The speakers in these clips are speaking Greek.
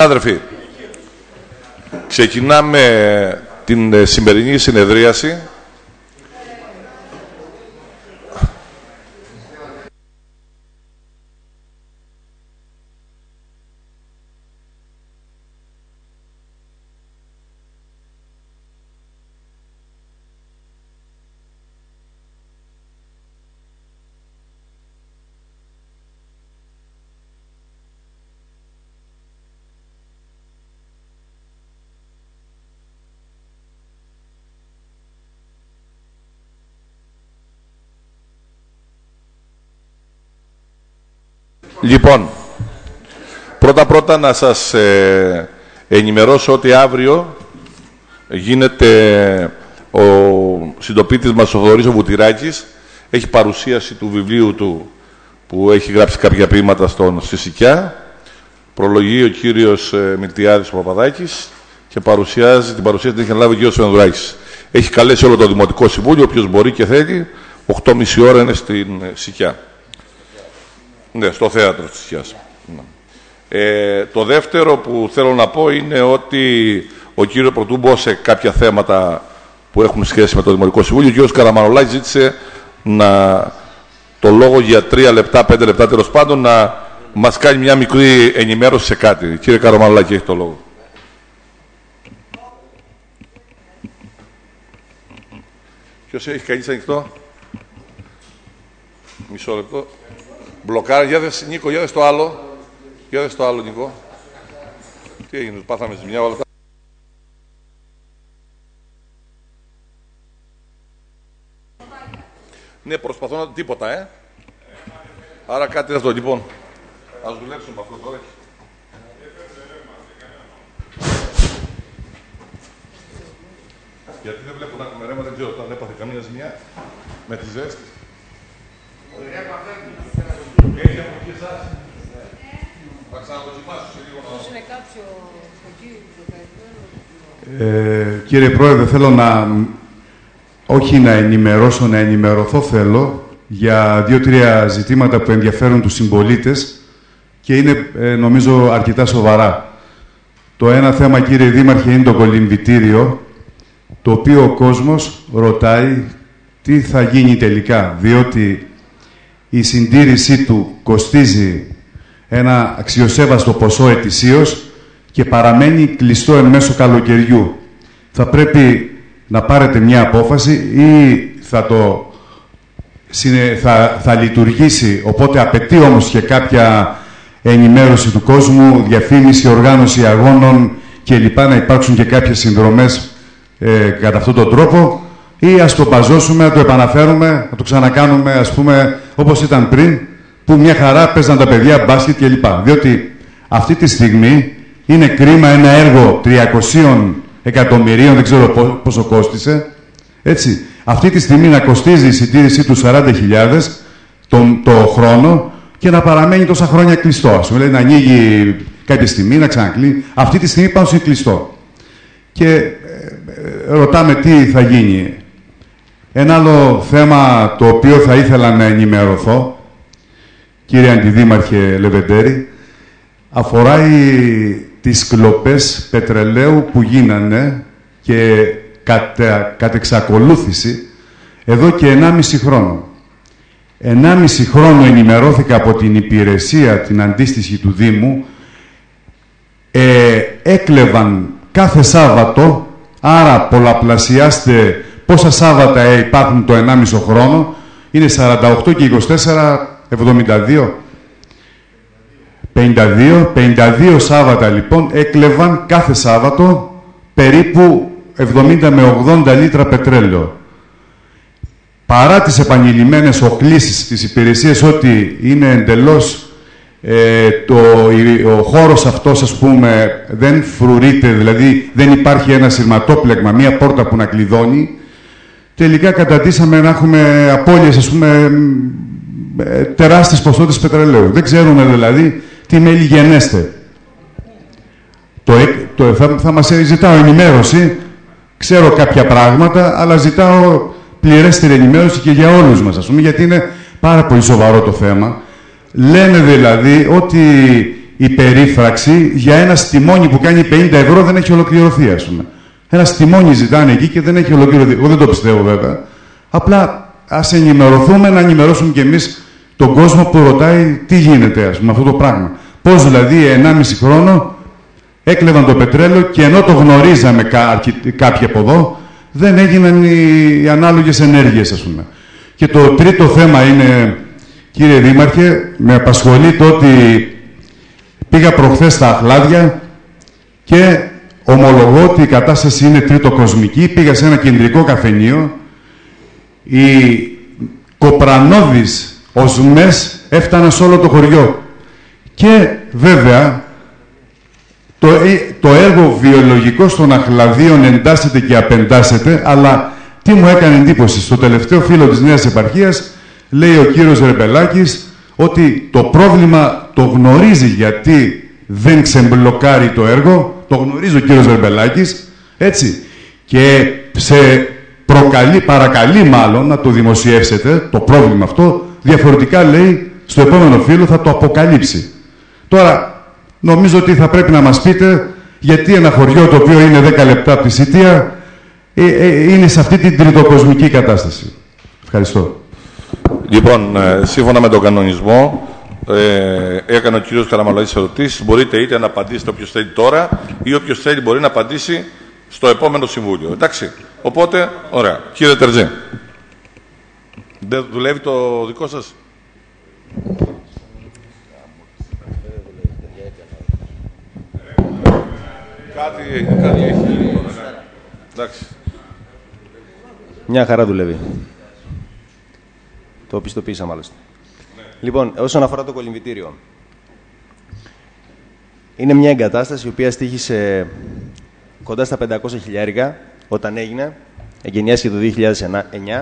Συνάδελφοι, ξεκινάμε την σημερινή συνεδρίαση. Λοιπόν, πρώτα να σας ενημερώσω ότι αύριο γίνεται ο συντοπίτης μας ο Θοδωρής ο Βουτυράκης, έχει παρουσίαση του βιβλίου του που έχει γράψει κάποια ποίηματα στη Σικιά, προλογεί ο κύριος Μιλτιάδης ο Παπαδάκης και την παρουσίαση την έχει λάβει ο κύριος Φενδουράκης. Έχει καλέσει όλο το Δημοτικό Συμβούλιο, όποιος μπορεί και θέλει, 8.30 ώρα είναι στην Σικιά. Ναι, στο θέατρο της Σικιάς. Το δεύτερο που θέλω να πω είναι ότι ο κύριος πρωτού μπω σε κάποια θέματα που έχουν σχέση με το Δημοτικό Συμβούλιο, ο κύριος Καραμανολάκης ζήτησε το λόγο για 3 λεπτά, 5 λεπτά τέλος πάντων, να μας κάνει μια μικρή ενημέρωση σε κάτι. Κύριε Καραμανολάκη, έχει το λόγο. Ποιος έχει κανείς ανοιχτό? Μισό λεπτό. Μπλοκάρει. Για δες, Νίκο, για δες το άλλο. Για δες το άλλο, Νίκο. Τι έγινε, πάθαμε ζημιά όλα τα... Ναι, προσπαθώ να... Τίποτα, Άρα κάτι αυτό, λοιπόν. Ας δουλέψουμε με αυτό τώρα. Γιατί δεν βλέπω να έχουμε ρέμα, δεν ξέρω, όταν έπαθε καμία ζημιά με τη ζέστη. Έχει από εκεί εσάς. Θα ξαναδοκιμάσω σε λίγο να... Είναι κάποιο Κύριε Πρόεδρε, θέλω όχι να ενημερώσω, να ενημερωθώ θέλω για 2-3 ζητήματα που ενδιαφέρουν τους συμπολίτες και είναι, νομίζω, αρκετά σοβαρά. Το ένα θέμα, κύριε Δήμαρχε, είναι το κολυμβητήριο, το οποίο ο κόσμος ρωτάει τι θα γίνει τελικά, διότι η συντήρησή του κοστίζει ένα αξιοσέβαστο ποσό ετησίως και παραμένει κλειστό εν μέσω καλοκαιριού. Θα πρέπει να πάρετε μια απόφαση ή θα λειτουργήσει, οπότε απαιτεί όμως και κάποια ενημέρωση του κόσμου, διαφήμιση, οργάνωση αγώνων κλπ. Να υπάρξουν και κάποιες συνδρομές κατά αυτόν τον τρόπο, ή ας το μπαζώσουμε, να το επαναφέρουμε, να το ξανακάνουμε, ας πούμε, όπως ήταν πριν, που μια χαρά παίζαν τα παιδιά μπάσκετ κλπ. Διότι αυτή τη στιγμή είναι κρίμα ένα έργο 300 εκατομμυρίων, δεν ξέρω πόσο κόστισε, έτσι. Αυτή τη στιγμή να κοστίζει η συντήρησή του 40.000 το χρόνο και να παραμένει τόσα χρόνια κλειστό. Ας πούμε, να ανοίγει κάποια στιγμή, να ξανακλεί. Αυτή τη στιγμή πάνω είναι κλειστό. Και ρωτάμε τι θα γίνει. Ένα άλλο θέμα το οποίο θα ήθελα να ενημερωθώ, κύριε Αντιδήμαρχε Λεβεντέρη, αφορά τις κλοπές πετρελαίου που γίνανε και κατ' εξακολούθηση εδώ και 1,5 χρόνο. 1,5 χρόνο ενημερώθηκα από την υπηρεσία, την αντίστοιχη του Δήμου, έκλεβαν κάθε Σάββατο, άρα πολλαπλασιάστε πόσα Σάββατα υπάρχουν το 1,5 χρόνο, είναι 48 και 24, 72. 52 Σάββατα λοιπόν έκλεβαν κάθε Σάββατο περίπου 70 με 80 λίτρα πετρέλαιο. Παρά τις επανειλημμένες οχλήσεις της υπηρεσίας ότι είναι εντελώς ο χώρος αυτός, ας πούμε, δεν φρουρείται, δηλαδή δεν υπάρχει ένα σειρματόπλεγμα, μία πόρτα που να κλειδώνει, τελικά καταντήσαμε να έχουμε απώλειες, ας πούμε, τεράστιες ποσότητες πετρελαίου. Δεν ξέρουμε δηλαδή τι μέλη γενέστε. Θα μας ζητάω ενημέρωση, ξέρω κάποια πράγματα, αλλά ζητάω πληρέστερη ενημέρωση και για όλους μας, ας πούμε, γιατί είναι πάρα πολύ σοβαρό το θέμα. Λένε δηλαδή ότι η περίφραξη για ένα τιμόνι που κάνει 50 ευρώ δεν έχει ολοκληρωθεί, ας πούμε. Ένα τιμόνι ζητάνε εκεί και δεν έχει ολοκληρωθεί. Εγώ δεν το πιστεύω βέβαια. Απλά ας ενημερωθούμε, να ενημερώσουμε κι εμείς τον κόσμο που ρωτάει τι γίνεται, ας πούμε, αυτό το πράγμα. Πώς δηλαδή 1,5 χρόνο έκλεβαν το πετρέλαιο και ενώ το γνωρίζαμε κάποιοι από εδώ, δεν έγιναν οι ανάλογες ενέργειες, ας πούμε. Και το τρίτο θέμα είναι, κύριε Δήμαρχε, με απασχολεί το ότι πήγα προχθές στα Αχλάδια και ομολογώ ότι η κατάσταση είναι τριτοκοσμική. Πήγα σε ένα κεντρικό καφενείο, οι κοπρανώδεις οσμές έφταναν σε όλο το χωριό. Και βέβαια, το έργο βιολογικό των Αχλαδίων εντάσσεται και απεντάσσεται, αλλά τι μου έκανε εντύπωση, στο τελευταίο φύλλο της Νέας Επαρχίας λέει ο κύριος Ρεμπελάκης ότι το πρόβλημα το γνωρίζει γιατί δεν ξεμπλοκάρει το έργο, το γνωρίζει ο κύριος Ρεμπελάκης, έτσι, και παρακαλεί μάλλον να το δημοσιεύσετε, το πρόβλημα αυτό, διαφορετικά λέει στο επόμενο φύλλο θα το αποκαλύψει. Τώρα, νομίζω ότι θα πρέπει να μας πείτε γιατί ένα χωριό το οποίο είναι 10 λεπτά από τη Σιτία είναι σε αυτή την τριτοκοσμική κατάσταση. Ευχαριστώ. Λοιπόν, σύμφωνα με τον κανονισμό, έκανε ο κύριος Καραμαλαής ερωτήσεις. Μπορείτε είτε να απαντήσετε όποιος θέλει τώρα ή όποιος θέλει μπορεί να απαντήσει στο επόμενο συμβούλιο. Εντάξει. Οπότε, ωραία. Κύριε Τερζέ. Δεν δουλεύει το δικό σας? Κάτι έχει. Εντάξει. Μια χαρά δουλεύει. Το πιστοποίησα μάλιστα. Ναι. Λοιπόν, όσον αφορά το κολυμβητήριο. Είναι μια εγκατάσταση η οποία στοίχησε κοντά στα 500 χιλιάρικα όταν έγινε. Εγκαινιάστηκε το 2009.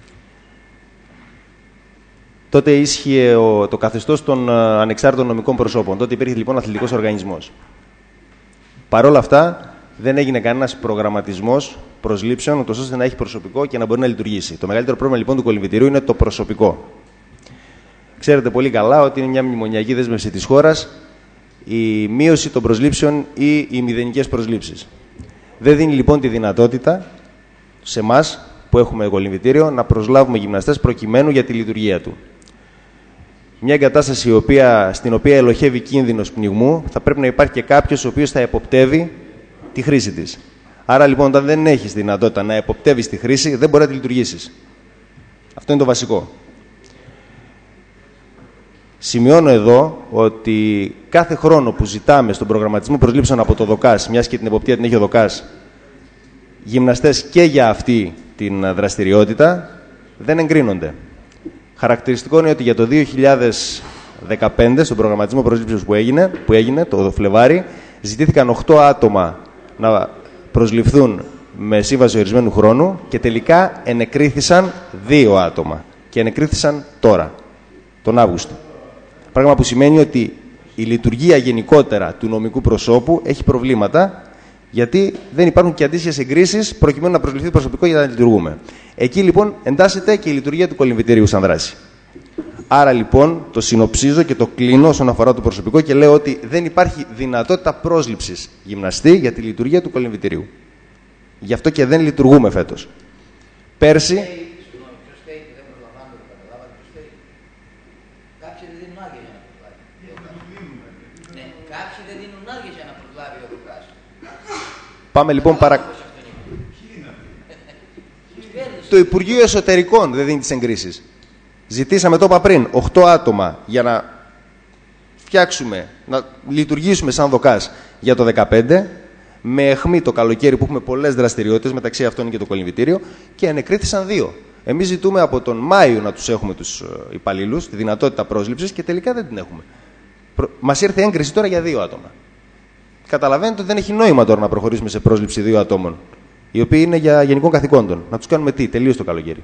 Τότε ίσχυε το καθεστώς των ανεξάρτητων νομικών προσώπων. Τότε υπήρχε λοιπόν αθλητικός οργανισμός. Παρ' όλα αυτά, δεν έγινε κανένας προγραμματισμός προσλήψεων, ούτως ώστε να έχει προσωπικό και να μπορεί να λειτουργήσει. Το μεγαλύτερο πρόβλημα λοιπόν του κολυμβητηρίου είναι το προσωπικό. Ξέρετε πολύ καλά ότι είναι μια μνημονιακή δέσμευση της χώρας η μείωση των προσλήψεων ή οι μηδενικές προσλήψεις. Δεν δίνει λοιπόν τη δυνατότητα σε εμάς που έχουμε κολυμβητήριο να προσλάβουμε γυμναστές προκειμένου για τη λειτουργία του. Μια εγκατάσταση στην οποία ελοχεύει κίνδυνος πνιγμού, θα πρέπει να υπάρχει και κάποιος ο οποίος θα εποπτεύει τη χρήση της. Άρα λοιπόν, όταν δεν έχεις δυνατότητα να εποπτεύεις τη χρήση, δεν μπορεί να τη λειτουργήσεις. Αυτό είναι το βασικό. Σημειώνω εδώ ότι κάθε χρόνο που ζητάμε στον προγραμματισμό προσλήψεων από το ΔΟΚΑΣ, μιας και την εποπτεία την έχει ο ΔΟΚΑΣ, γυμναστές και για αυτή την δραστηριότητα, δεν εγκρίνονται. Χαρακτηριστικό είναι ότι για το 2015, στον προγραμματισμό προσλήψεως που έγινε το Φλεβάρι, ζητήθηκαν 8 άτομα να προσληφθούν με σύμβαση ορισμένου χρόνου και τελικά ενεκρίθησαν 2 άτομα. Και ενεκρίθησαν τώρα, τον Αύγουστο. Πράγμα που σημαίνει ότι η λειτουργία γενικότερα του νομικού προσώπου έχει προβλήματα, γιατί δεν υπάρχουν και αντίστοιχες εγκρίσεις προκειμένου να προσληφθεί προσωπικό για να λειτουργούμε. Εκεί λοιπόν εντάσσεται και η λειτουργία του κολυμβητηρίου σαν δράση. Άρα λοιπόν το συνοψίζω και το κλείνω όσον αφορά το προσωπικό και λέω ότι δεν υπάρχει δυνατότητα πρόσληψης γυμναστή για τη λειτουργία του κολυμβητηρίου. Γι' αυτό και δεν λειτουργούμε φέτος. Πέρσι. Πάμε λοιπόν Το Υπουργείο Εσωτερικών δεν δίνει τις εγκρίσεις. Ζητήσαμε, το είπα πριν, 8 άτομα για να φτιάξουμε, να λειτουργήσουμε σαν ΔΟΚΑΣ για το 2015, με αιχμή το καλοκαίρι που έχουμε πολλές δραστηριότητες, μεταξύ αυτών και το κολυμβητήριο, και ενεκρίθησαν 2. Εμείς ζητούμε από τον Μάιο να τους έχουμε τους υπαλλήλους, τη δυνατότητα πρόσληψης, και τελικά δεν την έχουμε. Μας ήρθε έγκριση τώρα για 2 άτομα. Καταλαβαίνετε ότι δεν έχει νόημα τώρα να προχωρήσουμε σε πρόσληψη 2 ατόμων, οι οποίοι είναι για γενικών καθηκόντων. Να τους κάνουμε τι, τελείως το καλοκαίρι.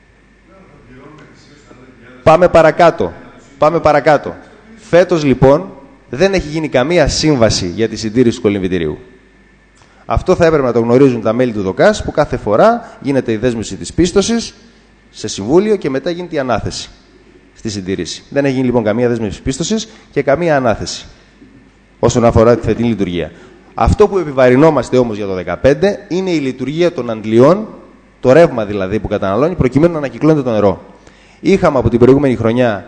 Πάμε παρακάτω. Φέτος λοιπόν δεν έχει γίνει καμία σύμβαση για τη συντήρηση του κολυμβητηρίου. Αυτό θα έπρεπε να το γνωρίζουν τα μέλη του ΔΟΚΑΣ, που κάθε φορά γίνεται η δέσμευση της πίστοσης σε συμβούλιο και μετά γίνεται η ανάθεση στη συντήρηση. Δεν έχει γίνει λοιπόν καμία δέσμευση πίστοσης και καμία ανάθεση. όσον αφορά τη φετινή λειτουργία. Αυτό που επιβαρυνόμαστε όμως για το 2015 είναι η λειτουργία των αντλιών, το ρεύμα δηλαδή που καταναλώνει, προκειμένου να ανακυκλώνεται το νερό. Είχαμε από την προηγούμενη χρονιά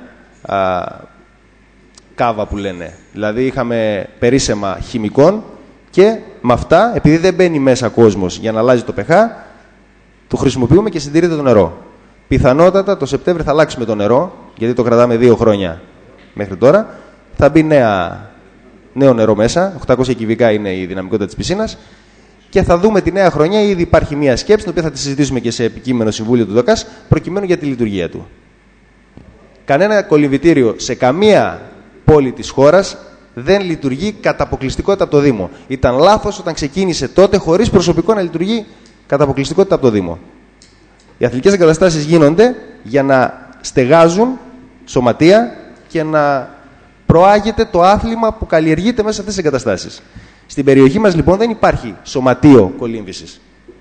κάβα που λένε, δηλαδή είχαμε περίσσεμα χημικών και με αυτά, επειδή δεν μπαίνει μέσα κόσμος για να αλλάζει το pH, το χρησιμοποιούμε και συντηρείται το νερό. Πιθανότατα το Σεπτέμβριο θα αλλάξουμε το νερό, γιατί το κρατάμε 2 χρόνια μέχρι τώρα. Θα μπει νέο νερό μέσα, 800 κυβικά είναι η δυναμικότητα της πισίνας και θα δούμε τη νέα χρονιά. Ήδη υπάρχει μια σκέψη, την οποία θα τη συζητήσουμε και σε επικείμενο συμβούλιο του ΔΟΚΑΣ, προκειμένου για τη λειτουργία του. Κανένα κολυμβητήριο σε καμία πόλη της χώρας δεν λειτουργεί κατά αποκλειστικότητα από το Δήμο. Ήταν λάθος όταν ξεκίνησε τότε, χωρίς προσωπικό, να λειτουργεί κατά αποκλειστικότητα από το Δήμο. Οι αθλητικές εγκαταστάσεις γίνονται για να στεγάζουν σωματεία και να προάγεται το άθλημα που καλλιεργείται μέσα σε αυτές τις εγκαταστάσεις. Στην περιοχή μας λοιπόν δεν υπάρχει σωματείο κολύμβησης.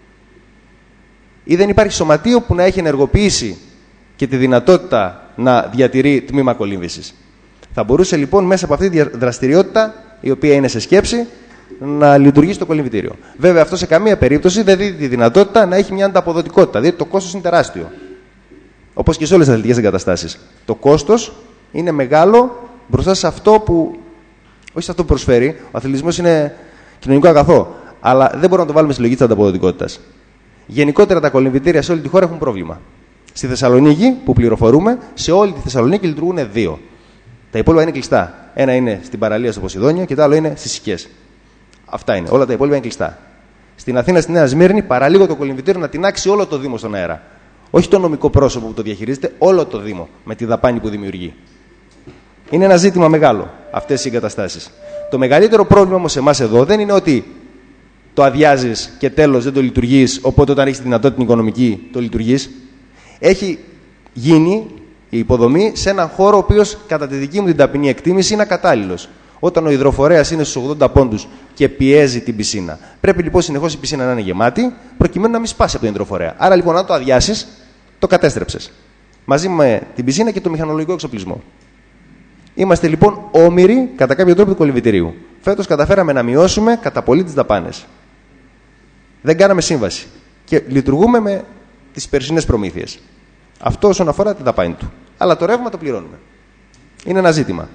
Ή δεν υπάρχει σωματείο που να έχει ενεργοποιήσει και τη δυνατότητα να διατηρεί τμήμα κολύμβησης. Θα μπορούσε λοιπόν μέσα από αυτή τη δραστηριότητα, η οποία είναι σε σκέψη, να λειτουργήσει το κολυμβητήριο. Βέβαια, αυτό σε καμία περίπτωση δεν δίνει τη δυνατότητα να έχει μια ανταποδοτικότητα, διότι το κόστος είναι τεράστιο. Όπως και σε όλες τις αθλητικές εγκαταστάσεις. Το κόστος είναι μεγάλο μπροστά σε αυτό που, όχι σε αυτό που προσφέρει. Ο αθλητισμός είναι κοινωνικό αγαθό, αλλά δεν μπορούμε να το βάλουμε στη λογική της ανταποδοτικότητας. Γενικότερα τα κολυμβητήρια σε όλη τη χώρα έχουν πρόβλημα. Στη Θεσσαλονίκη, που πληροφορούμε, σε όλη τη Θεσσαλονίκη λειτουργούν 2. Τα υπόλοιπα είναι κλειστά. Ένα είναι στην παραλία στο Ποσειδόνιο και το άλλο είναι στις Σικές. Αυτά είναι. Όλα τα υπόλοιπα είναι κλειστά. Στην Αθήνα, στη Νέα Σμύρνη, παραλίγο το κολυμβητήριο να τεινάξει όλο το Δήμο στον αέρα. Όχι το νομικό πρόσωπο που το διαχειρίζεται, όλο το Δήμο με τη δαπάνη που δημιουργεί. Είναι ένα ζήτημα μεγάλο αυτές οι εγκαταστάσεις. Το μεγαλύτερο πρόβλημα όμως σε εμάς εδώ δεν είναι ότι το αδειάζεις και τέλος δεν το λειτουργείς, οπότε όταν έχεις τη δυνατότητα την οικονομική το λειτουργείς. Έχει γίνει η υποδομή σε έναν χώρο ο οποίος κατά τη δική μου την ταπεινή εκτίμηση είναι ακατάλληλος. Όταν ο υδροφορέας είναι στους 80 πόντους και πιέζει την πισίνα. Πρέπει λοιπόν συνεχώς η πισίνα να είναι γεμάτη, προκειμένου να μην σπάσει από τον υδροφορέα. Άρα λοιπόν, αν το αδειάσεις, το κατέστρεψες. Μαζί με την πισίνα και το μηχανολογικό εξοπλισμό. Είμαστε λοιπόν όμοιροι κατά κάποιο τρόπο του κολυμβητηρίου. Φέτος καταφέραμε να μειώσουμε κατά πολύ τις δαπάνες. Δεν κάναμε σύμβαση. Και λειτουργούμε με τις περσινές προμήθειες. Αυτό όσον αφορά τη δαπάνη του. Αλλά το ρεύμα το πληρώνουμε. Είναι ένα ζήτημα.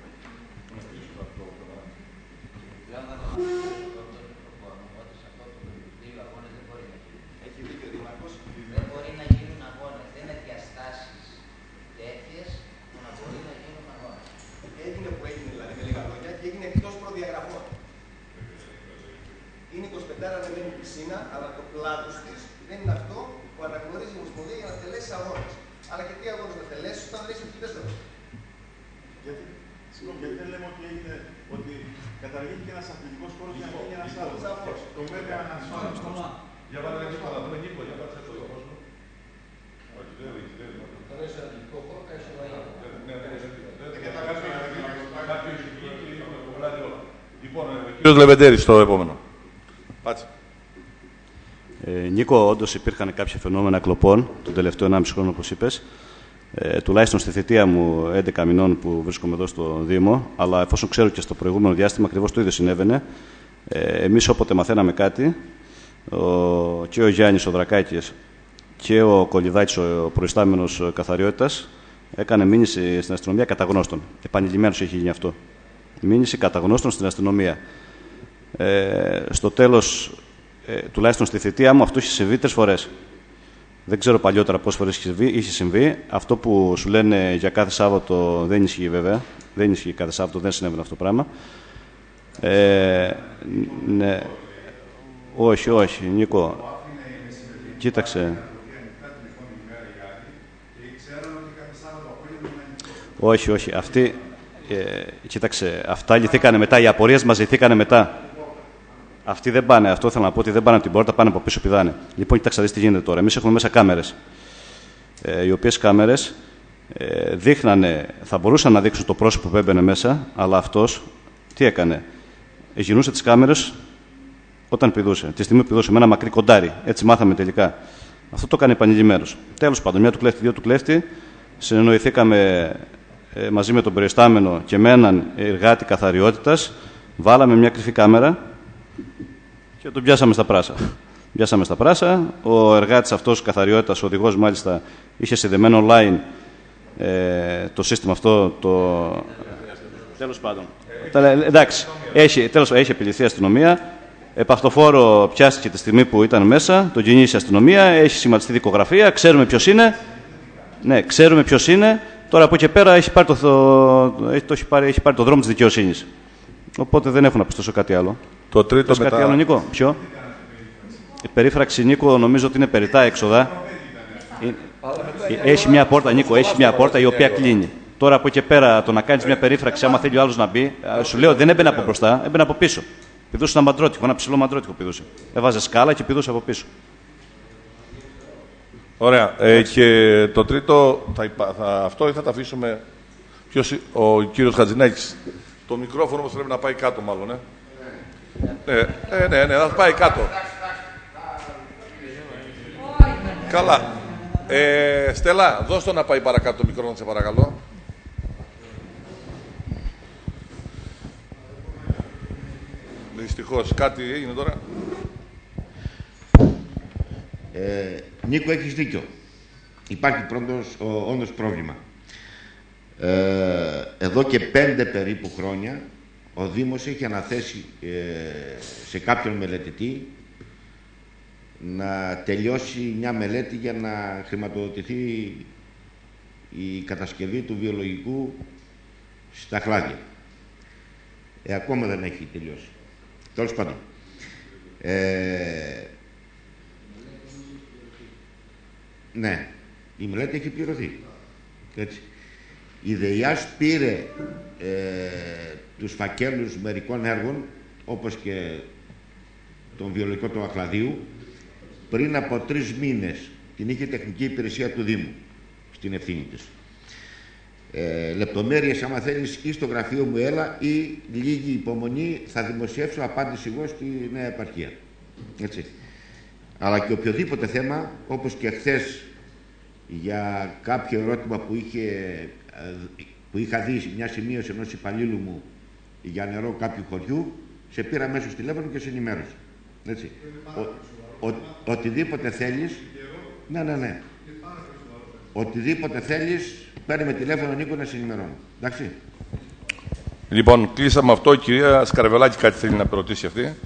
Κύριος Λεβεντέρης, το επόμενο. Πάτσε. Νίκο, όντως υπήρχαν κάποια φαινόμενα κλοπών τον τελευταίο 1,5 χρόνο, όπως είπες. Τουλάχιστον στη θητεία μου 11 μηνών που βρίσκομαι εδώ στο Δήμο, αλλά εφόσον ξέρω και στο προηγούμενο διάστημα ακριβώς το ίδιο συνέβαινε, εμείς όποτε μαθαίναμε κάτι, και ο Γιάννης ο Δρακάκης και ο Κολυδάκης ο προϊστάμενος καθαριότητας έκανε μήνυση στην αστυνομία καταγνώστων. Επανειλημμένως έχει γίνει αυτό. Μήνυση καταγνώστων στην αστυνομία. Στο τέλος, τουλάχιστον στη θητεία μου, αυτό είχε συμβεί 3 φορές. Δεν ξέρω παλιότερα πόσες φορές είχε συμβεί. Αυτό που σου λένε για κάθε Σάββατο δεν ισχύει βέβαια. Δεν ισχύει κάθε Σάββατο, δεν συνέβαινε αυτό το πράγμα. Ναι. Όχι, όχι, Νίκο. Κοίταξε. Όχι, όχι. Αυτοί, κοίταξε, αυτά λυθήκανε μετά. Οι απορίες μας λυθήκανε μετά. Αυτοί δεν πάνε. Αυτό θέλω να πω ότι δεν πάνε από την πόρτα, πάνε από πίσω πηδάνε. Λοιπόν, κοίταξε, δεις τι γίνεται τώρα. Εμείς έχουμε μέσα κάμερες. Οι οποίες κάμερες δείχνανε, θα μπορούσαν να δείξουν το πρόσωπο που έμπαινε μέσα, αλλά αυτός τι έκανε. Γινούσε τις κάμερες όταν πηδούσε. Τη στιγμή που πηδούσε με ένα μακρύ κοντάρι. Έτσι μάθαμε τελικά. Αυτό το έκανε επανειλημμένος. Τέλος πάντων, μια του κλέφτη, 2 του κλέφτη. Συνεννοηθήκαμε μαζί με τον προϊστάμενο και με έναν εργάτη καθαριότητας Βάλαμε μια κρυφή κάμερα και τον πιάσαμε στα πράσα. Πιάσαμε στα πράσα. Ο εργάτης αυτός, καθαριότητας, ο οδηγός μάλιστα, είχε συνδεμένο online το σύστημα αυτό. Τέλος πάντων. Εντάξει, έχει επιληθεί η αστυνομία. Επαυτοφόρο πιάστηκε τη στιγμή που ήταν μέσα, τον κινήσει η αστυνομία, έχει σχηματιστεί δικογραφία, ξέρουμε ποιος είναι. Ναι, ξέρουμε ποιος είναι. Τώρα από εκεί πέρα έχει πάρει το δρόμο της δικαιοσύνης. Οπότε δεν έχω να πιστώσω κάτι άλλο. Το τρίτο κάτι άλλο, Νίκο. Ποιο? Η περίφραξη, Νίκο, νομίζω ότι είναι περιττά έξοδα. Έχει μια πόρτα, Νίκο, έχει μια πόρτα η οποία κλείνει. Τώρα από εκεί πέρα το να κάνεις μια περίφραξη, άμα θέλει ο άλλος να μπει, σου λέω δεν έμπαινε από μπροστά, έμπαινε από πίσω. Πηδούσε ένα μαντρότικο, ένα ψηλό μαντρότικο πηδούσε. Έβαζε σκάλα και πηδούσε από πίσω. Ωραία. Και το τρίτο, αυτό θα τα αφήσουμε. Ο κύριος Χατζηνάκης. Το μικρόφωνο όμως πρέπει να πάει κάτω, μάλλον. Ναι, θα πάει κάτω. Καλά. Στέλλα, δώσ' το να πάει παρακάτω το μικρόφωνο, σε παρακαλώ. Δυστυχώς, κάτι έγινε τώρα. Νίκο, έχεις δίκιο. Υπάρχει όντως πρόβλημα. Εδώ και 5 περίπου χρόνια ο Δήμος έχει αναθέσει σε κάποιον μελετητή να τελειώσει μια μελέτη για να χρηματοδοτηθεί η κατασκευή του βιολογικού στα Χλάδια. Ακόμα δεν έχει τελειώσει. Τέλος πάντων. Ναι, η μελέτη έχει πληρωθεί. Έτσι. Η ΔΕΙΑΣ πήρε τους φακέλους μερικών έργων, όπως και τον βιολογικό του Αχλαδίου, πριν από 3 μήνες. Την είχε η τεχνική υπηρεσία του Δήμου στην ευθύνη της. Λεπτομέρειες, άμα θέλεις, ή στο γραφείο μου έλα, ή λίγη υπομονή, θα δημοσιεύσω απάντηση εγώ στη νέα επαρχία. Έτσι. Αλλά και οποιοδήποτε θέμα, όπως και χθες για κάποιο ερώτημα που είχα δει μια σημείωση ενός υπαλλήλου μου για νερό κάποιου χωριού, σε πήρα αμέσως τηλέφωνο και σε ενημέρωσα. Έτσι. Οτιδήποτε θέλεις, ναι. Οτιδήποτε θέλεις, παίρνει με τηλέφωνο, Νίκο, να σε ενημερώνω. Εντάξει. Λοιπόν, κλείσαμε αυτό. Η κυρία Σκαρβελάκη κάτι θέλει να ρωτήσει αυτή.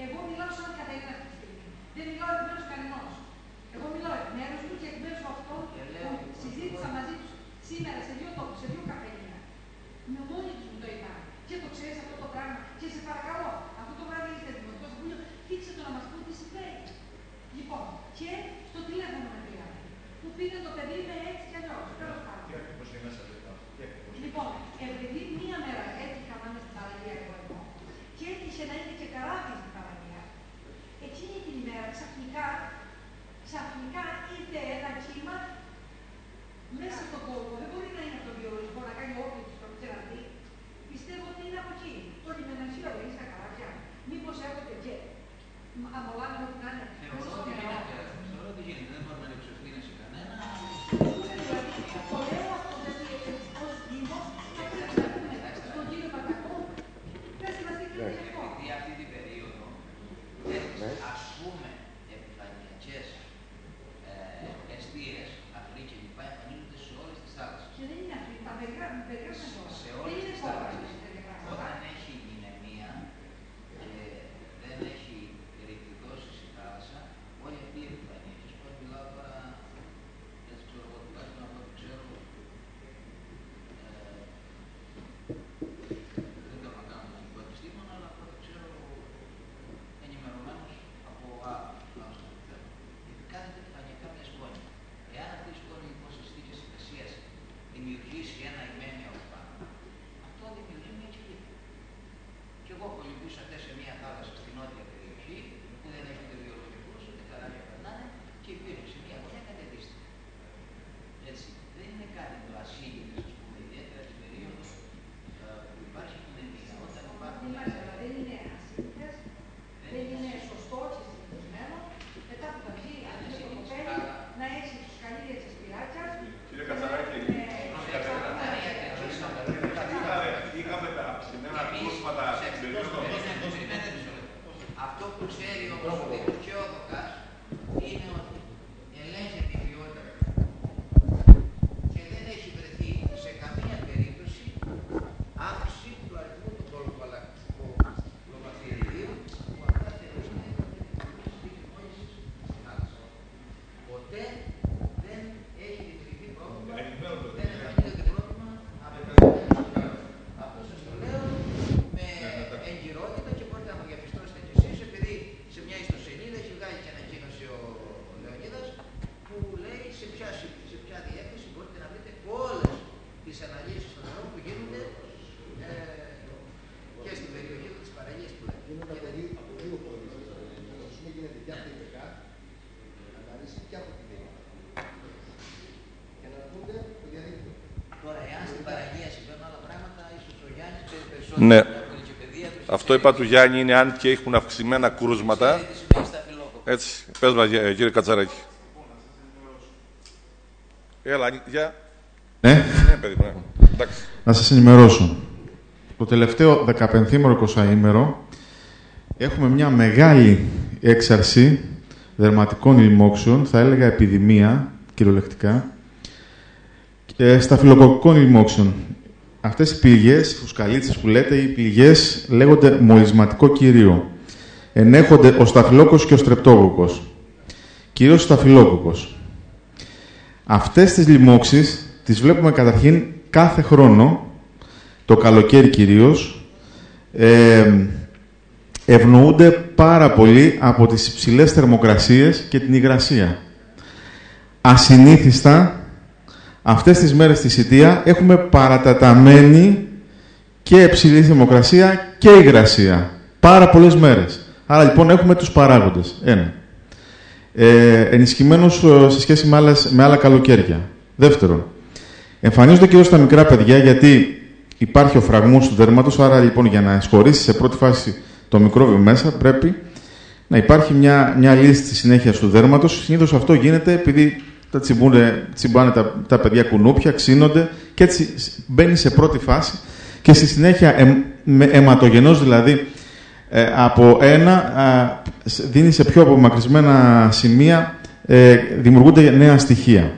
Εγώ μιλάω σαν Κατερίνα αυτή τη στιγμή. Δεν μιλάω εκ μέρους κανενός. Εγώ μιλάω εκ μέρους του και εκ μέρους του αυτών που συζήτησα μαζί τους σήμερα σε 2 τόπους, σε 2 καφενεία. Με μόνοι τους μου το είπαν. Και το ξέρεις αυτό το πράγμα. Και σε παρακαλώ, αυτό το βράδυ είστε Δημοτικό Συμβούλιο, δείξτε το να μας πούν τι συμβαίνει. Λοιπόν, και στο τηλέφωνο με πήραμε. Που πήγε το παιδί με έτσι κι αλλιώς. Τέλος πάντων. Λοιπόν, επειδή μία μέρα έτυχα να είμαι στην παραλία εγώ εδώ και έτυχε να είναι και καράβι στην παραλία, εκείνη την ημέρα ξαφνικά ήρθε ένα κύμα μέσα στον κόσμο. Δεν μπορεί να είναι από το βιολογικό, να κάνει όπλο του στο ξεραντή. Πιστεύω ότι είναι από εκεί. Το λιμεναζίο είναι στα καράβια. Μήπως έρχονται και αμολάνε ό,τι να είναι. Θεωρώ ότι γίνεται. Δεν μπορούμε να εξευθύνει σε κανένα. Το λέω αυτό γιατί ως Δήμος θα πρέπει να πούμε στον κύριο Πατακό. Πες μας τι κάνει αυτό. Επειδή αυτή την περίοδο ας πούμε επιφανειακές εστίες, αφροί και λοιπά εμφανίζονται σε όλες τις θάλασσες. Και δεν είναι αφροί, τα παιδιά σε όλες τις θάλασσες. Όταν έχει γυναιμία και δεν έχει ρητιδώσεις η θάλασσα, όλοι αυτοί οι επιφανειακές, πώς μιλάω τώρα, έτσι ξέρω εγώ τουλάχιστον από ό,τι ξέρω, δεν θέλω να κάνω μαγικό επιστήμονα, αλλά από ό,τι ξέρω ενημερωμένος από άλλους στο θέμα. Γιατί κάθεται επιφανειακά μια σκόνη. Εάν αυτή η σκόνη λοιπόν σε συνθήκες υγρασίας δημιουργήσει ένα ημένιο από πάνω, αυτό δημιουργεί μια κοιλίδα. Και εγώ κολυμπούσα χθες σε μια θάλασσα στην νότια περιοχή που δεν έχει ούτε βιολογικούς, ούτε καράβια περνάνε και υπήρχε σε μια γωνιά κατεδίστηκε. Έτσι, δεν είναι κάτι το ασύγητες, ας πούμε, ιδιαίτερα στην περίοδο που υπάρχει κοινωνία. Όταν υπάρχουν. Δεν είναι ασύγητες, δεν είναι σωστό και συνηθισμένο. Μετά που θα βγει αυτό το κοπέλι να έχει τους καλύδια της πυράτια. Κύριε Κατσαράκη, είχαμε τα αυξημένα κρούσματα στην περίοδο. Αυτό που ξέρει όμως ο Δήμος και ο Δοκάς είναι ότι ελέγχει την ποιότητα και δεν έχει βρεθεί σε καμία περίπτωση αύξηση του αριθμού του κολοβακτηριδίου που αυτά θεωρούν μόλις στη θάλασσα. Ποτέ δεν έχει δημιουργηθεί πρόβλημα, δεν εμφανίζεται πρόβλημα από το αυτό σας το λέω με εγκυρότητα και μπορείτε να μου διαπιστώσετε κι εσείς, επειδή σε μια ιστοσελίδα έχει βγάλει και ανακοίνωση ο Λεωνίδας που λέει σε ποια διεύθυνση μπορείτε να βρείτε όλες τις αναλύσεις των νερών που γίνονται και στην περιοχή της παραλίας που λέτε. Γίνονται από δύο φορείς. Ας πούμε γίνεται και από την ΕΚΑ, να αναλύσει και από την ΕΚΑ. Και να δούμε το διαδίκτυο. Τώρα, εάν στην παραλία συμβαίνουν άλλα πράγματα, ίσως ο Γιάννης ξέρει περισσότερο. Ναι. Αυτό είπα του Γιάννη είναι αν και έχουν αυξημένα κρούσματα. Έτσι, πες μας κύριε Κατσαράκη. Έλα, για. Ναι. Ναι, παιδί μου, ναι. Εντάξει. Να σας ενημερώσω. Το τελευταίο 15ήμερο, 20ήμερο έχουμε μια μεγάλη έξαρση δερματικών λοιμόξεων, θα έλεγα επιδημία, κυριολεκτικά, στα φυλλοκοκικών λοιμόξεων. Αυτές οι πληγές, οι φουσκαλίτσες που λέτε, οι πληγές λέγονται μολυσματικό κυρίο. Ενέχονται ο σταφυλόκοκκος και ο στρεπτόκοκκος. Κυρίως ο σταφυλόκοκκος. Αυτές τις λοιμόξεις τις βλέπουμε καταρχήν κάθε χρόνο, το καλοκαίρι κυρίως, ευνοούνται πάρα πολύ από τις υψηλές θερμοκρασίες και την υγρασία. Ασυνήθιστα, αυτές τις μέρες στη Σιτία έχουμε παραταταμένη και υψηλή θερμοκρασία και υγρασία. Πάρα πολλές μέρες. Άρα λοιπόν έχουμε τους παράγοντες. Ένα. Ενισχυμένους σε σχέση με άλλα καλοκαίρια. Δεύτερον, εμφανίζονται κυρίως στα μικρά παιδιά γιατί υπάρχει ο φραγμός του δέρματος. Άρα λοιπόν για να εισχωρήσει σε πρώτη φάση το μικρόβιο μέσα πρέπει να υπάρχει μια λύση στη συνέχεια του δέρματος. Συνήθως αυτό γίνεται επειδή τσιμπάνε τα παιδιά κουνούπια, ξύνονται και έτσι μπαίνει σε πρώτη φάση και στη συνέχεια αιματογενώς δηλαδή από ένα δίνει σε πιο απομακρυσμένα σημεία, δημιουργούνται νέα στοιχεία.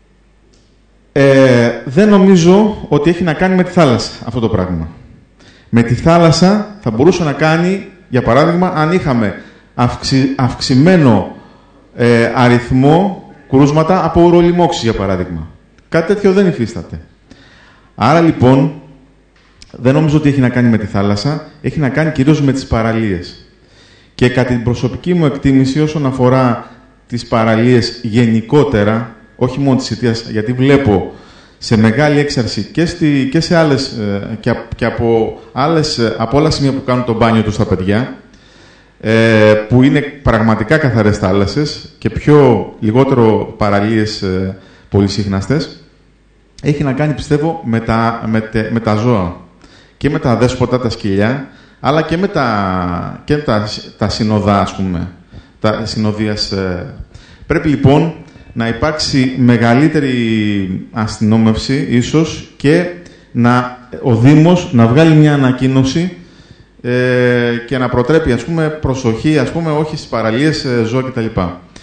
Δεν νομίζω ότι έχει να κάνει με τη θάλασσα αυτό το πράγμα. Με τη θάλασσα θα μπορούσε να κάνει, για παράδειγμα, αν είχαμε αυξημένο αριθμό κρούσματα από ουρολιμόξεις, για παράδειγμα. Κάτι τέτοιο δεν υφίσταται. Άρα, λοιπόν, δεν νομίζω ότι έχει να κάνει με τη θάλασσα, έχει να κάνει κυρίως με τις παραλίες. Και κατά την προσωπική μου εκτίμηση, όσον αφορά τις παραλίες γενικότερα, όχι μόνο της Σιτίας, γιατί βλέπω σε μεγάλη έξαρση και σε άλλες, και από όλα σημεία που κάνουν το μπάνιο τους τα παιδιά, που είναι πραγματικά καθαρές θάλασσες και λιγότερο παραλίες πολυσύχναστες, έχει να κάνει, πιστεύω, με τα ζώα και με τα δέσποτα, τα σκυλιά, αλλά και με τα συνοδά, ας πούμε, τα συνοδείας. Πρέπει, λοιπόν, να υπάρξει μεγαλύτερη αστυνόμευση, ίσως, και ο Δήμος να βγάλει μια ανακοίνωση και να προτρέπει, ας πούμε, προσοχή, ας πούμε, όχι στις παραλίες, ζώα κτλ.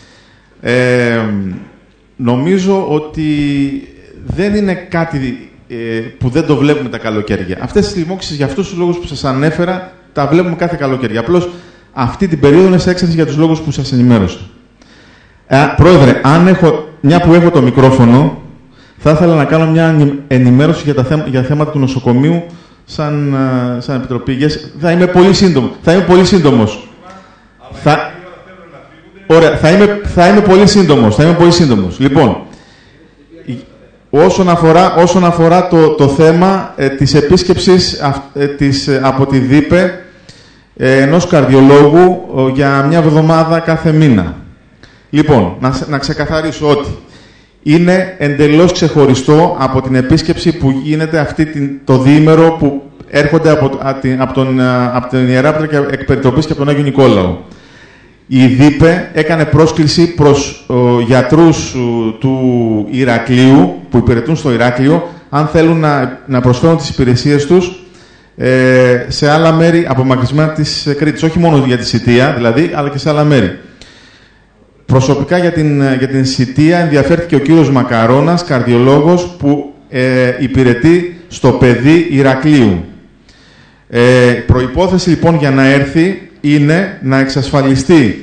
Νομίζω ότι δεν είναι κάτι που δεν το βλέπουμε τα καλοκαίρια. Αυτές τις λοιμώξεις, για αυτούς τους λόγους που σας ανέφερα, τα βλέπουμε κάθε καλοκαίρια. Απλώς αυτή την περίοδο είναι σε έξαρση για τους λόγους που σας ενημέρωσα. Πρόεδρε, μια που έχω το μικρόφωνο, θα ήθελα να κάνω μια ενημέρωση για θέματα του νοσοκομείου σαν Επιτροπή Υγείας. Θα είμαι πολύ σύντομος. Ωραία, θα είμαι πολύ σύντομος. Λοιπόν, όσον αφορά το θέμα της επίσκεψης από τη ΔΥΠΕ ενός καρδιολόγου για μια εβδομάδα κάθε μήνα. Λοιπόν, να ξεκαθαρίσω ότι είναι εντελώς ξεχωριστό από την επίσκεψη που γίνεται το διήμερο που έρχονται από την Ιερά Πέτρα και εκ περιτροπής και από τον Άγιο Νικόλαο. Η ΔΥΠΕ έκανε πρόσκληση προς γιατρούς του Ηρακλείου, που υπηρετούν στο Ηράκλειο, αν θέλουν να προσφέρουν τις υπηρεσίες τους σε άλλα μέρη απομακρυσμένα της Κρήτης. Όχι μόνο για τη Σιτία, δηλαδή, αλλά και σε άλλα μέρη. Προσωπικά για την Σιτία ενδιαφέρθηκε ο κύριος Μακαρώνας, καρδιολόγος, που υπηρετεί στο παιδί Ηρακλείου. Προϋπόθεση, λοιπόν, για να έρθει είναι να εξασφαλιστεί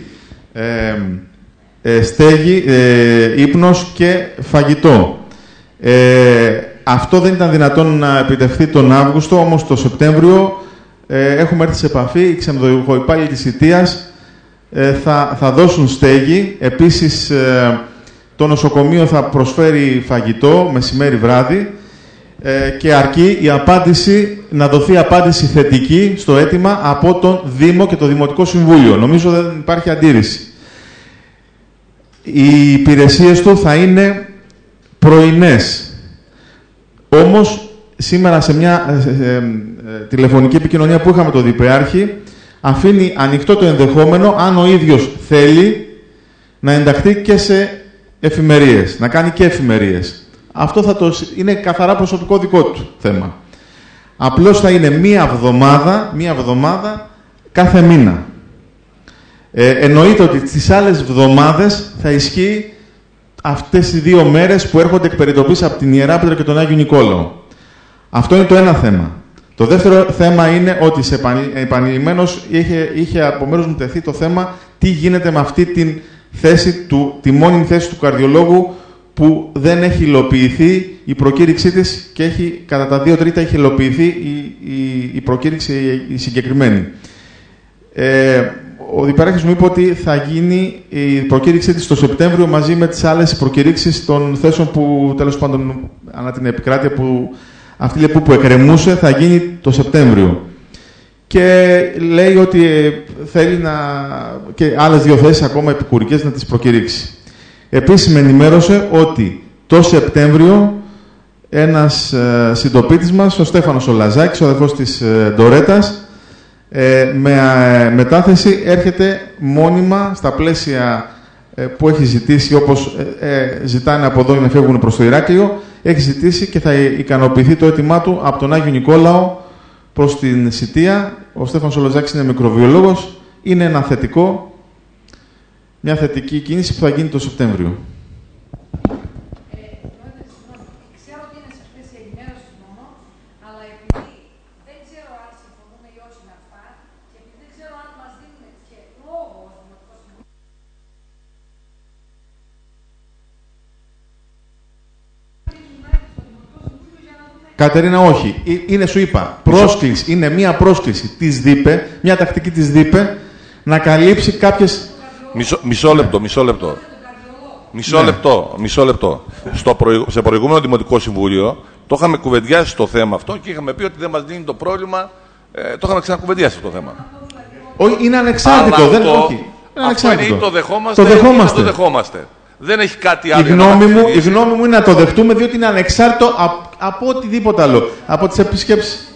στέγη, ύπνος και φαγητό. Αυτό δεν ήταν δυνατόν να επιτευχθεί τον Αύγουστο, όμως το Σεπτέμβριο έχουμε έρθει σε επαφή. Οι ξενοδοχοϊπάλληλοι της Σιτίας θα δώσουν στέγη. Επίσης, το νοσοκομείο θα προσφέρει φαγητό μεσημέρι βράδυ και αρκεί να δοθεί απάντηση θετική στο αίτημα από τον Δήμο και το Δημοτικό Συμβούλιο. Νομίζω δεν υπάρχει αντίρρηση. Οι υπηρεσίες του θα είναι πρωινές. Όμως, σήμερα σε μια τηλεφωνική επικοινωνία που είχαμε το Διπεάρχη, αφήνει ανοιχτό το ενδεχόμενο, αν ο ίδιος θέλει, να ενταχθεί και σε εφημερίες, να κάνει και εφημερίες. Αυτό είναι καθαρά προσωπικό δικό του θέμα. Απλώς θα είναι μία εβδομάδα κάθε μήνα. Εννοείται ότι τις άλλες εβδομάδες θα ισχύει αυτές οι 2 μέρες που έρχονται εκ περιτροπής από την Ιερά Πέτρα και τον Άγιο Νικόλαο. Αυτό είναι το ένα θέμα. Το δεύτερο θέμα είναι ότι επανειλημμένως είχε από μέρους μου τεθεί το θέμα τι γίνεται με αυτή τη μόνιμη θέση του καρδιολόγου που δεν έχει υλοποιηθεί η προκήρυξή της και κατά τα 2/3 έχει υλοποιηθεί η προκήρυξη η συγκεκριμένη. Ο Διπαράρχης μου είπε ότι θα γίνει η προκήρυξή της το Σεπτέμβριο μαζί με τις άλλες προκήρυξεις των θέσεων που, τέλος πάντων, ανά την επικράτεια αυτή που εκκρεμούσε, θα γίνει το Σεπτέμβριο. Και λέει ότι θέλει και άλλες 2 θέσεις ακόμα επικουρικές να τις προκηρύξει. Επίσης με ενημέρωσε ότι το Σεπτέμβριο ένας συντοπίτης μας, ο Στέφανος ο Λαζάκης, ο αδερφός της Ντορέτας, με μετάθεση έρχεται μόνιμα στα πλαίσια που έχει ζητήσει, όπως ζητάνε από εδώ για να φεύγουν προς το Ηράκλειο, έχει ζητήσει και θα ικανοποιηθεί το αίτημά του από τον Άγιο Νικόλαο προς την Σιτία. Ο Στέφανος ο Λαζάκης είναι μικροβιολόγος. Είναι μια θετική κίνηση που θα γίνει το Σεπτέμβριο. Ξέρω ότι είναι σε πλαίσια ενημέρωσης μόνο, αλλά επειδή δεν ξέρω αν συμφωνεί Κατερίνα, όχι. Είναι, σου είπα, πρόσκληση. Είναι μία πρόσκληση της ΔΥΠΕ, μια τακτική της ΔΥΠΕ, να καλύψει κάποιες... Μισό λεπτό. Σε προηγούμενο Δημοτικό Συμβούλιο το είχαμε κουβεντιάσει το θέμα αυτό και είχαμε πει ότι δεν μας δίνει το πρόβλημα. Το είχαμε ξανακουβεντιάσει αυτό το θέμα. Όχι, είναι ανεξάρτητο. Αλλά δεν, αυτό, όχι. Είναι ανεξάρτητο. Αυτό είναι το δεχόμαστε. Δεν έχει κάτι άλλο. Η γνώμη μου είναι να το δεχτούμε, διότι είναι ανεξάρτητο από οτιδήποτε άλλο. Από τις επισκέψεις.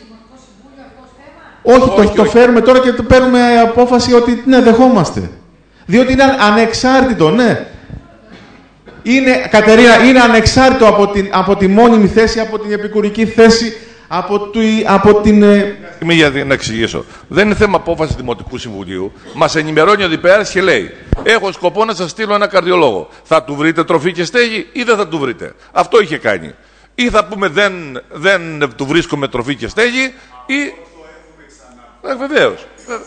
Όχι, το φέρουμε τώρα και το παίρνουμε απόφαση ότι ναι, δεχόμαστε. Διότι είναι ανεξάρτητο, ναι. Κατερίνα, είναι ανεξάρτητο από τη μόνιμη θέση, από την επικουρική θέση, από την... Για να εξηγήσω. Δεν είναι θέμα απόφαση Δημοτικού Συμβουλίου. Μας ενημερώνει ο διπέρας και λέει: έχω σκοπό να σας στείλω ένα καρδιολόγο. Θα του βρείτε τροφή και στέγη ή δεν θα του βρείτε? Αυτό είχε κάνει. Ή θα πούμε δεν του βρίσκουμε τροφή και στέγη, ή. Βεβαίως.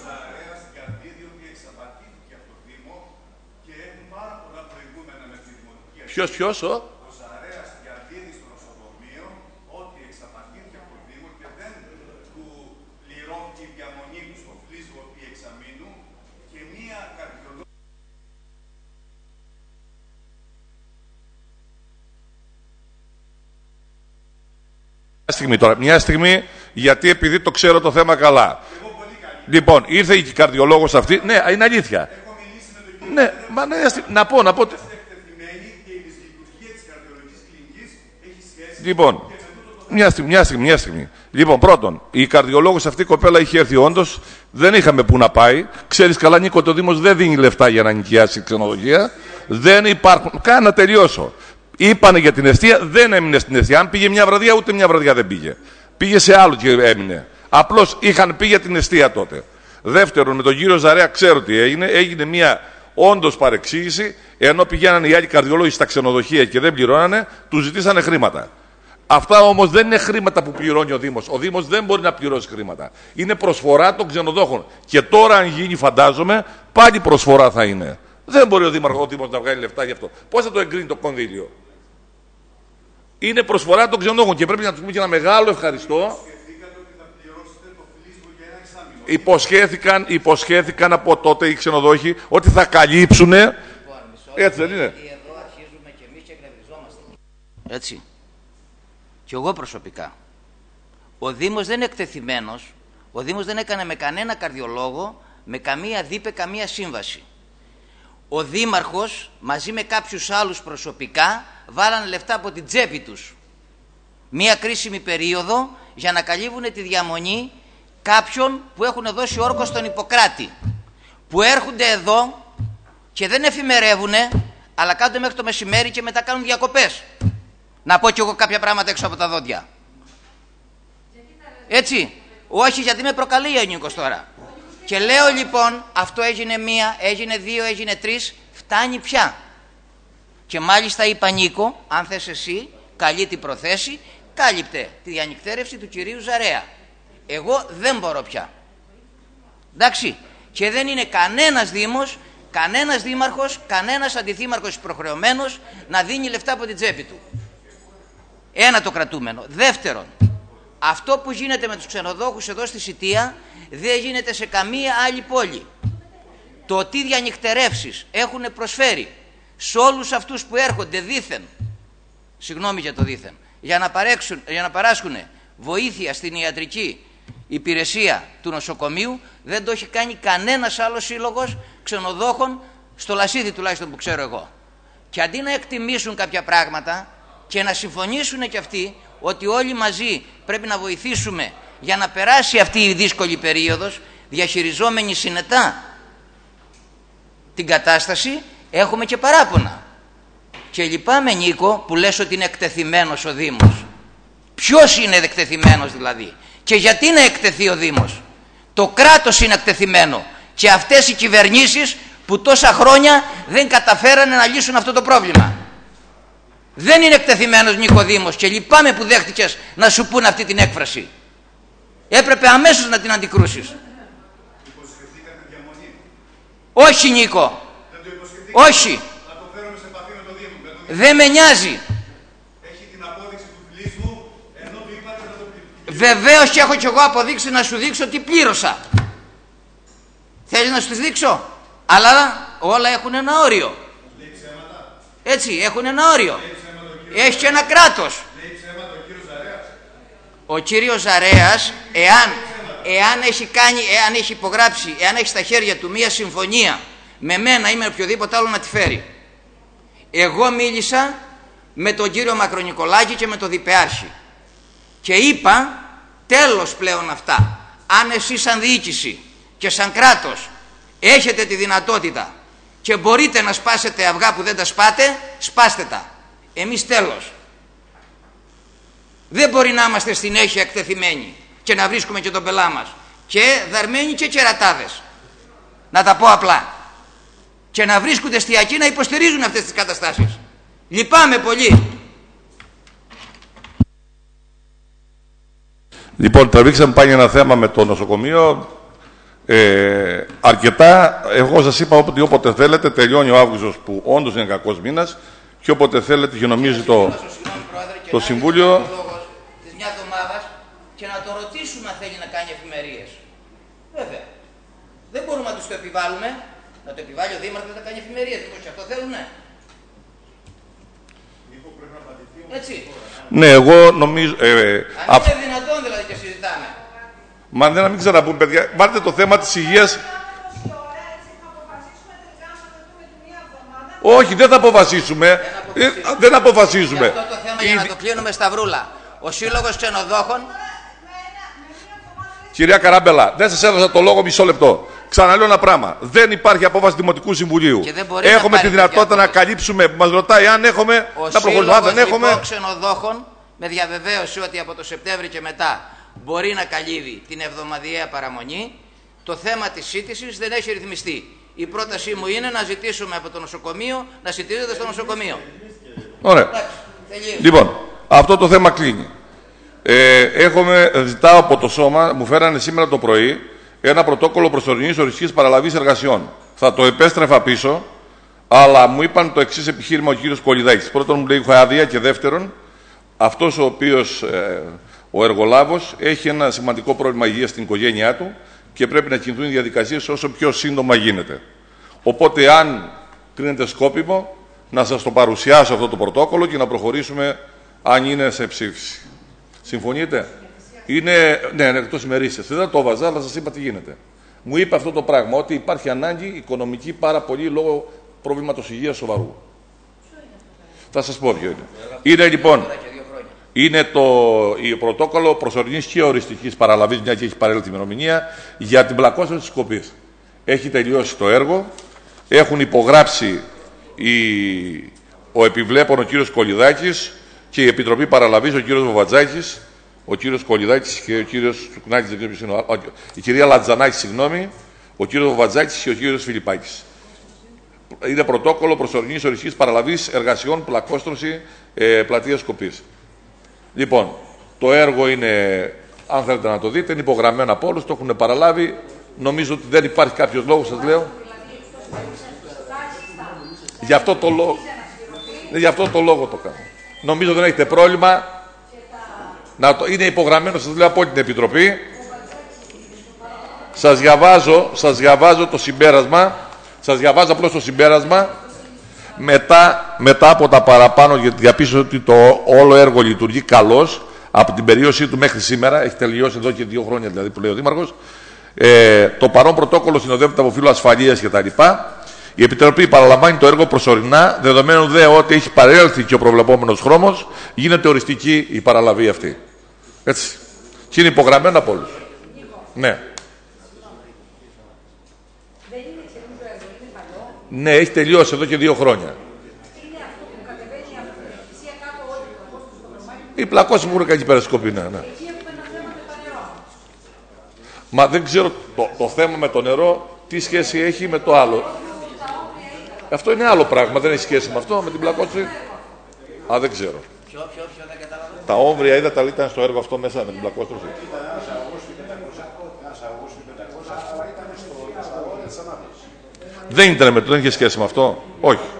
Ποιος, ο? Μια στιγμή, γιατί επειδή το ξέρω το θέμα καλά. Λοιπόν, ήρθε η καρδιολόγος αυτή. Ναι, είναι αλήθεια. Ναι, μα ναι, να πω. Λοιπόν, μια στιγμή. Λοιπόν, πρώτον, η καρδιολόγος αυτή η κοπέλα είχε έρθει όντως, δεν είχαμε που να πάει. Ξέρεις καλά, Νίκο, ότι ο Δήμος δεν δίνει λεφτά για να νοικιάσει ξενοδοχεία. Δεν υπάρχουν. Κάνα να τελειώσω. Είπανε για την εστία, δεν έμεινε στην εστία. Αν πήγε μια βραδιά, ούτε μια βραδιά δεν πήγε. Πήγε σε άλλο και έμεινε. Απλώς είχαν πει για την εστία τότε. Δεύτερον, με τον κύριο Ζαρέα ξέρω τι έγινε. Έγινε μια όντως παρεξήγηση, ενώ πηγαίνανε οι άλλοι καρδιολόγοι στα ξενοδοχεία και δεν πληρώνανε, του ζητήσανε χρήματα. Αυτά όμως δεν είναι χρήματα που πληρώνει ο Δήμος. Ο Δήμος δεν μπορεί να πληρώσει χρήματα. Είναι προσφορά των ξενοδόχων. Και τώρα, αν γίνει, φαντάζομαι, πάλι προσφορά θα είναι. Δεν μπορεί ο Δήμος να βγάλει λεφτά γι' αυτό. Πώς θα το εγκρίνει το κονδύλιο? Είναι προσφορά των ξενοδόχων και πρέπει να τους πούμε και ένα μεγάλο ευχαριστώ. Υποσχέθηκαν από τότε οι ξενοδόχοι ότι θα καλύψουνε. Έτσι δεν είναι? Εδώ αρχίζουμε και εμείς και εκνευριζόμαστε. Έτσι. Και εγώ προσωπικά. Ο Δήμος δεν είναι εκτεθειμένος. Ο Δήμος δεν έκανε με κανένα καρδιολόγο, με καμία ΔΥΠΕ, καμία σύμβαση. Ο Δήμαρχος μαζί με κάποιους άλλους προσωπικά βάλανε λεφτά από την τσέπη τους. Μία κρίσιμη περίοδο για να καλύβουν τη διαμονή κάποιων που έχουν δώσει όρκο στον Ιπποκράτη. Που έρχονται εδώ και δεν εφημερεύουνε, αλλά κάθονται μέχρι το μεσημέρι και μετά κάνουν διακοπές. Να πω κι εγώ κάποια πράγματα έξω από τα δόντια. Έτσι. Όχι, γιατί με προκαλεί ο Νίκος τώρα. Και λέω λοιπόν, αυτό έγινε μία, έγινε δύο, έγινε τρεις, φτάνει πια. Και μάλιστα είπα, Νίκο, αν θες εσύ, καλή την προθέση, κάλυπτε τη διανυκτέρευση του κυρίου Ζαρέα. Εγώ δεν μπορώ πια. Εντάξει. Και δεν είναι κανένας Δήμος, κανένας Δήμαρχος, κανένας αντιδήμαρχος υποχρεωμένος να δίνει λεφτά από την τσέπη του. Ένα το κρατούμενο. Δεύτερον, αυτό που γίνεται με τους ξενοδόχους εδώ στη Σιτία δεν γίνεται σε καμία άλλη πόλη. Το τι διανυκτερεύσεις έχουν προσφέρει σε όλους αυτούς που έρχονται δήθεν, συγγνώμη για το δήθεν, για να παράσχουν βοήθεια στην ιατρική υπηρεσία του νοσοκομείου, δεν το έχει κάνει κανένας άλλος σύλλογος ξενοδόχων, στο Λασίδι τουλάχιστον που ξέρω εγώ. Και αντί να εκτιμήσουν κάποια πράγματα και να συμφωνήσουν και αυτοί ότι όλοι μαζί πρέπει να βοηθήσουμε για να περάσει αυτή η δύσκολη περίοδος, διαχειριζόμενοι συνετά την κατάσταση, έχουμε και παράπονα. Και λυπάμαι, Νίκο, που λες ότι είναι εκτεθειμένος ο Δήμος. Ποιος είναι εκτεθειμένος δηλαδή? Και γιατί είναι εκτεθεί ο Δήμος? Το κράτος είναι εκτεθειμένο και αυτές οι κυβερνήσεις που τόσα χρόνια δεν καταφέρανε να λύσουν αυτό το πρόβλημα. Δεν είναι εκτεθειμένος, Νίκο, Δήμος, και λυπάμαι που δέχτηκες να σου πούν αυτή την έκφραση. Έπρεπε αμέσως να την αντικρούσεις. Όχι, Νίκο. Όχι. Δεν με νοιάζει. Έχει την απόδειξη του πλήσου, ενώ του είπατε Βεβαίως και έχω κι εγώ αποδείξει να σου δείξω τι πλήρωσα. Θέλεις να σου δείξω? Αλλά όλα έχουν ένα όριο. Έτσι, έχουν ένα όριο. Έχει και ένα κράτος. Ο κύριος Ζαρέας, εάν έχει υπογράψει, εάν έχει στα χέρια του μία συμφωνία με μένα ή με οποιοδήποτε άλλο να τη φέρει. Εγώ μίλησα με τον κύριο Μακρονικολάκη και με τον Διπεάρχη και είπα τέλος πλέον αυτά. Αν εσείς σαν διοίκηση και σαν κράτος έχετε τη δυνατότητα και μπορείτε να σπάσετε αυγά που δεν τα σπάτε, σπάστε τα. Εμείς τέλος. Δεν μπορεί να είμαστε στην έχεια εκτεθειμένοι και να βρίσκουμε και τον πελά μας. Και δαρμένοι και κερατάδες. Να τα πω απλά. Και να βρίσκονται εστιακοί να υποστηρίζουν αυτές τις καταστάσεις. Λυπάμαι πολύ. Λοιπόν, τραβήξαμε πάλι ένα θέμα με το νοσοκομείο. Αρκετά. Εγώ σας είπα ότι όποτε θέλετε, τελειώνει ο Αύγουστος που όντως είναι κακός μήνας και όποτε θέλετε και νομίζει το Συμβούλιο. Της μια εβδομάδας και να το ρωτήσουμε αν θέλει να κάνει εφημερίες. Βέβαια. Δεν μπορούμε να τους το επιβάλλουμε. Να το επιβάλλει ο Δήμαρχος να κάνει εφημερίες. Λοιπόν, και αυτό θέλουνε. Έτσι. Ναι, εγώ νομίζω. Αν είναι δυνατόν δηλαδή και συζητάμε. Μα δεν να μην ξαναπούμε, παιδιά. Βάλτε το θέμα της υγείας. Όχι, δεν θα αποφασίσουμε. Δεν αποφασίζουμε. Για αυτό το θέμα για να το κλείνουμε σταυρούλα. Ο Σύλλογος Ξενοδόχων. Κυρία Καράμπελα, δεν σας έδωσα το λόγο μισό λεπτό. Ξαναλέω ένα πράγμα. Δεν υπάρχει απόφαση Δημοτικού Συμβουλίου. Έχουμε τη δυνατότητα να καλύψουμε. Μας ρωτάει αν έχουμε. Να προχωρήσουμε. Αν δεν έχουμε. Ο Ξενοδόχων με διαβεβαίωση ότι από το Σεπτέμβρη και μετά μπορεί να καλύβει την εβδομαδιαία παραμονή. Το θέμα της σύντησης δεν έχει ρυθμιστεί. Η πρότασή μου είναι να ζητήσουμε από το νοσοκομείο να συντηρείται στο νοσοκομείο. Ωραία. Λοιπόν, αυτό το θέμα κλείνει. Ζητάω από το Σώμα, μου φέρανε σήμερα το πρωί ένα πρωτόκολλο προσωρινής οριστικής παραλαβής εργασιών. Θα το επέστρεφα πίσω, αλλά μου είπαν το εξής επιχείρημα ο κύριος Κολιδάκης. Πρώτον, μου λέει έχω άδεια και δεύτερον, αυτός ο οποίος, ο εργολάβος, έχει ένα σημαντικό πρόβλημα υγείας στην οικογένειά του και πρέπει να κινηθούν οι διαδικασίες όσο πιο σύντομα γίνεται. Οπότε, αν κρίνεται σκόπιμο, να σας το παρουσιάσω αυτό το πρωτόκολλο και να προχωρήσουμε αν είναι σε ψήφιση. Συμφωνείτε? Είναι, ναι, εκτός ημερήσιας. Δεν το έβαζα, αλλά σας είπα τι γίνεται. Μου είπε αυτό το πράγμα, ότι υπάρχει ανάγκη οικονομική πάρα πολύ λόγω προβλήματος υγείας σοβαρού. Θα σας πω ποιο είναι. Είναι λοιπόν, είναι η πρωτόκολλο προσωρινής και οριστικής παραλαβής, μια και έχει παρέλθει η ημερομηνία, για την πλακώστρωση της Σκοπής. Έχει τελειώσει το έργο, έχουν υπογράψει ο επιβλέπων ο κύριος Κολιδάκης και η Επιτροπή Παραλαβής ο κύριος Βοβατζάκης, ο κύριος Κολιδάκης και ο κύριος Τσουκνάκης, η κυρία Λατζανάκη, συγγνώμη, ο κύριος Βοβατζάκης και ο κύριος Φιλιππάκης. Είναι πρωτόκολλο προσωρινής οριστικής παραλαβής εργασιών πλακώστρωση πλατείας Σκοπής. Λοιπόν, το έργο είναι, αν θέλετε να το δείτε, είναι υπογραμμένο από όλους, το έχουν παραλάβει. Νομίζω ότι δεν υπάρχει κάποιος λόγος, σας λέω. Γι' αυτό το λόγο το κάνω. Νομίζω δεν έχετε πρόβλημα. Είναι υπογραμμένο, σας λέω, από την Επιτροπή. Σας διαβάζω το συμπέρασμα. Σας διαβάζω απλώς το συμπέρασμα. Μετά από τα παραπάνω, γιατί διαπίστωσα ότι το όλο έργο λειτουργεί καλώς από την περίοδο του μέχρι σήμερα. Έχει τελειώσει εδώ και 2 χρόνια, δηλαδή, που λέει ο Δήμαρχος. Το παρόν πρωτόκολλο συνοδεύεται από φύλλο ασφαλείας κτλ. Η Επιτροπή παραλαμβάνει το έργο προσωρινά, δεδομένου δε ότι έχει παρέλθει και ο προβλεπόμενος χρόνος, γίνεται οριστική η παραλαβή αυτή. Έτσι. Και είναι υπογραμμένο από όλους. Ναι. Ναι, έχει τελειώσει εδώ και 2 χρόνια. Οι πλακώσεις μου έχουν κάνει περασκοπή, ναι. Μα δεν ξέρω το θέμα με το νερό τι σχέση έχει με το άλλο. Αυτό είναι άλλο πράγμα, δεν έχει σχέση με αυτό, με την πλακώση. Α, δεν ξέρω. Τα όμβρια είδα τα ήταν στο έργο αυτό μέσα με την πλακώστρωση. Δεν ήταν δεν είχε σχέση με αυτό. Όχι.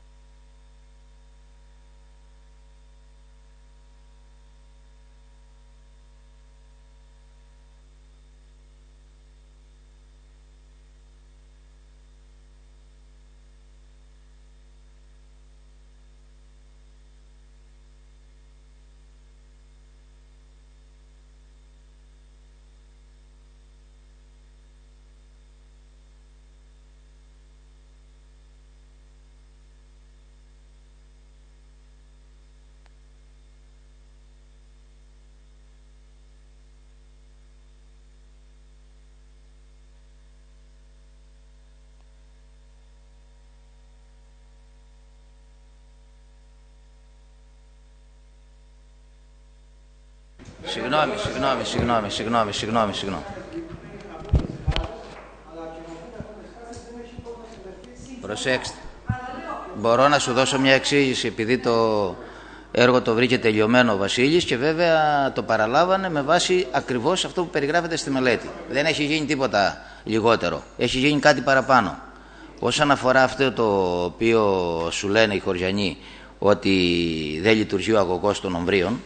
Συγγνώμη. Προσέξτε. Μπορώ να σου δώσω μια εξήγηση, επειδή το έργο το βρήκε τελειωμένο ο Βασίλης και βέβαια το παραλάβανε με βάση ακριβώς αυτό που περιγράφεται στη μελέτη. Δεν έχει γίνει τίποτα λιγότερο. Έχει γίνει κάτι παραπάνω. Όσον αφορά αυτό το οποίο σου λένε οι χωριανοί, ότι δεν λειτουργεί ο αγωγός των Ομβρίων,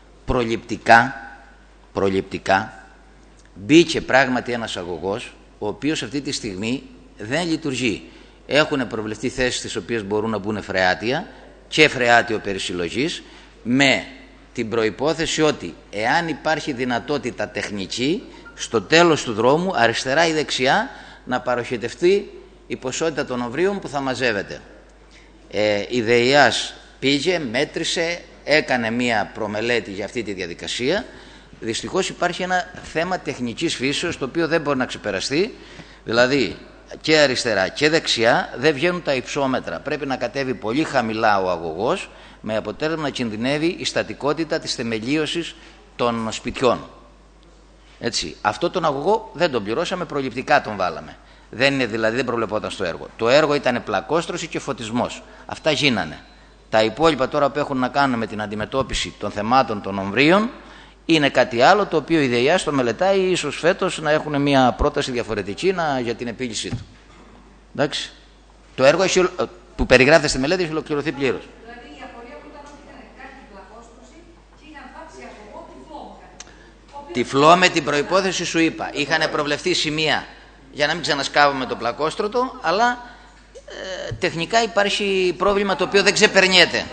προληπτικά μπήκε πράγματι ένας αγωγός, ο οποίος αυτή τη στιγμή δεν λειτουργεί. Έχουν προβλεφτεί θέσεις στις οποίες μπορούν να μπουν φρεάτια και φρεάτιο περισυλλογής, με την προϋπόθεση ότι εάν υπάρχει δυνατότητα τεχνική, στο τέλος του δρόμου, αριστερά ή δεξιά, να παροχετευτεί η ποσότητα των Ομβρίων που θα μαζεύεται. Η ΔΕΙΑΣ πήγε, μέτρησε, έκανε μία προμελέτη για αυτή τη διαδικασία. Δυστυχώς υπάρχει ένα θέμα τεχνικής φύσεως, το οποίο δεν μπορεί να ξεπεραστεί. Δηλαδή και αριστερά και δεξιά δεν βγαίνουν τα υψόμετρα. Πρέπει να κατέβει πολύ χαμηλά ο αγωγός, με αποτέλεσμα να κινδυνεύει η στατικότητα της θεμελίωσης των σπιτιών. Έτσι. Αυτό τον αγωγό δεν τον πληρώσαμε, προληπτικά τον βάλαμε. Δεν προβλεπόταν στο έργο. Το έργο ήταν πλακόστρωση και φωτισμός. Αυτά γίνανε. Τα υπόλοιπα τώρα που έχουν να κάνουν με την αντιμετώπιση των θεμάτων των Ομβρίων είναι κάτι άλλο, το οποίο η ΔΕΙΑΣ το μελετάει, ίσως φέτος να έχουν μια πρόταση διαφορετική για την επίλυσή του. Εντάξει. Το έργο που περιγράφεται στη μελέτη έχει ολοκληρωθεί πλήρως. Δηλαδή η απορία που ήταν ότι ήταν κάτι πλακόστρωση και είχαν βάψει αγωγό τυφλό. Τυφλό με την προϋπόθεση σου είπα. Είχαν προβλεφθεί σημεία για να μην ξανασκάβουμε το πλακόστρωτο, αλλά τεχνικά υπάρχει πρόβλημα το οποίο δεν ξεπερνιέται.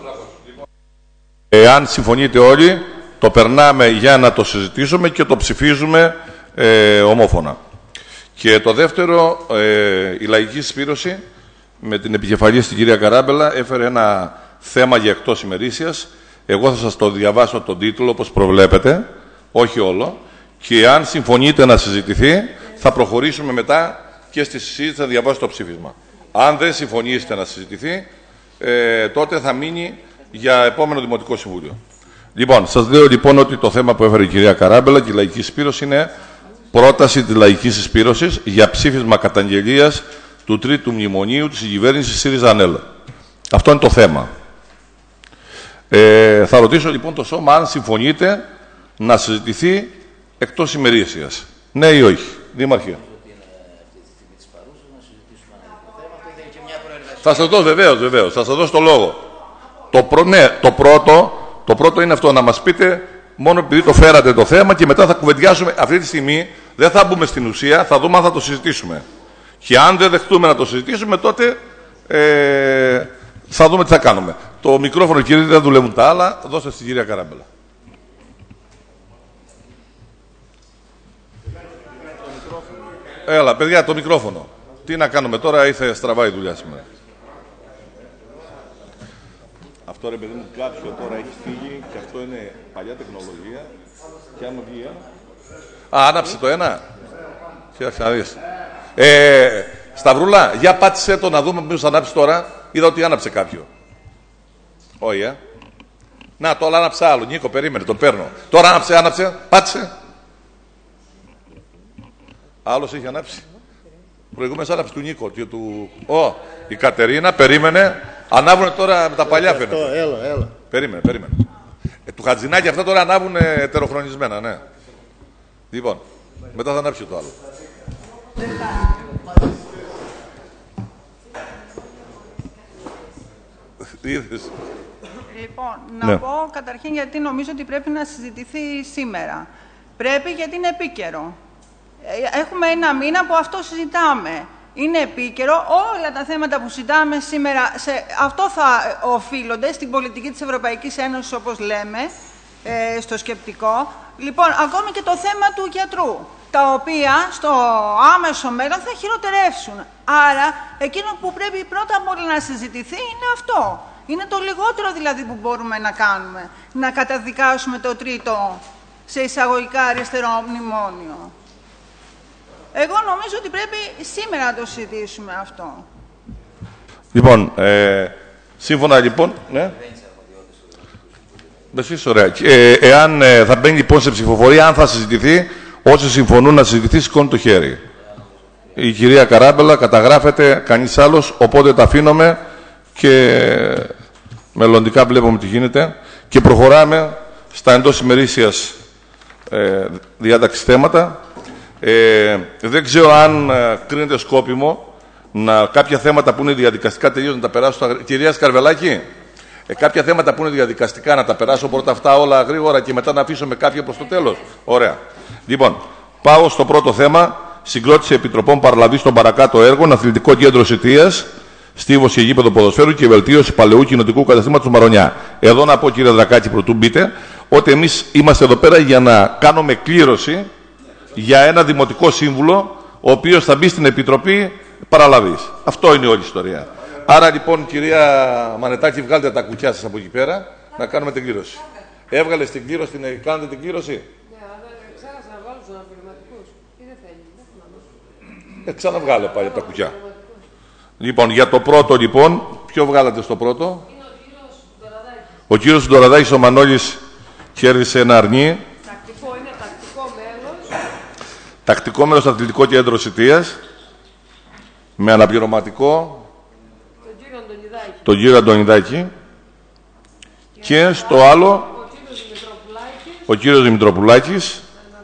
Εάν συμφωνείτε όλοι, το περνάμε για να το συζητήσουμε και το ψηφίζουμε ομόφωνα. Και το δεύτερο, η λαϊκή συσπήρωση με την επικεφαλή στην κυρία Καράμπελα έφερε ένα θέμα για εκτός ημερήσιας. Εγώ θα σας το διαβάσω τον τίτλο όπως προβλέπετε, όχι όλο, και αν συμφωνείτε να συζητηθεί θα προχωρήσουμε μετά και στη συζήτηση, θα διαβάσω το ψήφισμα. Αν δεν συμφωνήσετε να συζητηθεί, τότε θα μείνει για επόμενο Δημοτικό Συμβούλιο. Λοιπόν, σας λέω λοιπόν ότι το θέμα που έφερε η κυρία Καράμπελα και η λαϊκή συσπήρωση είναι πρόταση της λαϊκής συσπήρωσης για ψήφισμα καταγγελίας του τρίτου μνημονίου της συγκυβέρνησης ΣΥΡΙΖΑ-ΑΝΕΛ. Αυτό είναι το θέμα. Θα ρωτήσω λοιπόν το Σώμα αν συμφωνείτε να συζητηθεί εκτός ημερήσιας. Ναι ή όχι. Δήμαρχε. Θα σας δώσω βεβαίως. Θα σας δώσω το λόγο. Το πρώτο είναι αυτό, να μας πείτε μόνο επειδή το φέρατε το θέμα και μετά θα κουβεντιάσουμε. Αυτή τη στιγμή δεν θα μπούμε στην ουσία, θα δούμε αν θα το συζητήσουμε. Και αν δεν δεχτούμε να το συζητήσουμε, τότε θα δούμε τι θα κάνουμε. Το μικρόφωνο, κύριε, δεν δουλεύουν τα άλλα. Δώστε στην κυρία Καράμπελα. Έλα, παιδιά, το μικρόφωνο. Τι να κάνουμε τώρα, ή θα στραβάει η δουλειά σήμερα. Αυτό ρε παιδί μου, κάποιο τώρα έχει φύγει και αυτό είναι παλιά τεχνολογία. Και αν βγει ένα. Άναψε το ένα. Κοίταξε να δεις. Σταυρούλα, για πάτησε το να δούμε μήπως ανάψει τώρα. Είδα ότι άναψε κάποιο. Όχι, Να, τώρα άναψε άλλο. Νίκο, περίμενε, το παίρνω. Τώρα άναψε, πάτησε. Άλλος έχει ανάψει. Προηγούμενος άναψε του Νίκο και του... η Κατερίνα, περίμενε. Ανάβουνε τώρα με τα παλιά φαίνεται. Έλα. Περίμενε. Του Χατζηνάκη αυτά τώρα ανάβουν ετεροχρονισμένα, ναι. Λοιπόν, μετά θα ανάψει το άλλο. Λοιπόν, να πω καταρχήν γιατί νομίζω ότι πρέπει να συζητηθεί σήμερα. Πρέπει γιατί είναι επίκαιρο. Έχουμε ένα μήνα που αυτό συζητάμε. Είναι επίκαιρο. Όλα τα θέματα που συζητάμε σήμερα, αυτό θα οφείλονται στην πολιτική της Ευρωπαϊκής Ένωσης, όπως λέμε, στο σκεπτικό. Λοιπόν, ακόμη και το θέμα του γιατρού, τα οποία στο άμεσο μέλλον θα χειροτερεύσουν. Άρα, εκείνο που πρέπει πρώτα απ' όλα να συζητηθεί είναι αυτό. Είναι το λιγότερο δηλαδή που μπορούμε να κάνουμε. Να καταδικάσουμε το τρίτο σε εισαγωγικά αριστερό μνημόνιο. Εγώ νομίζω ότι πρέπει σήμερα να το συζητήσουμε αυτό. Λοιπόν, σύμφωνα λοιπόν... Εσείς, ωραία. Εάν θα μπαίνει λοιπόν σε ψηφοφορία, αν θα συζητηθεί, όσοι συμφωνούν να συζητηθεί, σηκώνουν το χέρι. Η κυρία Καράμπελα καταγράφεται, κανείς άλλος, οπότε τα αφήνουμε και μελλοντικά βλέπουμε τι γίνεται. Και προχωράμε στα εντός ημερήσιας διάταξη θέματα. Δεν ξέρω αν κρίνεται σκόπιμο να κάποια θέματα που είναι διαδικαστικά τελείως να τα περάσω. Κυρία Σκαρβελάκη, κάποια θέματα που είναι διαδικαστικά να τα περάσω πρώτα αυτά όλα γρήγορα και μετά να αφήσω με κάποια προς το τέλος. Ωραία. Λοιπόν, πάω στο πρώτο θέμα. Συγκρότηση επιτροπών παραλαβή των παρακάτω έργων, αθλητικό κέντρο Σιτίας, στίβωση γήπεδο ποδοσφαίρου και βελτίωση παλαιού κοινοτικού καταστήματος Μαρονιά. Εδώ να πω, κύριε Δρακάκη, πρωτού μπείτε, ότι εμείς είμαστε εδώ πέρα για να κάνουμε κλήρωση για ένα δημοτικό σύμβουλο, ο οποίος θα μπει στην επιτροπή παραλαβής. Αυτό είναι όλη η ιστορία. Άρα λοιπόν, κυρία Μανετάκη, βγάλτε τα κουκιά σας από εκεί πέρα να κάνουμε την κλήρωση. Έβγαλες την κλήρωση, κάνετε την κλήρωση. Ξαναβγάλε πάλι τα κουκιά. Λοιπόν, για το πρώτο λοιπόν, ποιο βγάλατε στο πρώτο? Ο κύριος Ντοραδάκης ο Μανώλης κέρδισε ένα αρνί. Τακτικό, είναι τακτικό μέλος. Τακτικό μέλος στο Αθλητικό Κέντρο Σιτίας. Με αναπληρωματικό τον κύριο Αντωνιδάκη. Και στο άλλο ο κύριος Δημητροπουλάκης.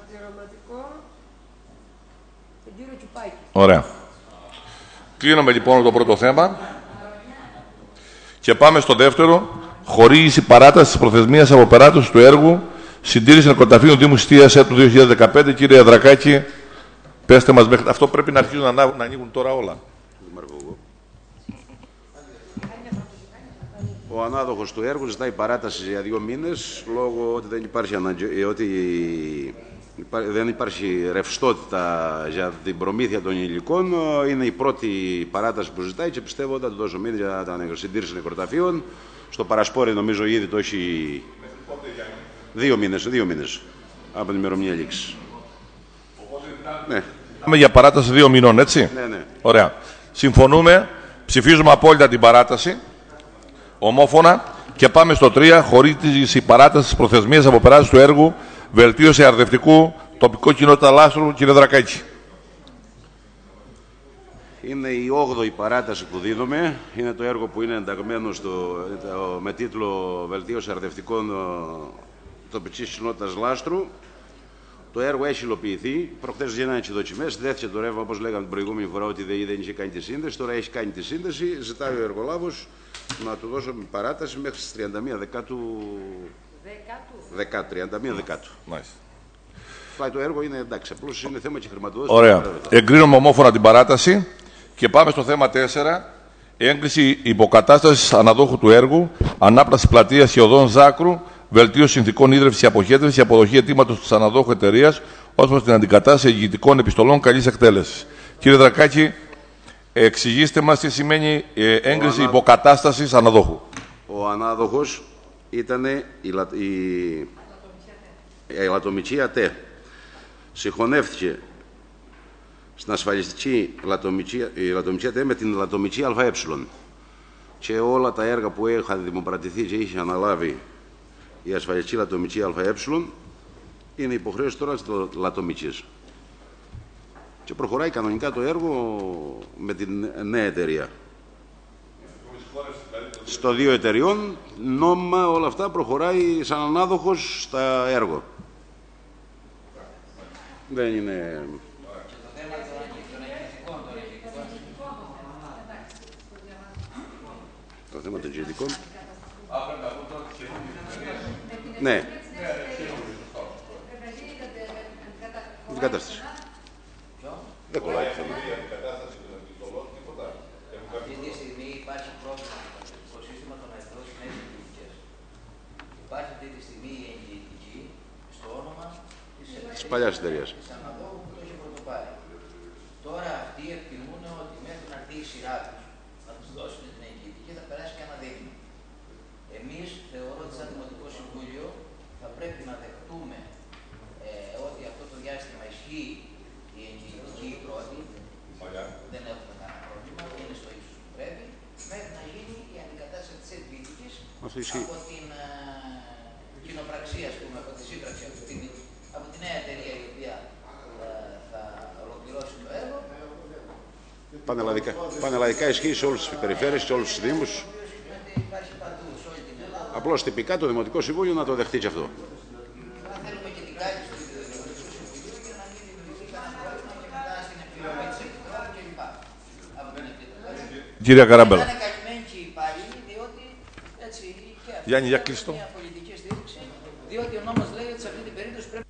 Ωραία. Κλείνουμε λοιπόν το πρώτο θέμα και πάμε στο δεύτερο. Χορήγηση παράταση της προθεσμίας αποπεράτωσης του έργου συντήρηση νεκροταφείων Δήμου Σιτίας του 2015. Κύριε Αδρακάκη, πέστε μας μέχρι... Αυτό πρέπει να αρχίσουν να ανοίγουν τώρα όλα. Ο ανάδοχος του έργου ζητάει παράταση για 2 μήνες λόγω ότι δεν υπάρχει δεν υπάρχει ρευστότητα για την προμήθεια των υλικών. Είναι η πρώτη παράταση που ζητάει και πιστεύω ότι θα του δώσω μήνες για την συντήρηση νεκροταφείων. Στο Παρασπόρι νομίζω ήδη το έχει 2 μήνες από την ημερομηνία λήξης. Ναι. Πάμε για παράταση 2 μηνών, έτσι. Ναι. Ωραία. Συμφωνούμε, ψηφίζουμε απόλυτα την παράταση, ομόφωνα, και πάμε στο 3. Χορήγηση παράταση της προθεσμίας αποπεράτωσης του έργου βελτίωση αρδευτικού τοπικό κοινότητα Λάστρου, κύριε Δρακάκη. Είναι η 8η παράταση που δίνουμε. Είναι το έργο που είναι ενταγμένο με τίτλο Βελτίωση αρδευτικών τοπικής κοινότητας Λάστρου. Το έργο έχει υλοποιηθεί. Προχθές γίνανε οι δοκιμές. Δέθηκε το ρεύμα, όπως λέγαμε την προηγούμενη φορά, ότι δεν είχε κάνει τη σύνδεση. Τώρα έχει κάνει τη σύνδεση. Ζητάει ο εργολάβος να του δώσουμε παράταση μέχρι τις 31 Δεκάτου. 31 Δεκάτου. Το έργο είναι εντάξει, απλώς είναι θέμα και χρηματοδότηση. Ωραία. Εγκρίνουμε ομόφωνα την παράταση και πάμε στο θέμα 4. Έγκριση υποκατάστασης αναδόχου του έργου, ανάπλαση πλατείας και οδών Ζάκρου, βελτίωση συνθηκών ίδρυυσης και αποχέτευσης, αποδοχή αιτήματος της αναδόχου εταιρείας ως προς την αντικατάσταση εγγυητικών επιστολών καλής εκτέλεσης. Κύριε Δρακάκη, εξηγήστε μας τι σημαίνει έγκριση υποκατάστασης αναδόχου. Ο ανάδοχος ήταν η λατομική ΑΤΕ. Συγχωνεύτηκε στην ασφαλιστική λατομική ΑΤΕ με την λατομική ΑΕ. Και όλα τα έργα που είχαν δημοπρατηθεί και είχε αναλάβει η ασφαλιστική λατομική ΑΕ είναι υποχρέωση τώρα της λατομικής. Και προχωράει κανονικά το έργο με την νέα εταιρεία. Στο 2 εταιριών, νόμιμα όλα αυτά προχωράει σαν ανάδοχος στα έργο. Δεν είναι... Το θέμα των γετικών. Ναι. Την κατάσταση. Δεν κολλάει το θέμα. Αυτή τη στιγμή υπάρχει πρόβλημα στο σύστημα των αριθμών στις νέες εγγυητικές. Υπάρχει αυτή τη στιγμή η εγγυητική στο όνομα της παλιάς εταιρείας. Της αναδόχου που το έχει πρωτοπάρει. Τώρα αυτοί εκτιμούν ότι μέχρι να έρθει η σειρά τους να τους δώσουν την εγγυητική θα περάσει και ένα δείγμα. Εμείς θεωρώ ότι σαν Δημοτικό Συμβούλιο θα πρέπει να δεχτούμε ότι αυτό το διάστημα ισχύει η εγγυητική πρώτη. Δεν έχουμε κανένα πρόβλημα, είναι στο ύψος που πρέπει, μέχρι να γίνει η αντικατάσταση της εγγυητικής από την σύμπραξη από τη νέα εταιρεία η οποία θα ολοκληρώσει το έργο. Πανελλαδικά ισχύει σε όλες τις περιφέρειες, σε όλους τους δήμους. Υπάρχει παντού, σε όλη την Ελλάδα. Απλώς τυπικά το Δημοτικό Συμβούλιο να το δεχτεί και αυτό. Θέλουμε και την κάλυψη του Δημοτικού Συμβουλίου για να μην δημιουργηθεί κανένα πρόβλημα και μετά στην επιβολή της εκδρόμου κλπ. Κυρία Καράμπελα. Είναι καλυμμένοι και οι υπάλληλοι, διότι έτσι και αυτή Γιάννη, για κλείστο. μια πολιτική στήριξη, διότι ο νόμος λέει ότι σε αυτή την περίπτωση πρέπει.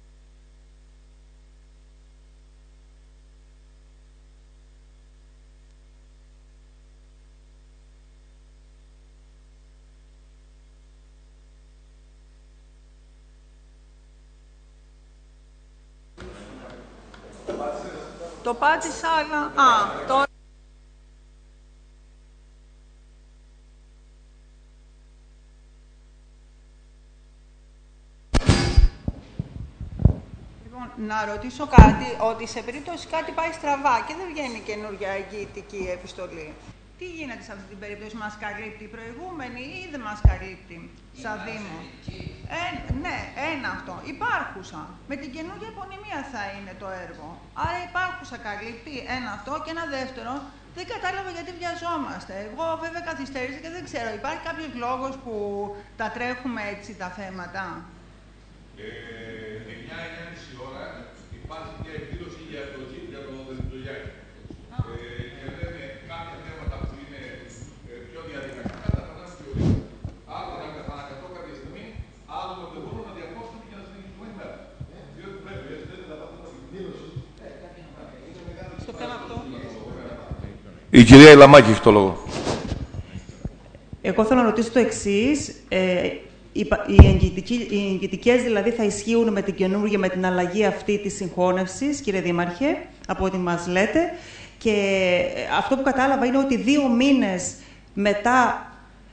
Το πάτησα, αλλά... τώρα... Λοιπόν, να ρωτήσω κάτι, ότι σε περίπτωση κάτι πάει στραβά και δεν βγαίνει καινούργια εγγυητική επιστολή. Τι γίνεται σε αυτή την περίπτωση, μας καλύπτει η προηγούμενη ή δεν μας καλύπτει σαν Δήμο? Ναι, ένα αυτό. Υπάρχουσα. Με την καινούργια επωνυμία θα είναι το έργο. Άρα υπάρχουσα καλύπτει ένα αυτό και ένα δεύτερο. Δεν κατάλαβα γιατί βιαζόμαστε. Εγώ βέβαια καθυστέρησα και δεν ξέρω. Υπάρχει κάποιος λόγος που τα τρέχουμε έτσι τα θέματα? 9:30 ώρα υπάρχει μια εκδήλωση για το Δελτογιάκη. Και λέμε κάποια θέματα που είναι πιο διαδικαστικά, τα πατάμε πιο γρήγορα. Άλλο να ανακατώ κάποια στιγμή, άλλο να δεν μπορούμε να διακόψουμε και να συνεχίσουμε η μέρα. Διότι πρέπει, έτσι δεν θα πατάμε την εκδήλωση. Στο θέμα αυτό. Η κυρία Ηλαμάκη έχει το λόγο. Εγώ θέλω να ρωτήσω το εξής. Οι εγγυητικές δηλαδή θα ισχύουν με την καινούργια, με την αλλαγή αυτή της συγχώνευσης, κύριε Δήμαρχε, από ό,τι μας λέτε. Και αυτό που κατάλαβα είναι ότι 2 μήνες μετά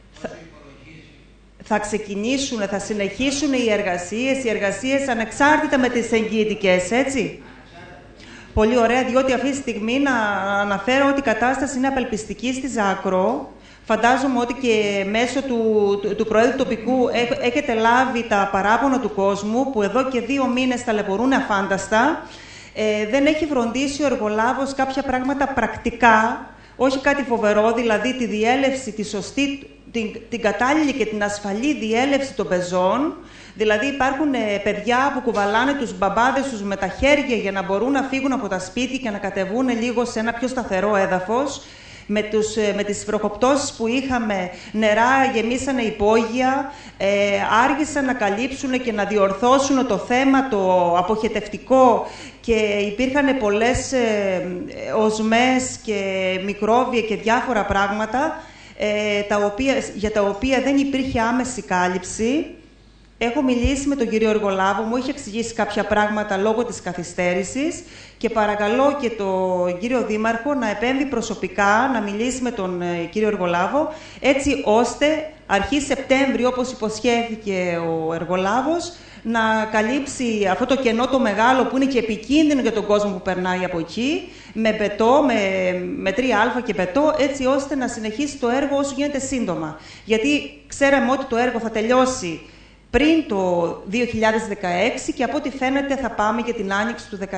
θα ξεκινήσουν, θα συνεχίσουν οι εργασίες ανεξάρτητα με τις εγγυητικές, έτσι. Πολύ ωραία, διότι αυτή τη στιγμή να αναφέρω ότι η κατάσταση είναι απελπιστική στη Ζάκρο. Φαντάζομαι ότι και μέσω του Προέδρου τοπικού έχετε λάβει τα παράπονα του κόσμου, που εδώ και 2 μήνες ταλαιπωρούν αφάνταστα. Δεν έχει φροντίσει ο εργολάβος κάποια πράγματα πρακτικά, όχι κάτι φοβερό, δηλαδή τη διέλευση, τη σωστή, την κατάλληλη και την ασφαλή διέλευση των πεζών. Δηλαδή υπάρχουν παιδιά που κουβαλάνε τους μπαμπάδες τους με τα χέρια για να μπορούν να φύγουν από τα σπίτια και να κατεβούν λίγο σε ένα πιο σταθερό έδαφος. Με τις βροχοπτώσεις που είχαμε, νερά γεμίσανε υπόγεια, άργησαν να καλύψουν και να διορθώσουν το θέμα το αποχετευτικό και υπήρχαν πολλές οσμές και μικρόβια και διάφορα πράγματα για τα οποία δεν υπήρχε άμεση κάλυψη. Έχω μιλήσει με τον κύριο εργολάβο, μου είχε εξηγήσει κάποια πράγματα λόγω της καθυστέρησης και παρακαλώ και τον κύριο Δήμαρχο να επέμβει προσωπικά, να μιλήσει με τον κύριο εργολάβο, έτσι ώστε αρχή Σεπτέμβρη, όπως υποσχέθηκε ο εργολάβος, να καλύψει αυτό το κενό το μεγάλο που είναι και επικίνδυνο για τον κόσμο που περνάει από εκεί, με μπετό, με 3α και μπετό, έτσι ώστε να συνεχίσει το έργο όσο γίνεται σύντομα. Γιατί ξέραμε ότι το έργο θα τελειώσει πριν το 2016 και από ό,τι φαίνεται θα πάμε για την άνοιξη του 2016.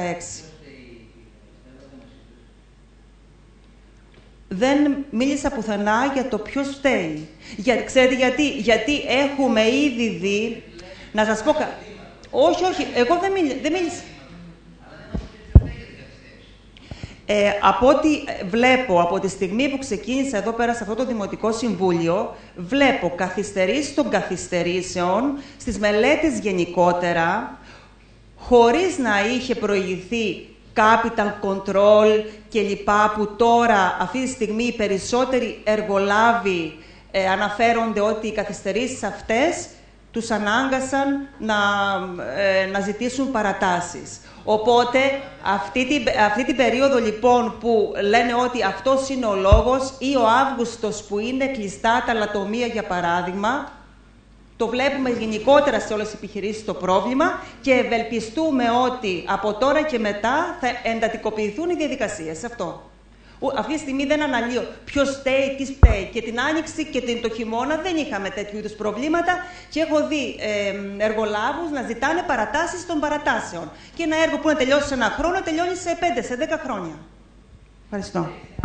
Δεν μίλησα πουθενά για το ποιος φταίει. Ξέρετε γιατί έχουμε ήδη δει... Να σας πω... Όχι, εγώ δεν μίλησα. Από ό,τι βλέπω, από τη στιγμή που ξεκίνησα εδώ πέρα σε αυτό το Δημοτικό Συμβούλιο, βλέπω καθυστερήσεις των καθυστερήσεων, στις μελέτες γενικότερα, χωρίς να είχε προηγηθεί capital control και λοιπά, που τώρα αυτή τη στιγμή οι περισσότεροι εργολάβοι αναφέρονται ότι οι καθυστερήσεις αυτές τους ανάγκασαν να ζητήσουν παρατάσεις. Οπότε, αυτή την περίοδο λοιπόν που λένε ότι αυτός είναι ο λόγος, ή ο Αύγουστος που είναι κλειστά τα λατομεία για παράδειγμα, το βλέπουμε γενικότερα σε όλες τις επιχειρήσεις το πρόβλημα και ευελπιστούμε ότι από τώρα και μετά θα εντατικοποιηθούν οι διαδικασίες. Αυτό. Αυτή τη στιγμή δεν αναλύω ποιο στέει, τι στέει. Και την Άνοιξη και το χειμώνα δεν είχαμε τέτοιου είδους προβλήματα και έχω δει εργολάβους να ζητάνε παρατάσεις των παρατάσεων. Και ένα έργο που να τελειώσει σε 1 χρόνο τελειώνει σε 5, σε 10 χρόνια. Ευχαριστώ.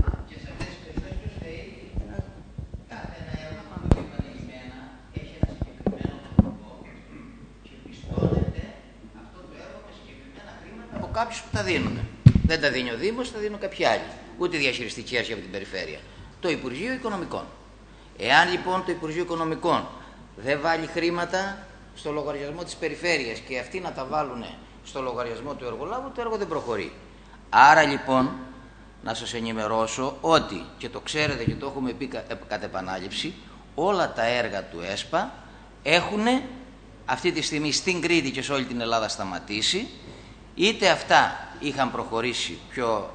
Από κάποιους που τα δίνουν. Δεν τα δίνει ο Δήμος, τα δίνουν κάποιοι άλλοι. Ούτε η διαχειριστική αρχή από την περιφέρεια. Το Υπουργείο Οικονομικών. Εάν λοιπόν το Υπουργείο Οικονομικών δεν βάλει χρήματα στο λογαριασμό της περιφέρειας και αυτοί να τα βάλουν στο λογαριασμό του εργολάβου, το έργο δεν προχωρεί. Άρα λοιπόν να σας ενημερώσω ότι, και το ξέρετε και το έχουμε πει κατ' επανάληψη, όλα τα έργα του ΕΣΠΑ έχουν αυτή τη στιγμή στην Κρήτη και σε όλη την Ελλάδα σταματήσει. Είτε αυτά είχαν προχωρήσει πιο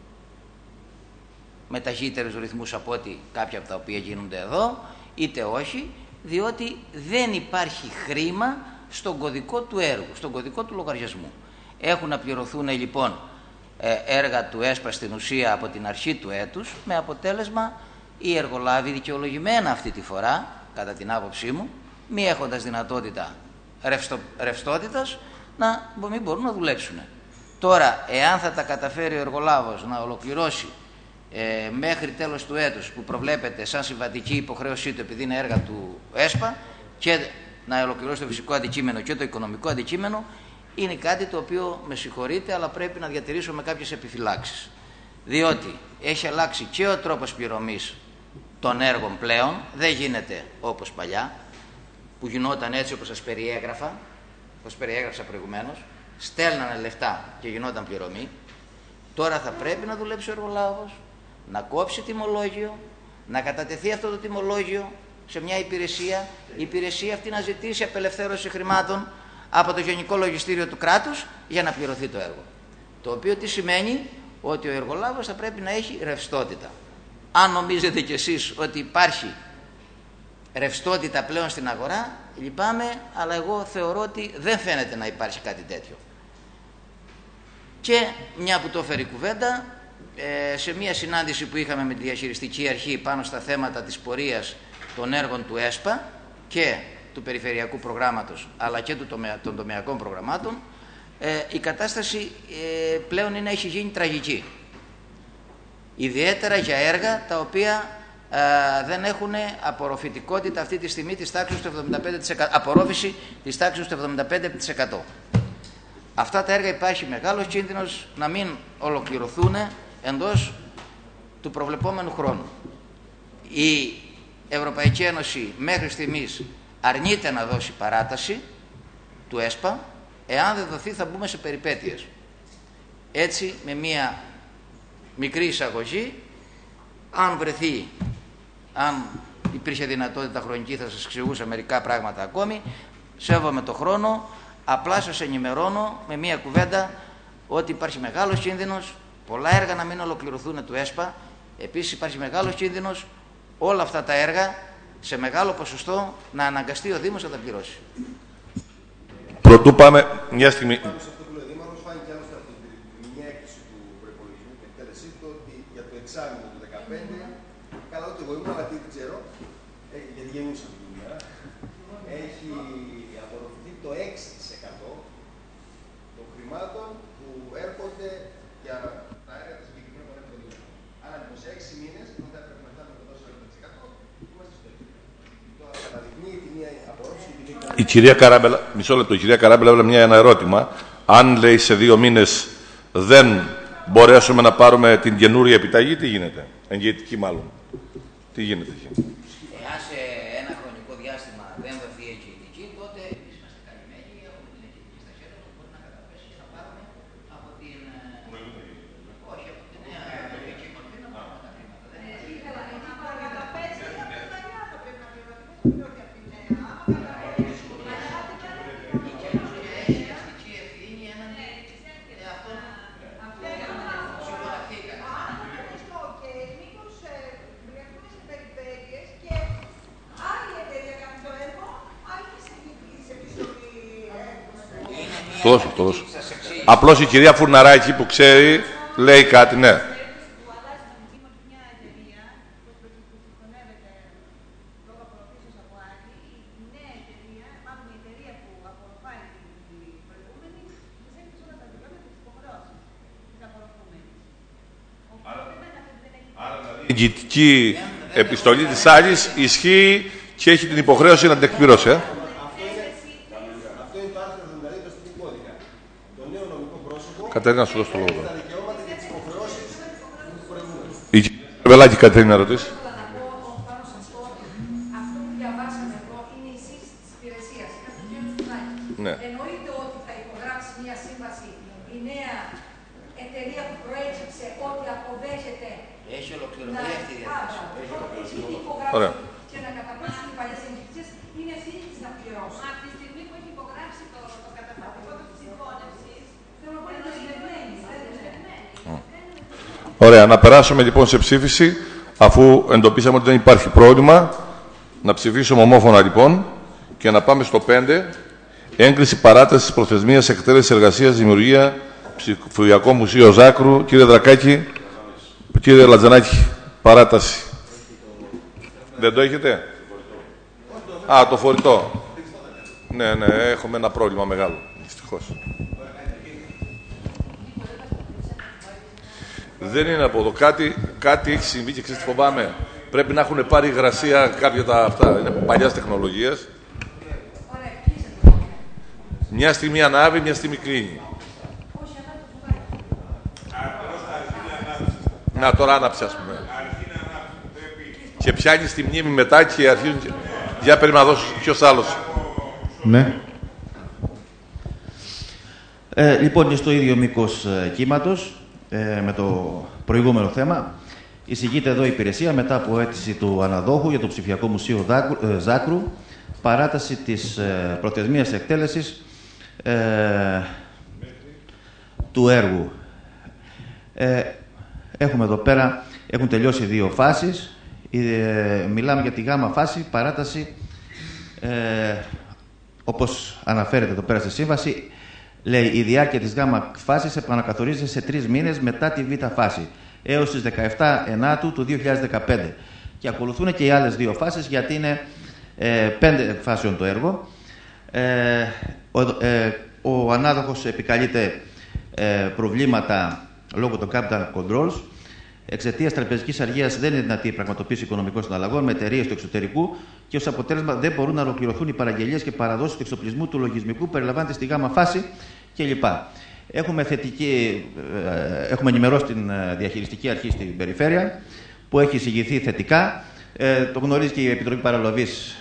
με ταχύτερους ρυθμούς από ότι κάποια από τα οποία γίνονται εδώ, είτε όχι, διότι δεν υπάρχει χρήμα στον κωδικό του έργου, στον κωδικό του λογαριασμού. Έχουν να πληρωθούν λοιπόν έργα του ΕΣΠΑ στην ουσία από την αρχή του έτους, με αποτέλεσμα οι εργολάβοι δικαιολογημένα αυτή τη φορά, κατά την άποψή μου, μη έχοντας δυνατότητα ρευστότητας, να μην μπορούν να δουλέψουν. Τώρα, εάν θα τα καταφέρει ο εργολάβος να ολοκληρώσει μέχρι τέλος του έτους, που προβλέπεται σαν συμβατική υποχρέωσή του επειδή είναι έργα του ΕΣΠΑ, και να ολοκληρώσει το φυσικό αντικείμενο και το οικονομικό αντικείμενο, είναι κάτι το οποίο με συγχωρείτε, αλλά πρέπει να διατηρήσω με κάποιες επιφυλάξεις. Διότι έχει αλλάξει και ο τρόπος πληρωμής των έργων πλέον, δεν γίνεται όπως παλιά, που γινόταν έτσι όπως σας περιέγραψα προηγουμένως, στέλνανε λεφτά και γινόταν πληρωμή. Τώρα θα πρέπει να δουλέψει ο εργολάβος, να κόψει τιμολόγιο, να κατατεθεί αυτό το τιμολόγιο σε μια υπηρεσία, η υπηρεσία αυτή να ζητήσει απελευθέρωση χρημάτων από το Γενικό Λογιστήριο του κράτους για να πληρωθεί το έργο. Το οποίο τι σημαίνει? Ότι ο εργολάβος θα πρέπει να έχει ρευστότητα. Αν νομίζετε κι εσείς ότι υπάρχει ρευστότητα πλέον στην αγορά, λυπάμαι, αλλά εγώ θεωρώ ότι δεν φαίνεται να υπάρχει κάτι τέτοιο. Και μια που το έφερε η κουβέντα, σε μια συνάντηση που είχαμε με τη διαχειριστική αρχή πάνω στα θέματα της πορείας των έργων του ΕΣΠΑ και του περιφερειακού προγράμματος, αλλά και των τομεακών προγραμμάτων, η κατάσταση πλέον έχει γίνει τραγική. Ιδιαίτερα για έργα τα οποία δεν έχουν απορροφητικότητα αυτή τη στιγμή της τάξης του 75%, απορρόφηση της τάξης του 75%. Αυτά τα έργα υπάρχει μεγάλος κίνδυνος να μην ολοκληρωθούν εντός του προβλεπόμενου χρόνου. Η Ευρωπαϊκή Ένωση μέχρι στιγμής αρνείται να δώσει παράταση του ΕΣΠΑ. Εάν δεν δοθεί θα μπούμε σε περιπέτειες. Έτσι, με μία μικρή εισαγωγή, αν υπήρχε δυνατότητα χρονική, θα σας εξηγούσα μερικά πράγματα ακόμη. Σέβομαι το χρόνο, απλά σας ενημερώνω με μία κουβέντα ότι υπάρχει μεγάλος κίνδυνος πολλά έργα να μην ολοκληρωθούν του ΕΣΠΑ. Επίσης υπάρχει μεγάλος κίνδυνος όλα αυτά τα έργα σε μεγάλο ποσοστό να αναγκαστεί ο Δήμος να τα πληρώσει. Πρωτού πάμε μια στιγμή. Εξάμεινο του 2015, καλά ότι εγώ ήμουν, αλλά τι δεν ξέρω, γιατί γεννούσα την ημέρα, έχει απορροφηθεί το 6% των χρημάτων που έρχονται για τα έργα της συγκεκριμένου πανεπιστημίου. Άρα λοιπόν σε 6 μήνες, όταν θα έπρεπε να φτάνουμε το 40%, είμαστε στο ίδιο. Τώρα καταδεικνύει τη μία απορρόφηση και τη μία. Η κυρία Καράμπελα, μισό λεπτό, η κυρία Καράμπελα έβαλε ένα ερώτημα. Αν λέει σε 2 μήνες δεν μπορέσουμε να πάρουμε την καινούρια επιταγή, τι γίνεται? Εγγυητική μάλλον. Τι γίνεται εκεί? Εάν σε ένα χρονικό διάστημα δεν δοθεί εγγυητική, τότε εμείς είμαστε καλυμμένοι, έχουμε την εγγυητική στα χέρια μας, μπορεί να καταπέσει και να πάρουμε από την... Όχι, από τη νέα λογική μορφή να πάρουμε τα χρήματα. Το δώσω. Απλώς η κυρία Φουρναράκη που ξέρει λέει κάτι, ναι. εγγυητική επιστολή της άλλης ισχύει και έχει την υποχρέωση να την εκπληρώσει. Αυτό είναι το άρθρο 72 του αστικού κώδικα. Το νέο νομικό πρόσωπο. Κατερίνα, σου δώσω το λόγο. Τα δικαιώματα και τις υποχρεώσεις του προηγούμενου. Η κυρία Βελάκη, Κατερίνα, ρωτήσει. Ναι. Εννοείται ότι θα υπογράψει μια σύμβαση η νέα εταιρεία που προέκυψε ότι αποδέχεται. Έχει ολοκληρωθεί αυτή η διαδικασία. Ωραία. Και να καταπέσουν οι παλιές εγκύτησεις είναι ευθύνη της να πληρώσει. Μα από τη στιγμή που έχει υπογράψει το καταστατικό της συμφώνευσης, θέλω να πω είναι δεσμευμένη. Ωραία, να περάσουμε λοιπόν σε ψήφιση, αφού εντοπίσαμε ότι δεν υπάρχει πρόβλημα. Να ψηφίσουμε ομόφωνα λοιπόν και να πάμε στο 5. Έγκριση παράταση προθεσμίας εκτέλεσης εργασίας δημιουργία ψηφιακό μουσείο Ζάκρου. Κύριε Δρακάκη, κύριε Λατζανάκη, παράταση. Δεν το έχετε? Α, το φορητό. Ναι, έχουμε ένα πρόβλημα μεγάλο, δυστυχώς. Δεν είναι από εδώ. Κάτι έχει συμβεί και ξέρετε τι φοβάμαι. Πρέπει να έχουν πάρει υγρασία κάποια τα αυτά. Είναι παλιάς τεχνολογίας. Μια στιγμή ανάβει, μια στιγμή κλείνει. Να, τώρα άναψε, ας πούμε. Και πιάνει στη μνήμη μετά και αρχίζουν... Για πρέπει να δώσω ποιος άλλος. Ναι. Λοιπόν, και στο ίδιο μήκος κύματος, με το προηγούμενο θέμα, εισηγείται εδώ η υπηρεσία μετά από αίτηση του αναδόχου για το ψηφιακό μουσείο Ζάκρου, παράταση της προθεσμίας εκτέλεσης του έργου. Έχουμε εδώ πέρα, έχουν τελειώσει 2 φάσεις. Μιλάμε για τη γάμα φάση, παράταση, όπως αναφέρεται εδώ πέρα στη σύμβαση, λέει η διάρκεια της γάμα φάσης επανακαθορίζεται σε 3 μήνες μετά τη β' φάση, έως τις 17 Ενάτου του 2015. Και ακολουθούν και οι άλλες 2 φάσεις, γιατί είναι 5 φάσεων το έργο. Ο ανάδοχος επικαλείται προβλήματα λόγω των capital controls. Εξαιτίας τραπεζικής αργίας δεν είναι δυνατή η πραγματοποίηση οικονομικών συναλλαγών με εταιρείες του εξωτερικού και ως αποτέλεσμα δεν μπορούν να ολοκληρωθούν οι παραγγελίες και παραδόσεις του εξοπλισμού του λογισμικού που περιλαμβάνεται στη γάμα φάση κλπ. Έχουμε ενημερώσει την διαχειριστική αρχή στην περιφέρεια που έχει εισηγηθεί θετικά. Το γνωρίζει και η Επιτροπή Παραλαβής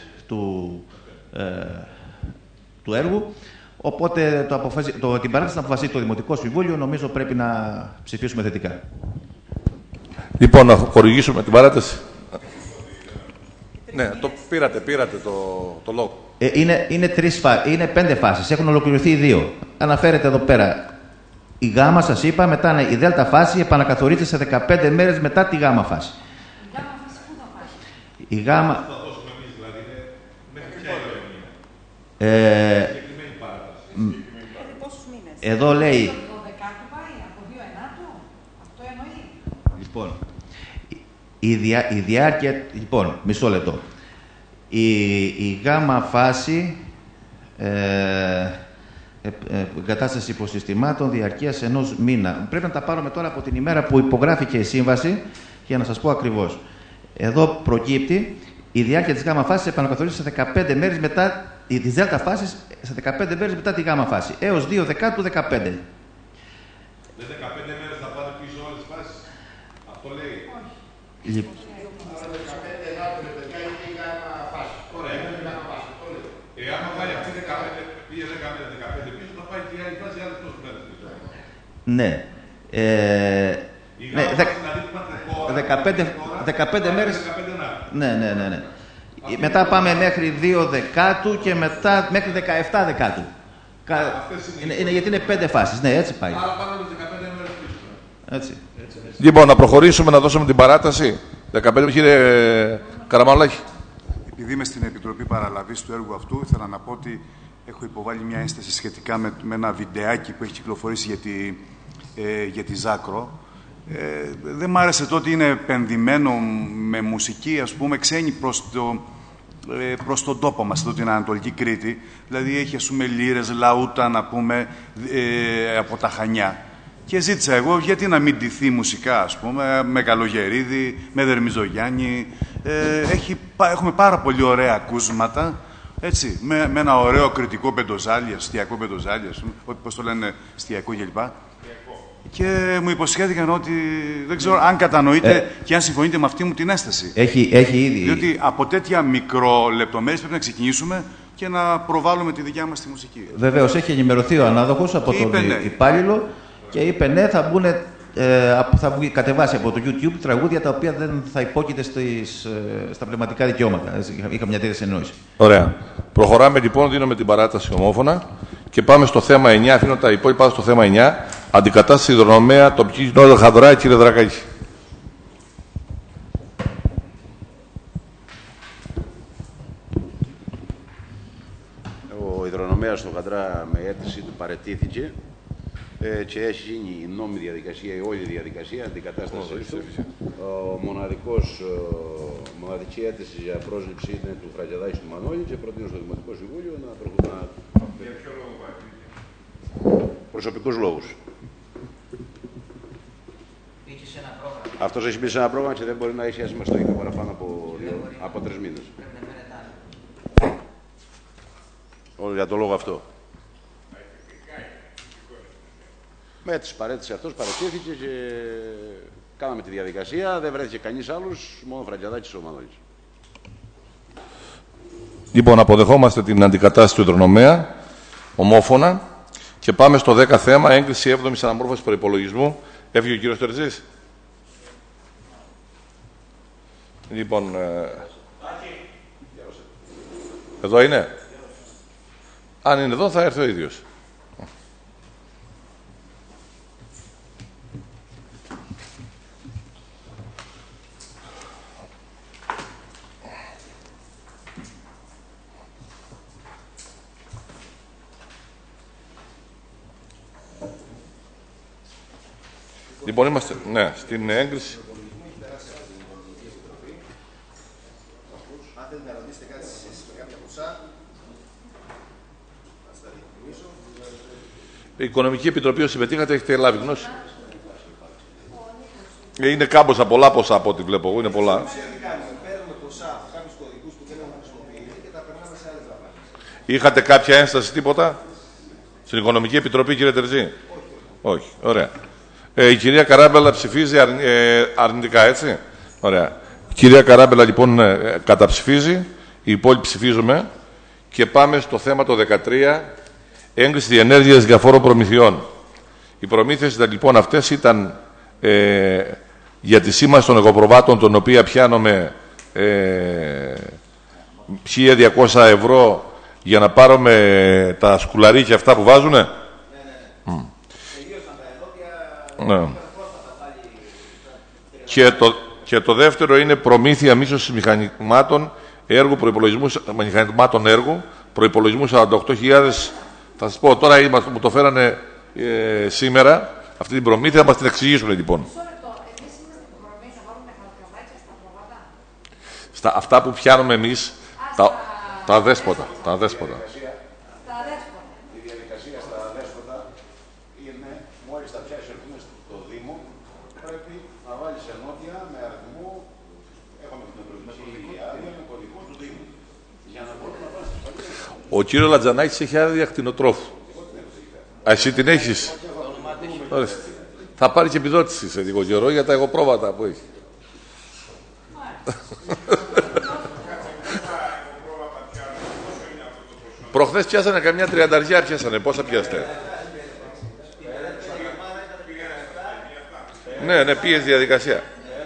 του έργου. Οπότε την παράταση να αποφασίσει το Δημοτικό Συμβούλιο, νομίζω πρέπει να ψηφίσουμε θετικά. Λοιπόν, να χορηγήσουμε την παράταση. Ναι, το πήρατε το λόγο. Είναι 5 φάσεις, έχουν ολοκληρωθεί 2. Αναφέρεται εδώ πέρα η γάμα, σας είπα, μετά η δέλτα φάση επανακαθορίζεται σε 15 μέρες μετά τη γάμα φάση. Η γάμα... Εδώ λέει... Λοιπόν, η διάρκεια... Λοιπόν, μισό λεπτό. Η γάμα φάση εγκατάσταση υποσυστημάτων διαρκείας 1 μήνα. Πρέπει να τα πάρουμε τώρα από την ημέρα που υπογράφηκε η σύμβαση για να σας πω ακριβώς. Εδώ προκύπτει η διάρκεια της γάμα φάσης επανακαθορίζεται σε 15 μέρες μετά της δέλτα φάσης σε 15 μέρες μετά τη γάμα φάση έως 2 Δεκάτου 15. Δεν 15 μέρες θα πάνε πίσω όλες τις φάσεις. Αυτό λέει. Όχι. Άμα πάει αυτή 15 πίσω, θα πάει και η άλλη φάση άλλες τόσες μέρες πίσω. Ναι. Ναι, 15 μέρες. Ναι. Μετά πάμε μέχρι 2 Δεκάτου και μετά μέχρι 17 Δεκάτου. Γιατί είναι 5 φάσεις. Ναι, έτσι πάει. Άρα πάμε 15 μέρες πίσω. Έτσι. Λοιπόν, να προχωρήσουμε, να δώσουμε την παράταση. 15, κύριε Καραμαλάκη. Επειδή είμαι στην Επιτροπή Παραλαβής του έργου αυτού, ήθελα να πω ότι έχω υποβάλει μια ένσταση σχετικά με ένα βιντεάκι που έχει κυκλοφορήσει για τη Ζάκρο. Δεν μ' άρεσε το ότι είναι επενδυμένο με μουσική, ας πούμε, ξένη προς τον τόπο μας, εδώ την Ανατολική Κρήτη. Δηλαδή έχει, ας πούμε, λύρες, λαούτα, να πούμε, από τα Χανιά. Και ζήτησα εγώ γιατί να μην ντυθεί μουσικά, ας πούμε, με Καλογερίδη, με Δερμιζογιάννη. Έχουμε πάρα πολύ ωραία ακούσματα, έτσι, με ένα ωραίο κριτικό πεντοζάλι, αστιακό πεντοζάλι, ας πούμε, πώς το λένε, αστιακό κλπ. Και μου υποσχέθηκαν ότι δεν ξέρω αν κατανοείτε και αν συμφωνείτε με αυτή μου την αίσθηση. Έχει ήδη. Διότι από τέτοια μικρολεπτομέρειες πρέπει να ξεκινήσουμε και να προβάλλουμε τη δικιά μας τη μουσική. Βεβαίως, έχει ενημερωθεί ο ανάδοχος από τον υπάλληλο και είπε ναι, θα κατεβάσει από το YouTube τραγούδια τα οποία δεν θα υπόκειται στα πνευματικά δικαιώματα. Είχα μια τέτοια συνεννόηση. Ωραία. Προχωράμε λοιπόν, δίνουμε την παράταση ομόφωνα και πάμε στο θέμα 9. Αφήνω τα υπόλοιπα στο θέμα 9. Αντικατάσταση υδρονομέα τοπική κοινότητα Χαδρά, κύριε Δρακάκη. Ο υδρονομέας στο Χαδρά με αίτηση του παραιτήθηκε και έχει γίνει η νόμιμη διαδικασία, η όλη διαδικασία αντικατάστασης του. Μοναδική αίτηση για πρόσληψη είναι του Φραγκεδάκη του Μανώλη και προτείνω στο Δημοτικό Συμβούλιο να προχωρήσει. Για ποιο λόγο πάει? Προσωπικούς λόγους. Μπήκε σε ένα πρόγραμμα. Αυτός έχει μπει σε ένα πρόγραμμα και δεν μπορεί να έχει ασυμμαστοείται παραπάνω από 3 μήνες. Πρέπει να φαίνεται άλλο. Για το λόγο αυτό. Με τις παρέτηση αυτός παραιτήθηκε και κάναμε τη διαδικασία, δεν βρέθηκε κανείς άλλος, μόνο ο Φραγκεδάκης και ο Μανώλης. Λοιπόν, αποδεχόμαστε την αντικατάσταση του υδρονομέα, ομόφωνα, και πάμε στο 10 θέμα, έγκριση 7ης αναμόρφωσης προϋπολογισμού. Έφυγε ο κύριος Τερζής. Λοιπόν, εδώ είναι. Αν είναι εδώ θα έρθει ο ίδιος. Λοιπόν, είμαστε στην έγκριση. Αν θέλετε να ρωτήσετε κάτι με κάποια ποσά, να σας τα διευκρινίσω. Η Οικονομική Επιτροπή, όσοι συμμετείχατε, έχετε λάβει γνώση. Είναι κάμποσα πολλά ποσά από ό,τι βλέπω εγώ, είναι πολλά. Παίρνουμε ποσά από κάποιους κωδικούς που δεν έχουμε χρησιμοποιήσει και τα περνάμε σε άλλες δαπάνες. Είχατε κάποια ένσταση, τίποτα, στην Οικονομική Επιτροπή, κύριε Τερζή? Όχι. Ωραία. Η κυρία Καράμπελα ψηφίζει αρνητικά, έτσι. Ωραία. Η κυρία Καράμπελα λοιπόν καταψηφίζει, οι υπόλοιποι ψηφίζουμε και πάμε στο θέμα το 13, έγκριση διενέργειας διαφόρων προμηθειών. Οι προμήθειες λοιπόν αυτές ήταν για τη σήμανση των εγωπροβάτων, τον οποία πιάνουμε 1.200 ευρώ για να πάρουμε τα σκουλαρίκια αυτά που βάζουνε. Ναι. Και το δεύτερο είναι προμήθεια μίσθωσης μηχανημάτων έργου, μηχανημάτων έργου, προϋπολογισμού 48.000. Θα σας πω τώρα, μου το φέρανε σήμερα αυτή την προμήθεια, θα μας την εξηγήσουν λοιπόν. Αυτά που πιάνουμε εμείς, τα δέσποτα. Η διαδικασία στα δέσποτα είναι, μόλις τα πιάσεις έρχομαι στο Δήμο, πρέπει να βάλεις ενότια με αριθμό, έχουμε την προηγούμενη άδεια με κωδικό του Δήμου, για να μπορούμε να βάλεις τις ασφαλίες. Ο κύριος Λατζανάκης έχει άδεια κτηνοτρόφου. Εσύ την έχεις? Θα πάρει και επιδότηση σε λίγο καιρό για τα εγωπρόβατα που έχει. Προχθές πιάσανε καμιά 30 πιάσανε. Πόσα πιάστε? Ναι, πήγε στη διαδικασία.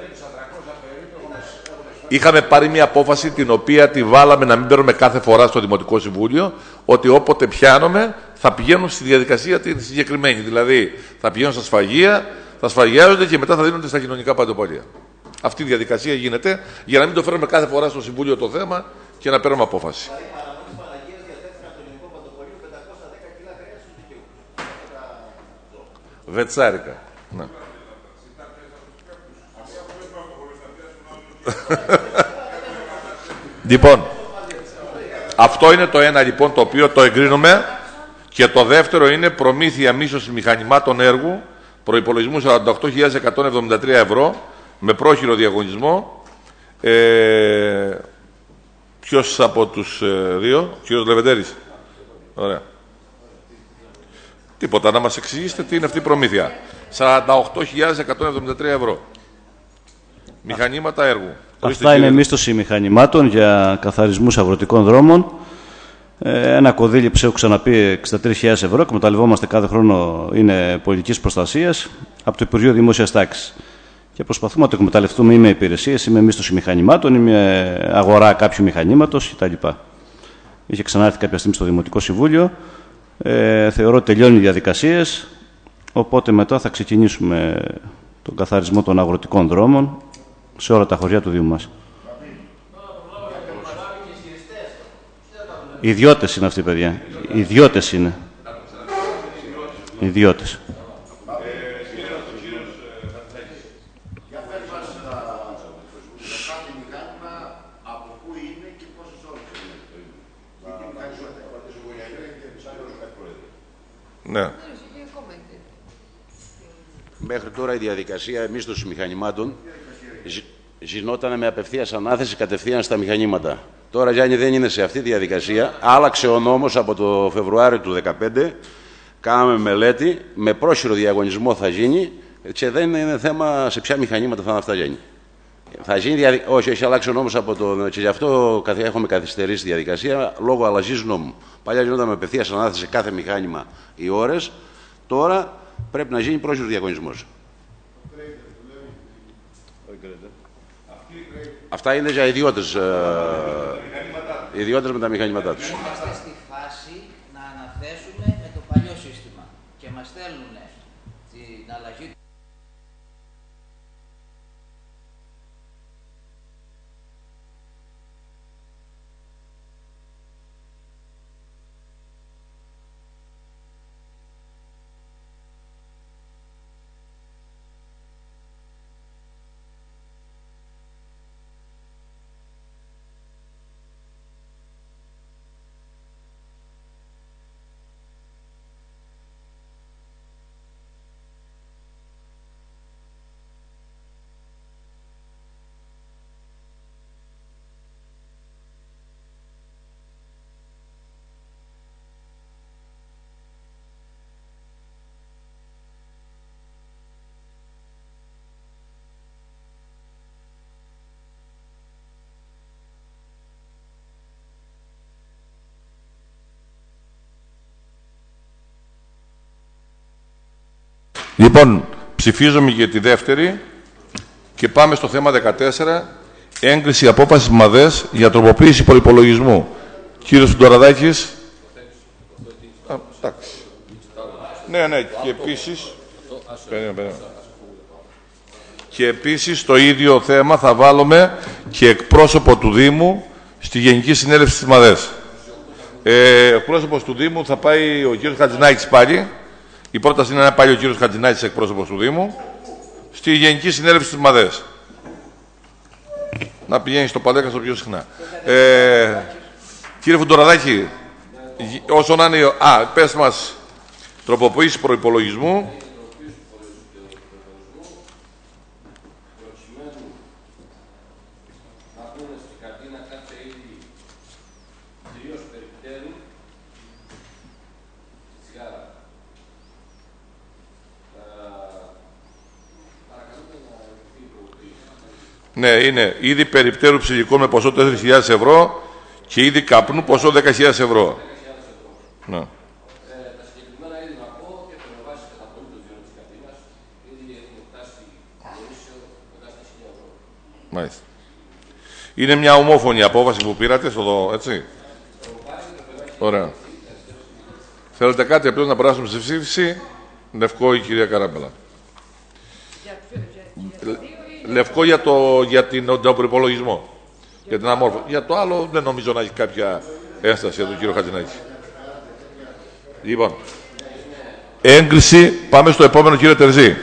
Είχαμε πάρει μια απόφαση την οποία τη βάλαμε να μην παίρνουμε κάθε φορά στο Δημοτικό Συμβούλιο, ότι όποτε πιάνουμε θα πηγαίνουν στη διαδικασία τη συγκεκριμένη. Δηλαδή θα πηγαίνουν στα σφαγεία, θα σφαγιάζονται και μετά θα δίνονται στα κοινωνικά παντοπολία. Αυτή η διαδικασία γίνεται για να μην το φέρουμε κάθε φορά στο Συμβούλιο το θέμα και να παίρνουμε απόφαση. Βετσάρικα. Ναι. Λοιπόν, αυτό είναι το ένα λοιπόν το οποίο το εγκρίνουμε, και το δεύτερο είναι προμήθεια μίσθωσης μηχανημάτων έργου, προϋπολογισμού 48.173 ευρώ με πρόχειρο διαγωνισμό. Ποιος από τους δύο, κύριος Λεβεντέρης? Ωραία. Τίποτα, να μας εξηγήσετε τι είναι αυτή η προμήθεια. 48.173 ευρώ. Μηχανήματα έργου. Αυτά είναι μίσθωση μηχανημάτων για καθαρισμούς αγροτικών δρόμων. Ένα κονδύλι που έχω ξαναπεί 63.000 ευρώ. Εκμεταλλευόμαστε κάθε χρόνο, είναι πολιτικής προστασίας από το Υπουργείο Δημόσιας Τάξης. Και προσπαθούμε να το εκμεταλλευτούμε ή με υπηρεσίες ή με μίσθωση μηχανημάτων ή με αγορά κάποιου μηχανήματος κτλ. Είχε ξανάρθει κάποια στιγμή στο Δημοτικό Συμβούλιο. Θεωρώ ότι τελειώνουν οι διαδικασίες. Οπότε μετά θα ξεκινήσουμε τον καθαρισμό των αγροτικών δρόμων σε όλα τα χωριά του Δήμου μας. Ιδιώτες είναι αυτοί, παιδιά. Ιδιώτες είναι. Ιδιώτες. Ναι. Μέχρι τώρα η διαδικασία μίσθωση μηχανημάτων γινόταν με απευθείας ανάθεση κατευθείαν στα μηχανήματα. Τώρα, Γιάννη, δεν είναι σε αυτή τη διαδικασία. Άλλαξε ο νόμος από το Φεβρουάριο του 2015. Κάναμε μελέτη, με πρόχειρο διαγωνισμό θα γίνει και δεν είναι θέμα σε ποια μηχανήματα θα είναι αυτά, Γιάννη. Θα γίνει όχι, έχει αλλάξει ο νόμος από τον. Και γι' αυτό έχουμε καθυστερήσει τη διαδικασία λόγω αλλαγής νόμου. Παλιά γινόταν με απευθείας ανάθεση σε κάθε μηχάνημα οι ώρες. Τώρα πρέπει να γίνει πρόχειρος διαγωνισμός. Αυτά είναι για ιδιώτες, ιδιώτες με τα μηχανήματά τους. Είμαστε στη φάση να αναθέσουμε με το παλιό σύστημα και μας στέλνουν την αλλαγή. Λοιπόν, ψηφίζουμε για τη δεύτερη και πάμε στο θέμα 14. Έγκριση απόφασης ΜΑΔΕΣ για τροποποίηση προϋπολογισμού. Κύριος Φουντοραδάκης. Ναι, και επίσης... Και επίσης στο ίδιο θέμα θα βάλουμε και εκπρόσωπο του Δήμου στη Γενική Συνέλευση της ΜΑΔΕΣ. Εκπρόσωπος του Δήμου θα πάει ο κύριος Χατζηνάκης πάλι. Η πρόταση είναι να πάει ο κύριος Χατζηνάκης, εκπρόσωπος του Δήμου, στη Γενική Συνέλευση της ΜΑΔΕΣ. Να πηγαίνει στο Παλέκαστρο πιο συχνά. Κύριε Φουντοραδάκη, όσο να είναι... πες μας, τροποποίηση προϋπολογισμού. Ναι, είναι είδη περιπτέρου ψυγικών με ποσό 4.000 ευρώ και είδη καπνού ποσό 10.000 ευρώ. Ναι. Τα συγκεκριμένα είδη να πω και με βάση κατά πολύ το δύο της κατήνας, ήδη έχουν φτάσει κοντά στα 1.000 ευρώ. Μάλιστα. Είναι μια ομόφωνη απόφαση που πήρατε στο έτσι. Ωραία. Θέλετε κάτι απλώς να περάσουμε στη ψήφιση? Λευκό η κυρία Καράμπελα. Λευκό για τον προϋπολογισμό. Για την αμόρφωση. Για το άλλο δεν νομίζω να έχει κάποια ένσταση για τον κύριο Χατζηνάκη. Λοιπόν, έγκριση, πάμε στο επόμενο, κύριε Τερζή.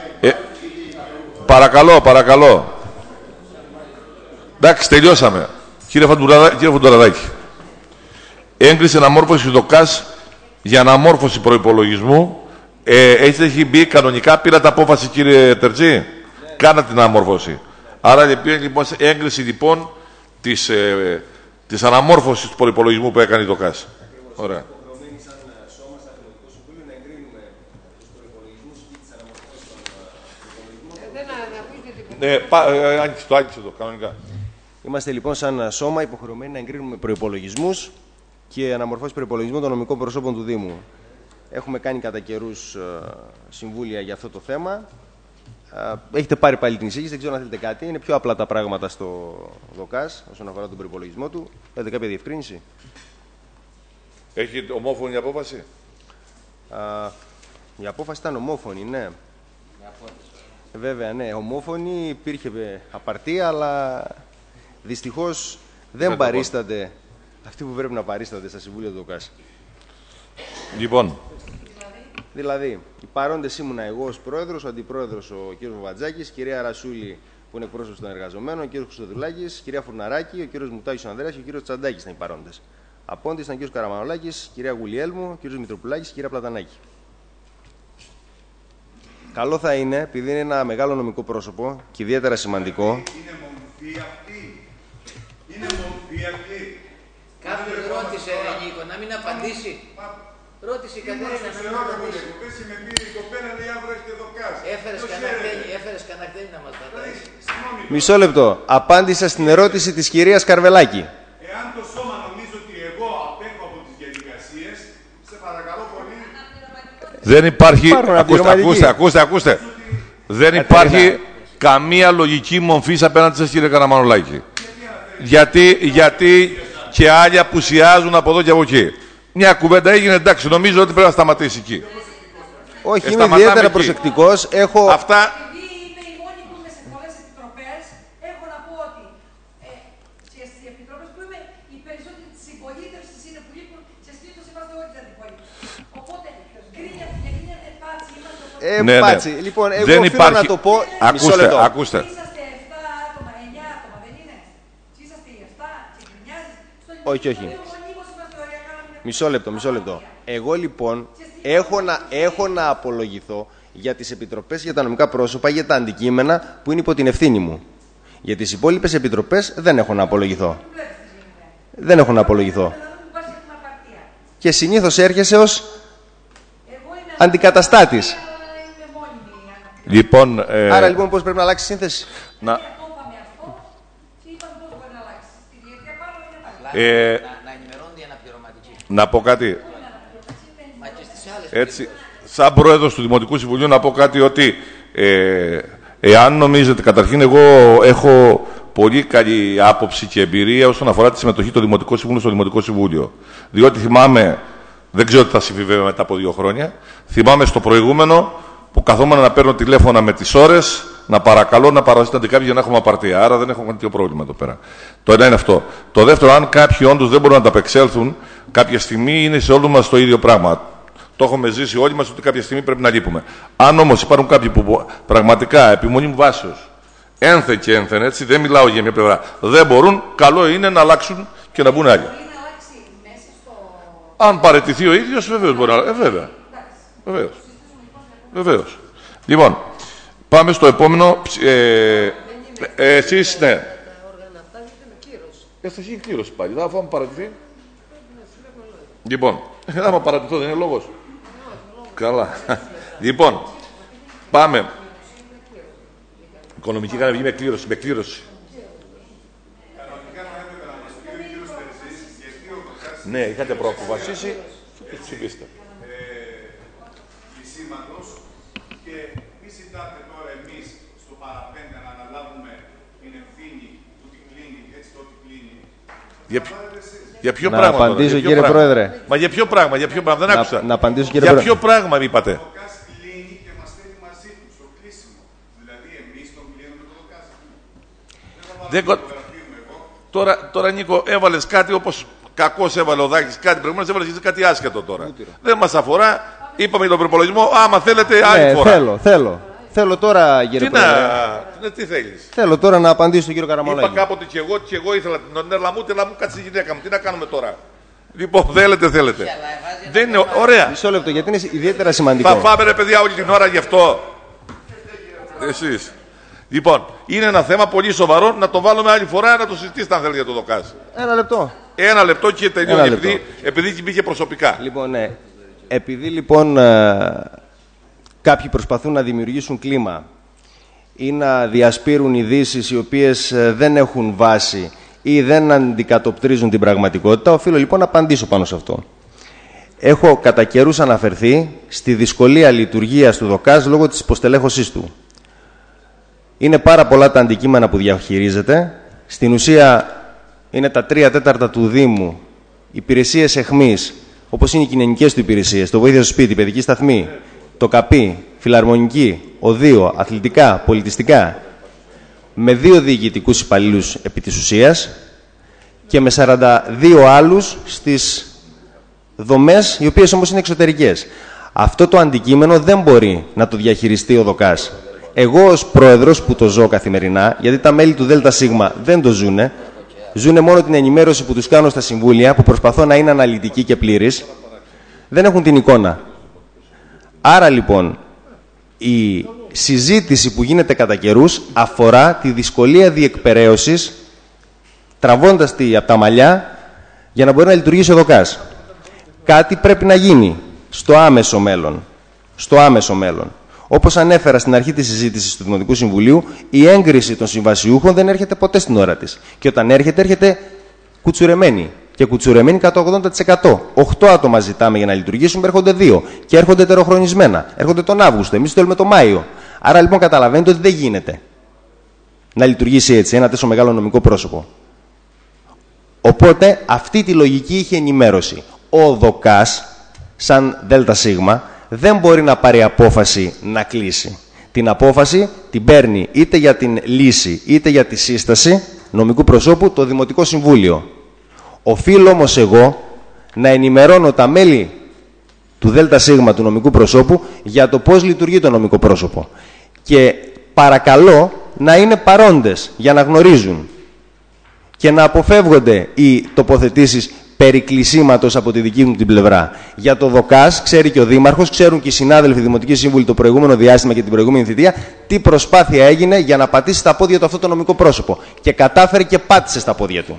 Παρακαλώ. Εντάξει, τελειώσαμε. Κύριε Φουντοραδάκη. Έγκριση αναμόρφωση ΔΟΚΑΣ για αναμόρφωση προϋπολογισμού έχει μπει κανονικά, πήρατε απόφαση κύριε Τερτζή, κάνατε την αναμόρφωση. Άρα λοιπόν έγκριση λοιπόν της αναμόρφωσης του προϋπολογισμού που έκανε η ΔΟΚΑΣ. Ωραία. Άγγιξε το κανονικά. Είμαστε λοιπόν σαν σώμα υποχρεωμένοι να εγκρίνουμε προϋπολογισμούς και αναμορφώσεις προϋπολογισμού των νομικών προσώπων του Δήμου. Έχουμε κάνει κατά καιρούς συμβούλια για αυτό το θέμα. Έχετε πάρει πάλι την εισήγηση, δεν ξέρω αν θέλετε κάτι. Είναι πιο απλά τα πράγματα στο ΔΟΚΑΣ όσον αφορά τον προϋπολογισμό του. Έχετε κάποια διευκρίνηση? Έχει ομόφωνη η απόφαση? Η απόφαση ήταν ομόφωνη, ναι. Βέβαια, ναι, ομόφωνη, υπήρχε απαρτία, αλλά δυστυχώς δεν παρίστανται αυτοί που πρέπει να παρίστανται στα συμβούλια του ΔΟΚΑΣ. Λοιπόν. Δηλαδή, οι παρόντες ήμουνα εγώ ως πρόεδρος, ο αντιπρόεδρος ο κ. Βατζάκης, κυρία Ρασούλη που είναι εκπρόσωπος των εργαζομένων, ο κ. Χρυστοδουλάκης, κυρία Φουρναράκη, ο κ. Μουτάγιος Ανδρέας και ο κ. Τσαντάκης ήταν οι παρόντες. Απόντες ήταν ο κ. Καραμανολάκης, κυρία Γουλιέλμου, ο κ. Μητροπουλάκης και κυρία Πλατανάκη. Καλό θα είναι, επειδή είναι ένα μεγάλο νομικό πρόσωπο και ιδιαίτερα σημαντικό. Είναι μορφή αυτή. Είναι μορφή αυτή. Κάποιον ρώτησε, Νίκο, να μην απαντήσει. Ρώτησε η Κατερίνα να μην απαντήσει. Έφερες κανακτέλη να μας πατάει. Μισό λεπτό. Απάντησα στην ερώτηση της κυρίας Καρβελάκη. Εάν το σώμα νομίζω ότι εγώ απέχω από τις διαδικασίες, σε παρακαλώ πολύ. Δεν υπάρχει. Ακούστε. Δεν υπάρχει καμία λογική μορφή απέναντι σας, κύριε Καραμανολάκη. Γιατί και άλλοι απουσιάζουν από εδώ και από εκεί. Μια κουβέντα έγινε, εντάξει, νομίζω ότι πρέπει να σταματήσει εκεί. Όχι, είμαι ιδιαίτερα προσεκτικός. Έχω... Αυτά... Επειδή είμαι η μόνη που είμαι σε πολλές επιτροπές, έχω να πω ότι στις επιτροπές που είμαι, οι περισσότεροι της συμπολίτευσης είναι που λείπουν, και συνήθως είμαστε όλοι της αντιπολίτευσης. Οπότε, γκρίνια που γίνεται πάτσι, είμαστε... πάτσι. Λοιπόν, εγώ οφείλω να το πω... Ακούστε. Είσαστε 7 άτομα, 9 άτομα, δεν είναι? Είσαστε οι 7 και γκρινιάζεις. Όχι. Μισό λεπτό. Εγώ λοιπόν έχω να απολογηθώ για τις επιτροπές, για τα νομικά πρόσωπα, για τα αντικείμενα που είναι υπό την ευθύνη μου. Για τις υπόλοιπες επιτροπές δεν έχω να απολογηθώ. Και συνήθως έρχεσαι ως αντικαταστάτης. Λοιπόν, άρα λοιπόν πώς πρέπει να αλλάξει η σύνθεση? Να πω κάτι. Έτσι, σαν πρόεδρος του Δημοτικού Συμβουλίου να πω κάτι ότι εάν νομίζετε, καταρχήν εγώ έχω πολύ καλή άποψη και εμπειρία όσον αφορά τη συμμετοχή του Δημοτικού Συμβουλίου στο Δημοτικό Συμβούλιο. Διότι θυμάμαι, δεν ξέρω τι θα συμβεί βέβαια μετά από 2 χρόνια, θυμάμαι στο προηγούμενο που καθόμουν να παίρνω τηλέφωνα με τις ώρες, να παρακαλώ να παρασύσετε κάποιοι για να έχουμε απαρτία. Άρα δεν έχουμε κάποιο πρόβλημα εδώ πέρα. Το ένα είναι αυτό. Το δεύτερο, αν κάποιοι όντως δεν μπορούν να τα απεξέλθουν, κάποια στιγμή είναι σε όλους μας το ίδιο πράγμα. Το έχουμε ζήσει όλοι μας ότι κάποια στιγμή πρέπει να λείπουμε. Αν όμως υπάρχουν κάποιοι που πραγματικά επιμονή μου βάσεως, ένθεν και ένθεν, έτσι, δεν μιλάω για μια πλευρά, δεν μπορούν, καλό είναι να αλλάξουν και να μπουν άλλοι. Αν παραιτηθεί ο ίδιος, βεβαίως μπορεί να αλλάξει. Βεβαίως. Λοιπόν, πάμε στο επόμενο. Εσείς, ναι. Θα γίνει κλήρωση πάλι. Θα φάμε παρατηθεί. Λοιπόν, άμα παρατηθώ δεν είναι λόγος. Καλά. Λοιπόν, πάμε. Οικονομική είχαμε βγει με κλήρωση. Ναι, είχατε προαποφασίσει και ψηφίστε. Και μη ζητάτε τώρα εμείς στο παραπέντε να αναλάβουμε την ευθύνη του τι κλείνει, έτσι το ότι κλείνει. Για ποιο να πράγμα? Απαντήσω, κύριε Πρόεδρε. Μα για ποιο πράγμα, δεν άκουσα. Να απαντήσω, κύριε Πρόεδρε. Για ποιο πράγμα είπατε? Το ΔΟΚΑΣ κλείνει και μας στέλνει μαζί του στο κλείσιμο. Δηλαδή εμείς τον κλείνουμε το ΔΟΚΑΣ. Τώρα Νίκο, έβαλες κάτι όπως κακώς έβαλε ο Δάκης κάτι προηγούμενος, έβαλες κάτι άσχετο τώρα. Δεν μας αφορά. Είπαμε για τον προπολογισμό. Άμα θέλετε, άλλη φορά. Θέλω τώρα, κύριε Πρόεδρε. Τι θέλεις? Θέλω τώρα να απαντήσω στον κύριο Καραμανολάκη. Είπα κάποτε και εγώ ήθελα την Νέρλα μου, κάτσε η γυναίκα μου. Τι να κάνουμε τώρα? Λοιπόν, θέλετε. Δεν είναι ωραία. Μισό λεπτό, γιατί είναι ιδιαίτερα σημαντικό. Θα πάμε ρε παιδιά όλη την ώρα γι' αυτό. Εσείς. Λοιπόν, είναι ένα θέμα πολύ σοβαρό. Να το βάλουμε άλλη φορά να το συζητήσετε αν θέλετε για το ΔΟΚΑΣ. Ένα λεπτό και τελειώνει. Επειδή μπήκε προσωπικά. Λοιπόν, ναι. Επειδή λοιπόν κάποιοι προσπαθούν να δημιουργήσουν κλίμα ή να διασπείρουν ειδήσεις οι οποίες δεν έχουν βάση ή δεν αντικατοπτρίζουν την πραγματικότητα, οφείλω λοιπόν να απαντήσω πάνω σε αυτό. Έχω κατά καιρούς αναφερθεί στη δυσκολία λειτουργίας του ΔΟΚΑΣ λόγω της υποστελέχωσής του. Είναι πάρα πολλά τα αντικείμενα που διαχειρίζεται. Στην ουσία είναι τα 3/4 του Δήμου, υπηρεσίες αιχμής, όπως είναι οι κοινωνικές του υπηρεσίες, το βοήθεια στο σπίτι, παιδική σταθμή, το ΚΑΠΗ, φιλαρμονική, οδείο, αθλητικά, πολιτιστικά, με 2 διοικητικούς υπαλλήλους επί της ουσίας και με 42 άλλους στις δομές, οι οποίες όμως είναι εξωτερικές. Αυτό το αντικείμενο δεν μπορεί να το διαχειριστεί ο ΔΟΚΑΣ. Εγώ ως πρόεδρος που το ζω καθημερινά, γιατί τα μέλη του ΔΣ δεν το ζουνε, ζουνε μόνο την ενημέρωση που τους κάνω στα συμβούλια, που προσπαθώ να είναι αναλυτική και πλήρης, δεν έχουν την εικόνα. Άρα λοιπόν, η συζήτηση που γίνεται κατά καιρούς αφορά τη δυσκολία διεκπεραίωσης, τραβώντας τη από τα μαλλιά, για να μπορεί να λειτουργήσει ο ΔΟΚΑΣ. Κάτι πρέπει να γίνει στο άμεσο μέλλον. Στο άμεσο μέλλον. Όπως ανέφερα στην αρχή της συζήτησης του Δημοτικού Συμβουλίου, η έγκριση των συμβασιούχων δεν έρχεται ποτέ στην ώρα της. Και όταν έρχεται, έρχεται κουτσουρεμένη. Και κουτσουρεμένη κατά 80%. 8 άτομα ζητάμε για να λειτουργήσουν, έρχονται 2. Και έρχονται ετεροχρονισμένα. Έρχονται τον Αύγουστο. Εμείς θέλουμε τον Μάιο. Άρα λοιπόν καταλαβαίνετε ότι δεν γίνεται να λειτουργήσει έτσι ένα τόσο μεγάλο νομικό πρόσωπο. Οπότε αυτή τη λογική είχε ενημέρωση. Ο ΔΟΚΑΣ, σαν ΔΣ, δεν μπορεί να πάρει απόφαση να κλείσει. Την απόφαση την παίρνει είτε για την λύση είτε για τη σύσταση νομικού προσώπου το Δημοτικό Συμβούλιο. Οφείλω όμως εγώ να ενημερώνω τα μέλη του ΔΣ του νομικού προσώπου για το πώς λειτουργεί το νομικό πρόσωπο. Και παρακαλώ να είναι παρόντες για να γνωρίζουν και να αποφεύγονται οι τοποθετήσεις περί κλεισίματος από τη δική μου την πλευρά. Για το ΔΟΚΑΣ ξέρει και ο Δήμαρχος, ξέρουν και οι συνάδελφοι Δημοτικοί Σύμβουλοι το προηγούμενο διάστημα και την προηγούμενη θητεία, τι προσπάθεια έγινε για να πατήσει στα πόδια του αυτό το νομικό πρόσωπο. Και κατάφερε και πάτησε στα πόδια του.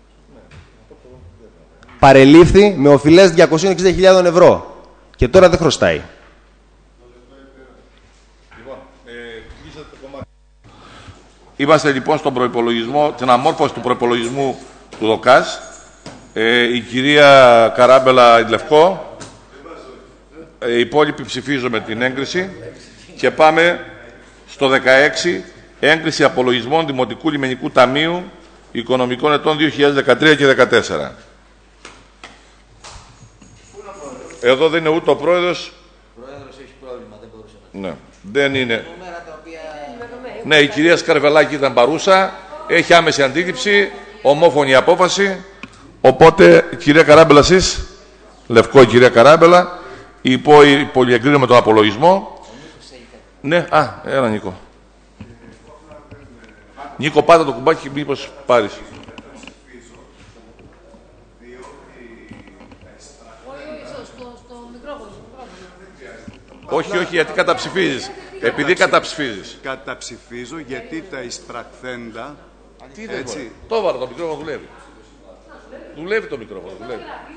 Παρελήφθη με οφειλές 260.000 ευρώ. Και τώρα δεν χρωστάει. Είμαστε λοιπόν στον προϋπολογισμό, την αμόρφωση του προϋπολογισμού του ΔΟΚΑΣ. Η κυρία Καράμπελα Λευκό, οι υπόλοιποι ψηφίζουμε την έγκριση και πάμε στο 16, έγκριση απολογισμών Δημοτικού Λιμενικού Ταμείου Οικονομικών ετών 2013 και 2014. Εδώ δεν είναι ούτε ο πρόεδρος. Ο πρόεδρος έχει πρόβλημα, δεν μπορούσε να... Ναι, δεν είναι. Ναι, η κυρία Σκαρβελάκη ήταν παρούσα, έχει άμεση αντίληψη, ομόφωνη απόφαση. Οπότε, κυρία Καράμπελα, εσείς, Λευκό η κυρία Καράμπελα, οι υπόλοιποι εγκρίνουμε τον απολογισμό. Ναι, έλα Νίκο. Νίκο, πάτα το κουμπάκι, μήπως πάρεις. Όχι, όχι, γιατί καταψηφίζεις. Επειδή καταψηφίζεις. Καταψηφίζω γιατί τα εισπραχθέντα... Έτσι. Το έβαλα, το μικρόφωνο δουλεύει. Δουλεύει το μικρόφωνο, δουλεύει.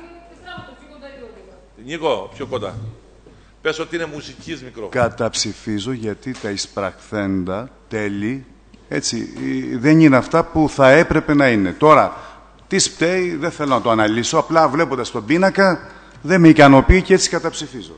Νίκο, πιο κοντά. Πες ότι είναι μουσικής μικρόφωνο. Καταψηφίζω γιατί τα εισπραχθέντα τέλη, έτσι, δεν είναι αυτά που θα έπρεπε να είναι. Τώρα, τι σπταίει, δεν θέλω να το αναλύσω, απλά βλέποντας τον πίνακα, δεν με ικανοποιεί και έτσι καταψηφίζω.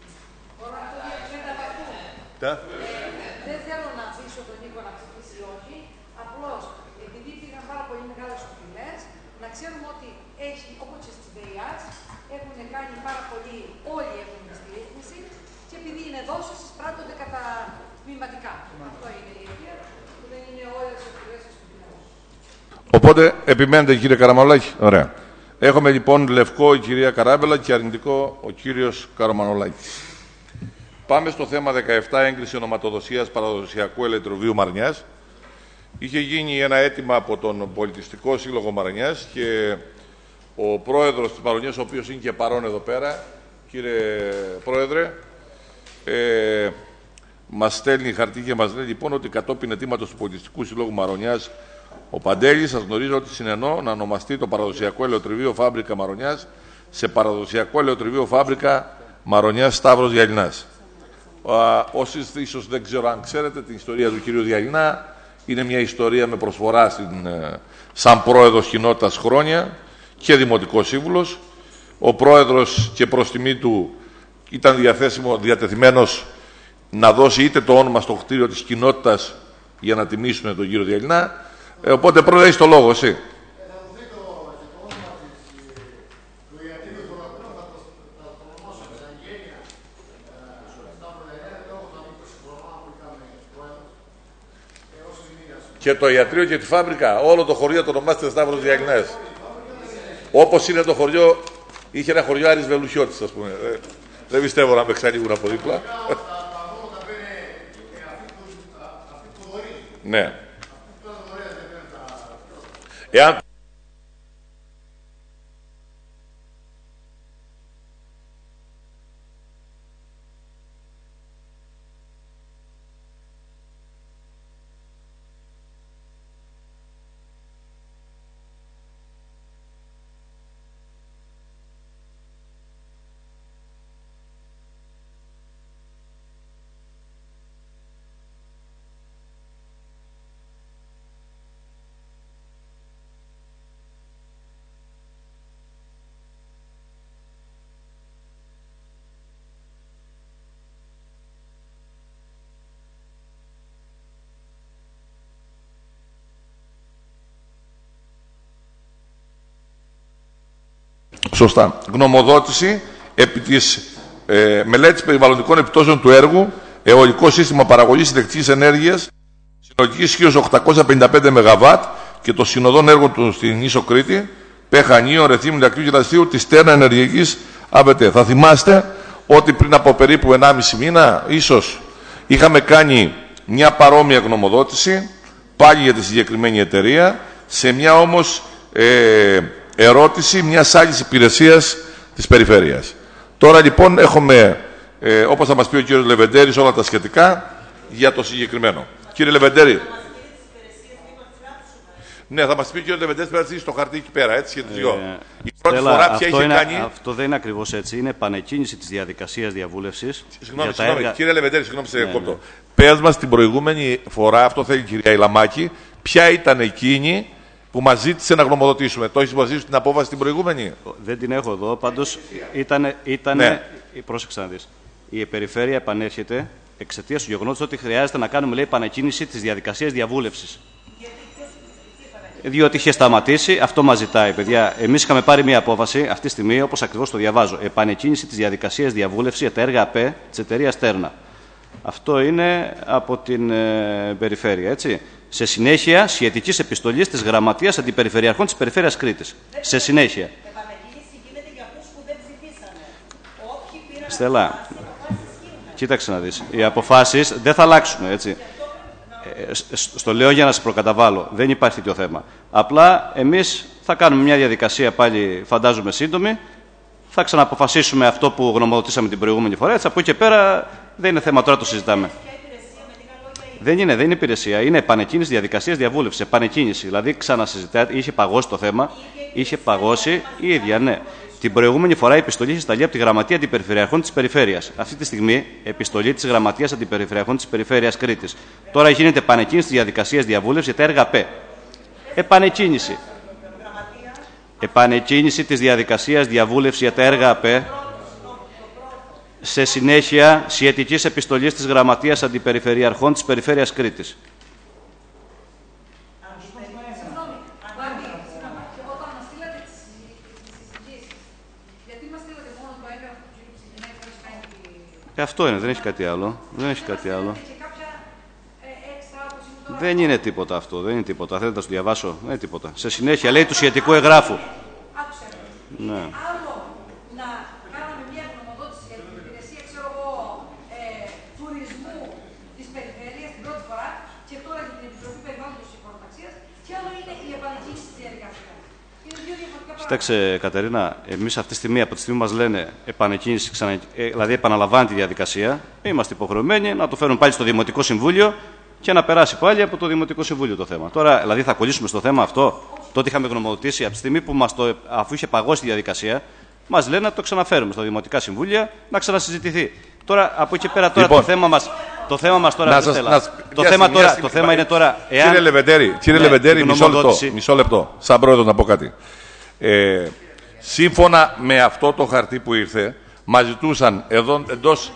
Δεν θέλω να αφήσω τον Νίκο να ψηφίσει όχι. Απλώς, επειδή πήγαν πάρα πολύ μεγάλες οφειλές, να ξέρουμε ότι έχει, όπως και στις ΔΕΙΑΤΣ, έχουν κάνει πάρα πολύ, όλοι έχουν στη ρύθμιση και επειδή είναι δόσεις, εισπράττονται κατά τμηματικά. Αυτό είναι η αιτία, που δεν είναι όλες οι οφειλές στις οφειλές. Οπότε, επιμένετε κύριε Καραμανολάκη. Ωραία. Έχουμε λοιπόν λευκό η κυρία Καράμπελα και αρνητικό ο κύριος Καραμανολάκη. Πάμε στο θέμα 17, έγκριση ονοματοδοσίας παραδοσιακού ελεκτροβίου Μαρνιάς. Είχε γίνει ένα αίτημα από τον Πολιτιστικό Σύλλογο Μαρνιάς και ο πρόεδρος της Μαρονιάς, ο οποίος είναι και παρόν εδώ πέρα, κύριε Πρόεδρε, μας στέλνει χαρτί και μας λέει λοιπόν ότι κατόπιν αιτήματος του Πολιτιστικού Συλλόγου Μαρονιάς, ο Παντέλης, σας γνωρίζω ότι συνενώ να ονομαστεί το παραδοσιακό ελαιοτριβείο Φάμπρικα Μαρονιάς σε παραδοσιακό ελαιοτριβείο Φάμπρικα Μαρονιάς Σταύρος Διαλυνάς. Όσοι ίσως δεν ξέρω αν ξέρετε την ιστορία του κυρίου Διαλυνά, είναι μια ιστορία με προσφορά σαν πρόεδρος κοινότητας χρόνια και δημοτικός σύμβουλος. Ο πρόεδρος και προς τιμή του ήταν διατεθειμένος να δώσει είτε το όνομα στο κτίριο της κοινότητας για να τιμήσουν τον κύριο Διαλυνά. Οπότε πρόεδρε, έχεις το λόγο εσύ. Και το ιατρείο και τη φάμπρικα, όλο το χωριό το ονομάστε Σταύρος Διαλυνάς. Όπως είναι το χωριό, είχε ένα χωριό Άρης Βελουχιώτης, ας πούμε. Δεν πιστεύω να με εξαλείγουν από δίπλα. Ναι. Εάν... Σωστά. Γνωμοδότηση επί της μελέτης περιβαλλοντικών επιπτώσεων του έργου αιωλικό σύστημα παραγωγής ηλεκτρικής ενέργειας συνολικής ισχύως 855 ΜΒ και των συνοδών έργων του στην Ίσο Κρήτη, Πεχανίων, Ρεθύμνου, Λακτίου και Λαστίου της Στέρνα Ενεργειακής ΑΒΤ. Θα θυμάστε ότι πριν από περίπου 1,5 μήνα ίσως είχαμε κάνει μια παρόμοια γνωμοδότηση πάλι για τη συγκεκριμένη εταιρεία, σε μια όμως ερώτηση μιας άλλης υπηρεσίας της περιφέρειας. Τώρα λοιπόν έχουμε, όπως θα μας πει ο κύριος Λεβεντέρης, όλα τα σχετικά για το συγκεκριμένο. Κύριε Λεβεντέρη. Ναι, θα μας πει ο κύριος Λεβεντέρης, πρέπει να στήσει στο χαρτί εκεί πέρα, έτσι, η πρώτη φορά ποια είχε κάνει... Αυτό δεν είναι ακριβώς έτσι. Είναι επανεκκίνηση της διαδικασίας διαβούλευσης. Συγγνώμη, κύριε Λεβεντέρη, συγγνώμη, σε διακόπτω. Πες μας την προηγούμενη φορά, αυτό θέλει η κυρία Ηλαμάκη, ποια ήταν εκείνη που μας ζήτησε να γνωμοδοτήσουμε. Το έχεις μαζί σου την απόφαση την προηγούμενη? Δεν την έχω εδώ, πάντως ήταν ναι. Πρόσεξε να δεις. Η περιφέρεια επανέρχεται εξαιτίας του γεγονότος ότι χρειάζεται να κάνουμε, λέει, επανεκκίνηση της διαδικασίας διαβούλευσης. Διότι είχε σταματήσει, αυτό μας ζητάει, παιδιά. Εμείς είχαμε πάρει μια απόφαση αυτή τη στιγμή, όπως ακριβώς το διαβάζω. Επανεκκίνηση της διαδικασίας διαβούλευσης για τα έργα ΑΠΕ της εταιρείας Στέρνα. Αυτό είναι από την περιφέρεια, έτσι. Σε συνέχεια, σχετικής επιστολής της Γραμματείας Αντιπεριφερειαρχών της Περιφέρειας Κρήτης. Σε συνέχεια. Στέλλα, κοίταξε να δεις. Οι αποφάσεις δεν θα αλλάξουν, έτσι. Στο λέω για να σε προκαταβάλω. Δεν υπάρχει τέτοιο θέμα. Απλά εμείς θα κάνουμε μια διαδικασία πάλι, φαντάζομαι, σύντομη. Θα ξαναποφασίσουμε αυτό που γνωμοδοτήσαμε την προηγούμενη φορά. Έτσι, από εκεί και πέρα δεν είναι θέμα, τώρα το συζητάμε. Δεν είναι υπηρεσία. Είναι επανεκκίνηση διαδικασίας διαβούλευσης. Επανεκκίνηση. Δηλαδή ξανασυζητάτε. Είχε παγώσει το θέμα. Είχε παγώσει η ίδια, ναι. Την προηγούμενη φορά η επιστολή είχε σταλεί από τη Γραμματεία Αντιπεριφερειαρχών της Περιφέρειας. Αυτή τη στιγμή επιστολή της Γραμματείας Αντιπεριφερειαρχών της Περιφέρειας Κρήτης. Τώρα γίνεται επανεκκίνηση της διαδικασίας διαβούλευσης για τα έργα ΠΕ. Επανεκκίνηση. Επανεκκίνηση της διαδικασίας διαβούλευσης για τα έργα ΑΠΕ σε συνέχεια σχετικής επιστολής της Γραμματείας Αντιπεριφερειαρχών της Περιφέρειας Κρήτης. Αυτό είναι, δεν έχει κάτι άλλο. Δεν έχει κάτι άλλο. Δεν είναι τίποτα αυτό, δεν είναι τίποτα. Θέλετε να σου διαβάσω, δεν είναι τίποτα. Σε συνέχεια λέει του σχετικού εγγράφου. Ναι. Άλλο να κάνουμε μια γνωμοδότηση για την υπηρεσία, ξέρω εγώ, τουρισμού της περιφέρειας την πρώτη φορά και τώρα για την Επιτροπή Περιβάλλοντος και Χωροταξίας, και άλλο είναι η επανεκκίνηση της διαδικασίας. Κοιτάξτε, Κατερίνα, εμείς αυτή τη στιγμή, από τη στιγμή μας λένε επανεκκίνηση, δηλαδή επαναλαμβάνει τη διαδικασία, είμαστε υποχρεωμένοι να το φέρουν πάλι στο Δημοτικό Συμβούλιο και να περάσει πάλι από το Δημοτικό Συμβούλιο το θέμα. Τώρα, δηλαδή, θα κολλήσουμε στο θέμα αυτό. Τότε είχαμε γνωμοδοτήσει από τη στιγμή που αφού είχε παγώσει τη διαδικασία, μας λένε να το ξαναφέρουμε στα Δημοτικά Συμβούλια να ξανασυζητηθεί. Τώρα, από εκεί πέρα, τώρα λοιπόν, το θέμα μας τώρα. Το θέμα είναι τώρα. Κύριε Λεβεντέρη, μισό λεπτό. Σαν πρόεδρος να πω κάτι. Σύμφωνα με αυτό το χαρτί που ήρθε, μας ζητούσαν εντός.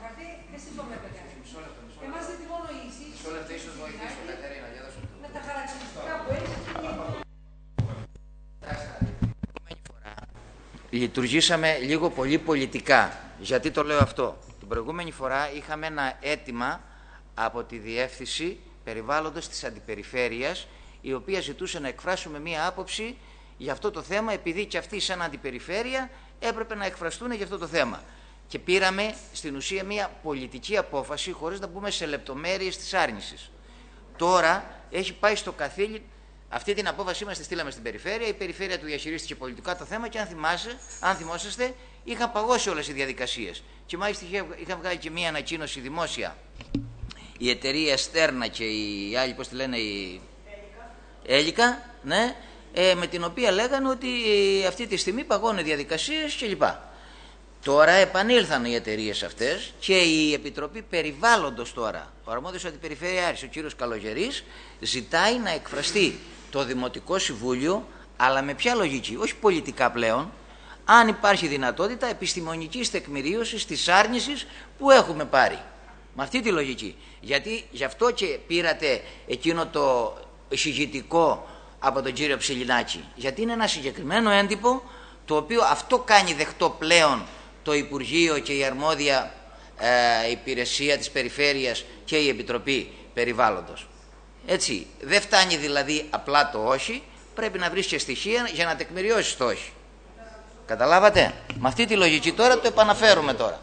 Λειτουργήσαμε λίγο πολύ πολιτικά. Γιατί το λέω αυτό? Την προηγούμενη φορά είχαμε ένα αίτημα από τη Διεύθυνση Περιβάλλοντος της Αντιπεριφέρειας, η οποία ζητούσε να εκφράσουμε μία άποψη για αυτό το θέμα, επειδή και αυτοί σαν αντιπεριφέρεια έπρεπε να εκφραστούν για αυτό το θέμα. Και πήραμε στην ουσία μία πολιτική απόφαση, χωρίς να μπούμε σε λεπτομέρειες της άρνησης. Τώρα έχει πάει στο καθήλυν. Αυτή την απόφαση μας τη στείλαμε στην περιφέρεια. Η περιφέρεια του διαχειρίστηκε πολιτικά το θέμα και αν θυμόσαστε, είχαν παγώσει όλες οι διαδικασίες. Και μάλιστα είχαν βγάλει και μία ανακοίνωση δημόσια η εταιρεία Στέρνα και η άλλη, πώς τη λένε, η Έλικα, ναι, με την οποία λέγανε ότι αυτή τη στιγμή παγώνουν διαδικασίες κλπ. Τώρα επανήλθαν οι εταιρείες αυτές και η Επιτροπή Περιβάλλοντος τώρα, ο αρμόδιος αντιπεριφερειάρχης, ο κύριος Καλογερής, ζητάει να εκφραστεί το Δημοτικό Συμβούλιο, αλλά με ποια λογική? Όχι πολιτικά πλέον, αν υπάρχει δυνατότητα επιστημονικής τεκμηρίωσης της άρνησης που έχουμε πάρει. Με αυτή τη λογική. Γιατί γι' αυτό και πήρατε εκείνο το εισηγητικό από τον κύριο Ψηλινάκη. Γιατί είναι ένα συγκεκριμένο έντυπο, το οποίο αυτό κάνει δεκτό πλέον το Υπουργείο και η αρμόδια υπηρεσία της Περιφέρειας και η Επιτροπή Περιβάλλοντος. Έτσι, δεν φτάνει δηλαδή απλά το όχι, πρέπει να βρεις και στοιχεία για να τεκμηριώσεις το όχι. Καταλάβατε? Με αυτή τη λογική τώρα το επαναφέρουμε τώρα.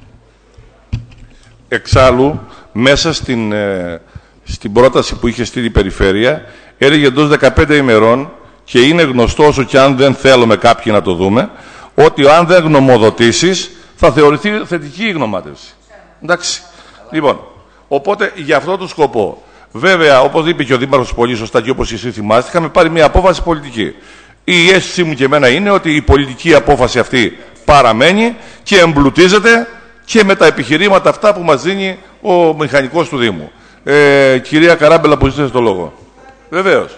Εξάλλου, μέσα στην πρόταση που είχε στείλει η Περιφέρεια, έλεγε εντός 15 ημερών, και είναι γνωστό, όσο και αν δεν θέλουμε κάποιοι να το δούμε, ότι αν δεν γνωμοδοτήσεις θα θεωρηθεί θετική η γνωμάτευση. Εντάξει. Λοιπόν, οπότε για αυτό το σκοπό, βέβαια, όπως είπε και ο Δήμαρχος πολύ σωστά και όπως εσείς θυμάστε, είχαμε πάρει μια απόφαση πολιτική. Η αίσθησή μου και εμένα είναι ότι η πολιτική απόφαση αυτή παραμένει και εμπλουτίζεται και με τα επιχειρήματα αυτά που μας δίνει ο μηχανικός του Δήμου. Κυρία Καράμπελα, που ζήτησε το λόγο. Βεβαίως.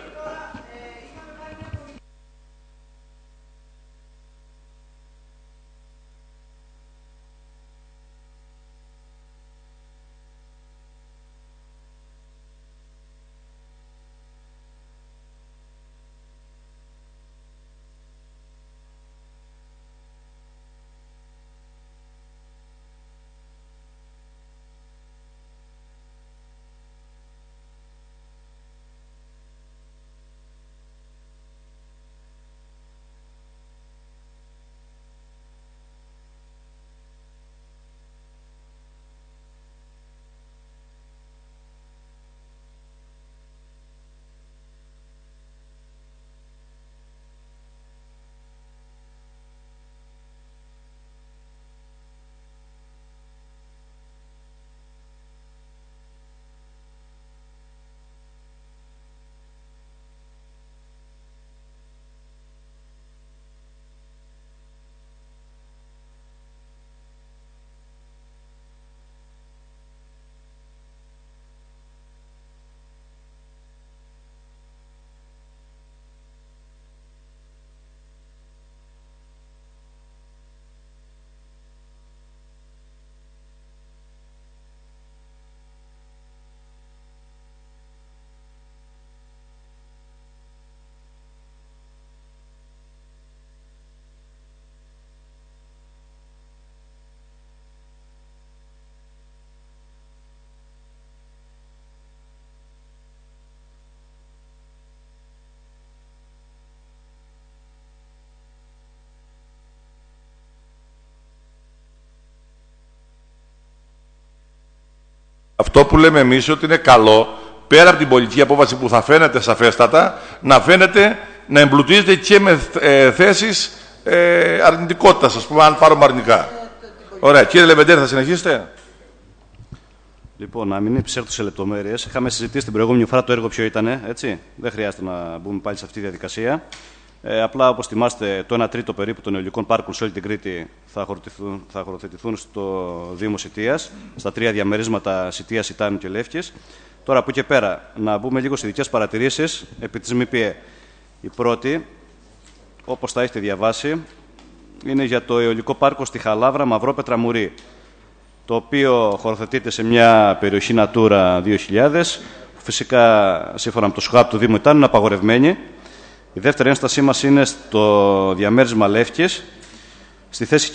Αυτό που λέμε εμείς ότι είναι καλό, πέρα από την πολιτική απόφαση που θα φαίνεται σαφέστατα, να φαίνεται να εμπλουτίζεται και με θέσεις αρνητικότητας, ας πούμε, αν πάρουμε αρνητικά. Ωραία. Κύριε Λεβεντέρη, θα συνεχίσετε. Λοιπόν, να μην επισέλθω σε λεπτομέρειες. Είχαμε συζητήσει την προηγούμενη φορά το έργο ποιο ήταν, έτσι. Δεν χρειάζεται να μπούμε πάλι σε αυτή τη διαδικασία. Απλά, όπως θυμάστε, το 1 τρίτο περίπου των αιωλικών πάρκων σε όλη την Κρήτη θα χωροθετηθούν στο Δήμο Σιτίας, στα 3 διαμερίσματα Σιτίας, Ιτάνου και Λεύκης. Τώρα, από εκεί και πέρα, να μπούμε λίγο σε ειδικές παρατηρήσεις επί της ΜΠΕ. Η πρώτη, όπως θα έχετε διαβάσει, είναι για το αιωλικό πάρκο στη Χαλάβρα, Μαυρόπετρα, Μουρή, το οποίο χωροθετείται σε μια περιοχή Natura 2000, που φυσικά σύμφωνα με το ΣΟΧΑΠ του Δήμου Ιτάνου είναι απαγορευμένη. Η δεύτερη ένστασή μας είναι στο διαμέρισμα Λεύκης, στη θέση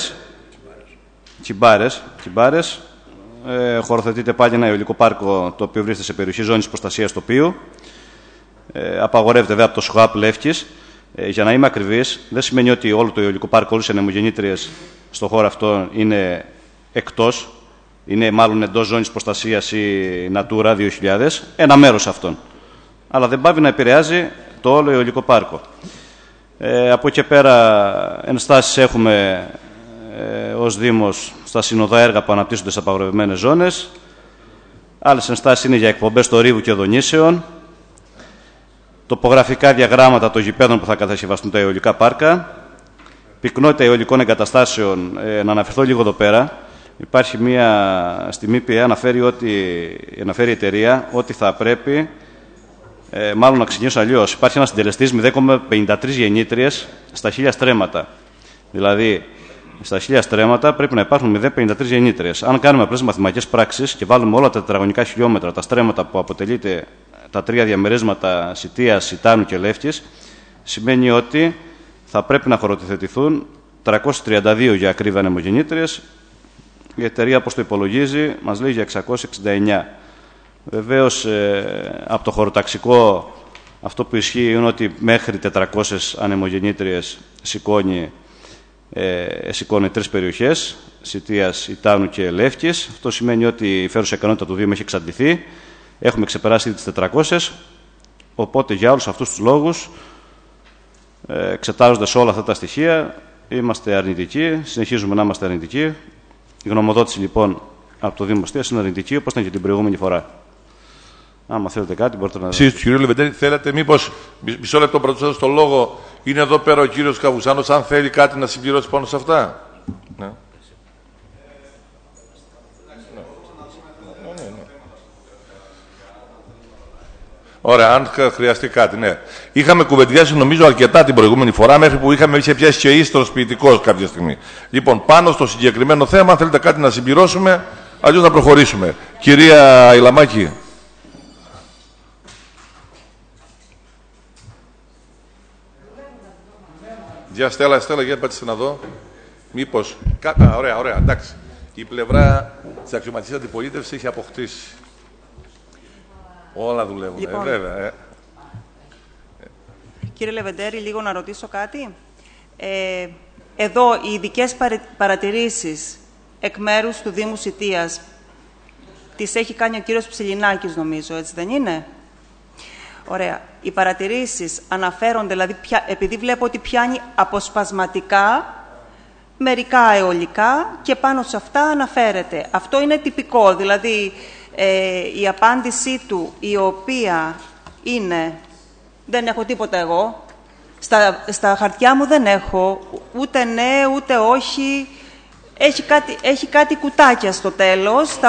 Τσιμπάρες. Χωροθετείται πάλι ένα αιωλικό πάρκο, το οποίο βρίσκεται σε περιοχή ζώνης προστασίας τοπίου. Απαγορεύεται βέβαια από το ΣΟΧΑΠ Λεύκης. Για να είμαι ακριβής, δεν σημαίνει ότι όλο το αιωλικό πάρκο, όλες οι ανεμογεννήτριες στον χώρο αυτό είναι εκτός, είναι μάλλον εντός ζώνης προστασίας ή Natura 2000, ένα μέρος αυτών. Αλλά δεν πάβει να επηρεάζει το όλο αιωλικό πάρκο. Από εκεί πέρα ενστάσεις έχουμε ως Δήμος στα συνοδά έργα που αναπτύσσονται σε απαγορευμένες ζώνες. Άλλες ενστάσεις είναι για εκπομπές στορύβου και οδονήσεων, τοπογραφικά διαγράμματα των γηπέδων που θα κατασκευαστούν τα αιωλικά πάρκα, πυκνότητα αιωλικών εγκαταστάσεων. Να αναφερθώ λίγο εδώ πέρα. Υπάρχει μία, στη ΜΠΕ αναφέρει η εταιρεία ότι θα πρέπει, μάλλον να ξεκινήσω αλλιώς, υπάρχει ένας συντελεστής 0,53 γεννήτριες στα 1000 στρέμματα. Δηλαδή, στα 1000 στρέμματα πρέπει να υπάρχουν 0,53 γεννήτριες. Αν κάνουμε απλές μαθηματικές πράξεις και βάλουμε όλα τα τετραγωνικά χιλιόμετρα, τα στρέμματα που αποτελείται τα 3 διαμερίσματα Σιτίας, Ιτάνου και Λεύκης, σημαίνει ότι θα πρέπει να χωροθετηθούν 332 για ακρίβεια ανεμογεννήτριες. Η εταιρεία, όπως το υπολογίζει, μας λέει για 669. Βεβαίως, από το χωροταξικό, αυτό που ισχύει είναι ότι μέχρι 400 ανεμογεννήτριες σηκώνει 3 περιοχές, Σιτίας, Ιτάνου και Λεύκης. Αυτό σημαίνει ότι η φέρουσα ικανότητα του Δήμου έχει εξαντληθεί. Έχουμε ξεπεράσει ήδη τις 400. Οπότε, για όλους αυτούς τους λόγους, εξετάζοντας όλα αυτά τα στοιχεία, είμαστε αρνητικοί, συνεχίζουμε να είμαστε αρνητικοί. Η γνωμοδότηση λοιπόν από το Δήμο Σιτίας είναι αρνητική, όπως ήταν και την προηγούμενη φορά. Άμα θέλετε κάτι, μπορείτε να. Εσείς, κύριε Λεβεντέρη, θέλετε μήπως μισό λεπτό πρωτού στο λόγο? Είναι εδώ πέρα ο κύριος Καβουσάνος, αν θέλει κάτι να συμπληρώσει πάνω σε αυτά. Ναι. Ωραία, αν χρειαστεί κάτι, ναι. Είχαμε κουβεντιάσει νομίζω αρκετά την προηγούμενη φορά, μέχρι που είχε πιάσει και ίστρος ποιητικός κάποια στιγμή. Λοιπόν, πάνω στο συγκεκριμένο θέμα, αν θέλετε κάτι να συμπληρώσουμε, αλλιώς να προχωρήσουμε. Κυρία Ηλαμάκη. Γεια Στέλλα, για πάτησε να δω. Μήπως. Ωραία, εντάξει. Η πλευρά της αξιωματικής αντιπολίτευσης έχει αποκτήσει. Όλα δουλεύουν, λοιπόν, βέβαια. Κύριε Λεβεντέρη, λίγο να ρωτήσω κάτι. Εδώ οι ειδικές παρατηρήσεις εκ μέρους του Δήμου Σιτίας τις έχει κάνει ο κύριος Ψηλινάκης, νομίζω, έτσι δεν είναι? Ωραία. Οι παρατηρήσεις αναφέρονται, δηλαδή, επειδή βλέπω ότι πιάνει αποσπασματικά μερικά αιωλικά και πάνω σε αυτά αναφέρεται. Αυτό είναι τυπικό, δηλαδή η απάντησή του, η οποία είναι, δεν έχω τίποτα εγώ, στα χαρτιά μου δεν έχω ούτε ναι ούτε όχι, έχει κάτι κουτάκια στο τέλος,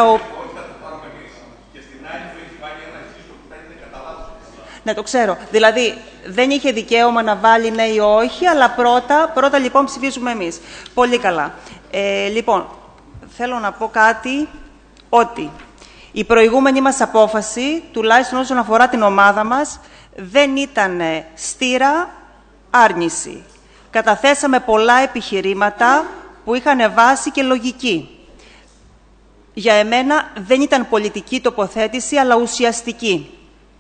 ναι, το ξέρω. Δηλαδή, δεν είχε δικαίωμα να βάλει ναι ή όχι, αλλά πρώτα λοιπόν ψηφίζουμε εμείς. Πολύ καλά. Λοιπόν, θέλω να πω κάτι, ότι η προηγούμενη μας απόφαση, τουλάχιστον όσον αφορά την ομάδα μας, δεν ήταν στήρα άρνηση. Καταθέσαμε πολλά επιχειρήματα που είχαν βάση και λογική. Για εμένα δεν ήταν πολιτική τοποθέτηση, αλλά ουσιαστική.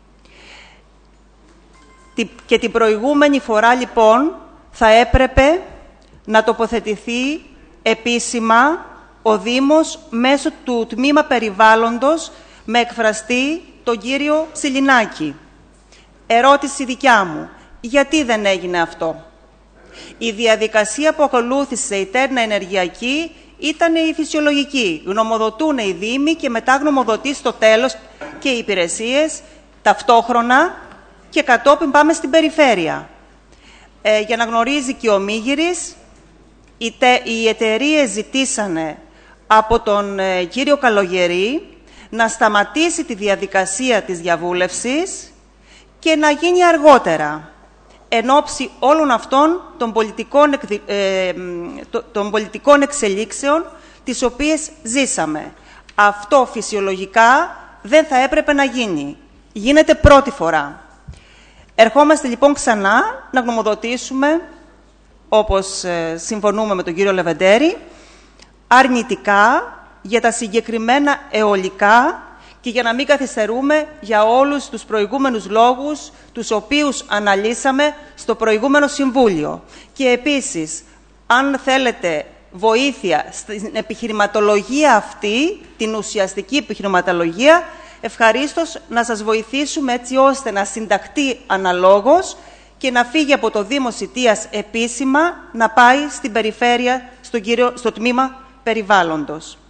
Και την προηγούμενη φορά, λοιπόν, θα έπρεπε να τοποθετηθεί επίσημα ο Δήμος μέσω του Τμήμα Περιβάλλοντος με εκφραστή τον κύριο Ψηλινάκη. Ερώτηση δικιά μου. Γιατί δεν έγινε αυτό? Η διαδικασία που ακολούθησε η Τέρνα Ενεργειακή ήταν η φυσιολογική. Γνωμοδοτούν οι Δήμοι και μετά γνωμοδοτεί στο τέλος και οι υπηρεσίες ταυτόχρονα και κατόπιν πάμε στην περιφέρεια. Για να γνωρίζει και ο Μίγυρης, οι εταιρείες ζητήσανε από τον κύριο Καλογερή να σταματήσει τη διαδικασία της διαβούλευσης και να γίνει αργότερα, εν ώψη όλων αυτών των πολιτικών εξελίξεων τις οποίες ζήσαμε. Αυτό φυσιολογικά δεν θα έπρεπε να γίνει. Γίνεται πρώτη φορά. Ερχόμαστε λοιπόν ξανά να γνωμοδοτήσουμε, όπως συμφωνούμε με τον κύριο Λεβεντέρη, αρνητικά για τα συγκεκριμένα αιωλικά και για να μην καθυστερούμε για όλους τους προηγούμενους λόγους τους οποίους αναλύσαμε στο προηγούμενο Συμβούλιο. Και επίσης, αν θέλετε βοήθεια στην επιχειρηματολογία αυτή, την ουσιαστική επιχειρηματολογία, ευχαρίστως να σας βοηθήσουμε έτσι ώστε να συνταχτεί αναλόγως και να φύγει από το Δήμο Σιτίας επίσημα, να πάει στην περιφέρεια, στο τμήμα περιβάλλοντος.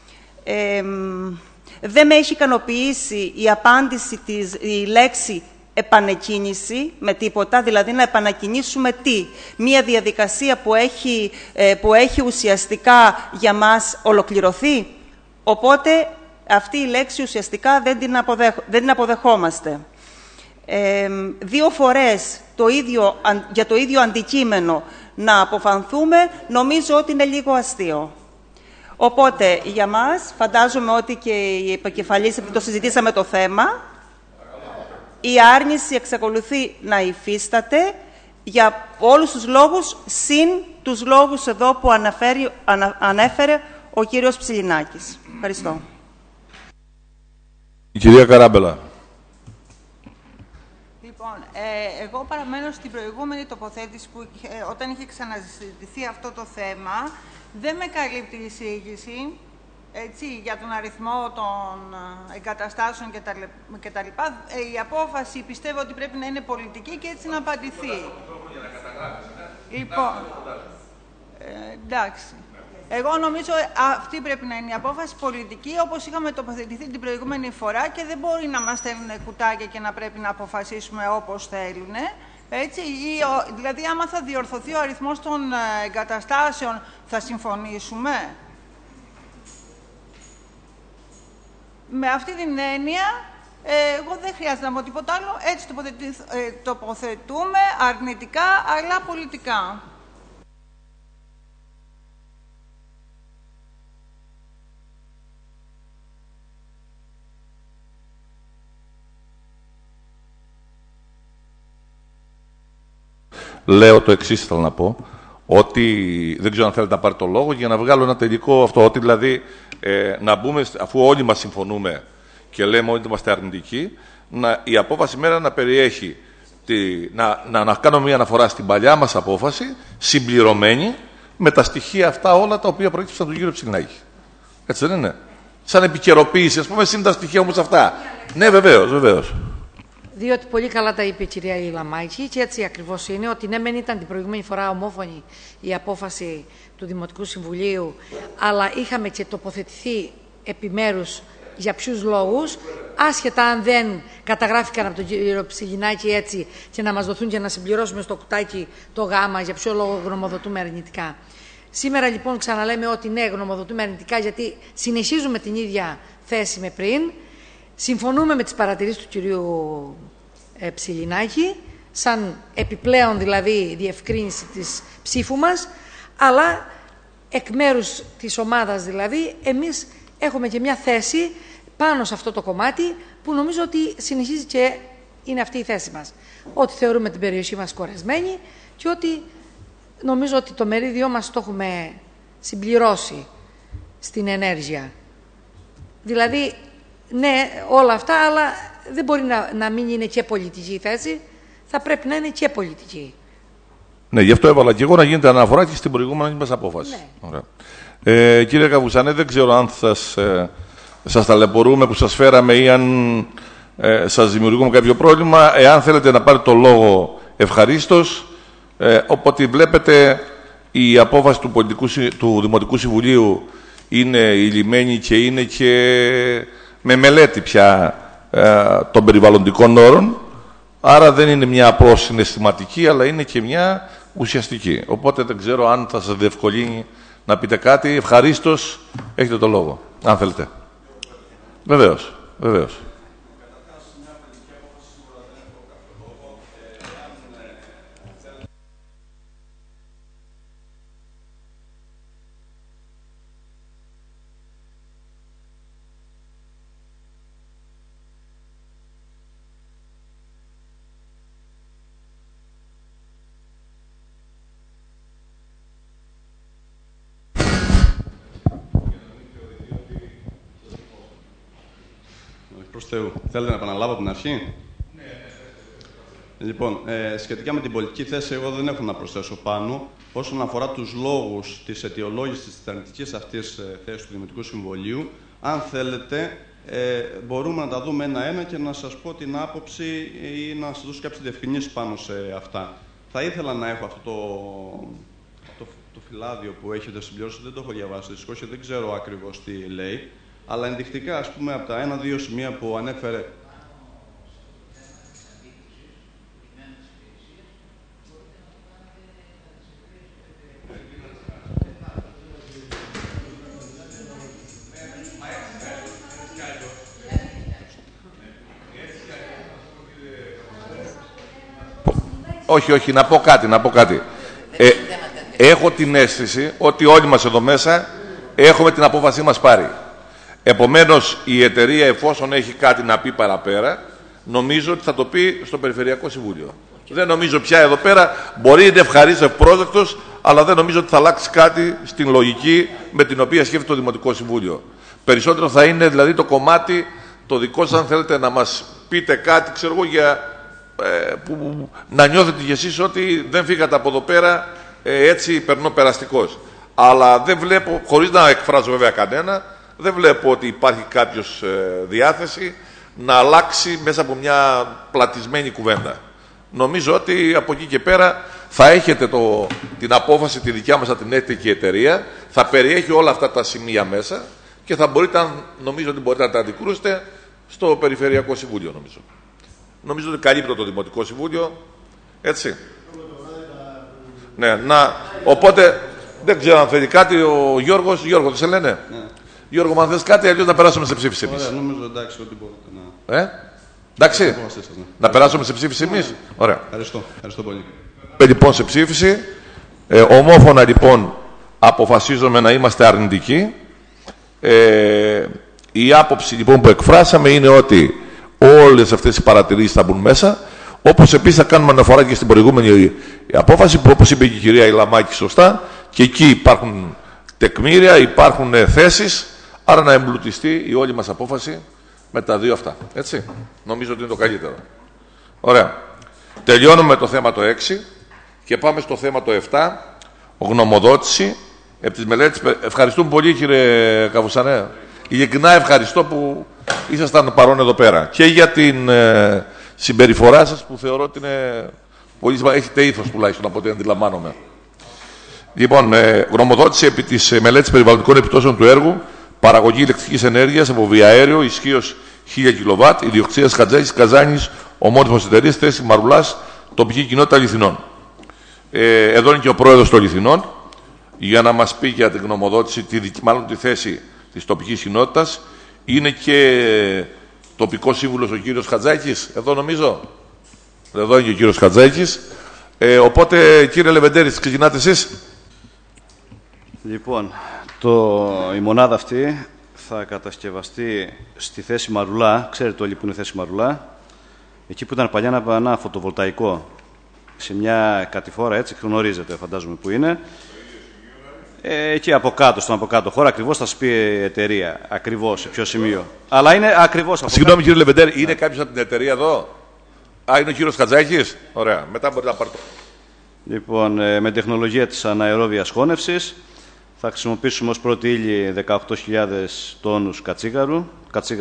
Δεν με έχει ικανοποιήσει η απάντηση η λέξη επανεκκίνηση με τίποτα, δηλαδή να επανακινήσουμε τι? Μία διαδικασία που έχει ουσιαστικά για μας ολοκληρωθεί. Οπότε αυτή η λέξη ουσιαστικά δεν την αποδεχόμαστε. 2 φορές για το ίδιο αντικείμενο να αποφανθούμε, νομίζω ότι είναι λίγο αστείο. Οπότε, για μας, φαντάζομαι ότι και οι επικεφαλείς το συζητήσαμε το θέμα, η άρνηση εξακολουθεί να υφίσταται για όλους τους λόγους, συν τους λόγους εδώ που ανέφερε ο κύριος Ψηλινάκης. Ευχαριστώ. Η κυρία Καράμπελα. Λοιπόν, εγώ παραμένω στην προηγούμενη τοποθέτηση που όταν είχε ξαναζητηθεί αυτό το θέμα, δεν με καλύπτει η εισήγηση, έτσι, για τον αριθμό των εγκαταστάσεων κτλ. Η απόφαση πιστεύω ότι πρέπει να είναι πολιτική και έτσι να απαντηθεί. Λοιπόν, εντάξει. Εγώ νομίζω αυτή πρέπει να είναι η απόφαση πολιτική, όπως είχαμε τοποθετηθεί την προηγούμενη φορά και δεν μπορεί να μας στέλνουν κουτάκια και να πρέπει να αποφασίσουμε όπως θέλουν. Έτσι, δηλαδή, άμα θα διορθωθεί ο αριθμός των εγκαταστάσεων, θα συμφωνήσουμε. Με αυτή την έννοια, εγώ δεν χρειάζεται να πω τίποτα άλλο. Έτσι τοποθετούμε αρνητικά, αλλά πολιτικά. Λέω το εξής, θέλω να πω, ότι δεν ξέρω αν θέλετε να πάρει το λόγο για να βγάλω ένα τελικό αυτό, ότι δηλαδή να μπούμε, αφού όλοι μας συμφωνούμε και λέμε ότι είμαστε αρνητικοί, η απόφαση μέρα να περιέχει, να κάνουμε μια αναφορά στην παλιά μας απόφαση, συμπληρωμένη με τα στοιχεία αυτά όλα τα οποία προέκυψαν από τον κύριο Ψηλινάκη. Έτσι δεν είναι? Σαν επικαιροποίηση, ας πούμε, σύν τα στοιχεία όμως αυτά. Ναι, βεβαίως, βεβαίως. Διότι πολύ καλά τα είπε η κυρία Ηλαμάκη και έτσι ακριβώς είναι, ότι ναι, μεν ήταν την προηγούμενη φορά ομόφωνη η απόφαση του Δημοτικού Συμβουλίου, αλλά είχαμε και τοποθετηθεί επιμέρους για ποιους λόγους, άσχετα αν δεν καταγράφηκαν από τον κύριο Ψηλινάκη έτσι και να μας δοθούν και να συμπληρώσουμε στο κουτάκι το γάμα, για ποιο λόγο γνωμοδοτούμε αρνητικά. Σήμερα λοιπόν ξαναλέμε ότι ναι, γνωμοδοτούμε αρνητικά γιατί συνεχίζουμε την ίδια θέση με πριν. Συμφωνούμε με τις παρατηρήσεις του κυρίου Ψηλινάκη, σαν επιπλέον δηλαδή διευκρίνηση της ψήφου μας, αλλά εκ μέρους της ομάδας δηλαδή, εμείς έχουμε και μια θέση πάνω σε αυτό το κομμάτι που νομίζω ότι συνεχίζει και είναι αυτή η θέση μας. Ότι θεωρούμε την περιοχή μας κορεσμένη και ότι νομίζω ότι το μερίδιό μας το έχουμε συμπληρώσει στην ενέργεια. Δηλαδή, ναι, όλα αυτά, αλλά δεν μπορεί να μην είναι και πολιτική η θέση. Θα πρέπει να είναι και πολιτική. Ναι, γι' αυτό έβαλα και εγώ να γίνεται αναφορά και στην προηγούμενη μας απόφαση. Ναι. Ωραία. Κύριε Καβουσανέ, δεν ξέρω αν σας ταλαιπωρούμε που σας φέραμε ή αν σας δημιουργούμε κάποιο πρόβλημα. Εάν θέλετε να πάρετε το λόγο ευχαρίστως. Όποτε βλέπετε, η απόφαση του Δημοτικού Συμβουλίου είναι ηλυμένη και είναι και με μελέτη πια των περιβαλλοντικών όρων. Άρα δεν είναι μια απλώς συναισθηματική, αλλά είναι και μια ουσιαστική. Οπότε δεν ξέρω αν θα σας διευκολύνει να πείτε κάτι. Ευχαρίστως, έχετε το λόγο, αν θέλετε. Βεβαίως, βεβαίως. Προς Θεού. Θέλετε να επαναλάβω από την αρχή? Ναι. Λοιπόν, σχετικά με την πολιτική θέση, εγώ δεν έχω να προσθέσω πάνω. Όσον αφορά τους λόγους της αιτιολόγησης της αρνητικής αυτής θέσης του Δημοτικού Συμβουλίου, αν θέλετε, μπορούμε να τα δούμε ένα-ένα και να σας πω την άποψη ή να σας δώσω κάποιες διευκρινήσεις πάνω σε αυτά. Θα ήθελα να έχω αυτό το φυλάδιο που έχετε συμπληρώσει, δεν το έχω διαβάσει δυστυχώς και δεν ξέρω ακριβώς τι λέει. Αλλά ενδεικτικά, ας πούμε, από τα 1-2 σημεία που ανέφερε... Όχι, να πω κάτι. Έχω την αίσθηση ότι όλοι μας εδώ μέσα έχουμε την απόφασή μας πάρει. Επομένως, η εταιρεία, εφόσον έχει κάτι να πει παραπέρα, νομίζω ότι θα το πει στο Περιφερειακό Συμβούλιο. Δεν νομίζω πια εδώ πέρα, μπορεί να είναι ευχαρίστως, ευπρόσδεκτος, αλλά δεν νομίζω ότι θα αλλάξει κάτι στην λογική με την οποία σκέφτεται το Δημοτικό Συμβούλιο. Περισσότερο θα είναι δηλαδή το κομμάτι το δικό σας, αν θέλετε να μας πείτε κάτι, ξέρω εγώ, που να νιώθετε κι εσείς ότι δεν φύγατε από εδώ πέρα έτσι περνώ περαστικός. Αλλά δεν βλέπω, χωρίς να εκφράζω βέβαια κανένα, δεν βλέπω ότι υπάρχει κάποιος διάθεση να αλλάξει μέσα από μια πλατισμένη κουβέντα. Νομίζω ότι από εκεί και πέρα θα έχετε την απόφαση, τη δικιά μας θα την έχετε και η εταιρεία, θα περιέχει όλα αυτά τα σημεία μέσα και θα μπορείτε, νομίζω ότι μπορείτε να τα αντικρούσετε στο Περιφερειακό Συμβούλιο, νομίζω. Νομίζω ότι καλύπτω το Δημοτικό Συμβούλιο, έτσι. Ναι, οπότε δεν ξέρω αν θέλει κάτι ο Γιώργος. Γιώργο, τι σε λένε? Ναι. Γιώργο, αν θες κάτι, αλλιώς να περάσουμε σε ψήφιση εμείς. Ωραία, νομίζω εντάξει ότι μπορείτε να... Εντάξει, ναι. Να περάσουμε σε ψήφιση εμείς. Ναι. Ωραία. Ευχαριστώ πολύ. Λοιπόν, σε ψήφιση. Ομόφωνα, λοιπόν, αποφασίζουμε να είμαστε αρνητικοί. Η άποψη, λοιπόν, που εκφράσαμε είναι ότι όλες αυτές οι παρατηρήσεις θα μπουν μέσα. Όπως επίσης θα κάνουμε αναφορά και στην προηγούμενη απόφαση, που όπως είπε και η κυρία Ηλαμάκη σωστά, και εκεί υπάρχουν τεκμήρια, υπάρχουν θέσεις, άρα να εμπλουτιστεί η όλη μας απόφαση με τα δύο αυτά. Έτσι. Νομίζω ότι είναι το καλύτερο. Ωραία. Τελειώνουμε το θέμα το 6 και πάμε στο θέμα το 7, γνωμοδότηση επί της μελέτης. Ευχαριστούμε πολύ, κύριε Καβουσανέ. Ειλικρινά ευχαριστώ που ήσασταν παρόν εδώ πέρα και για την συμπεριφορά σας, που θεωρώ ότι είναι πολύ σημαντική. Έχετε ήθος τουλάχιστον από ό,τι αντιλαμβάνομαι. Λοιπόν, γνωμοδότηση επί της μελέτης περιβαλλοντικών επιπτώσεων του έργου παραγωγή ηλεκτρικής ενέργειας από βιαέριο ισχύως 1000 κιλοβάτ, ιδιοκτησίας Χατζάκης Καζάνης, ομότιμος εταιρείας, θέση Μαρουλάς, τοπική κοινότητα Λιθινών. Εδώ είναι και ο πρόεδρος των Λιθινών για να μας πει για την γνωμοδότηση, μάλλον τη θέση της τοπικής κοινότητας. Είναι και τοπικός σύμβουλος ο κύριος Χατζάκης, εδώ νομίζω. Εδώ είναι και ο κύριος Χατζάκης. Οπότε, κύριε Λεβεντέρη, ξεκινάτε εσείς. Λοιπόν, η μονάδα αυτή θα κατασκευαστεί στη θέση Μαρουλά. Ξέρετε όλοι που είναι η θέση Μαρουλά. Εκεί που ήταν παλιά ένα φωτοβολταϊκό. Σε μια κατηφόρα, έτσι, γνωρίζετε, φαντάζομαι που είναι. Εκεί από κάτω, στον από κάτω χώρο, ακριβώς θα σας πει η εταιρεία. Ακριβώς, σε ποιο σημείο. Αλλά είναι ακριβώς από Συγγνώμη, κύριε Λεβεντέρη, είναι κάποιος από την εταιρεία εδώ? Είναι ο κύριος Χατζάκης. Ωραία, μετά μπορείτε να πάρετε. Λοιπόν, με τεχνολογία της αναερόβιας χώνευσης θα χρησιμοποιήσουμε ως πρώτη ύλη 18.000 τόνους κατσίγαρου.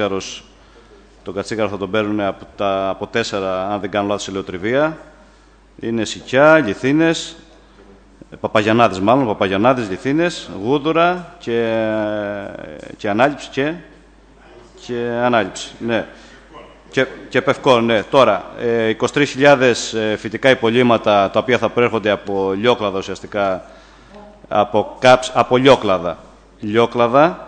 Το κατσίγαρο θα τον παίρνουν από 4, αν δεν κάνω λάθος, ελαιοτριβία. Είναι Σικιά, Λιθίνες, Παπαγιαννάδες μάλλον, Παπαγιαννάδες, Λιθίνες, Γούδουρα και Ανάληψη και Ανάληψη, ναι. Και Πευκό, ναι. Τώρα, 23.000 φυτικά υπολείμματα, τα οποία θα προέρχονται από λιόκλαδα ουσιαστικά, από λιόκλαδα.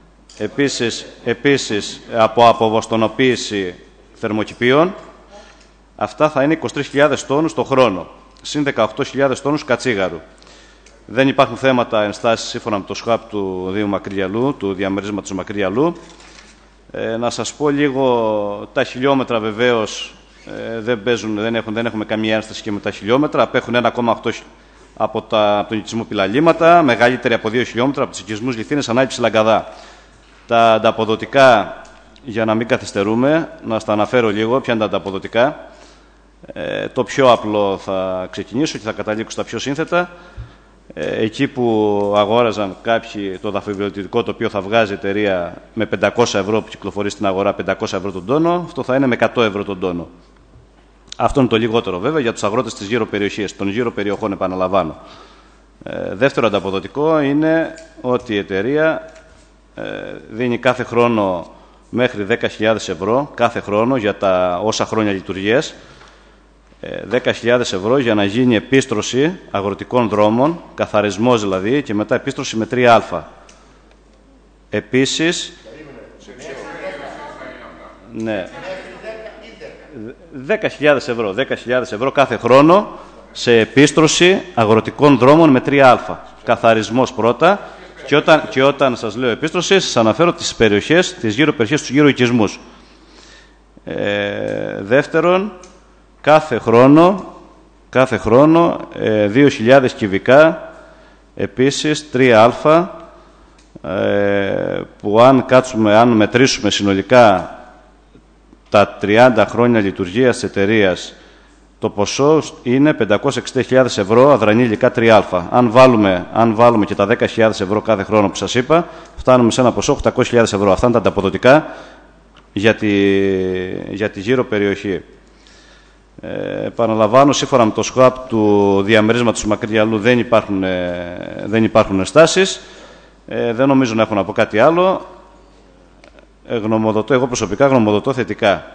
Επίσης από αποβοστονοποίηση θερμοκηπίων. Αυτά θα είναι 23.000 τόνους το χρόνο, συν 18.000 τόνους κατσίγαρου. Δεν υπάρχουν θέματα ενστάσεις σύμφωνα με το ΣΧΑΠ του Δήμου Μακρυγιαλού, του διαμερίσματος Μακρυγιαλού. Να σας πω λίγο, τα χιλιόμετρα βεβαίως δεν έχουμε καμία ένσταση και με τα χιλιόμετρα. Απέχουν 1,8 από τον οικισμό Πιλαλίματα, μεγαλύτερη από 2 χιλιόμετρα από τους οικισμούς Λιθίνες, Ανάληψη, Λαγκαδά. Τα ανταποδοτικά, για να μην καθυστερούμε, να στα αναφέρω λίγο ποια είναι τα ανταποδοτικά. Το πιο απλό θα ξεκινήσω και θα καταλήξω στα πιο σύνθετα. Εκεί που αγόραζαν κάποιοι το δαφιβιωτικό, το οποίο θα βγάζει η εταιρεία με 500 ευρώ που κυκλοφορεί στην αγορά, 500 ευρώ τον τόνο, αυτό θα είναι με 100 ευρώ τον τόνο. Αυτό είναι το λιγότερο βέβαια για τους αγρότες της γύρω περιοχής, των γύρω περιοχών, επαναλαμβάνω. Δεύτερο ανταποδοτικό είναι ότι η εταιρεία δίνει κάθε χρόνο μέχρι 10.000 ευρώ κάθε χρόνο για τα όσα χρόνια λειτουργίες, 10.000 ευρώ για να γίνει επίστρωση αγροτικών δρόμων, καθαρισμός δηλαδή, και μετά επίστρωση με 3α. Επίσης, ναι, 10.000 ευρώ κάθε χρόνο σε επίστρωση αγροτικών δρόμων με 3α. Καθαρισμός πρώτα, και όταν σας λέω επίστρωση, σας αναφέρω τις περιοχές, τις γύρω περιοχές, τους γύρω οικισμούς. Δεύτερον, κάθε χρόνο 2.000 κυβικά, επίσης 3α, που αν μετρήσουμε συνολικά τα 30 χρόνια λειτουργίας της εταιρείας, το ποσό είναι 560.000 ευρώ αδρανή υλικά 3α. Αν βάλουμε και τα 10.000 ευρώ κάθε χρόνο που σας είπα, φτάνουμε σε ένα ποσό 800.000 ευρώ. Αυτά είναι τα ανταποδοτικά για τη γύρω περιοχή. Επαναλαμβάνω, σύμφωνα με το ΣΧΑΠ του διαμερίσματος του Μακρυγιαλού δεν υπάρχουν ενστάσεις. Δεν νομίζω να έχω να πω κάτι άλλο. Εγώ προσωπικά γνωμοδοτώ θετικά.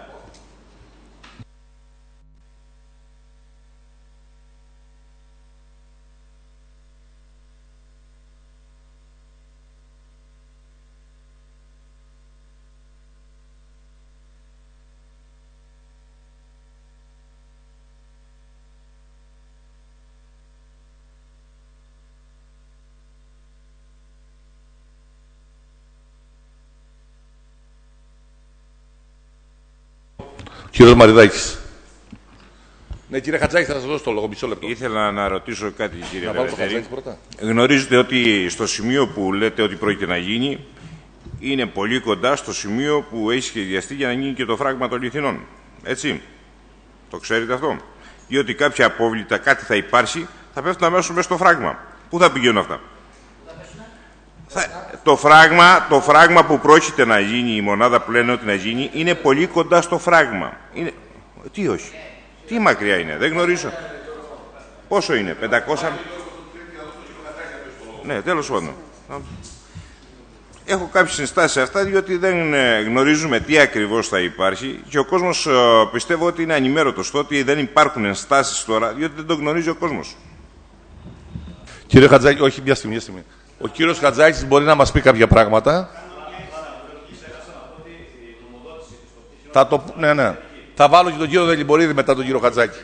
Κύριος Μαριδάκης. Ναι, κύριε Χατζάκη, θα σας δώσω το λόγο, μισό λεπτό. Ήθελα να ρωτήσω κάτι, κύριε Να βάλω το Βερδέρη. Χατζάκη πρώτα. Γνωρίζετε ότι στο σημείο που λέτε ότι πρόκειται να γίνει, είναι πολύ κοντά στο σημείο που έχει σχεδιαστεί για να γίνει και το φράγμα των Λιθινών. Έτσι. Το ξέρετε αυτό. Διότι κάποια απόβλητα, κάτι θα υπάρξει, θα πέφτουν αμέσως μέσα στο φράγμα. Πού θα πηγαίνουν αυτά? Το φράγμα που πρόκειται να γίνει, η μονάδα που λένε ότι να γίνει, είναι πολύ κοντά στο φράγμα. Τι όχι? Τι μακριά είναι? Δεν γνωρίζω. Πόσο είναι? 500? Ναι, τέλος πάντων. Έχω κάποιες συνστάσεις σε αυτά, διότι δεν γνωρίζουμε τι ακριβώς θα υπάρχει και ο κόσμος πιστεύω ότι είναι ανημέρωτος στο ότι δεν υπάρχουν ενστάσεις τώρα, διότι δεν το γνωρίζει ο κόσμος. Κύριε Χατζάκη, όχι, μια στιγμή. Ο κύριος Χατζάκης μπορεί να μας πει κάποια πράγματα. Ναι. Θα βάλω και τον κύριο Δελιμπορίδη μετά τον κύριο Χατζάκη.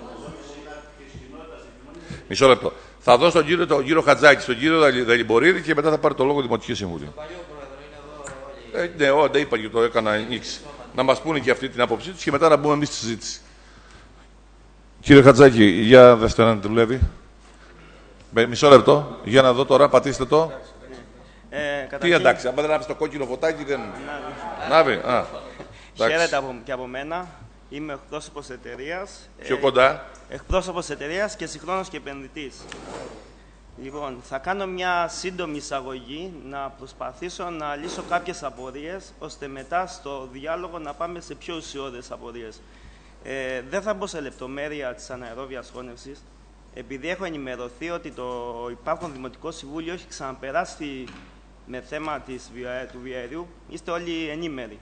Μισό λεπτό. Θα δώσω τον κύριο Χατζάκη στον κύριο Δελιμπορίδη και μετά θα πάρει το λόγο Δημοτική Συμβουλή. Ναι, δεν είπα και το έκανα ανοίξει. Να μας πούνε και αυτή την άποψή τους και μετά να μπούμε εμείς στη συζήτηση. Κύριε Χατζάκη, για δέστε να δουλεύει. Μισό λεπτό, για να δω τώρα, πατήστε το. Τι εντάξει, αν δεν ανάψει το κόκκινο φωτάκι δεν... Νάβει, Χαίρετε και από μένα. Είμαι εκπρόσωπος εταιρείας. Πιο κοντά. Εκπρόσωπος εταιρείας και συγχρόνως και επενδυτής. Λοιπόν, θα κάνω μια σύντομη εισαγωγή, να προσπαθήσω να λύσω κάποιες απορίες, ώστε μετά στο διάλογο να πάμε σε πιο ουσιώδες απορίες. Δεν θα μπω σε λεπτομέρεια της αναερόβιας χώνευσης, επειδή έχω ενημερωθεί ότι το υπάρχον Δημοτικό Συμβούλιο έχει ξαναπεράσει με θέμα του βιοαερίου. Είστε όλοι ενήμεροι.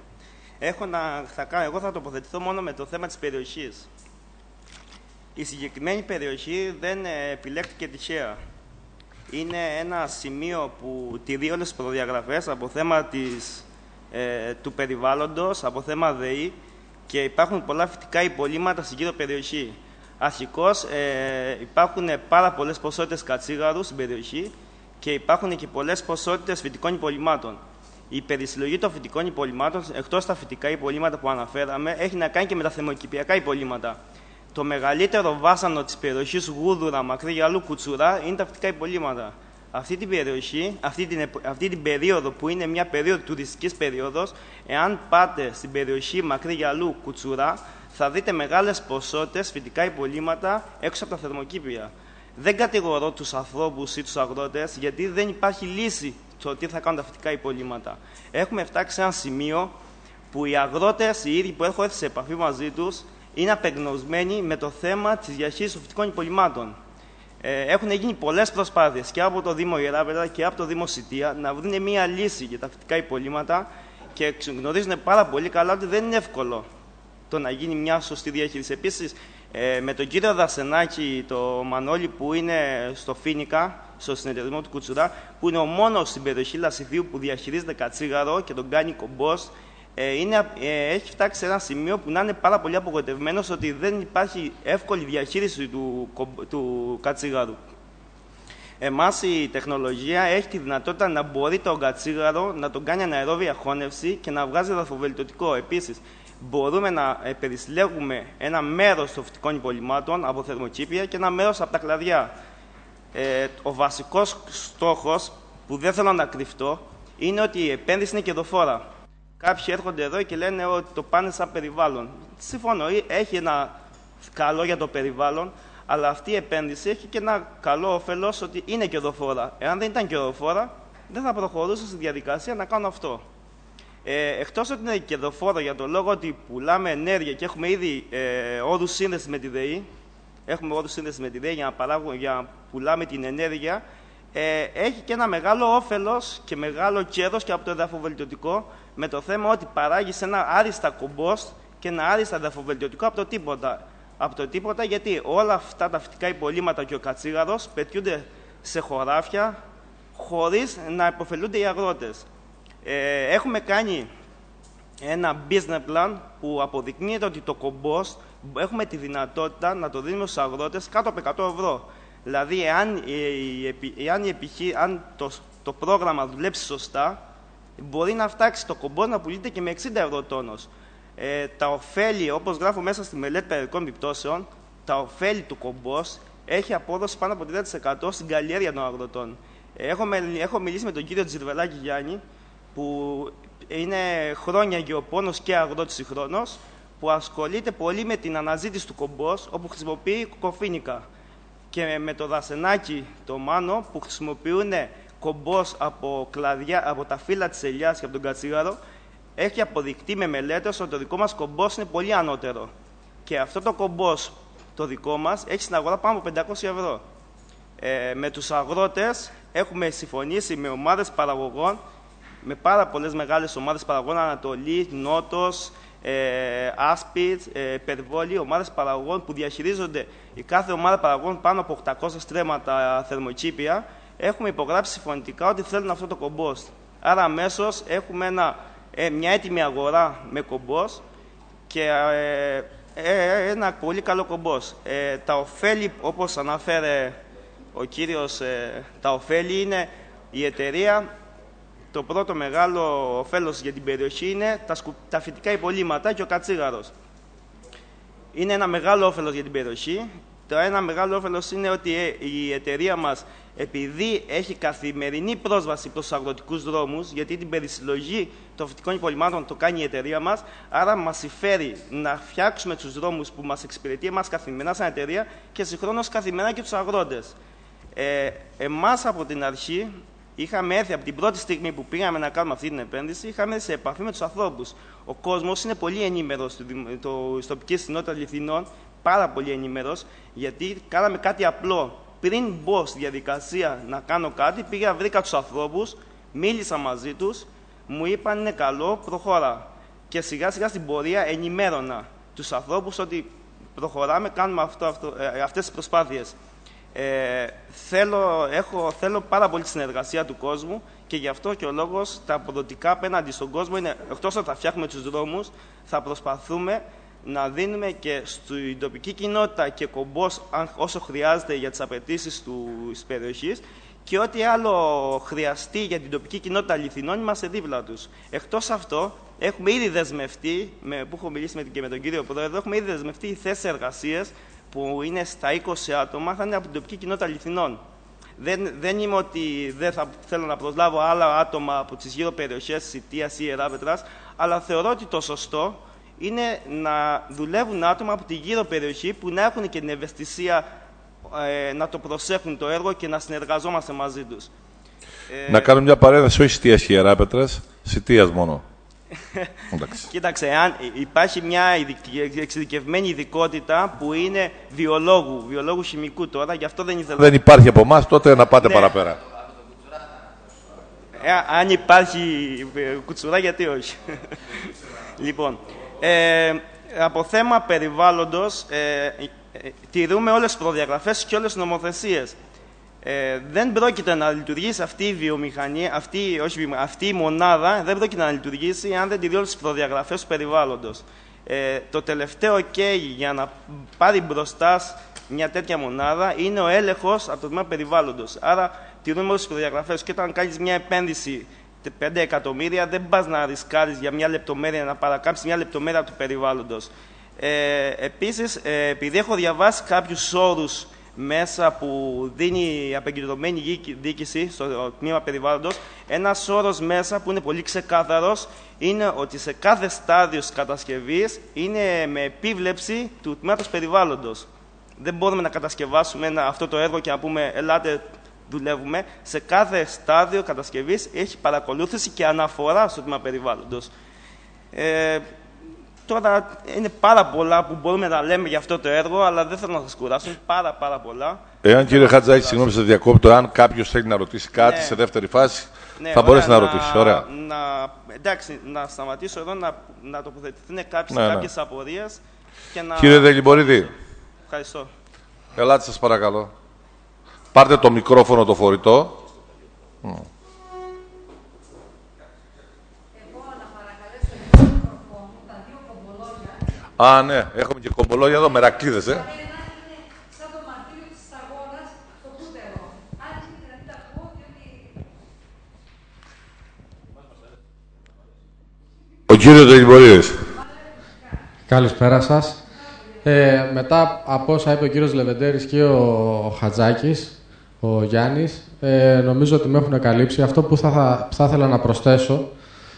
Εγώ θα τοποθετηθώ μόνο με το θέμα της περιοχής. Η συγκεκριμένη περιοχή δεν επιλέχθηκε τυχαία. Είναι ένα σημείο που τηρεί όλες τις προδιαγραφές από θέμα του περιβάλλοντος, από θέμα ΔΕΗ, και υπάρχουν πολλά φυτικά υπολείμματα στην γύρω περιοχή. Αρχικώς υπάρχουν πάρα πολλές ποσότητες κατσίγαρου στην περιοχή και υπάρχουν και πολλές ποσότητες φυτικών υπολειμμάτων. Η περισυλλογή των φυτικών υπολειμμάτων, εκτός τα φυτικά υπολείμματα που αναφέραμε, έχει να κάνει και με τα θερμοκηπιακά υπολείμματα. Το μεγαλύτερο βάσανο της περιοχής Γούδουρα, Μακρύ Γιαλού, Κουτσουρά είναι τα φυτικά υπολείμματα. Αυτή την περιοχή, αυτή την περίοδο που είναι μια περίοδο τουριστικής περίοδος, εάν πάτε στην περιοχή Μακρύ Γιαλού, Κουτσουρά, θα δείτε μεγάλες ποσότητες φυτικά υπολείμματα έξω από τα θερμοκήπια. Δεν κατηγορώ τους ανθρώπους ή τους αγρότες, γιατί δεν υπάρχει λύση στο τι θα κάνουν τα φυτικά υπολείμματα. Έχουμε φτάσει σε ένα σημείο που οι αγρότες, οι ίδιοι που έχω έρθει σε επαφή μαζί τους, είναι απεγνωσμένοι με το θέμα της διαχείρισης των φυτικών υπολειμμάτων. Έχουν γίνει πολλές προσπάθειες και από το Δήμο Ιεράπετρα και από το Δήμο Σιτία να βρουν μια λύση για τα φυτικά υπολείμματα και γνωρίζουν πάρα πολύ καλά ότι δεν είναι εύκολο το να γίνει μια σωστή διαχείριση. Επίσης, με τον κύριο Δασενάκη, το Μανώλη που είναι στο Φίνικα, στο συνεταιρισμό του Κουτσουρά, που είναι ο μόνος στην περιοχή Λασιθίου που διαχειρίζεται κατσίγαρο και τον κάνει κομπός, έχει φτάξει σε ένα σημείο που να είναι πάρα πολύ απογοητευμένος ότι δεν υπάρχει εύκολη διαχείριση του κατσίγαρου. Εμάς η τεχνολογία έχει τη δυνατότητα να μπορεί τον κατσίγαρο να τον κάνει αναερόβια χώνευση και να βγάζει εδαφοβελτιωτικό. Επίσης, μπορούμε να περισυλλέγουμε ένα μέρος των φυτικών υπολειμμάτων από θερμοκήπια και ένα μέρος από τα κλαδιά. Ο βασικός στόχος, που δεν θέλω να κρυφτώ, είναι ότι η επένδυση είναι κερδοφόρα. Κάποιοι έρχονται εδώ και λένε ότι το πάνε σαν περιβάλλον. Συμφωνώ, έχει ένα καλό για το περιβάλλον, αλλά αυτή η επένδυση έχει και ένα καλό όφελος ότι είναι κερδοφόρα. Εάν δεν ήταν κερδοφόρα, δεν θα προχωρούσα στη διαδικασία να κάνω αυτό. Εκτός ότι είναι κερδοφόρο για τον λόγο ότι πουλάμε ενέργεια και έχουμε ήδη όρους σύνδεσης με τη ΔΕΗ, για να πουλάμε την ενέργεια, έχει και ένα μεγάλο όφελος και μεγάλο κέρδος και από το εδαφοβελτιωτικό, με το θέμα ότι παράγεις ένα άριστα κομπόστ και ένα άριστα εδαφοβελτιωτικό από το τίποτα. Από το τίποτα, γιατί όλα αυτά τα φυτικά υπολείμματα και ο κατσίγαρος πετιούνται σε χωράφια χωρίς να υποφελούνται οι αγρότες. Έχουμε κάνει ένα business plan που αποδεικνύεται ότι το κομπόστ έχουμε τη δυνατότητα να το δίνουμε στους αγρότες κάτω από 100 ευρώ. Δηλαδή, αν το πρόγραμμα δουλέψει σωστά, μπορεί να φτάξει το κομπόστ να πουλείται και με 60 ευρώ τόνος. Τα ωφέλη, όπως γράφω μέσα στη μελέτη περιοδικών επιπτώσεων, τα ωφέλη του κομπόστ έχει απόδοση πάνω από 30% στην καλλιέργεια των αγροτών. Έχω μιλήσει με τον κύριο Τζιρβελάκη Γιάννη, που είναι χρόνια γεωπόνος και αγρότης συγχρόνος, που ασχολείται πολύ με την αναζήτηση του κομπόστ, όπου χρησιμοποιεί κοκοφίνικα. Και με το Δασενάκι, το Μάνο, που χρησιμοποιούν κομπόστ από κλαδιά, από τα φύλλα της ελιάς και από τον κατσίγαρο, έχει αποδεικτεί με μελέτες ότι το δικό μας κομπόστ είναι πολύ ανώτερο. Και αυτό το κομπόστ, το δικό μας, έχει στην αγορά πάνω από 500 ευρώ. Με τους αγρότες έχουμε συμφωνήσει με ομάδες παραγωγών, με πάρα πολλές μεγάλες ομάδες παραγωγών, Ανατολή, Νότος, Άσπιτ, Περβόλη, ομάδες παραγωγών που διαχειρίζονται η κάθε ομάδα παραγωγών πάνω από 800 στρέμματα θερμοκήπια. Έχουμε υπογράψει συμφωνητικά ότι θέλουν αυτό το κομπόστ. Άρα αμέσως έχουμε μια έτοιμη αγορά με κομπόστ και ένα πολύ καλό κομπόστ. Τα ωφέλη, όπως αναφέρε ο κύριος, τα ωφέλη είναι η εταιρεία. Το πρώτο μεγάλο ωφέλος για την περιοχή είναι τα φυτικά υπολείμματα και ο κατσίγαρος. Είναι ένα μεγάλο όφελος για την περιοχή. Το ένα μεγάλο όφελος είναι ότι η εταιρεία μας, επειδή έχει καθημερινή πρόσβαση προς τους αγροτικούς δρόμους, γιατί την περισυλλογή των φυτικών υπολειμμάτων το κάνει η εταιρεία μας, άρα μας συμφέρει να φτιάξουμε τους δρόμους που μας εξυπηρετεί εμάς καθημερινά σαν εταιρεία και συγχρόνως καθημερινά και τους αγρότες. Εμάς από την αρχή είχαμε έρθει από την πρώτη στιγμή που πήγαμε να κάνουμε αυτή την επένδυση, είχαμε έρθει σε επαφή με τους ανθρώπους. Ο κόσμος είναι πολύ ενήμερος στις τοπικές κοινότητες αληθινών, πάρα πολύ ενήμερος, γιατί κάναμε κάτι απλό. Πριν μπω στη διαδικασία να κάνω κάτι, πήγα, βρήκα τους ανθρώπους, μίλησα μαζί τους, μου είπαν είναι καλό, προχώρα. Και σιγά σιγά στην πορεία ενημέρωνα τους ανθρώπους ότι προχωράμε, κάνουμε αυτές τις προσπάθειες. Θέλω πάρα πολύ τη συνεργασία του κόσμου και γι' αυτό και ο λόγος τα αποδοτικά απέναντι στον κόσμο είναι, εκτός ότι θα φτιάχνουμε τους δρόμους, θα προσπαθούμε να δίνουμε και στην τοπική κοινότητα και κομπός όσο χρειάζεται για τις απαιτήσεις της περιοχής και ό,τι άλλο χρειαστεί για την τοπική κοινότητα αληθινών είμαστε δίπλα τους. Εκτός αυτό, έχουμε ήδη δεσμευτεί, που έχω μιλήσει και με τον κύριο Πρόεδρο, έχουμε ήδη δεσμευτεί οι θέσεις εργασίας που είναι στα 20 άτομα, θα είναι από την τοπική κοινότητα αληθινών. Δεν είμαι ότι δεν θα θέλω να προσλάβω άλλα άτομα από τις γύρω περιοχές Σιτίας ή Ιεράπετρας, αλλά θεωρώ ότι το σωστό είναι να δουλεύουν άτομα από τη γύρω περιοχή που να έχουν και την ευαισθησία να το προσέχουν το έργο και να συνεργαζόμαστε μαζί τους. Να κάνω μια παρένθεση, όχι Σιτίας και Ιεράπετρας, Σιτίας μόνο. Κοίταξε, υπάρχει μια εξειδικευμένη ειδικότητα που είναι βιολόγου χημικού τώρα, γι' αυτό δεν ήθελα... Δεν υπάρχει από εμάς, τότε να πάτε παραπέρα. Αν υπάρχει κουτσουρά, γιατί όχι. Λοιπόν, από θέμα περιβάλλοντος, τηρούμε όλες τις προδιαγραφές και όλες τις νομοθεσίες. Δεν πρόκειται να λειτουργήσει αυτή η βιομηχανία, αυτή η μονάδα, δεν πρόκειται να λειτουργήσει αν δεν τηρεί όλες τις προδιαγραφές του περιβάλλοντος. Το τελευταίο για να πάρει μπροστά μια τέτοια μονάδα είναι ο έλεγχος από το τμήμα περιβάλλοντος. Άρα τηρούμε όλες τις προδιαγραφές και όταν κάνεις μια επένδυση 5 εκατομμύρια δεν πας να ρισκάρεις για μια λεπτομέρεια, να παρακάμψεις μια λεπτομέρεια του περιβάλλοντος. Επίσης, επειδή έχω διαβάσει κάποιους όρους μέσα που δίνει η απεγκεντρωμένη διοίκηση στο τμήμα περιβάλλοντος, ένας όρος μέσα που είναι πολύ ξεκάθαρος είναι ότι σε κάθε στάδιο της κατασκευής είναι με επίβλεψη του τμήματος περιβάλλοντος. Δεν μπορούμε να κατασκευάσουμε αυτό το έργο και να πούμε ελάτε δουλεύουμε. Σε κάθε στάδιο κατασκευής έχει παρακολούθηση και αναφορά στο τμήμα περιβάλλοντος. Τώρα είναι πάρα πολλά που μπορούμε να λέμε για αυτό το έργο, αλλά δεν θέλω να σας κουράσω. Είναι πάρα πολλά. Εάν κύριε Χατζάκη, συγγνώμη σε διακόπτω, αν κάποιος θέλει να ρωτήσει κάτι σε δεύτερη φάση, θα μπορέσει να ρωτήσει. Ωραία. Εντάξει, να σταματήσω εδώ, να τοποθετηθούν κάποιες απορίες. Κύριε Δελιμπορίδη. Ευχαριστώ. Ελάτε σας παρακαλώ. Πάρτε το μικρόφωνο το φορητό. Α, ναι, έχουμε και κομπολόγια εδώ, μερακλείδες, Σαν το μαρτύριο της σταγόνας στο κούτερο. Αν ήθελα να μην τα πω, διότι... Ο κύριος Δελιμπορίδης. Καλησπέρα σας. Μετά από όσα είπε ο κύριος Λεβεντέρης και ο Χατζάκης, ο Γιάννης, νομίζω ότι με έχουν καλύψει. Αυτό που θα ήθελα να προσθέσω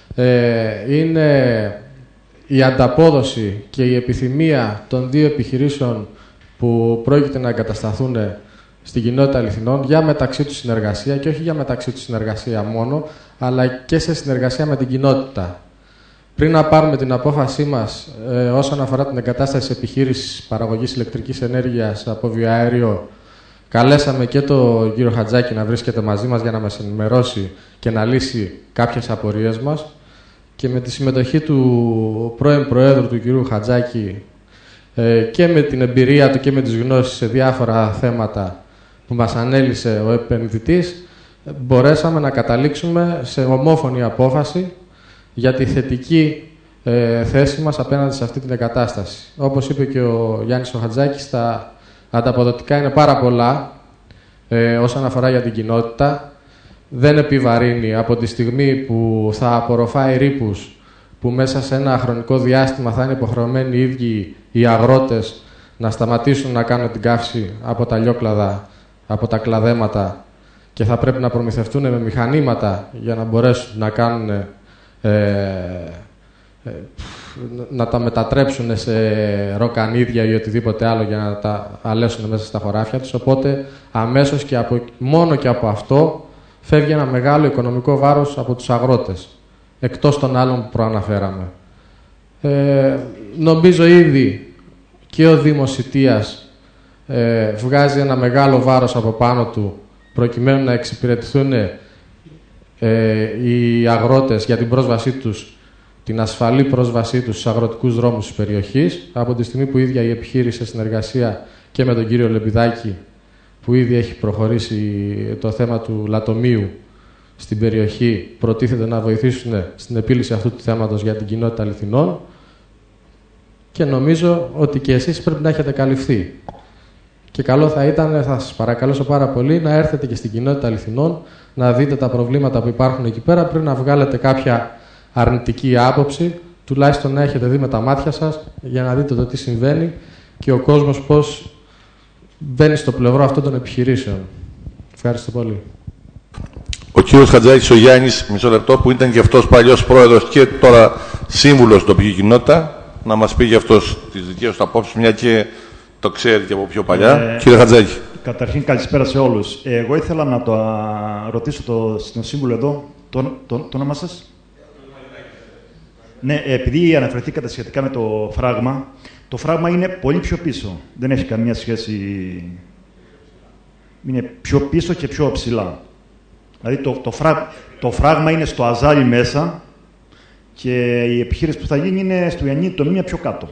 είναι η ανταπόδοση και η επιθυμία των δύο επιχειρήσεων που πρόκειται να εγκατασταθούν στην κοινότητα αληθινών για μεταξύ τους συνεργασία και όχι για μεταξύ τους συνεργασία μόνο, αλλά και σε συνεργασία με την κοινότητα. Πριν να πάρουμε την απόφασή μας όσον αφορά την εγκατάσταση επιχείρησης παραγωγής ηλεκτρικής ενέργειας από βιοαέριο, καλέσαμε και τον κύριο Χατζάκη να βρίσκεται μαζί μας για να μας ενημερώσει και να λύσει κάποιες απορίες μας. Και με τη συμμετοχή του πρώην Προέδρου του κυρίου Χατζάκη και με την εμπειρία του και με τις γνώσεις σε διάφορα θέματα που μας ανέλησε ο επενδυτής, μπορέσαμε να καταλήξουμε σε ομόφωνη απόφαση για τη θετική θέση μας απέναντι σε αυτή την εγκατάσταση. Όπως είπε και ο Γιάννης ο Χατζάκης, τα ανταποδοτικά είναι πάρα πολλά όσον αφορά για την κοινότητα. Δεν επιβαρύνει από τη στιγμή που θα απορροφάει ρήπους που μέσα σε ένα χρονικό διάστημα θα είναι υποχρεωμένοι οι ίδιοι οι αγρότες να σταματήσουν να κάνουν την καύση από τα λιόκλαδα, από τα κλαδέματα και θα πρέπει να προμηθευτούν με μηχανήματα για να μπορέσουν να κάνουν να τα μετατρέψουν σε ροκανίδια ή οτιδήποτε άλλο για να τα αλέσουν μέσα στα χωράφια τους. Οπότε αμέσως και μόνο και από αυτό φεύγει ένα μεγάλο οικονομικό βάρος από τους αγρότες, εκτός των άλλων που προαναφέραμε. Νομίζω ήδη και ο Δήμος Σιτίας βγάζει ένα μεγάλο βάρος από πάνω του προκειμένου να εξυπηρετηθούν οι αγρότες για την πρόσβασή τους, την ασφαλή πρόσβασή τους στους αγροτικούς δρόμους της περιοχής, από τη στιγμή που η ίδια η επιχείρηση σε συνεργασία και με τον κύριο Λεπιδάκη, που ήδη έχει προχωρήσει το θέμα του λατομείου στην περιοχή, προτίθεται να βοηθήσουν στην επίλυση αυτού του θέματος για την κοινότητα αληθινών, και νομίζω ότι και εσείς πρέπει να έχετε καλυφθεί. Και καλό θα ήταν, θα σας παρακαλέσω πάρα πολύ, να έρθετε και στην κοινότητα αληθινών, να δείτε τα προβλήματα που υπάρχουν εκεί πέρα, πριν να βγάλετε κάποια αρνητική άποψη, τουλάχιστον να έχετε δει με τα μάτια σας, για να δείτε το τι συμβαίνει και ο κόσμος πώς μπαίνει στο πλευρό αυτών των επιχειρήσεων. Ευχαριστώ πολύ. Ο κύριος Χατζάκης ο Γιάννης, μισό λεπτό, που ήταν και αυτός παλιός πρόεδρος και τώρα σύμβουλος στην τοπική κοινότητα, να μας πει και αυτός τις δικές του απόψεις, μια και το ξέρει και από πιο παλιά. Κύριε Χατζάκη. Καταρχήν, καλησπέρα σε όλους. Εγώ ήθελα να το ρωτήσω στον σύμβουλο εδώ, το όνομα σας. Ναι, επειδή αναφερθήκατε σχετικά με το φράγμα, το φράγμα είναι πολύ πιο πίσω. Δεν έχει καμία σχέση. Είναι πιο πίσω και πιο ψηλά. Δηλαδή το φράγμα είναι στο Αζάλι μέσα και η επιχείρηση που θα γίνει είναι στο Ιαννίδη το Μήνυα πιο κάτω.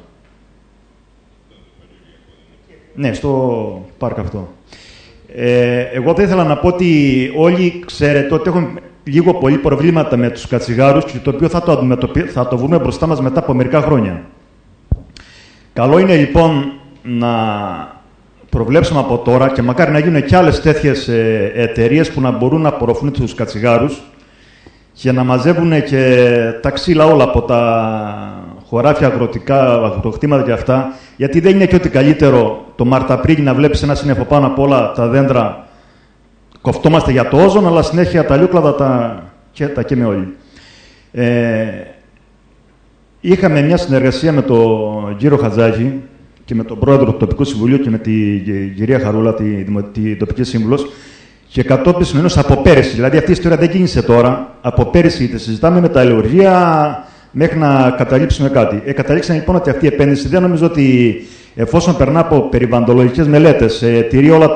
Ναι, στο πάρκο αυτό. Εγώ θα ήθελα να πω ότι όλοι ξέρετε ότι έχουμε λίγο πολύ προβλήματα με τους κατσιγάρους και το οποίο θα το βρούμε μπροστά μας μετά από μερικά χρόνια. Καλό είναι λοιπόν να προβλέψουμε από τώρα και μακάρι να γίνουν και άλλες τέτοιες εταιρείες που να μπορούν να απορροφούν τους κατσιγάρους και να μαζεύουν και τα ξύλα όλα από τα χωράφια αγροτικά, αγροκτήματα και αυτά, γιατί δεν είναι και ότι καλύτερο το Μαρταπρίγι να βλέπεις ένα σύννεφο πάνω από όλα τα δέντρα, κοφτόμαστε για το όζον, αλλά συνέχεια τα λιούκλαδα τα καίμε όλοι. Είχαμε μια συνεργασία με τον κύριο Χατζάκη και με τον πρόεδρο του τοπικού συμβουλίου και με την κυρία Χαρούλα, την τοπική σύμβουλος, και κατόπιν συνεννόηση από πέρυσι. Δηλαδή αυτή η ιστορία δεν κίνησε τώρα. Από πέρυσι τη συζητάμε με τα αλληλουργία μέχρι να καταλήψουμε κάτι. Καταλήξαμε λοιπόν ότι αυτή η επένδυση δεν νομίζω ότι εφόσον περνά από περιβαλλοντολογικές μελέτες, τηρεί όλα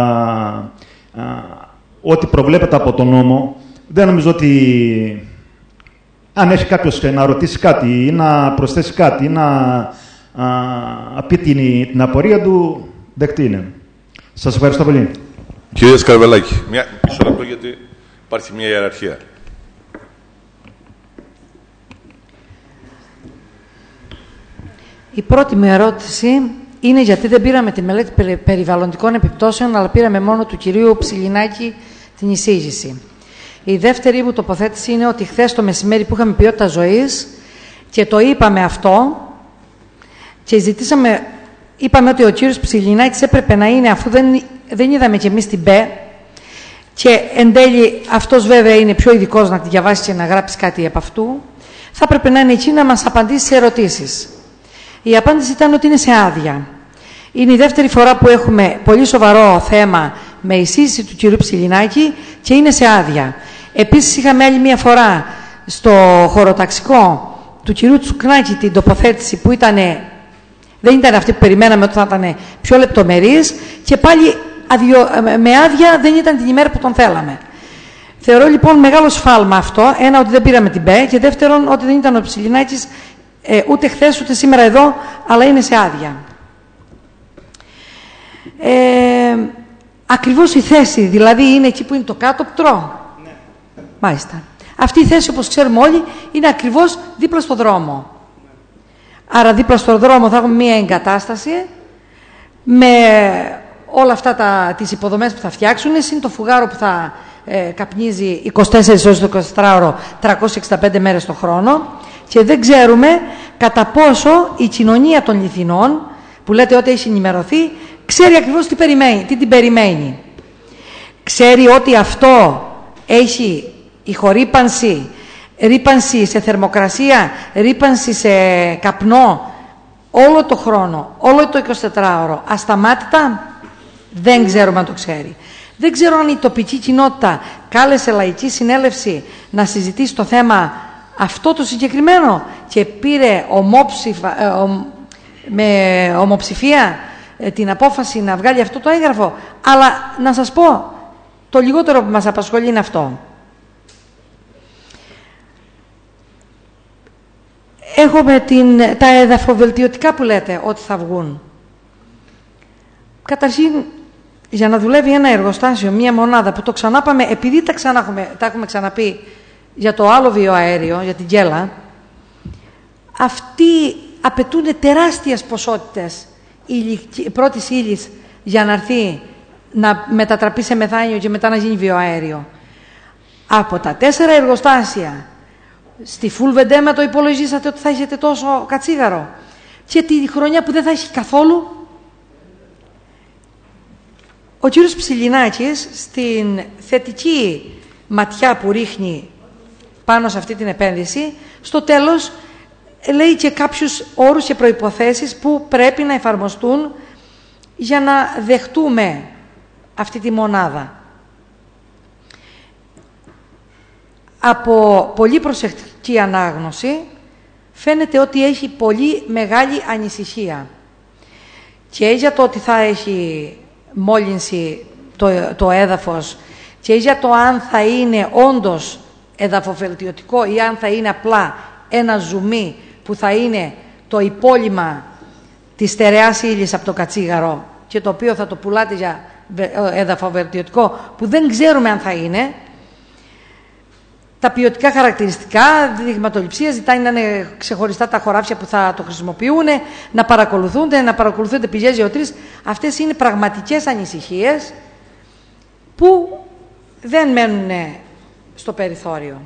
ό,τι προβλέπεται από τον νόμο, δεν νομίζω ότι αν έχει κάποιος να ρωτήσει κάτι ή να προσθέσει κάτι ή να πει την απορία του, δεκτή είναι. Σας ευχαριστώ πολύ. Κύριε Σκαρβελάκη, μισό λεπτό γιατί υπάρχει μια ιεραρχία. Η πρώτη μου ερώτηση είναι γιατί δεν πήραμε τη μελέτη περιβαλλοντικών επιπτώσεων, αλλά πήραμε μόνο του κυρίου Ψιλινάκη την εισήγηση. Η δεύτερη μου τοποθέτηση είναι ότι χθες το μεσημέρι που είχαμε ποιότητα ζωής και το είπαμε αυτό και είπαμε ότι ο κύριος Ψιλινάκης έπρεπε να είναι, αφού δεν είδαμε κι εμείς την ΠΕ, και εν τέλει αυτός βέβαια είναι πιο ειδικός να τη διαβάσει και να γράψει κάτι από αυτού, θα έπρεπε να είναι εκεί να μας απαντήσει σε ερωτήσεις. Η απάντηση ήταν ότι είναι σε άδεια. Είναι η δεύτερη φορά που έχουμε πολύ σοβαρό θέμα με εισήγηση του κυρίου Ψιλινάκη και είναι σε άδεια. Επίσης είχαμε άλλη μία φορά στο χωροταξικό του κυρίου Τσουκνάκη την τοποθέτηση που δεν ήταν αυτή που περιμέναμε ότι θα ήταν πιο λεπτομερής και πάλι με άδεια δεν ήταν την ημέρα που τον θέλαμε. Θεωρώ λοιπόν μεγάλο σφάλμα αυτό. Ένα, ότι δεν πήραμε την ΠΕ, και δεύτερον, ότι δεν ήταν ο Ψιλινάκης ούτε χθες ούτε σήμερα εδώ, αλλά είναι σε άδεια. Ακριβώς η θέση, δηλαδή είναι εκεί που είναι το κάτωπτρο. Ναι. Μάλιστα. Αυτή η θέση, όπως ξέρουμε όλοι, είναι ακριβώς δίπλα στο δρόμο. Άρα δίπλα στο δρόμο θα έχουμε μία εγκατάσταση με όλα αυτά τις υποδομές που θα φτιάξουν, συν το φουγάρο που θα καπνίζει 24 ώρες το 24ωρο, 365 μέρες το χρόνο, και δεν ξέρουμε κατά πόσο η κοινωνία των Λιθινών, που λέτε ότι έχει ενημερωθεί, ξέρει ακριβώς τι την περιμένει. Ξέρει ότι αυτό έχει ηχορύπανση, ρύπανση σε θερμοκρασία, ρύπανση σε καπνό όλο το χρόνο, όλο το 24ωρο, ασταμάτητα. Δεν ξέρουμε αν το ξέρει. Δεν ξέρω αν η τοπική κοινότητα κάλεσε λαϊκή συνέλευση να συζητήσει το θέμα αυτό το συγκεκριμένο και πήρε με ομοψηφία την απόφαση να βγάλει αυτό το έγγραφο. Αλλά να σας πω, το λιγότερο που μας απασχολεί είναι αυτό. Έχουμε τα εδαφοβελτιωτικά που λέτε ότι θα βγουν. Καταρχήν, για να δουλεύει ένα εργοστάσιο, μία μονάδα που το ξανάπαμε, επειδή τα έχουμε ξαναπεί για το άλλο βιοαέριο, για την Γκέλα, αυτοί απαιτούν τεράστιες ποσότητες πρώτης ύλης για να έρθει να μετατραπεί σε μεθάνιο και μετά να γίνει βιοαέριο. Από τα 4 εργοστάσια, στη Φουλβεντέμα το υπολογίσατε ότι θα έχετε τόσο κατσίγαρο, και τη χρονιά που δεν θα έχει καθόλου. Ο κύριος Ψηλινάκης, στην θετική ματιά που ρίχνει πάνω σε αυτή την επένδυση, στο τέλος λέει και κάποιους όρους και προϋποθέσεις που πρέπει να εφαρμοστούν για να δεχτούμε αυτή τη μονάδα. Από πολύ προσεκτική ανάγνωση φαίνεται ότι έχει πολύ μεγάλη ανησυχία και για το ότι θα έχει μόλυνση το έδαφος και για το αν θα είναι όντως εδαφοβελτιωτικό ή αν θα είναι απλά ένα ζουμί που θα είναι το υπόλοιμα της στερεάς ύλης από το κατσίγαρο και το οποίο θα το πουλάτε για εδαφοβελτιωτικό που δεν ξέρουμε αν θα είναι. Τα ποιοτικά χαρακτηριστικά, δειγματοληψία, ζητάει να είναι ξεχωριστά τα χωράφια που θα το χρησιμοποιούν, να παρακολουθούνται πηγές γεωτρήσεις. Αυτές είναι πραγματικές ανησυχίες που δεν μένουν στο περιθώριο.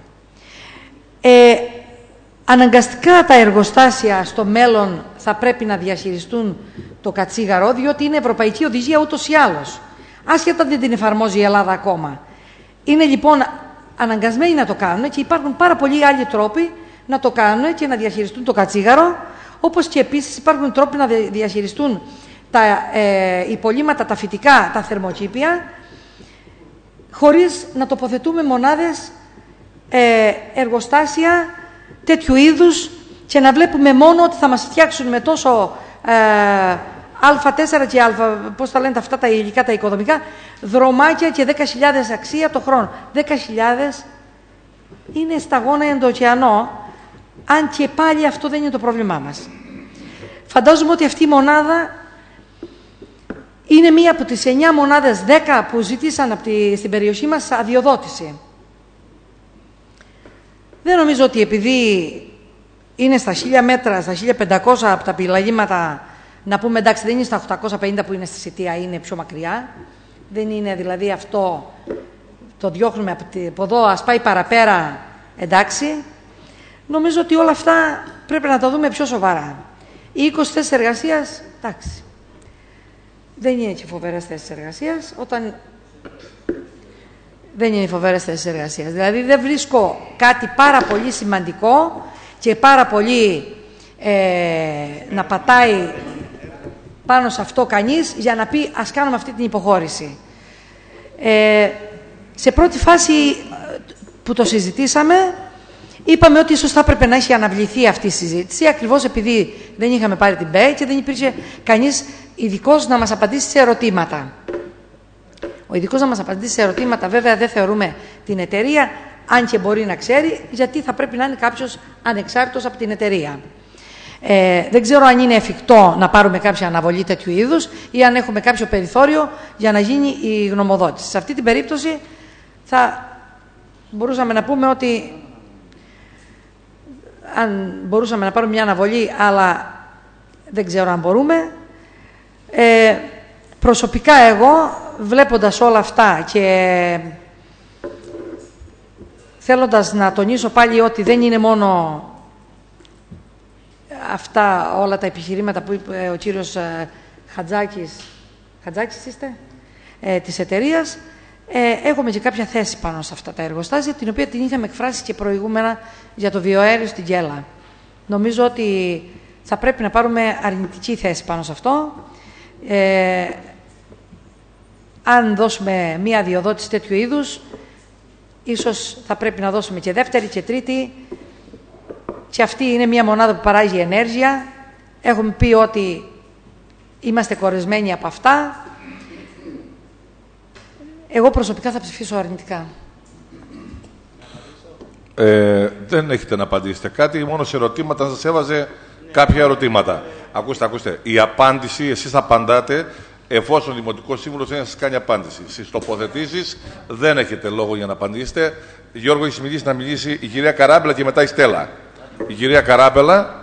Αναγκαστικά τα εργοστάσια στο μέλλον θα πρέπει να διαχειριστούν το κατσίγαρο, διότι είναι ευρωπαϊκή οδηγία ούτως ή άλλως. Άσχετα δεν την εφαρμόζει η Ελλάδα ακόμα. Είναι λοιπόν αναγκασμένοι να το κάνουν και υπάρχουν πάρα πολλοί άλλοι τρόποι να το κάνουν και να διαχειριστούν το κατσίγαρο, όπως και επίσης υπάρχουν τρόποι να διαχειριστούν τα υπολείμματα, τα φυτικά, τα θερμοκήπια, χωρίς να τοποθετούμε μονάδες, εργοστάσια τέτοιου είδους και να βλέπουμε μόνο ότι θα μας φτιάξουν με τόσο Α4 και πώς τα λένε αυτά τα υλικά, τα οικοδομικά, δρομάκια και 10.000 αξία το χρόνο. 10.000 είναι σταγόνα εντοκεανό, αν και πάλι αυτό δεν είναι το πρόβλημά μας. Φαντάζομαι ότι αυτή η μονάδα είναι μία από τις 9 μονάδες, 10 που ζητήσαν στην περιοχή μας αδειοδότηση. Δεν νομίζω ότι επειδή είναι στα 1.000 μέτρα, στα 1.500 από τα πυλαγήματα, να πούμε εντάξει δεν είναι στα 850 που είναι στη Σιτία, είναι πιο μακριά. Δεν είναι δηλαδή αυτό, το διώχνουμε από εδώ, ας πάει παραπέρα, εντάξει. Νομίζω ότι όλα αυτά πρέπει να τα δούμε πιο σοβαρά. Οι 20 θέσεις εργασίας, εντάξει, δεν είναι και φοβερές θέσεις εργασίας, όταν δεν είναι φοβερές θέσεις εργασίας. Δηλαδή δεν βρίσκω κάτι πάρα πολύ σημαντικό και πάρα πολύ να πατάει πάνω σε αυτό κανείς για να πει ας κάνουμε αυτή την υποχώρηση. Σε πρώτη φάση που το συζητήσαμε, είπαμε ότι ίσως θα έπρεπε να έχει αναβληθεί αυτή η συζήτηση, ακριβώς επειδή δεν είχαμε πάρει την ΠΕ και δεν υπήρχε κανείς ειδικός να μας απαντήσει σε ερωτήματα. Ο ειδικός να μας απαντήσει σε ερωτήματα, βέβαια δεν θεωρούμε την εταιρεία, αν και μπορεί να ξέρει, γιατί θα πρέπει να είναι κάποιος ανεξάρτητος από την εταιρεία. Δεν ξέρω αν είναι εφικτό να πάρουμε κάποια αναβολή τέτοιου είδους ή αν έχουμε κάποιο περιθώριο για να γίνει η γνωμοδότηση. Σε αυτή την περίπτωση θα μπορούσαμε να πούμε ότι αν μπορούσαμε να πάρουμε μια αναβολή, αλλά δεν ξέρω αν μπορούμε. Προσωπικά εγώ, βλέποντας όλα αυτά και θέλοντας να τονίσω πάλι ότι δεν είναι μόνο αυτά όλα τα επιχειρήματα που είπε ο κύριος Χατζάκης είστε, της εταιρείας, έχουμε και κάποια θέση πάνω σε αυτά τα εργοστάσια, την οποία την είχαμε εκφράσει και προηγούμενα για το βιοαέριο στην Γκέλα. Νομίζω ότι θα πρέπει να πάρουμε αρνητική θέση πάνω σε αυτό. αν δώσουμε μία αδειοδότηση τέτοιου είδους, ίσως θα πρέπει να δώσουμε και δεύτερη και τρίτη. Και αυτή είναι μία μονάδα που παράγει ενέργεια. Έχουμε πει ότι είμαστε κορεσμένοι από αυτά. Εγώ προσωπικά θα ψηφίσω αρνητικά. Δεν έχετε να απαντήσετε κάτι, μόνο σε ερωτήματα σας έβαζε κάποια ερωτήματα. Ακούστε. Η απάντηση, εσείς θα απαντάτε εφόσον ο Δημοτικός Σύμβουλος δεν σας κάνει απάντηση. Στις τοποθετήσεις δεν έχετε λόγο για να απαντήσετε. Γιώργο, έχει μιλήσει να μιλήσει η κυρία Καράμπελα και μετά η Στέλλα. Η κυρία Καράμπελα.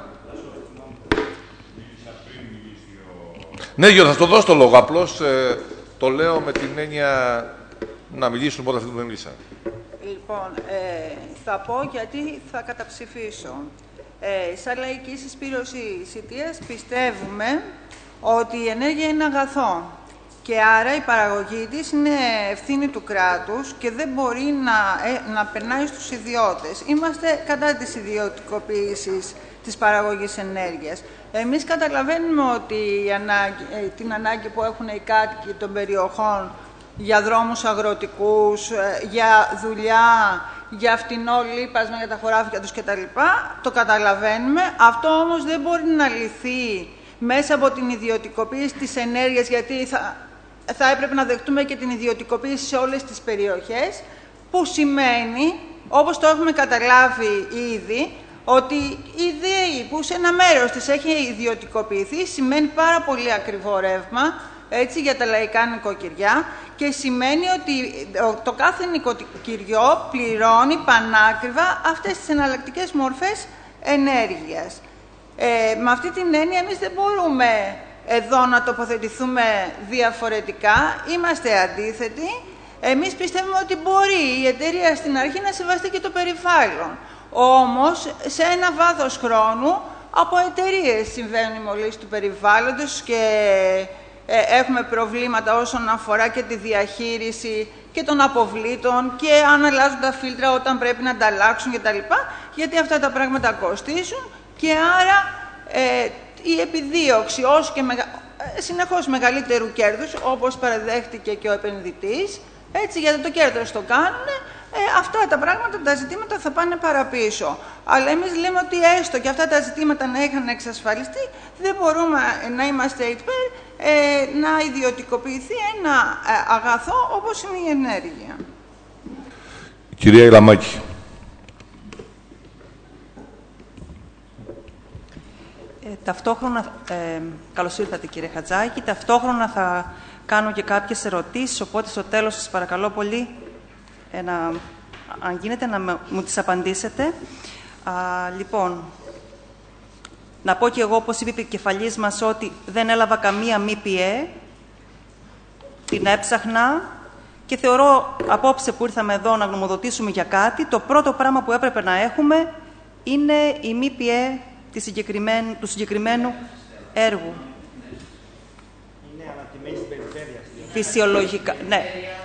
Ναι, Γιώργο, θα το δώσω το λόγο. Απλώς το λέω με την έννοια να μιλήσουν μόνο αυτοί που δεν μίλησαν. Λοιπόν, θα πω γιατί θα καταψηφίσω. Σαν λαϊκή συσπήρωση Σιτίας πιστεύουμε ότι η ενέργεια είναι αγαθό και άρα η παραγωγή της είναι ευθύνη του κράτους και δεν μπορεί να περνάει στους ιδιώτες. Είμαστε κατά της ιδιωτικοποίησης της παραγωγής ενέργειας. Εμείς καταλαβαίνουμε ότι την ανάγκη που έχουν οι κάτοικοι των περιοχών για δρόμους αγροτικούς, για δουλειά, για φτηνό λίπασμα για τα χωράφια τους κτλ. Το καταλαβαίνουμε. Αυτό όμως δεν μπορεί να λυθεί μέσα από την ιδιωτικοποίηση της ενέργειας, γιατί θα έπρεπε να δεχτούμε και την ιδιωτικοποίηση σε όλες τις περιοχές, που σημαίνει, όπως το έχουμε καταλάβει ήδη, ότι η ΔΕΗ που σε ένα μέρος της έχει ιδιωτικοποιηθεί σημαίνει πάρα πολύ ακριβό ρεύμα, έτσι, για τα λαϊκά νοικοκυριά, και σημαίνει ότι το κάθε νοικοκυριό πληρώνει πανάκριβα αυτές τις εναλλακτικές μορφές ενέργειας. Με αυτή την έννοια εμείς δεν μπορούμε εδώ να τοποθετηθούμε διαφορετικά, είμαστε αντίθετοι. Εμείς πιστεύουμε ότι μπορεί η εταιρεία στην αρχή να σεβαστεί και το περιβάλλον. Όμως, σε ένα βάθος χρόνου, από εταιρείες συμβαίνουν οι μολύσεις του περιβάλλοντος και έχουμε προβλήματα όσον αφορά και τη διαχείριση και των αποβλήτων και αν αλλάζουν τα φίλτρα όταν πρέπει να τα αλλάξουν κτλ. Γιατί αυτά τα πράγματα κοστίζουν και άρα η επιδίωξη όσο και συνεχώς μεγαλύτερου κέρδους, όπως παραδέχτηκε και ο επενδυτής, έτσι, γιατί το κέρδος το κάνουν, αυτά τα πράγματα, τα ζητήματα θα πάνε παραπίσω. Αλλά εμείς λέμε ότι έστω και αυτά τα ζητήματα να είχαν εξασφαλιστεί, δεν μπορούμε να είμαστε υπέρ να ιδιωτικοποιηθεί ένα αγαθό όπως είναι η ενέργεια. Κυρία Ηλαμάκη. Ταυτόχρονα, καλώς ήρθατε κύριε Χατζάκη, ταυτόχρονα θα κάνω και κάποιες ερωτήσεις, οπότε στο τέλος σας παρακαλώ πολύ, αν γίνεται, να μου τις απαντήσετε. Λοιπόν, να πω και εγώ, όπως είπε η επικεφαλής μας, ότι δεν έλαβα καμία ΜΠΕ, την έψαχνα και θεωρώ απόψε που ήρθαμε εδώ να γνωμοδοτήσουμε για κάτι, το πρώτο πράγμα που έπρεπε να έχουμε είναι η ΜΠΕ του συγκεκριμένου έργου. Είναι ανατιμένη στην περιφέρεια. Φυσιολογικά, ναι.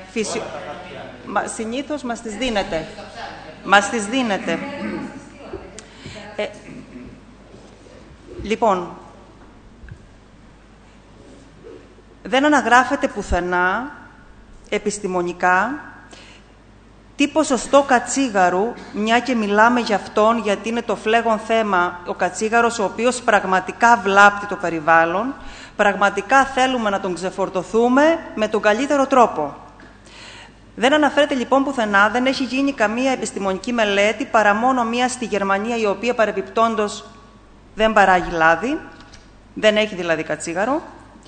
Συνήθως μας τις δίνετε. Μας τις δίνετε. Λοιπόν, δεν αναγράφεται πουθενά επιστημονικά τι ποσοστό κατσίγαρου, μια και μιλάμε για αυτόν γιατί είναι το φλέγον θέμα, ο κατσίγαρος ο οποίος πραγματικά βλάπτει το περιβάλλον, πραγματικά θέλουμε να τον ξεφορτωθούμε με τον καλύτερο τρόπο. Δεν αναφέρεται λοιπόν πουθενά, δεν έχει γίνει καμία επιστημονική μελέτη, παρά μόνο μία στη Γερμανία, η οποία παρεμπιπτόντως δεν παράγει λάδι, δεν έχει δηλαδή κατσίγαρο,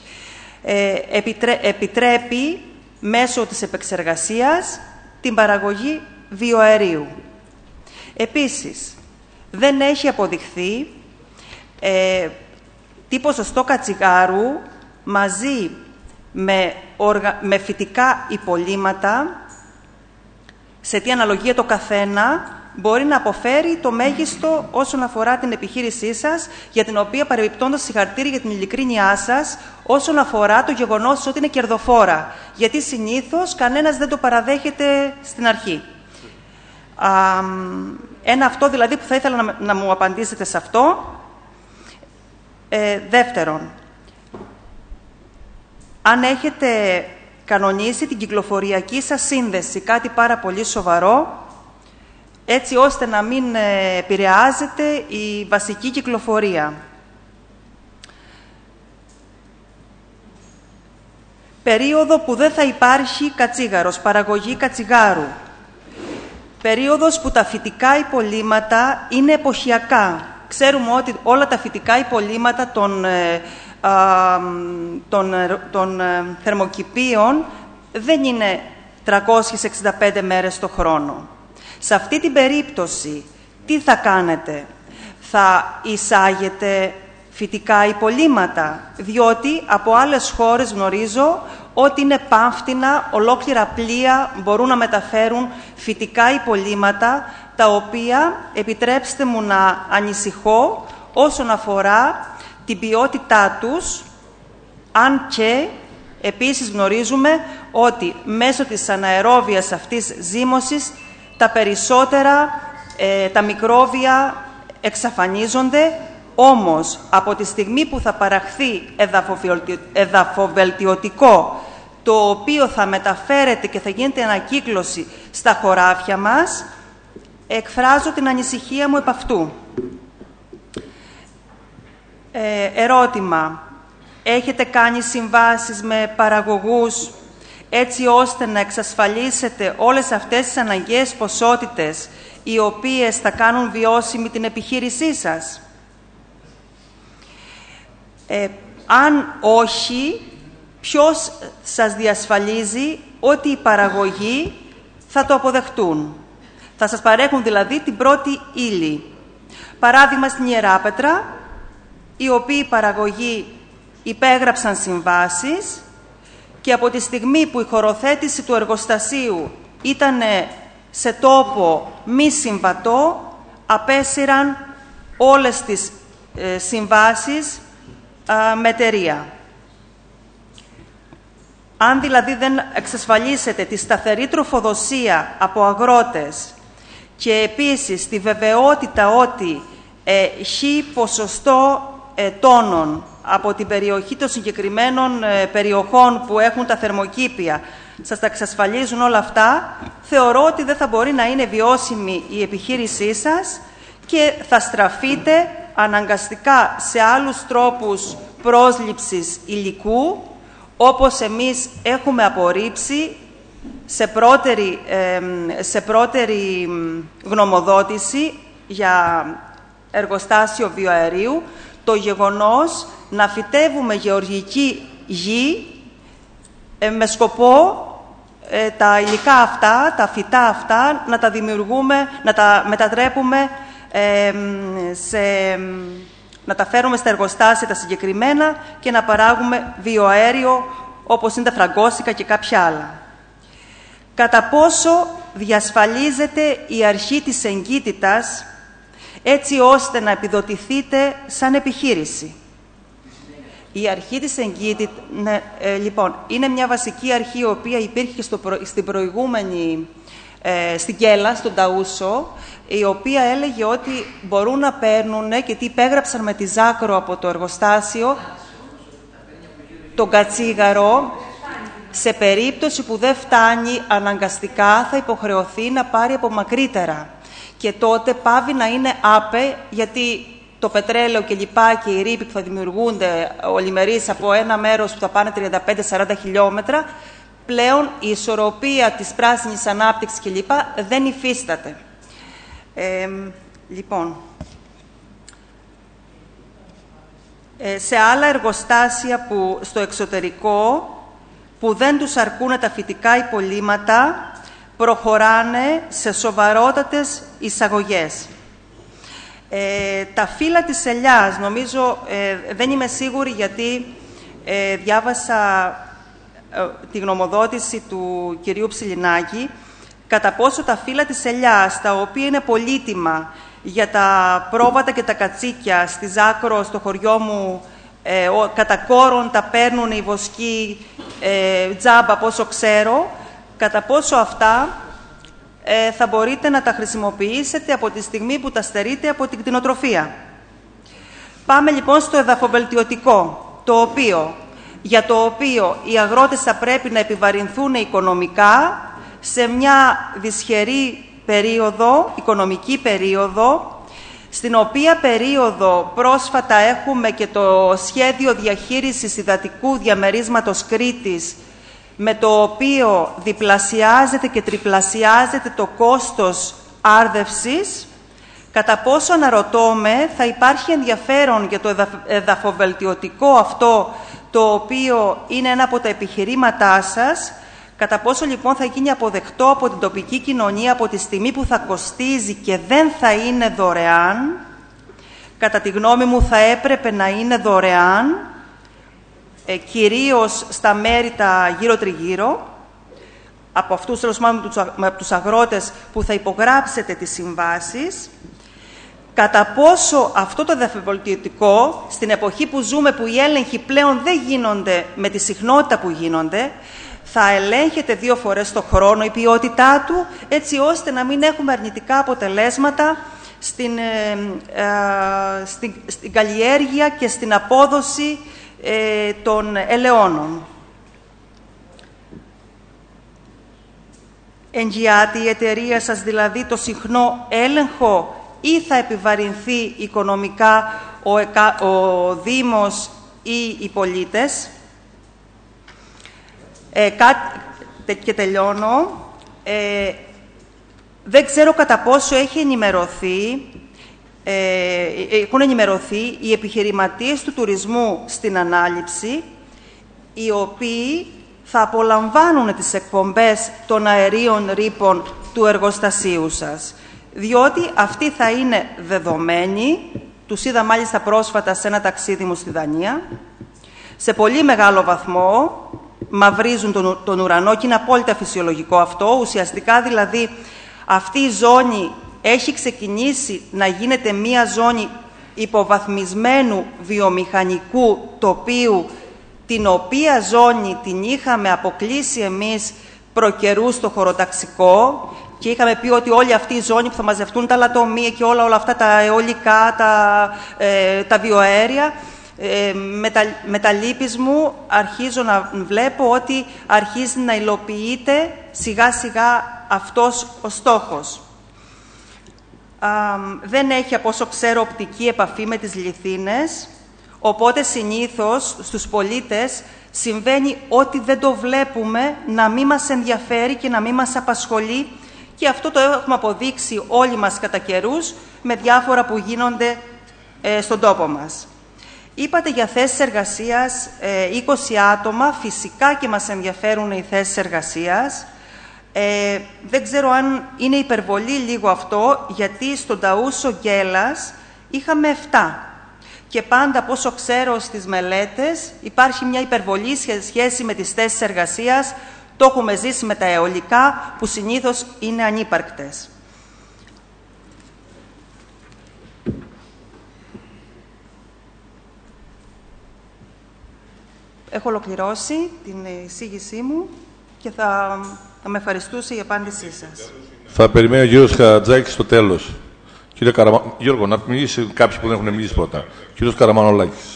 επιτρέπει μέσω της επεξεργασίας την παραγωγή βιοαερίου. Επίσης, δεν έχει αποδειχθεί τι ποσοστό κατσιγάρου μαζί με φυτικά υπολείμματα, σε τι αναλογία το καθένα, μπορεί να αποφέρει το μέγιστο όσον αφορά την επιχείρησή σας, για την οποία παρεμπιπτόντως συγχαρητήρια για την ειλικρίνειά σας, όσον αφορά το γεγονός ότι είναι κερδοφόρα. Γιατί συνήθως κανένας δεν το παραδέχεται στην αρχή. Ένα αυτό δηλαδή που θα ήθελα να μου απαντήσετε σε αυτό. Δεύτερον, αν έχετε κανονίσει την κυκλοφοριακή σας σύνδεση, κάτι πάρα πολύ σοβαρό, έτσι ώστε να μην επηρεάζεται η βασική κυκλοφορία. Περίοδο που δεν θα υπάρχει κατσίγαρος, παραγωγή κατσιγάρου. Περίοδος που τα φυτικά υπολείμματα είναι εποχιακά. Ξέρουμε ότι όλα τα φυτικά υπολείμματα των θερμοκηπίων δεν είναι 365 μέρες το χρόνο. Σε αυτή την περίπτωση, τι θα κάνετε? Θα εισάγετε φυτικά υπολείμματα, διότι από άλλες χώρες γνωρίζω ότι είναι πάμφτινα, ολόκληρα πλοία μπορούν να μεταφέρουν φυτικά υπολείμματα, τα οποία, επιτρέψτε μου να ανησυχώ όσον αφορά την ποιότητά τους, αν και επίσης γνωρίζουμε ότι μέσω της αναερόβιας αυτής ζύμωσης τα περισσότερα τα μικρόβια εξαφανίζονται, όμως από τη στιγμή που θα παραχθεί εδαφοβελτιωτικό, το οποίο θα μεταφέρεται και θα γίνεται ανακύκλωση στα χωράφια μας, εκφράζω την ανησυχία μου επ' αυτού. Ερώτημα. Έχετε κάνει συμβάσεις με παραγωγούς έτσι ώστε να εξασφαλίσετε όλες αυτές τις αναγκαίες ποσότητες οι οποίες θα κάνουν βιώσιμη την επιχείρησή σας? Αν όχι, ποιος σας διασφαλίζει ότι οι παραγωγοί θα το αποδεχτούν? Θα σας παρέχουν δηλαδή την πρώτη ύλη. Παράδειγμα στην Ιεράπετρα, οι οποίοι παραγωγοί υπέγραψαν συμβάσεις και από τη στιγμή που η χωροθέτηση του εργοστασίου ήταν σε τόπο μη συμβατό, απέσυραν όλες τις συμβάσεις μετερία. Αν δηλαδή δεν εξασφαλίσετε τη σταθερή τροφοδοσία από αγρότες και επίσης τη βεβαιότητα ότι χ ποσοστό τόνων από την περιοχή των συγκεκριμένων περιοχών που έχουν τα θερμοκήπια σας τα εξασφαλίζουν όλα αυτά, θεωρώ ότι δεν θα μπορεί να είναι βιώσιμη η επιχείρησή σας και θα στραφείτε αναγκαστικά σε άλλους τρόπους πρόσληψης υλικού, όπως εμείς έχουμε απορρίψει σε πρώτερη γνωμοδότηση για εργοστάσιο βιοαερίου, το γεγονός να φυτεύουμε γεωργική γη με σκοπό τα υλικά αυτά, τα φυτά αυτά, να τα δημιουργούμε, να τα μετατρέπουμε, να τα φέρουμε στα εργοστάσια τα συγκεκριμένα και να παράγουμε βιοαέριο, όπως είναι τα φραγκόσικα και κάποια άλλα. Κατά πόσο διασφαλίζεται η αρχή της εγκύτητας έτσι ώστε να επιδοτηθείτε σαν επιχείρηση? Η αρχή της εγκύτητας, λοιπόν, είναι μια βασική αρχή η οποία υπήρχε στην προηγούμενη, στην Κέλλα, στον Ταούσο, η οποία έλεγε ότι μπορούν να παίρνουν και τι υπέγραψαν με τη Ζάκρο από το εργοστάσιο, τον κατσίγαρο, σε περίπτωση που δεν φτάνει αναγκαστικά θα υποχρεωθεί να πάρει από μακρύτερα. Και τότε πάβει να είναι άπε, γιατί το πετρέλαιο και λοιπά και οι ρήποι που θα δημιουργούνται ολημερείς από ένα μέρος που θα πάνε 35-40 χιλιόμετρα, πλέον η ισορροπία της πράσινης ανάπτυξης και λοιπά δεν υφίσταται. Λοιπόν, σε άλλα εργοστάσια που στο εξωτερικό που δεν τους αρκούν τα φυτικά υπολείμματα, προχωράνε σε σοβαρότατες εισαγωγές. Τα φύλλα της ελιάς, νομίζω, δεν είμαι σίγουρη γιατί διάβασα τη γνωμοδότηση του κυρίου Ψηλινάκη, κατά πόσο τα φύλλα της ελιάς, τα οποία είναι πολύτιμα για τα πρόβατα και τα κατσίκια στη Ζάκρο, στο χωριό μου, κατά κόρον τα παίρνουν οι βοσκοί τζάμπα, πόσο ξέρω, κατά πόσο αυτά θα μπορείτε να τα χρησιμοποιήσετε από τη στιγμή που τα στερείτε από την κτηνοτροφία. Πάμε λοιπόν στο εδαφοβελτιωτικό, το οποίο για το οποίο οι αγρότες θα πρέπει να επιβαρυνθούν οικονομικά σε μια δυσχερή περίοδο, οικονομική περίοδο, στην οποία περίοδο πρόσφατα έχουμε και το σχέδιο διαχείρισης υδατικού διαμερίσματος Κρήτης, με το οποίο διπλασιάζεται και τριπλασιάζεται το κόστος άρδευσης. Κατά πόσο, αναρωτώμε, θα υπάρχει ενδιαφέρον για το εδαφοβελτιωτικό αυτό, το οποίο είναι ένα από τα επιχειρήματά σας, κατά πόσο λοιπόν θα γίνει αποδεκτό από την τοπική κοινωνία από τη στιγμή που θα κοστίζει και δεν θα είναι δωρεάν. Κατά τη γνώμη μου θα έπρεπε να είναι δωρεάν, κυρίως στα μέρη τα γύρω-τριγύρω, από αυτούς τους αγρότες που θα υπογράψετε τις συμβάσεις. Κατά πόσο αυτό το εδαφοβελτιωτικό, στην εποχή που ζούμε, που οι έλεγχοι πλέον δεν γίνονται με τη συχνότητα που γίνονται, θα ελέγχεται 2 φορές το χρόνο η ποιότητά του, έτσι ώστε να μην έχουμε αρνητικά αποτελέσματα στην καλλιέργεια και στην απόδοση των ελαιώνων. Εγγυάται η εταιρεία σας δηλαδή το συχνό έλεγχο ή θα επιβαρυνθεί οικονομικά ο Δήμος ή οι πολίτες? Και τελειώνω. Δεν ξέρω κατά πόσο έχουν ενημερωθεί οι επιχειρηματίες του τουρισμού στην ανάληψη, οι οποίοι θα απολαμβάνουν τις εκπομπές των αερίων ρήπων του εργοστασίου σας. Διότι αυτοί θα είναι δεδομένοι, τους είδα μάλιστα πρόσφατα σε ένα ταξίδι μου στη Δανία, σε πολύ μεγάλο βαθμό μαυρίζουν τον ουρανό και είναι απόλυτα φυσιολογικό αυτό. Ουσιαστικά δηλαδή αυτή η ζώνη έχει ξεκινήσει να γίνεται μία ζώνη υποβαθμισμένου βιομηχανικού τοπίου, την οποία ζώνη την είχαμε αποκλείσει εμείς προκαιρού στο χωροταξικό και είχαμε πει ότι όλη αυτή η ζώνη που θα μαζευτούν τα λατομεία και όλα αυτά τα αιωλικά, τα βιοαέρια, με τα λύπης μου αρχίζω να βλέπω ότι αρχίζει να υλοποιείται σιγά σιγά αυτός ο στόχος. Δεν έχει, από όσο ξέρω, οπτική επαφή με τις λιθίνες, οπότε συνήθως στους πολίτες συμβαίνει ότι δεν το βλέπουμε, να μην μας ενδιαφέρει και να μην μας απασχολεί, και αυτό το έχουμε αποδείξει όλοι μας κατά καιρούς με διάφορα που γίνονται στον τόπο μας. Είπατε για θέσεις εργασίας, 20 άτομα, φυσικά και μας ενδιαφέρουν οι θέσεις εργασίας. Δεν ξέρω αν είναι υπερβολή λίγο αυτό, γιατί στον Ταούσο Γκέλας είχαμε 7. Και πάντα, από όσο ξέρω στις μελέτες, υπάρχει μια υπερβολή σε σχέση με τις θέσεις εργασίας. Το έχουμε ζήσει με τα αιωλικά, που συνήθως είναι ανύπαρκτες. Έχω ολοκληρώσει την εισήγησή μου και θα με ευχαριστούσε η απάντησή σας. Θα περιμένει ο κύριος Χατζάκης στο τέλος. Κύριε Γιώργο, να μιλήσει κάποιοι που δεν έχουν μιλήσει πρώτα. Κύριος Καραμανολάκης.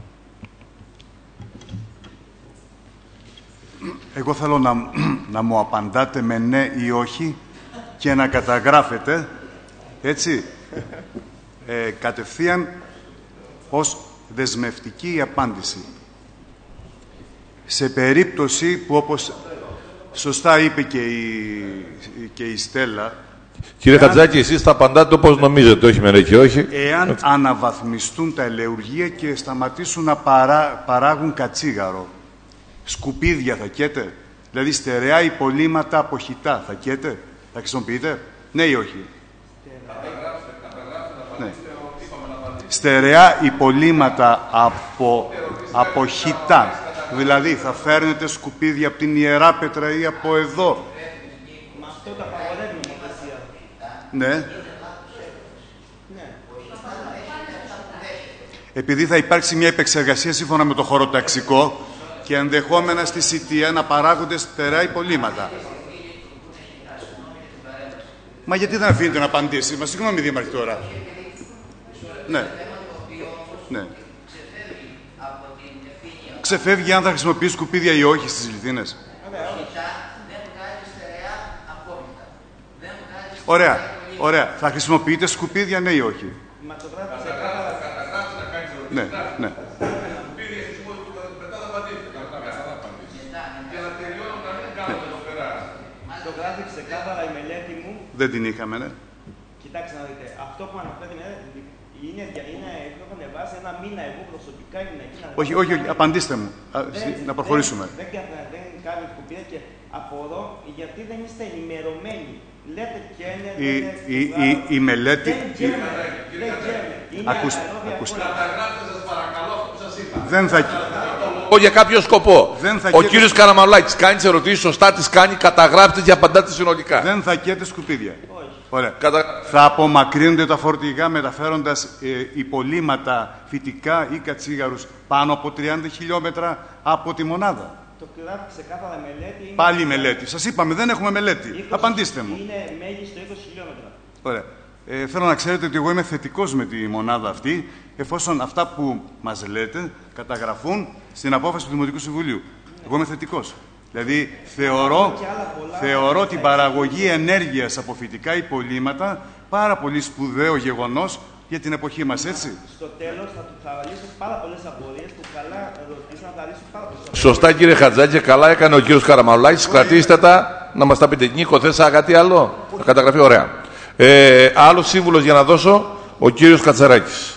Εγώ θέλω να μου απαντάτε με ναι ή όχι και να καταγράφετε, έτσι, κατευθείαν ως δεσμευτική η απάντηση. Σε περίπτωση που, όπως σωστά είπε και η Στέλλα... Κύριε Χατζάκη, εσείς θα απαντάτε όπως νομίζετε, όχι με ναι και όχι. Εάν αναβαθμιστούν τα ελαιουργεία και σταματήσουν να παράγουν κατσίγαρο, σκουπίδια θα καίτε? Δηλαδή στερεά υπολείμματα από χυτά θα καίτε? Θα χρησιμοποιείτε? Ναι ή όχι? Ναι. Στερεά υπολείμματα από χυτά. Δηλαδή θα φέρνετε σκουπίδια από την Ιεράπετρα ή από εδώ? Μα αυτό το απαγορεύει η νομοθεσία. Ναι. Επειδή θα υπάρξει μια επεξεργασία σύμφωνα με το χωροταξικό και ενδεχόμενα στη ΣΥΤΙΑ να παράγονται στερεά υπολείμματα. Μα γιατί δεν αφήνετε να απαντήσει? Μα συγγνώμη, Δήμαρχε, τώρα. Ναι. Ναι. ξεφεύγει αν θα χρησιμοποιήσει σκουπίδια ή όχι στις λιθίνες. Ωραία, ωραία. Θα χρησιμοποιείτε σκουπίδια, ναι ή όχι? Ναι, ναι. Το γράφει ξεκάθαρα η μελέτη μου. Δεν την είχαμε, ναι. Κοιτάξτε να δείτε, αυτό που αναφέρει είναι έχω ανεβάσει ένα μήνα εγώ προσωπικά Όχι, όχι, απαντήστε μου. Να προχωρήσουμε. Δεν κάνει σκουπίδια και απορώ γιατί δεν είστε ενημερωμένοι. Λέτε και η μελέτη... Ακούστε. Δεν θα... Για κάποιο σκοπό. Ο κύριος Καραμανολάκης κάνει τις ερωτήσεις, σωστά τις κάνει, καταγράφτε και απαντάτε συνολικά. Δεν θα καίτε σκουπίδια. Ωραία. Θα απομακρύνονται τα φορτηγά μεταφέροντας υπολείμματα φυτικά ή κατσίγαρους πάνω από 30 χιλιόμετρα από τη μονάδα. Το γράφει ξεκάθαρα μελέτη. Πάλι μελέτη. Σας είπαμε, δεν έχουμε μελέτη. Απαντήστε μου. Είναι μέγιστο 20 χιλιόμετρα. Ωραία. Θέλω να ξέρετε ότι εγώ είμαι θετικός με τη μονάδα αυτή, εφόσον αυτά που μας λέτε καταγραφούν στην απόφαση του Δημοτικού Συμβουλίου. Εγώ είμαι θετικός. Δηλαδή, θεωρώ την παραγωγή ενέργειας από φυτικά υπολείμματα πάρα πολύ σπουδαίο γεγονός για την εποχή μας, έτσι. Στο τέλος θα λύσω πάρα πολλές απορίες που καλά ρωτήσαν, θα λύσω πάρα πολλές απορίες. Σωστά, κύριε Χατζάκη, καλά έκανε ο κύριος Καραμανολάκης. Κρατήστε τα, να μας τα πείτε. Νίκο, θες κάτι άλλο? Θα καταγραφεί, ωραία. Άλλος σύμβουλος για να δώσω, ο κύριος Κατσαράκης.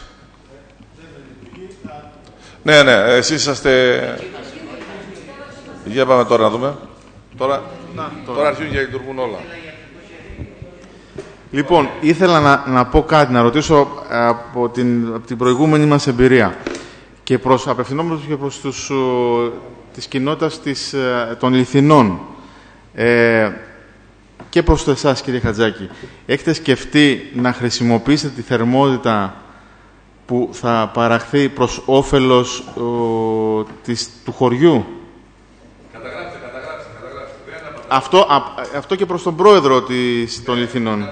Ναι, ναι, εσείς είσαστε... Για πάμε τώρα να δούμε. Τώρα αρχίζουν και λειτουργούν όλα. Λοιπόν, ήθελα να πω κάτι, να ρωτήσω από την προηγούμενη μας εμπειρία και απευθυνόμενος και προς της κοινότητας των Λιθινών και προς εσάς, κύριε Χατζάκη. Έχετε σκεφτεί να χρησιμοποιήσετε τη θερμότητα που θα παραχθεί προς όφελος του χωριού? Αυτό και προς τον πρόεδρο των Λιθινών.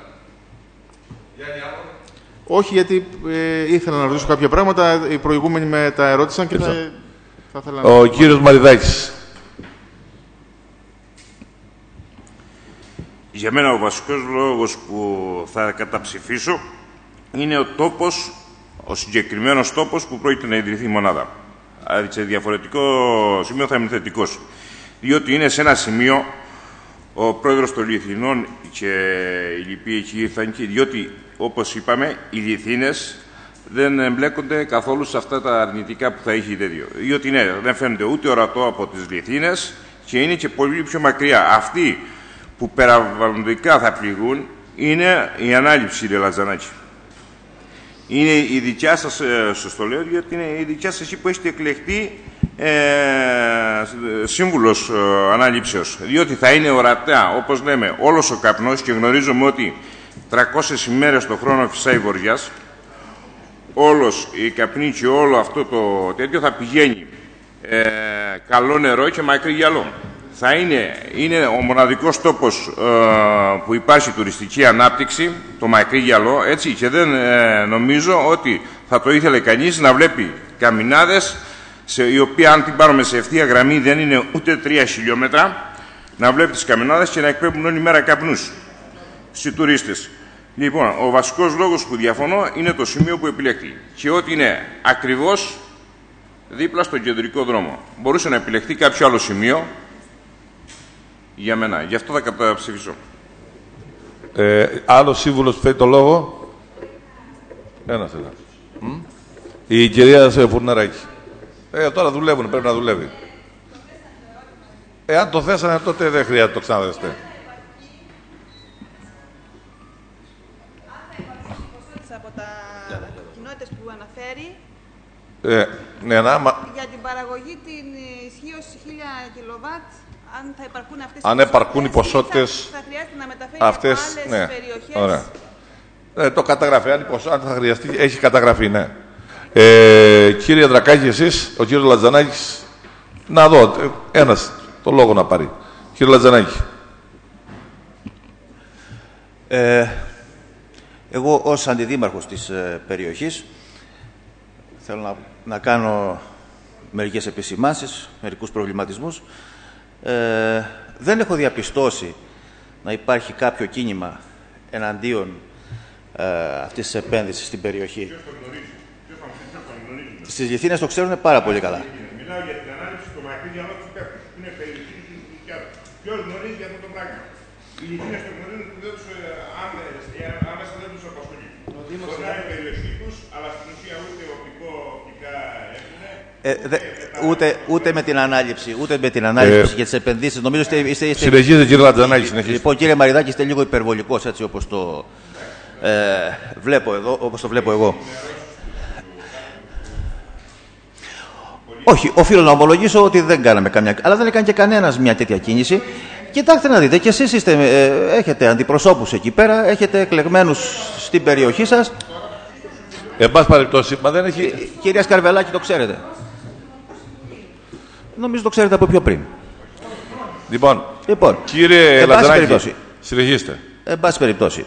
Όχι, γιατί ήθελα να ρωτήσω κάποια πράγματα. Οι προηγούμενοι με τα ερώτησαν και θα ήθελα να... Ο κύριος Μαριδάκης. Για μένα ο βασικός λόγος που θα καταψηφίσω είναι ο τόπος, ο συγκεκριμένος τόπος που πρόκειται να ιδρυθεί η μονάδα. Σε διαφορετικό σημείο θα είμαι θετικός. Διότι είναι σε ένα σημείο ο πρόεδρος των Λιθινών και οι λοιποί εκεί ήρθαν και διότι, όπως είπαμε, οι Λιθίνες δεν εμπλέκονται καθόλου σε αυτά τα αρνητικά που θα έχει τέτοιο. Διότι ναι, δεν φαίνεται ούτε ορατό από τις Λιθίνες και είναι και πολύ πιο μακριά. Αυτοί που περιβαλλοντικά θα πληγούν είναι η ανάληψη, κύριε Λατζανάκη. Είναι η δικιά σας, σας το λέω, γιατί είναι η δικιά σας εσύ που έχετε εκλεχτεί σύμβουλος ανάληψεως. Διότι θα είναι ορατά, όπως λέμε, όλος ο καπνός και γνωρίζουμε ότι 300 ημέρες το χρόνο φυσάει βοριάς. Όλος η καπνή και όλο αυτό το τέτοιο θα πηγαίνει καλό νερό και μακρύ γυαλό. Θα είναι ο μοναδικός τόπος που υπάρχει τουριστική ανάπτυξη, το μακρύ γυαλό, έτσι, και δεν νομίζω ότι θα το ήθελε κανείς να βλέπει καμινάδες, οι οποίοι αν την πάρουμε σε ευθεία γραμμή δεν είναι ούτε 3 χιλιόμετρα, να βλέπει τις καμινάδες και να εκπέμπουν όλη μέρα καπνούς στους τουρίστες. Λοιπόν, ο βασικός λόγος που διαφωνώ είναι το σημείο που επιλέχθη και ότι είναι ακριβώς δίπλα στον κεντρικό δρόμο. Μπορούσε να επιλεχθεί κάποιο άλλο σημείο για μένα. Γι' αυτό θα καταψηφίσω. Άλλος σύμβουλος που θέλει το λόγο. Ένας θέλει. Η κυρία Φουρναράκη. Τώρα δουλεύουν, πρέπει να δουλεύει. Αν το θέσανε τότε δεν χρειάζεται να το ξαναδεστε. Από τα κοινότητες που αναφέρει ναι, για την παραγωγή την ισχύως 1000 κιλοβάτ, αν θα υπαρκούν αυτές αν επαρκούν οι ποσότητες θα χρειάζεται να μεταφέρει αυτές, από άλλες περιοχές. Ωραία. Το καταγράφει, αν θα χρειαστεί, έχει καταγραφεί, ναι. Κύριε Δρακάκη, εσείς, ο κύριος Λατζανάκης, να δω, ένας το λόγο να πάρει. Κύριε Λατζανάκη. Εγώ ως αντιδήμαρχος της περιοχής θέλω να κάνω μερικές επισημάνσεις, μερικούς προβληματισμούς. Δεν έχω διαπιστώσει να υπάρχει κάποιο κίνημα εναντίον αυτής της επένδυσης στην περιοχή. Στις Γηθήνες το ξέρουν πάρα πολύ καλά. Μιλάω για την ανάλυση του μακρύ διαλόγου του Πέφτου, που είναι περιοχή του Κινησικιάδου. Ποιος γνωρίζει για αυτό το πράγμα. Οι Γηθήνες το γνωρίζουν που άμεσα δεν τους απασχολεί. Μπορεί να είναι περιοχή τους, αλλά στην ουσία ούτε οπτικά έχουν. Ούτε με την ανάληψη, για τις επενδύσεις. Νομίζω είστε. Συνεχίζετε, κύριε Λατζανάκη, συνεχίζετε. Λοιπόν, κύριε Μαριδάκη, είστε λίγο υπερβολικός, έτσι όπως το βλέπω εγώ. Όχι, οφείλω να ομολογήσω ότι δεν κάναμε καμιά. Αλλά δεν έκανε και κανένας μια τέτοια κίνηση. Κοιτάξτε να δείτε, και εσείς έχετε αντιπροσώπους εκεί πέρα, έχετε εκλεγμένους στην περιοχή σας. Εν πάση περιπτώσει, μα δεν έχει. Κυρία Σκαρβελάκη, το ξέρετε. Νομίζω το ξέρετε από πιο πριν. Λοιπόν, κύριε Λατζανάκη, συνεχίστε. Εν πάση περιπτώσει.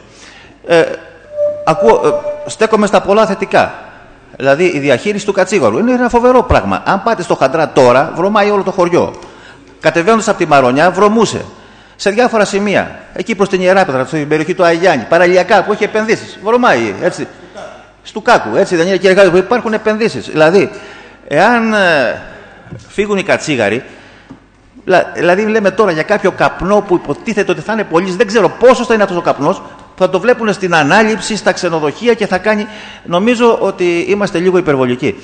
Στέκομαι στα πολλά θετικά. Δηλαδή η διαχείριση του Κατσίγαρου είναι ένα φοβερό πράγμα. Αν πάτε στο Χαντρά τώρα, βρωμάει όλο το χωριό. Κατεβαίνοντας από τη Μαρονιά, βρωμούσε. Σε διάφορα σημεία. Εκεί προς την Ιεράπετρα, στην περιοχή του Αγιάννη, παραλιακά που έχει επενδύσεις. Βρωμάει, έτσι. Στου Κάκου, έτσι δεν είναι, κύριε Κάκου, που υπάρχουν επενδύσεις. Δηλαδή, εάν φύγουν οι Κατσίγαροι, δηλαδή λέμε τώρα για κάποιο καπνό που υποτίθεται ότι θα είναι πολύς, δεν ξέρω πόσο θα είναι αυτός ο καπνός, θα το βλέπουν στην ανάληψη, στα ξενοδοχεία και θα κάνει. Νομίζω ότι είμαστε λίγο υπερβολικοί.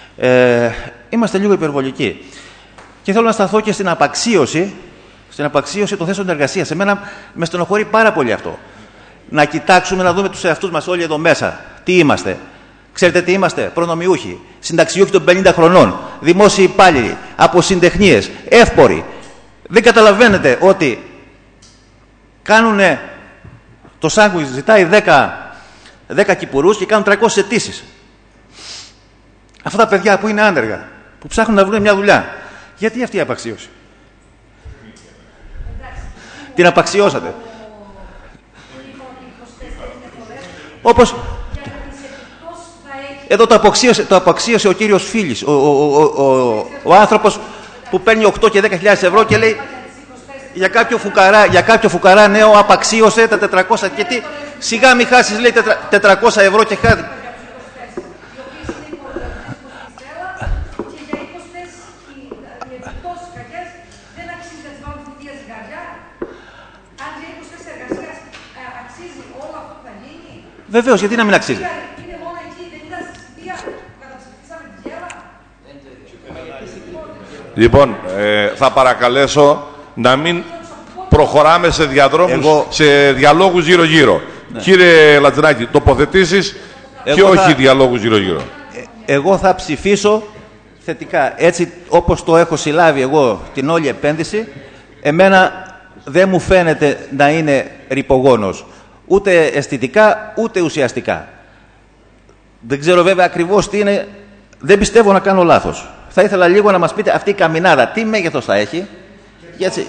Και θέλω να σταθώ και στην απαξίωση των θέσεων εργασίας. Εμένα με στενοχωρεί πάρα πολύ αυτό. Να κοιτάξουμε, να δούμε τους εαυτούς μας όλοι εδώ μέσα. Τι είμαστε. Ξέρετε τι είμαστε? Προνομιούχοι, συνταξιούχοι των 50 χρονών, δημόσιοι υπάλληλοι, αποσυντεχνίες, εύποροι. Δεν καταλαβαίνετε ότι κάνουνε. Το Σάγκουι ζητάει 10 κυπουρούς και κάνουν 300 αιτήσεις. Αυτά τα παιδιά που είναι άνεργα, που ψάχνουν να βρουν μια δουλειά. Γιατί αυτή η απαξίωση? Την απαξιώσατε. Όπως εδώ το απαξίωσε ο κύριος Φίλης, ο άνθρωπος που παίρνει 8 και 10.000 ευρώ και λέει για κάποιο φουκαρά νέο απαξίωσε τα 400 και τι, σιγά μη χάσεις, λέει, 400 ευρώ και χάθη. Βεβαίως, γιατί να μην αξίζει. Λοιπόν, θα παρακαλέσω να μην προχωράμε σε σε διαλόγους γύρω-γύρω. Ναι. Κύριε Λατζανάκη, τοποθετήσεις και όχι διαλόγους γύρω-γύρω. Εγώ θα ψηφίσω θετικά. Έτσι όπως το έχω συλλάβει εγώ την όλη επένδυση, εμένα δεν μου φαίνεται να είναι ρυπογόνος. Ούτε αισθητικά, ούτε ουσιαστικά. Δεν ξέρω βέβαια ακριβώς τι είναι. Δεν πιστεύω να κάνω λάθος. Θα ήθελα λίγο να μας πείτε αυτή η καμινάδα τι μέγεθος θα έχει. Έτσι.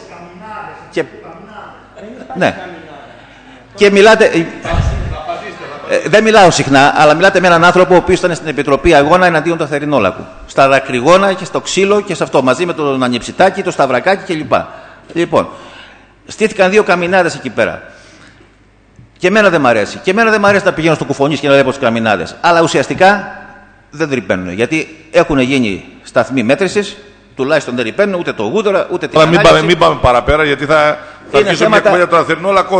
Ναι. Και μιλάτε. Δεν μιλάω συχνά, αλλά μιλάτε με έναν άνθρωπο ο οποίος ήταν στην Επιτροπή Αγώνα εναντίον του Αθερινόλακου. Στα δακρυγόνα και στο ξύλο και σε αυτό. Μαζί με τον Ανιψητάκη, το Σταυρακάκι κλπ. Λοιπόν, στήθηκαν 2 καμινάδες εκεί πέρα. Και εμένα δεν μ' αρέσει. Και εμένα δεν μ' αρέσει να πηγαίνω στο Κουφονής και να βλέπω τις καμινάδες. Αλλά ουσιαστικά δεν ρηπαίνουν. Γιατί έχουν γίνει σταθμοί μέτρησης, τουλάχιστον δεν ρηπαίνουν ούτε το γούδωρα ούτε την ανάλυση. Μην πάμε παραπέρα, γιατί θα αρχίσω μια κουβέντα το Αθερινόλακο.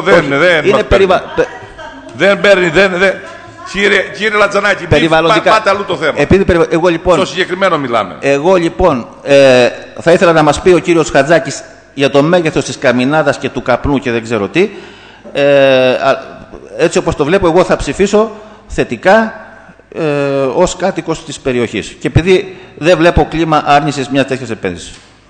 Δεν παίρνει. Κύριε Λατζανάκη, πάτε αλλού το θέμα. Εγώ, λοιπόν, στο συγκεκριμένο μιλάμε. Εγώ λοιπόν θα ήθελα να μας πει ο κύριος Χατζάκης για το μέγεθος της καμινάδας και του καπνού και δεν ξέρω τι. Έτσι όπως το βλέπω, εγώ θα ψηφίσω θετικά ως κάτοικος της περιοχής. Και επειδή δεν βλέπω κλίμα άρνησης μιας τέτοιας επένδυσης.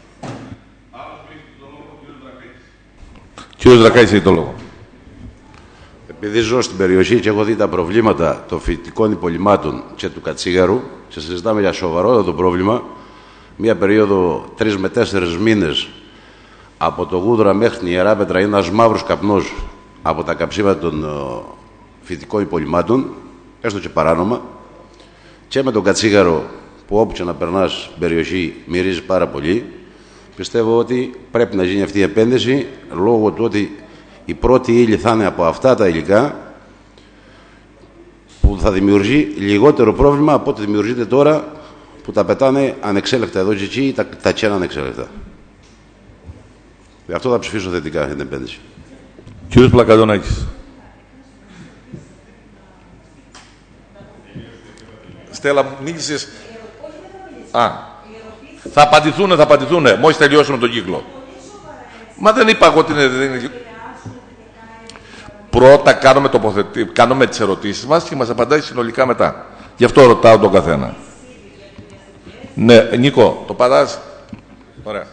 Κύριος Δρακάης, έχει το λόγο. Επειδή ζω στην περιοχή και έχω δει τα προβλήματα των φοιτητικών υπολειμμάτων και του Κατσίγαρου, και συζητάμε για σοβαρότατο πρόβλημα, μία περίοδο 3 με 4 μήνες από το Γούδρα μέχρι την Ιεράπετρα είναι ένας μαύρος καπνός από τα καψίματα των φοιτητικών υπολειμμάτων, έστω και παράνομα, και με τον Κατσίγαρο που όπου και να περνάς στην περιοχή μυρίζει πάρα πολύ. Πιστεύω ότι πρέπει να γίνει αυτή η επένδυση λόγω του ότι η πρώτη ύλη θα είναι από αυτά τα υλικά που θα δημιουργεί λιγότερο πρόβλημα από ό,τι δημιουργείται τώρα που τα πετάνε ανεξέλεκτα εδώ και εκεί ή τα τσένα ανεξέλεκτα. Γι' αυτό θα ψηφίσω θετικά για την επένδυση. Κύριος Πλακαδονάκης. Στέλλα, μίλησες. Θα απαντηθούν. Μόλις τελειώσουμε τον κύκλο. Μα δεν είπα εγώ ότι είναι... Πρώτα κάνουμε τις ερωτήσεις μας και μας απαντάει συνολικά μετά. Γι' αυτό ρωτάω τον καθένα. Ναι, Νίκο, το πατάς. Ωραία.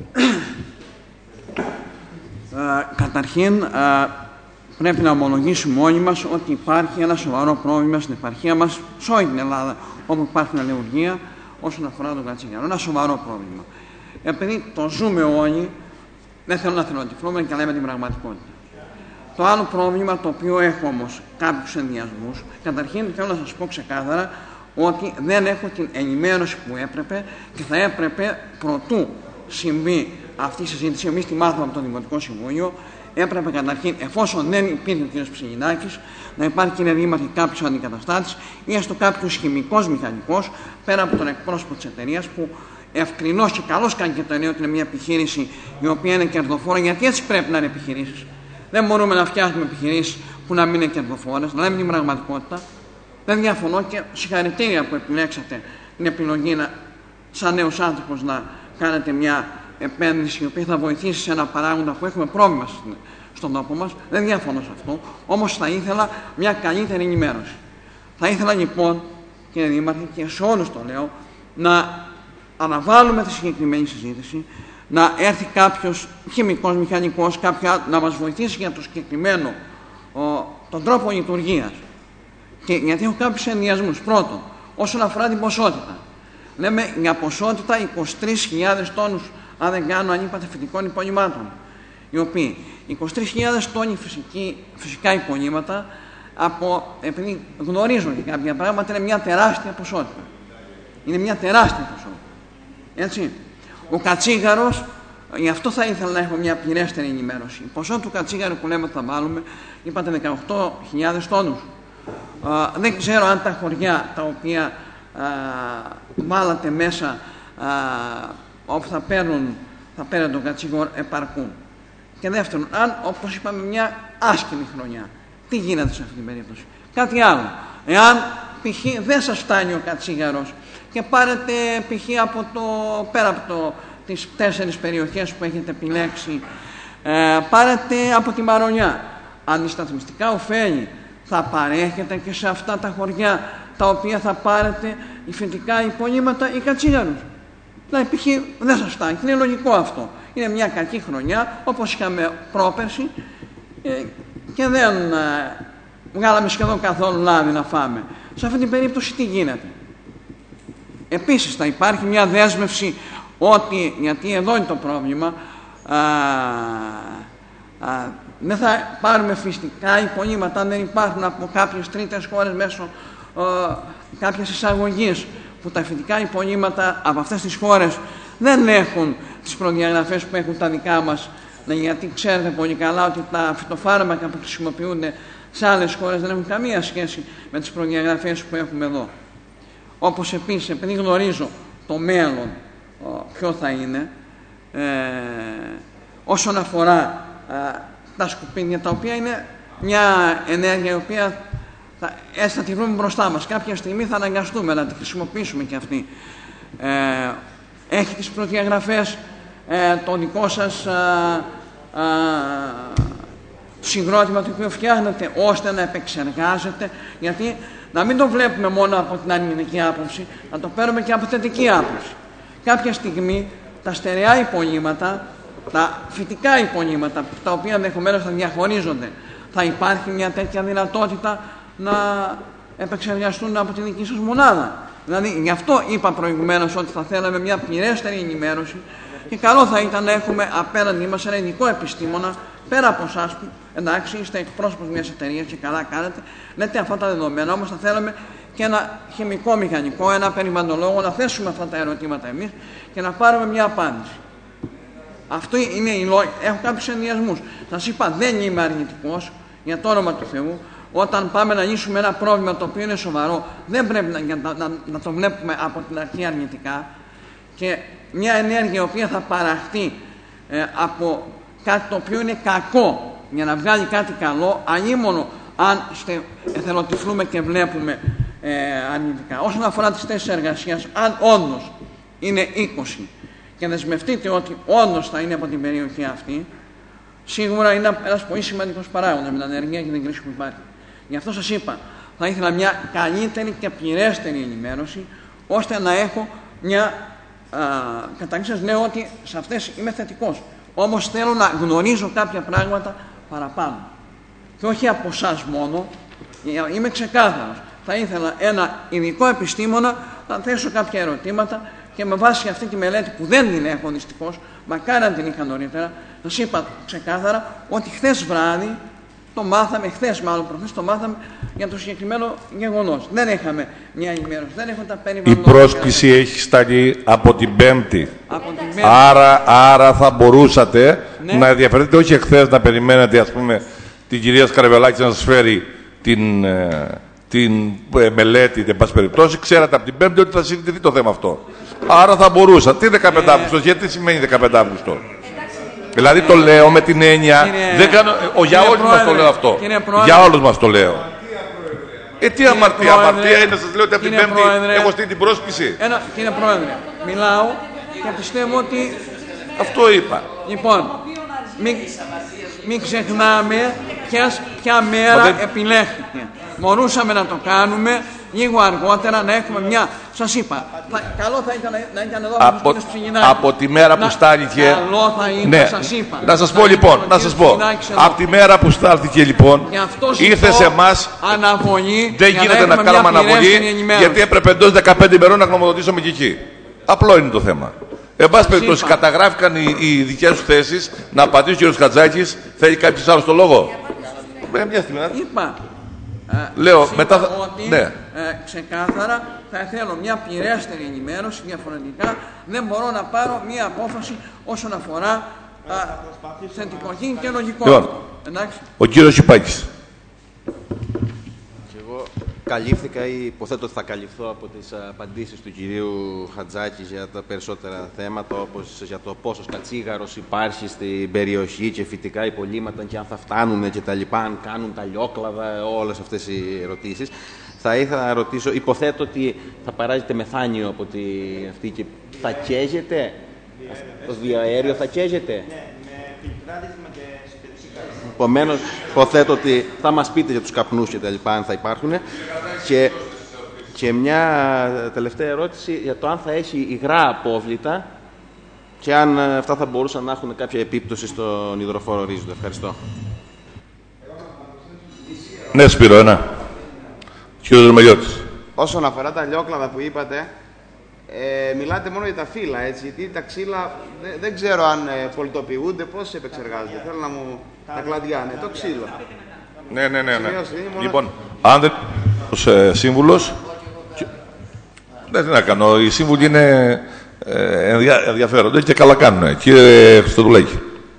Καταρχήν, πρέπει να ομολογήσουμε όλοι μας ότι υπάρχει ένα σοβαρό πρόβλημα στην επαρχία μας, σε όλη την Ελλάδα, όπου υπάρχει αλληλουργία όσον αφορά τον κατσίγαρο. Ένα σοβαρό πρόβλημα. Επειδή το ζούμε όλοι, δεν θέλω να θελοτυφλούμε και λέμε την πραγματικότητα. Το άλλο πρόβλημα, το οποίο έχω όμως κάποιους ενδιασμούς, καταρχήν θέλω να σας πω ξεκάθαρα ότι δεν έχω την ενημέρωση που έπρεπε και θα έπρεπε προτού συμβεί αυτή η συζήτηση. Εμείς τη μάθαμε από το Δημοτικό Συμβούλιο. Έπρεπε καταρχήν, εφόσον δεν υπήρχε ο κ. Ψηλινάκης, να υπάρχει, κύριε Δήμαρχε, κάποιος αντικαταστάτης ή έστω κάποιος χημικός μηχανικός πέρα από τον εκπρόσωπο της εταιρείας που ευκρινώς και καλώς κάνει και το εννοεί ότι είναι μια επιχείρηση η οποία είναι κερδοφόρα, γιατί έτσι πρέπει να είναι επιχειρήσεις. Δεν μπορούμε να φτιάχνουμε επιχειρήσεις που να μην είναι κερδοφόρες, να λέμε την πραγματικότητα. Δεν διαφωνώ και συγχαρητήρια που επιλέξατε την επιλογή σαν νέος άνθρωπος να κάνετε μια επένδυση η οποία θα βοηθήσει σε ένα παράγοντα που έχουμε πρόβλημα στον τόπο μας. Δεν διαφωνώ σε αυτό. Όμως θα ήθελα μια καλύτερη ενημέρωση. Θα ήθελα λοιπόν, κύριε Δήμαρχε, και σε όλους το λέω, να αναβάλουμε τη συγκεκριμένη συζήτηση, να έρθει κάποιος χημικός, μηχανικός, να μας βοηθήσει για το συγκεκριμένο τον τρόπο λειτουργίας. Και γιατί έχω κάποιους ενδιασμούς. Πρώτον, όσον αφορά την ποσότητα. Λέμε για ποσότητα 23.000 τόνους, αν δεν κάνω ανύπατα φυτικών υπολειμμάτων. Οι οποίοι 23.000 τόνοι φυσικά υπολείμματα, επειδή γνωρίζω και κάποια πράγματα, είναι μια τεράστια ποσότητα. Είναι μια τεράστια ποσότητα. Έτσι. Ο κατσίγαρος, γι' αυτό θα ήθελα να έχω μια πληρέστερη ενημέρωση. Η ποσότητα του κατσίγαρου που λέμε ότι θα βάλουμε, είπατε 18.000 τόνους. Δεν ξέρω αν τα χωριά τα οποία βάλατε μέσα όπου θα παίρνουν τον κατσίγαρο επαρκούν. Και δεύτερον, αν όπως είπαμε μια άσχημη χρονιά, τι γίνεται σε αυτή την περίπτωση. Κάτι άλλο. Εάν π.χ. δεν σας φτάνει ο κατσίγαρος και πάρετε π.χ. πέρα από τις 4 περιοχές που έχετε επιλέξει, πάρετε από τη Μαρονιά, αντισταθμιστικά ωφέλη θα παρέχετε και σε αυτά τα χωριά τα οποία θα πάρετε φυτικά υπολείμματα ή κατσίγαρους. Δηλαδή, π.χ. δεν σας φτάνει. Είναι λογικό αυτό. Είναι μια κακή χρονιά, όπως είχαμε πρόπερση, και δεν βγάλαμε σχεδόν καθόλου λάδι να φάμε. Σε αυτή την περίπτωση τι γίνεται. Επίσης θα υπάρχει μια δέσμευση ότι, γιατί εδώ είναι το πρόβλημα, δεν θα πάρουμε φυσικά υπολείμματα αν δεν υπάρχουν από κάποιες τρίτες χώρες μέσω κάποιες εισαγωγής, που τα φυτικά υπολείμματα από αυτές τις χώρες δεν έχουν τις προδιαγραφές που έχουν τα δικά μας, γιατί ξέρετε πολύ καλά ότι τα φυτοφάρμακα που χρησιμοποιούνται σε άλλες χώρες δεν έχουν καμία σχέση με τις προδιαγραφές που έχουμε εδώ. Όπως επίσης, επειδή γνωρίζω το μέλλον ποιο θα είναι, όσον αφορά τα σκουπίδια, τα οποία είναι μια ενέργεια η οποία έτσι θα τη βρούμε μπροστά μας. Κάποια στιγμή θα αναγκαστούμε να τη χρησιμοποιήσουμε και αυτή. Έχει τις προδιαγραφές το δικό σας συγκρότημα το οποίο φτιάχνετε ώστε να επεξεργάζεται, γιατί να μην το βλέπουμε μόνο από την αρνητική άποψη, να το παίρνουμε και από θετική άποψη. Κάποια στιγμή τα στερεά υπολείμματα, τα φυτικά υπολείμματα, τα οποία ενδεχομένως θα διαχωρίζονται, θα υπάρχει μια τέτοια δυνατότητα να επεξεργαστούν από τη δική σας μονάδα. Δηλαδή, γι' αυτό είπα προηγουμένως ότι θα θέλαμε μια πληρέστερη ενημέρωση και καλό θα ήταν να έχουμε απέναντι μας ένα ειδικό επιστήμονα, πέρα από εσάς που εντάξει είστε εκπρόσωπος μιας εταιρείας και καλά κάνετε, λέτε αυτά τα δεδομένα, όμως θα θέλαμε και ένα χημικό μηχανικό, ένα περιβαλλοντολόγο, να θέσουμε αυτά τα ερωτήματα εμείς και να πάρουμε μια απάντηση. Αυτό είναι η λόγια. Έχω κάποιους ενδιασμούς. Σας είπα, δεν είμαι αρνητικός, για το όνομα του Θεού. Όταν πάμε να λύσουμε ένα πρόβλημα το οποίο είναι σοβαρό, δεν πρέπει να το βλέπουμε από την αρχή αρνητικά. Και μια ενέργεια η οποία θα παραχθεί από κάτι το οποίο είναι κακό για να βγάλει κάτι καλό, αλίμονο αν εθελοτυφλούμε και βλέπουμε αρνητικά. Όσον αφορά τις θέσεις εργασίας, αν όντως είναι 20 και δεσμευτείτε ότι όντως θα είναι από την περιοχή αυτή, σίγουρα είναι ένας πολύ σημαντικός παράγοντας με την ανεργία και την κρίση που υπάρχει. Γι' αυτό σας είπα, θα ήθελα μια καλύτερη και πληρέστερη ενημέρωση, ώστε να έχω μια. Καταρχήν σας λέω ότι σε αυτές είμαι θετικός. Όμως θέλω να γνωρίζω κάποια πράγματα παραπάνω. Και όχι από εσάς μόνο, είμαι ξεκάθαρος. Θα ήθελα ένα ειδικό επιστήμονα να θέσω κάποια ερωτήματα και με βάση αυτή τη μελέτη που δεν την έχω δυστυχώς, μακάρι αν την είχα νωρίτερα, σας είπα ξεκάθαρα ότι χθες βράδυ το μάθαμε, χθες μάλλον προχθές το μάθαμε για το συγκεκριμένο γεγονός. Δεν είχαμε μια ενημέρωση, δεν έχω τα περιβαλλοντικά. Η πρόσκληση έχει σταλεί από την Πέμπτη. Άρα θα μπορούσατε να ενδιαφερθείτε, όχι εχθές να περιμένετε, ας πούμε, την κυρία Σκαραβελάκη να σας φέρει την μελέτη, εν πάση περιπτώσει. Ξέρατε από την Πέμπτη ότι θα συζητηθεί το θέμα αυτό. Άρα θα μπορούσα. Τι 15 Αύγουστο, γιατί σημαίνει 15 Αύγουστο. Δηλαδή το λέω με την έννοια. Δεν κάνω, για όλους μας το λέω αυτό. Για όλους μας το λέω. Τι αμαρτία, αμαρτία είναι, σας λέω ότι από την Πέμπτη έχω στείλει την πρόσκληση. Κύριε Πρόεδρε, μιλάω και πιστεύω ότι. Αυτό είπα. Λοιπόν, μην ξεχνάμε ποια μέρα επιλέχθηκε. Μπορούσαμε να το κάνουμε λίγο αργότερα, να έχουμε μια. Σας είπα, καλό θα ήταν να ήταν εδώ από τη μέρα που στάλθηκε. Καλό θα ήταν, ναι. Σας είπα. Να σας πω λοιπόν, από τη μέρα που στάλθηκε λοιπόν, ήρθε σε εμάς. Δεν γίνεται να κάνουμε αναβολή, γιατί έπρεπε εντός 15 ημερών να γνωμοδοτήσουμε και εκεί. Απλό είναι το θέμα. Εν πάση περιπτώσει, καταγράφηκαν οι δικές σου θέσεις. Να απαντήσει ο κ. Χατζάκης. Θέλει κάποιος άλλος το λόγο? Μια στιγμή. Είπα. Λέω μετά ότι ξεκάθαρα θα θέλω μια πληρέστερη ενημέρωση. Διαφορετικά δεν μπορώ να πάρω μια απόφαση όσον αφορά θετικό και λογικό. Ο κύριος Τσιπάκης. Καλύφθηκα ή υποθέτω ότι θα καλυφθώ από τις απαντήσεις του κυρίου Χατζάκη για τα περισσότερα θέματα, όπως για το πόσος κατσίγαρος υπάρχει στην περιοχή και φυτικά υπολείμματα και αν θα φτάνουν και τα λοιπά, αν κάνουν τα λιόκλαδα, όλες αυτές οι ερωτήσεις. Θα ήθελα να ρωτήσω, υποθέτω ότι θα παράγεται μεθάνιο από αυτή και θα καίγεται, το βιοαέριο θα καίγεται. Επομένως, υποθέτω ότι θα μας πείτε για τους καπνούς και τα λοιπά, αν θα υπάρχουν. Και μια τελευταία ερώτηση για το αν θα έχει υγρά απόβλητα και αν αυτά θα μπορούσαν να έχουν κάποια επίπτωση στον υδροφόρο ορίζοντα. Ευχαριστώ. Ναι, Σπύρο, ένα. Κύριος Δερμελιώτης. Όσον αφορά τα λιόκλαδα που είπατε, μιλάτε μόνο για τα φύλλα, έτσι, γιατί τα ξύλα δεν ξέρω αν πολιτοποιούνται, πώς επεξεργάζονται. Θέλω να μου... Τα κλαδιά, ναι, το ξύλο. Ναι. Λοιπόν, αν δεν είμαι σύμβουλος, δεν τι να κάνω, οι σύμβουλοι είναι ενδιαφέρονται και καλά κάνουν. Κύριε Χριστοδουλάκη.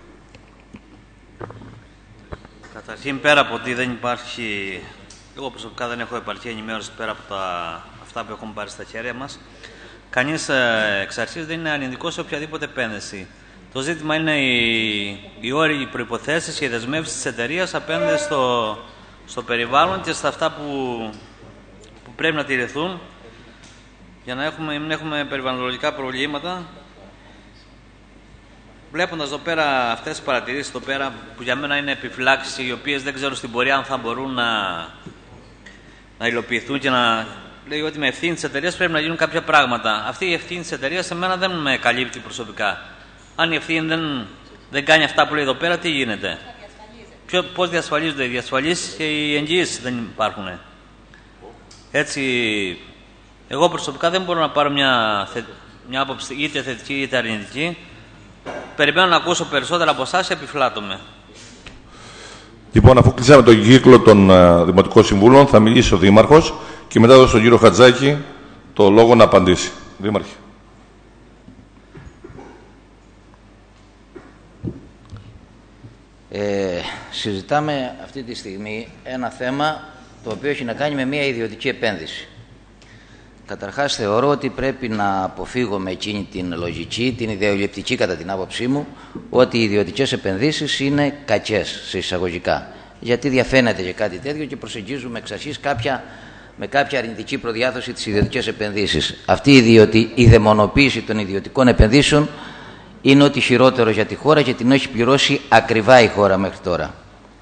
Καταρχήν, πέρα από ότι δεν υπάρχει, εγώ προσωπικά δεν έχω επαρκή ενημέρωση πέρα από αυτά που έχουμε πάρει στα χέρια μας, κανείς εξ αρχής δεν είναι αρνητικός σε οποιαδήποτε επένδυση. Το ζήτημα είναι οι όροι, οι προϋποθέσεις και οι δεσμεύσεις της εταιρείας απέναντι στο περιβάλλον και στα αυτά που πρέπει να τηρηθούν για να μην έχουμε περιβαλλοντολογικά προβλήματα. Βλέποντας εδώ πέρα αυτές τις παρατηρήσεις εδώ πέρα, που για μένα είναι επιφυλάξεις, οι οποίες δεν ξέρω στην πορεία αν θα μπορούν να υλοποιηθούν και να λέει ότι με ευθύνη της εταιρείας πρέπει να γίνουν κάποια πράγματα. Αυτή η ευθύνη της εταιρείας σε μένα δεν με καλύπτει προσωπικά. Αν η ευθύνη δεν κάνει αυτά που λέει εδώ πέρα, τι γίνεται? Πώς διασφαλίζονται οι διασφαλίσεις και οι εγγυήσεις δεν υπάρχουν? Έτσι, εγώ προσωπικά δεν μπορώ να πάρω μια άποψη είτε θετική είτε αρνητική. Περιμένω να ακούσω περισσότερα από εσάς και επιφυλάττομαι. Λοιπόν, αφού κλείσαμε τον κύκλο των Δημοτικών Συμβούλων, θα μιλήσει ο Δήμαρχος και μετά δώσω στον κύριο Χατζάκη το λόγο να απαντήσει. Δήμαρχε. Συζητάμε αυτή τη στιγμή ένα θέμα το οποίο έχει να κάνει με μια ιδιωτική επένδυση. Καταρχάς θεωρώ ότι πρέπει να αποφύγουμε εκείνη την λογική, την ιδεολειπτική κατά την άποψή μου, ότι οι ιδιωτικές επενδύσεις είναι κακές σε εισαγωγικά. Γιατί διαφαίνεται και κάτι τέτοιο και προσεγγίζουμε εξ αρχής με κάποια αρνητική προδιάθεση τις ιδιωτικές επενδύσεις. Αυτή η δαιμονοποίηση των ιδιωτικών επενδύσεων είναι ό,τι χειρότερο για τη χώρα και την έχει πληρώσει ακριβά η χώρα μέχρι τώρα.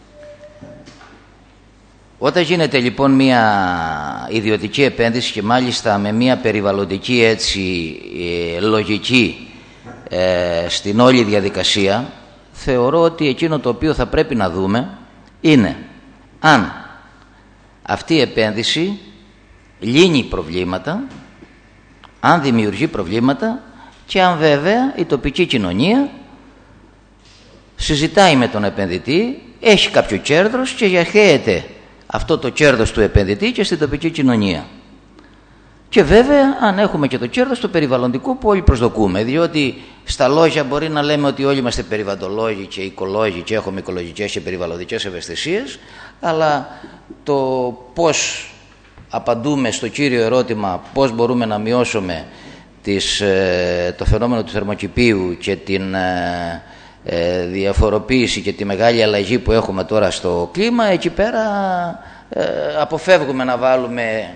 Όταν γίνεται λοιπόν μια ιδιωτική επένδυση και μάλιστα με μια περιβαλλοντική λογική στην όλη διαδικασία, θεωρώ ότι εκείνο το οποίο θα πρέπει να δούμε είναι αν αυτή η επένδυση λύνει προβλήματα, αν δημιουργεί προβλήματα και αν βέβαια η τοπική κοινωνία συζητάει με τον επενδυτή, έχει κάποιο κέρδος και διαχέεται αυτό το κέρδος του επενδυτή και στην τοπική κοινωνία. Και βέβαια αν έχουμε και το κέρδος του περιβαλλοντικού που όλοι προσδοκούμε, διότι στα λόγια μπορεί να λέμε ότι όλοι είμαστε περιβαλλοντολόγοι και οικολόγοι και έχουμε οικολογικές και περιβαλλοντικές ευαισθησίες, αλλά το πώς απαντούμε στο κύριο ερώτημα πώς μπορούμε να μειώσουμε το φαινόμενο του θερμοκηπίου και την διαφοροποίηση και τη μεγάλη αλλαγή που έχουμε τώρα στο κλίμα, εκεί πέρα αποφεύγουμε να βάλουμε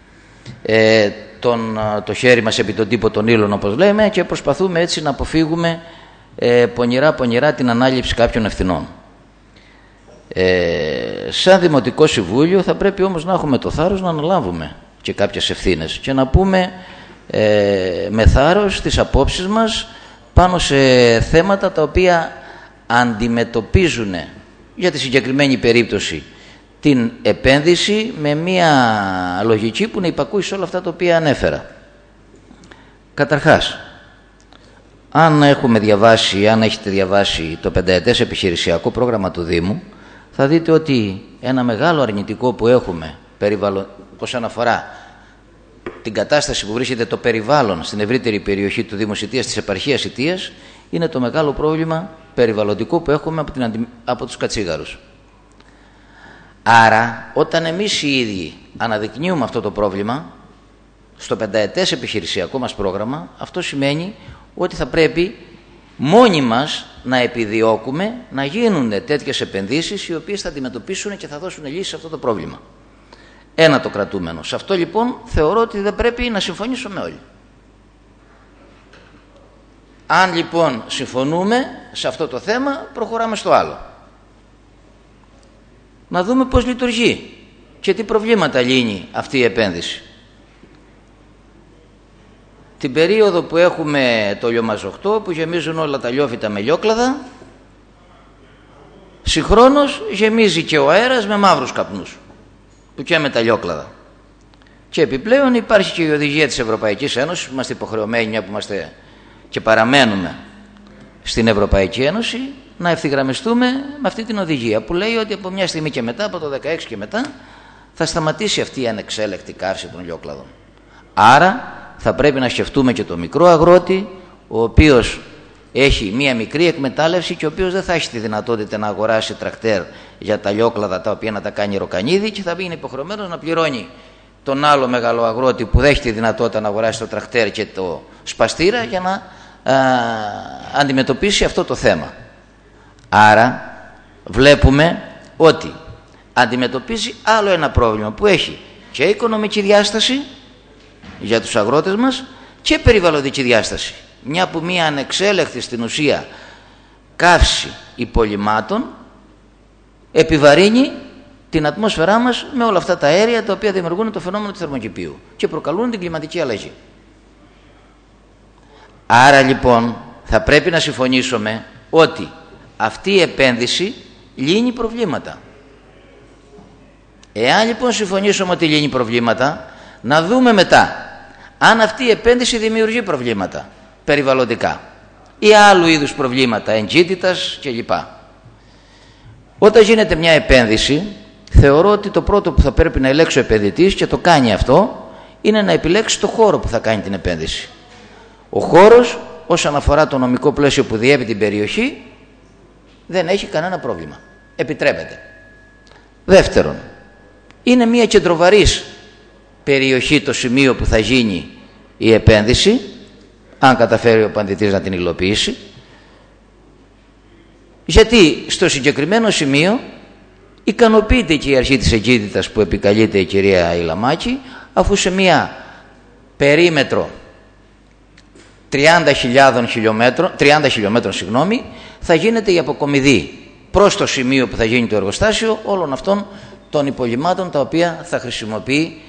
το χέρι μας επί τον τύπο των ήλων όπως λέμε και προσπαθούμε έτσι να αποφύγουμε πονηρά την ανάληψη κάποιων ευθυνών. Σαν Δημοτικό Συμβούλιο θα πρέπει όμως να έχουμε το θάρρος να αναλάβουμε και κάποιες ευθύνες και να πούμε με θάρρος τις απόψεις μας πάνω σε θέματα τα οποία αντιμετωπίζουν για τη συγκεκριμένη περίπτωση την επένδυση με μια λογική που να υπακούει σε όλα αυτά τα οποία ανέφερα. Καταρχάς, αν έχετε διαβάσει το πενταετές επιχειρησιακό πρόγραμμα του Δήμου, θα δείτε ότι ένα μεγάλο αρνητικό που έχουμε όσον αφορά την κατάσταση που βρίσκεται το περιβάλλον στην ευρύτερη περιοχή του Δήμου Σιτίας, της επαρχίας Σιτίας, είναι το μεγάλο πρόβλημα περιβαλλοντικό που έχουμε από τους κατσίγαρους. Άρα, όταν εμείς οι ίδιοι αναδεικνύουμε αυτό το πρόβλημα στο πενταετές επιχειρησιακό μας πρόγραμμα, αυτό σημαίνει ότι θα πρέπει μόνοι μας να επιδιώκουμε να γίνουν τέτοιες επενδύσεις οι οποίες θα αντιμετωπίσουν και θα δώσουν λύση σε αυτό το πρόβλημα. Ένα το κρατούμενο. Σε αυτό λοιπόν θεωρώ ότι δεν πρέπει να συμφωνήσουμε όλοι. Αν λοιπόν συμφωνούμε σε αυτό το θέμα, προχωράμε στο άλλο. Να δούμε πώς λειτουργεί και τι προβλήματα λύνει αυτή η επένδυση. Την περίοδο που έχουμε το λιομαζοχτό, που γεμίζουν όλα τα λιόφυτα με λιόκλαδα, συγχρόνως γεμίζει και ο αέρας με μαύρους καπνούς που καίμε τα λιόκλαδα. Και επιπλέον υπάρχει και η οδηγία της Ευρωπαϊκής Ένωσης που είμαστε υποχρεωμένοι, μια που είμαστε και παραμένουμε στην Ευρωπαϊκή Ένωση, να ευθυγραμμιστούμε με αυτή την οδηγία που λέει ότι από μια στιγμή και μετά, από το 16 και μετά, θα σταματήσει αυτή η ανεξέλεκτη κάρση των λιόκλαδων. Άρα θα πρέπει να σκεφτούμε και το μικρό αγρότη, ο οποίος έχει μία μικρή εκμετάλλευση και ο οποίος δεν θα έχει τη δυνατότητα να αγοράσει τρακτέρ για τα λιόκλαδα τα οποία να τα κάνει ροκανίδι και θα είναι υποχρεωμένος να πληρώνει τον άλλο μεγάλο αγρότη που δεν έχει τη δυνατότητα να αγοράσει το τρακτέρ και το σπαστήρα για να αντιμετωπίσει αυτό το θέμα. Άρα βλέπουμε ότι αντιμετωπίζει άλλο ένα πρόβλημα που έχει και οικονομική διάσταση για τους αγρότες μας και περιβαλλοντική διάσταση. Μια που μια ανεξέλεκτη στην ουσία καύση υπολειμμάτων επιβαρύνει την ατμόσφαιρά μας με όλα αυτά τα αέρια τα οποία δημιουργούν το φαινόμενο του θερμοκηπίου και προκαλούν την κλιματική αλλαγή. Άρα λοιπόν θα πρέπει να συμφωνήσουμε ότι αυτή η επένδυση λύνει προβλήματα. Εάν λοιπόν συμφωνήσουμε ότι λύνει προβλήματα, να δούμε μετά αν αυτή η επένδυση δημιουργεί προβλήματα περιβαλλοντικά ή άλλου είδους προβλήματα εγκύτητας κλπ. Όταν γίνεται μια επένδυση θεωρώ ότι το πρώτο που θα πρέπει να ελέγξει ο επενδυτής, και το κάνει αυτό, είναι να επιλέξει το χώρο που θα κάνει την επένδυση. Ο χώρος, όσον αφορά το νομικό πλαίσιο που διέπει την περιοχή, δεν έχει κανένα πρόβλημα. Επιτρέπεται. Δεύτερον, είναι μια κεντροβαρής περιοχή το σημείο που θα γίνει η επένδυση, αν καταφέρει ο επενδυτής να την υλοποιήσει, γιατί στο συγκεκριμένο σημείο ικανοποιείται και η αρχή της εγκύτητας που επικαλείται η κυρία Ηλαμάκη, αφού σε μια περίμετρο 30 χιλιόμετρων θα γίνεται η αποκομιδή προς το σημείο που θα γίνει το εργοστάσιο όλων αυτών των υπολειμμάτων τα οποία θα χρησιμοποιεί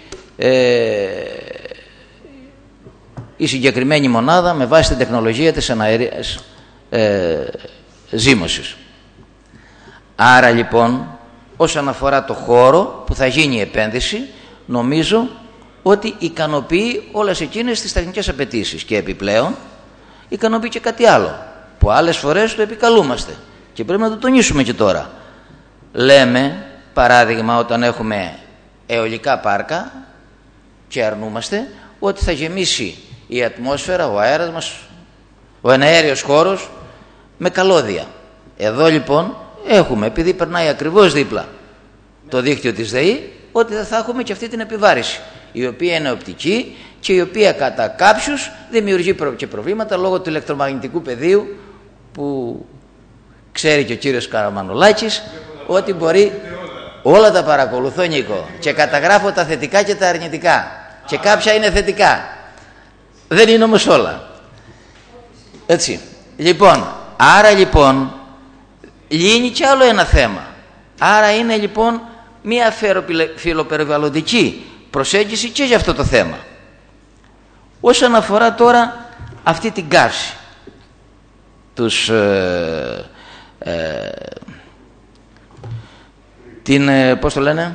η συγκεκριμένη μονάδα με βάση την τεχνολογία της εναέριας ζύμωσης. Άρα λοιπόν, όσον αφορά το χώρο που θα γίνει η επένδυση, νομίζω ότι ικανοποιεί όλες εκείνες τις τεχνικές απαιτήσεις, και επιπλέον ικανοποιεί και κάτι άλλο που άλλες φορές το επικαλούμαστε και πρέπει να το τονίσουμε και τώρα. Λέμε, παράδειγμα, όταν έχουμε αιωλικά πάρκα και αρνούμαστε ότι θα γεμίσει η ατμόσφαιρα, ο αέρας μας, ο εναέριος χώρος με καλώδια. Εδώ λοιπόν έχουμε, επειδή περνάει ακριβώς δίπλα το δίκτυο της ΔΕΗ, ότι δεν θα έχουμε και αυτή την επιβάρηση, η οποία είναι οπτική και η οποία κατά κάποιους δημιουργεί και προβλήματα λόγω του ηλεκτρομαγνητικού πεδίου που ξέρει και ο κύριος Καραμανολάκης ότι μπορεί. Όλα τα παρακολουθώ, Νίκο, και καταγράφω τα θετικά και τα αρνητικά, και κάποια είναι θετικά, δεν είναι όμως όλα έτσι. Λοιπόν, άρα λοιπόν λύνει κι άλλο ένα θέμα. Άρα είναι λοιπόν μια φιλοπεριβαλλοντική προσέγγιση και για αυτό το θέμα. Όσον αφορά τώρα αυτή την καύση, πώς το λένε,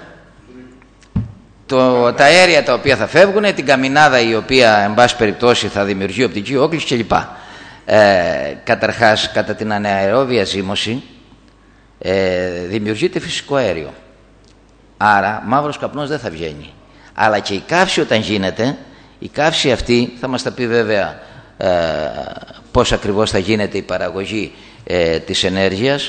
τα αέρια τα οποία θα φεύγουν, την καμινάδα η οποία εν πάση περιπτώσει θα δημιουργεί οπτική όκληση κλπ. Καταρχάς, κατά την αναερόβια ζύμωση δημιουργείται φυσικό αέριο, άρα μαύρος καπνός δεν θα βγαίνει. Αλλά και η καύση, όταν γίνεται, η καύση αυτή θα μας τα πει βέβαια πώς ακριβώς θα γίνεται η παραγωγή της ενέργειας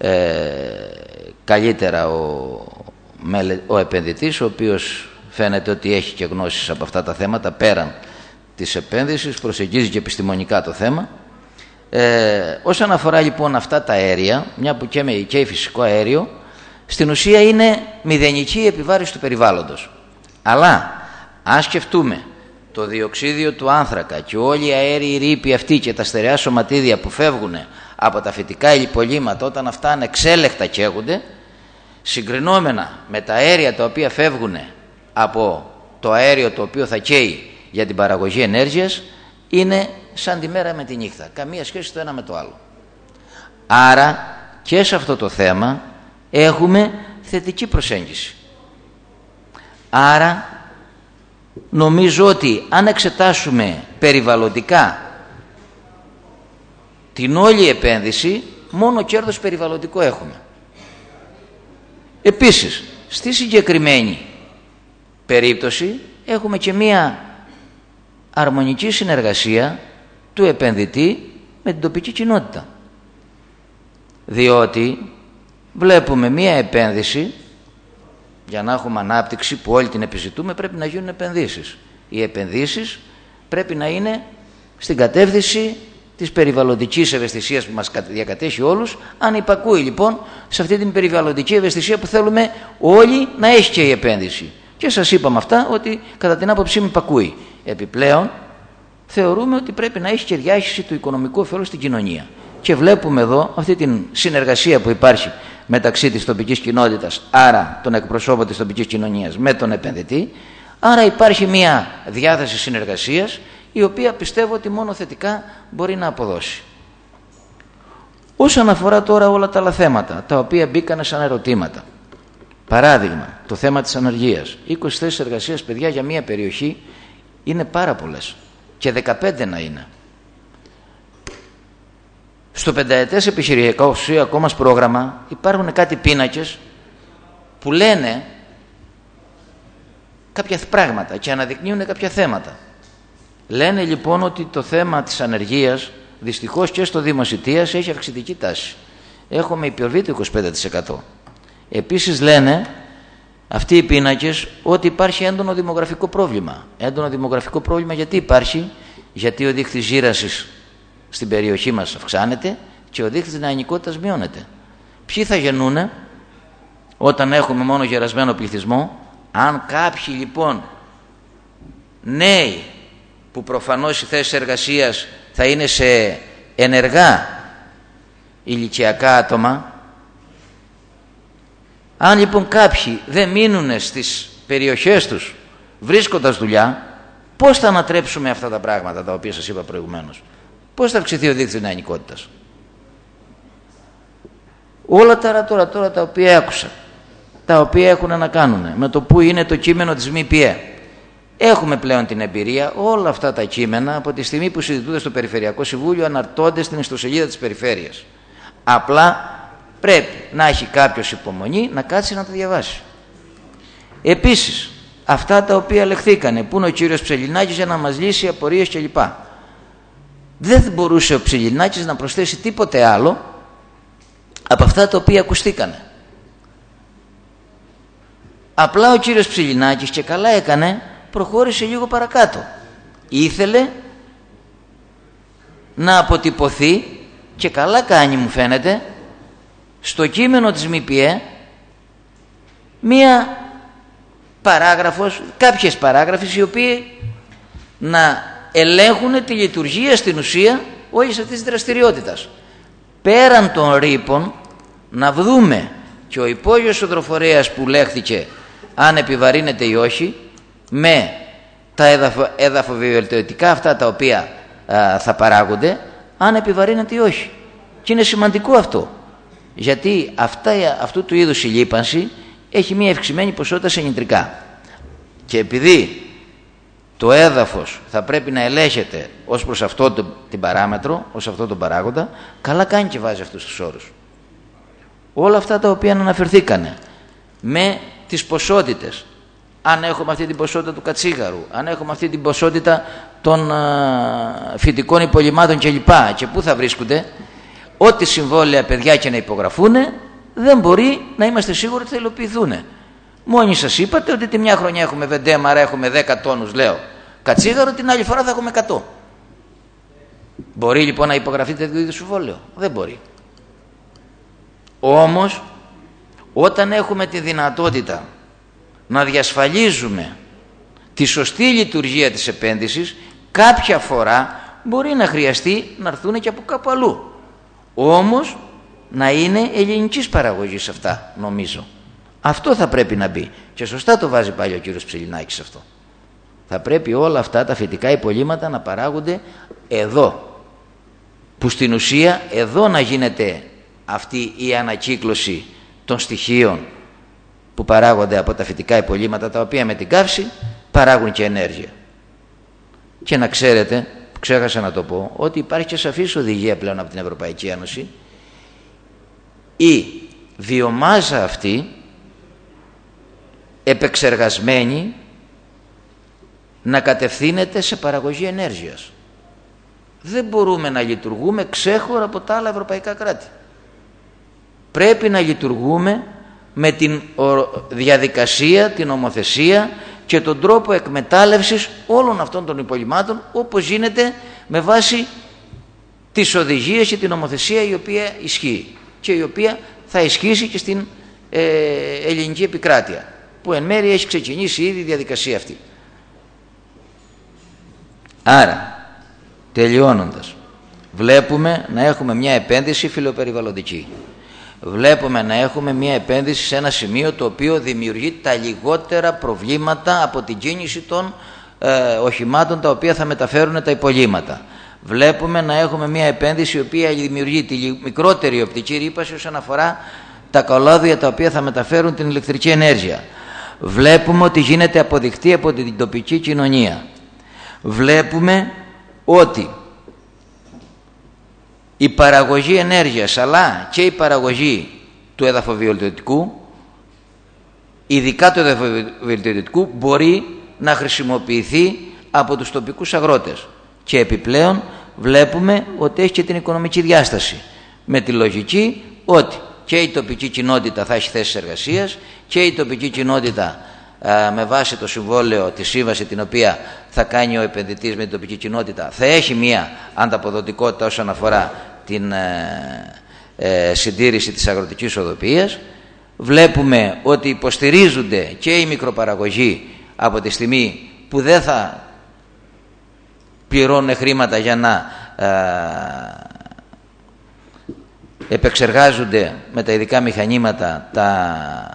καλύτερα ο επενδυτής, ο οποίος φαίνεται ότι έχει και γνώσεις από αυτά τα θέματα πέραν της επένδυσης, προσεγγίζει και επιστημονικά το θέμα. Όσον αφορά λοιπόν αυτά τα αέρια, μια που και φυσικό αέριο, στην ουσία είναι μηδενική επιβάρηση του περιβάλλοντος. Αλλά αν σκεφτούμε το διοξίδιο του άνθρακα και όλοι οι αέριοι ρήποι αυτοί και τα στερεά σωματίδια που φεύγουν από τα φυτικά υπολείμματα, όταν αυτά ανεξέλεκτα καίγονται, συγκρινόμενα με τα αέρια τα οποία φεύγουν από το αέριο το οποίο θα καίει για την παραγωγή ενέργειας, είναι σαν τη μέρα με τη νύχτα, καμία σχέση το ένα με το άλλο. Άρα και σε αυτό το θέμα έχουμε θετική προσέγγιση. Άρα νομίζω ότι αν εξετάσουμε περιβαλλοντικά την όλη επένδυση, μόνο κέρδος περιβαλλοντικό έχουμε. Επίσης, στη συγκεκριμένη περίπτωση έχουμε και μία αρμονική συνεργασία του επενδυτή με την τοπική κοινότητα. Διότι βλέπουμε μία επένδυση, για να έχουμε ανάπτυξη που όλοι την επιζητούμε, πρέπει να γίνουν επενδύσεις. Οι επενδύσεις πρέπει να είναι στην κατεύθυνση της περιβαλλοντικής ευαισθησίας που μας διακατέχει όλους. Αν υπακούει λοιπόν σε αυτή την περιβαλλοντική ευαισθησία που θέλουμε όλοι να έχει και η επένδυση. Και σας είπαμε αυτά ότι κατά την άποψή μου υπακούει. Επιπλέον θεωρούμε ότι πρέπει να έχει και διάχυση του οικονομικού ωφέλους στην κοινωνία. Και βλέπουμε εδώ αυτή την συνεργασία που υπάρχει μεταξύ της τοπικής κοινότητας, άρα των εκπροσώπων της τοπικής κοινωνίας με τον επενδυτή. Άρα υπάρχει μια διάθεση συνεργασίας, η οποία πιστεύω ότι μόνο θετικά μπορεί να αποδώσει. Όσον αφορά τώρα όλα τα άλλα θέματα, τα οποία μπήκανε σαν ερωτήματα. Παράδειγμα, το θέμα της ανεργίας. 20 θέσεις εργασίας, παιδιά, για μια περιοχή είναι πάρα πολλές. Και 15 να είναι. Στο πενταετές επιχειρησιακό μας πρόγραμμα υπάρχουν κάτι πίνακες που λένε κάποια πράγματα και αναδεικνύουν κάποια θέματα. Λένε λοιπόν ότι το θέμα της ανεργίας δυστυχώς και στο Δήμο Σιτίας έχει αυξητική τάση. Έχουμε υπερβεί το 25%. Επίσης λένε αυτοί οι πίνακες ότι υπάρχει έντονο δημογραφικό πρόβλημα. Έντονο δημογραφικό πρόβλημα γιατί υπάρχει? Γιατί ο δείκτης γύρασης στην περιοχή μας αυξάνεται και ο δείκτης νεανικότητας μειώνεται. Ποιοι θα γεννούνε όταν έχουμε μόνο γερασμένο πληθυσμό? Αν κάποιοι λοιπόν νέοι, που προφανώς οι θέσεις εργασίας θα είναι σε ενεργά ηλικιακά άτομα, αν λοιπόν κάποιοι δεν μείνουν στις περιοχές τους βρίσκοντας δουλειά, πώς θα ανατρέψουμε αυτά τα πράγματα τα οποία σας είπα προηγουμένως? Πώς θα αυξηθεί ο δείκτης νεανικότητας? Όλα τώρα τα οποία άκουσα, τα οποία έχουν να κάνουν με το που είναι το κείμενο της ΜΠΕ, έχουμε πλέον την εμπειρία. Όλα αυτά τα κείμενα από τη στιγμή που συζητούνται στο Περιφερειακό Συμβούλιο αναρτώνται στην ιστοσελίδα της Περιφέρειας. Απλά πρέπει να έχει κάποιος υπομονή να κάτσει να τα διαβάσει. Επίσης, αυτά τα οποία λεχθήκανε, που είναι ο κύριος Ψελινάκης για να μας λύσει απορίες κλπ. Δεν μπορούσε ο Ψελινάκης να προσθέσει τίποτε άλλο από αυτά τα οποία ακουστήκανε. Απλά ο κύριος Ψελινάκης, και καλά έκανε, προχώρησε λίγο παρακάτω. Ήθελε να αποτυπωθεί, και καλά κάνει μου φαίνεται, στο κείμενο της ΜΠΕ μία παράγραφος, κάποιες παράγραφες οι οποίοι να ελέγχουν τη λειτουργία στην ουσία όλης αυτής της δραστηριότητας. Πέραν των ρήπων να δούμε και ο υπόγειος οδροφορέας που λέχθηκε αν επιβαρύνεται ή όχι με τα εδαφοβιολταιωτικά αυτά τα οποία θα παράγονται, αν επιβαρύνεται ή όχι. Και είναι σημαντικό αυτό, γιατί αυτού του είδους η λίπανση έχει μια ευξημένη ποσότητα σε νητρικά, και επειδή το έδαφος θα πρέπει να ελέγχεται ως προς αυτό την παράμετρο, ως αυτό τον παράγοντα, καλά κάνει και βάζει αυτούς τους όρους. Όλα αυτά τα οποία αναφερθήκανε με τις ποσότητες, αν έχουμε αυτή την ποσότητα του κατσίγαρου, αν έχουμε αυτή την ποσότητα των φυτικών υπολειμμάτων κλπ, και πού θα βρίσκονται, ό,τι συμβόλαια παιδιά και να υπογραφούν, δεν μπορεί να είμαστε σίγουροι ότι θα υλοποιηθούν. Μόνοι σας είπατε ότι τη μια χρονιά έχουμε βεντέμα, άρα έχουμε 10 τόνους, λέω, κατσίγαρο, την άλλη φορά θα έχουμε 100. Μπορεί λοιπόν να υπογραφεί τέτοιο είδους συμβόλαιο? Δεν μπορεί. Όμως, όταν έχουμε τη δυνατότητα να διασφαλίζουμε τη σωστή λειτουργία της επένδυσης, κάποια φορά μπορεί να χρειαστεί να έρθουν και από κάπου αλλού. Όμως να είναι ελληνικής παραγωγής αυτά, νομίζω. Αυτό θα πρέπει να μπει. Και σωστά το βάζει πάλι ο κύριος Ψελινάκης αυτό. Θα πρέπει όλα αυτά τα φυτικά υπολείμματα να παράγονται εδώ. Που στην ουσία εδώ να γίνεται αυτή η ανακύκλωση των στοιχείων που παράγονται από τα φυτικά υπολείμματα, τα οποία με την καύση παράγουν και ενέργεια. Και να ξέρετε, ξέχασα να το πω, ότι υπάρχει και σαφής οδηγία πλέον από την Ευρωπαϊκή Ένωση, η βιομάζα αυτή επεξεργασμένη να κατευθύνεται σε παραγωγή ενέργειας. Δεν μπορούμε να λειτουργούμε ξέχωρα από τα άλλα ευρωπαϊκά κράτη. Πρέπει να λειτουργούμε με την διαδικασία, την νομοθεσία και τον τρόπο εκμετάλλευσης όλων αυτών των υπολειμμάτων, όπως γίνεται με βάση τις οδηγίες και την νομοθεσία η οποία ισχύει και η οποία θα ισχύσει και στην ελληνική επικράτεια, που εν μέρει έχει ξεκινήσει ήδη η διαδικασία αυτή. Άρα, τελειώνοντας, βλέπουμε να έχουμε μια επένδυση φιλοπεριβαλλοντική. Βλέπουμε να έχουμε μια επένδυση σε ένα σημείο το οποίο δημιουργεί τα λιγότερα προβλήματα από την κίνηση των οχημάτων τα οποία θα μεταφέρουν τα υπολείμματα. Βλέπουμε να έχουμε μια επένδυση η οποία δημιουργεί τη μικρότερη οπτική ρήπαση όσον αφορά τα καλώδια τα οποία θα μεταφέρουν την ηλεκτρική ενέργεια. Βλέπουμε ότι γίνεται αποδεικτή από την τοπική κοινωνία. Βλέπουμε ότι η παραγωγή ενέργειας αλλά και η παραγωγή του εδαφοβιολταιωτικού ειδικά του εδαφοβελτιωτικού, μπορεί να χρησιμοποιηθεί από τους τοπικούς αγρότες. Και επιπλέον βλέπουμε ότι έχει και την οικονομική διάσταση, με τη λογική ότι και η τοπική κοινότητα θα έχει θέσεις εργασίας και η τοπική κοινότητα με βάση το συμβόλαιο, τη σύμβαση την οποία θα κάνει ο επενδυτής με την τοπική κοινότητα, θα έχει μία ανταποδοτικότητα όσον αφορά την συντήρηση της αγροτικής οδοποιίας. Βλέπουμε ότι υποστηρίζονται και οι μικροπαραγωγοί από τη στιγμή που δεν θα πληρώνουν χρήματα για να επεξεργάζονται με τα ειδικά μηχανήματα τα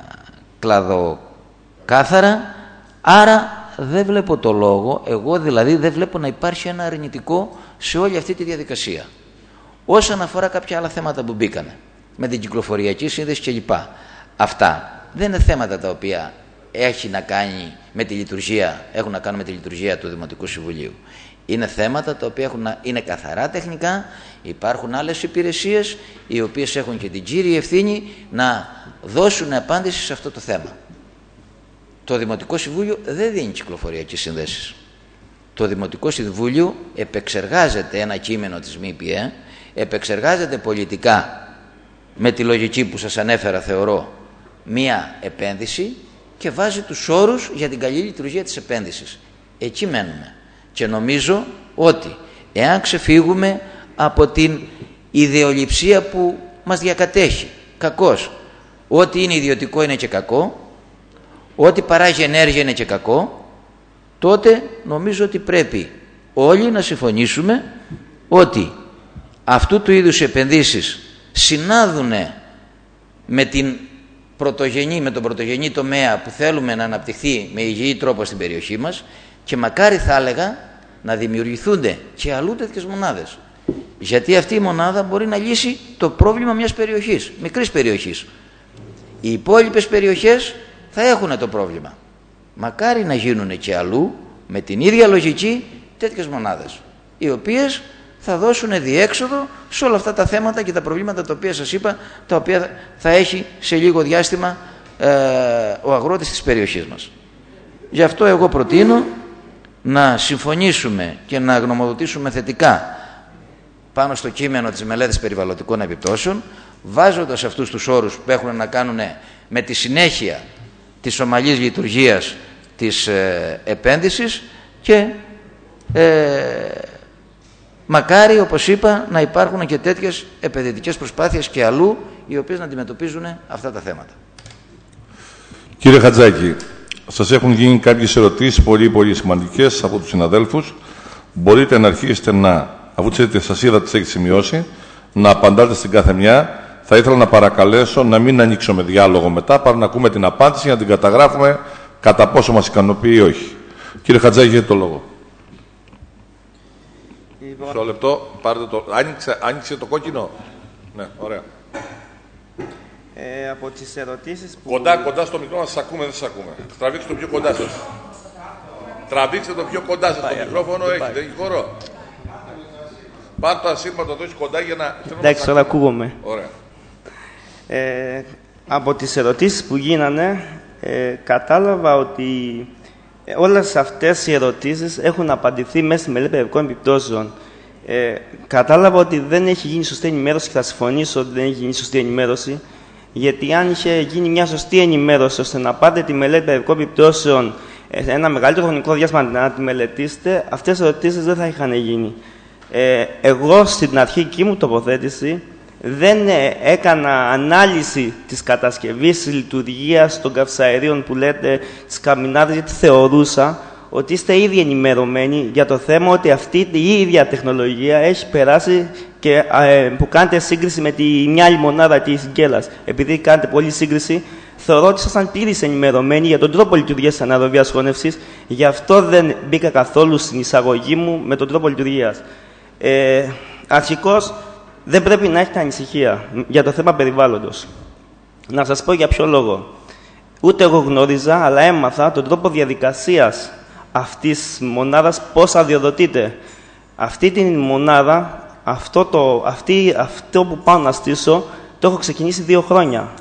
κλαδοκάθαρα. Άρα δεν βλέπω το λόγο, εγώ δηλαδή δεν βλέπω να υπάρχει ένα αρνητικό σε όλη αυτή τη διαδικασία. Όσον αφορά κάποια άλλα θέματα που μπήκανε, με την κυκλοφοριακή σύνδεση κλπ. Αυτά δεν είναι θέματα τα οποία έχουν να κάνουν με τη λειτουργία του Δημοτικού Συμβουλίου. Είναι θέματα τα οποία είναι καθαρά τεχνικά. Υπάρχουν άλλες υπηρεσίες οι οποίες έχουν και την κύρια ευθύνη να δώσουν απάντηση σε αυτό το θέμα. Το Δημοτικό Συμβούλιο δεν δίνει κυκλοφοριακές συνδέσεις. Το Δημοτικό Συμβούλιο επεξεργάζεται ένα κείμενο της ΜΠΕ, επεξεργάζεται πολιτικά με τη λογική που σας ανέφερα, θεωρώ, μία επένδυση και βάζει τους όρους για την καλή λειτουργία της επένδυσης. Εκεί μένουμε. Και νομίζω ότι εάν ξεφύγουμε από την ιδεολειψία που μας διακατέχει, κακώς, ό,τι είναι ιδιωτικό είναι και κακό, ό,τι παράγει ενέργεια είναι και κακό, τότε νομίζω ότι πρέπει όλοι να συμφωνήσουμε ότι αυτού του είδους οι επενδύσεις συνάδουν με τον πρωτογενή τομέα που θέλουμε να αναπτυχθεί με υγιή τρόπο στην περιοχή μας, και μακάρι θα έλεγα να δημιουργηθούν και αλλού τέτοιες μονάδες, γιατί αυτή η μονάδα μπορεί να λύσει το πρόβλημα μιας περιοχής, μικρής περιοχής. Οι υπόλοιπες περιοχές θα έχουν το πρόβλημα. Μακάρι να γίνουν και αλλού με την ίδια λογική τέτοιες μονάδες, οι οποίες θα δώσουν διέξοδο σε όλα αυτά τα θέματα και τα προβλήματα τα οποία σας είπα, τα οποία θα έχει σε λίγο διάστημα ο αγρότης της περιοχής μας. Γι' αυτό εγώ προτείνω να συμφωνήσουμε και να γνωμοδοτήσουμε θετικά πάνω στο κείμενο της μελέτης περιβαλλοντικών επιπτώσεων, βάζοντας αυτούς τους όρους που έχουν να κάνουν με τη συνέχεια της ομαλής λειτουργίας της επένδυσης και μακάρι, όπως είπα, να υπάρχουν και τέτοιες επενδυτικές προσπάθειες και αλλού, οι οποίες να αντιμετωπίζουν αυτά τα θέματα. Κύριε Χατζάκη, σας έχουν γίνει κάποιες ερωτήσεις πολύ σημαντικές από τους συναδέλφους. Μπορείτε να αρχίσετε αφού σας είδα τις έχετε σημειώσει, να απαντάτε στην κάθε μια. Θα ήθελα να παρακαλέσω να μην ανοίξουμε διάλογο μετά, παρά να ακούμε την απάντηση για να την καταγράφουμε κατά πόσο μας ικανοποιεί ή όχι. Κύριε Χατζάκη, έχετε το λόγο. Μισό λεπτό, πάρτε το. Άνοιξε το κόκκινο. Ναι, ωραία. Από τις ερωτήσεις που... Κοντά στο μικρόφωνο, σας ακούμε, δεν σας ακούμε. Τραβήξτε το πιο κοντά σας. Τραβήξτε το πιο κοντά σας. Το μικρόφωνο έχει, δεν έχει χώρο. Πάρτε το ασύρματο, το έχει κοντά για να... Εντάξει, τώρα ακούγομαι. Ωραία. Από τις ερωτήσεις που γίνανε, κατάλαβα ότι όλες αυτές οι ερωτήσεις έχουν απαντηθεί μέσα στη μελέτη περιβαλλοντικών επιπτώσεων. Κατάλαβα ότι δεν έχει γίνει σωστή ενημέρωση και θα συμφωνήσω ότι δεν έχει γίνει σωστή ενημέρωση, γιατί αν είχε γίνει μια σωστή ενημέρωση ώστε να πάτε τη μελέτη περιβαλλοντικών επιπτώσεων ένα μεγαλύτερο χρονικό διάστημα να τη μελετήσετε, αυτές οι ερωτήσεις δεν θα είχαν γίνει. Εγώ στην αρχική μου τοποθέτηση δεν έκανα ανάλυση της κατασκευής, της λειτουργίας των καυσαερίων που λέτε, της καμινάδας, γιατί θεωρούσα ότι είστε ήδη ενημερωμένοι για το θέμα ότι αυτή η ίδια τεχνολογία έχει περάσει και που κάνετε σύγκριση με τη μια άλλη μονάδα της Γκέλας. Επειδή κάνετε πολλή σύγκριση, θεωρώ ότι ήσασταν πλήρως ενημερωμένοι για τον τρόπο λειτουργίας της αναεροβίας χώνευσης, γι' αυτό δεν μπήκα καθόλου στην εισαγωγή μου με τον τρόπο λειτουργίας. Αρχικώς, δεν πρέπει να έχετε ανησυχία για το θέμα περιβάλλοντος. Να σας πω για ποιο λόγο. Ούτε εγώ γνώριζα, αλλά έμαθα τον τρόπο διαδικασίας αυτής της μονάδας, πώς αδειοδοτείται. Αυτή την μονάδα, αυτό που πάω να στήσω, το έχω ξεκινήσει 2 χρόνια.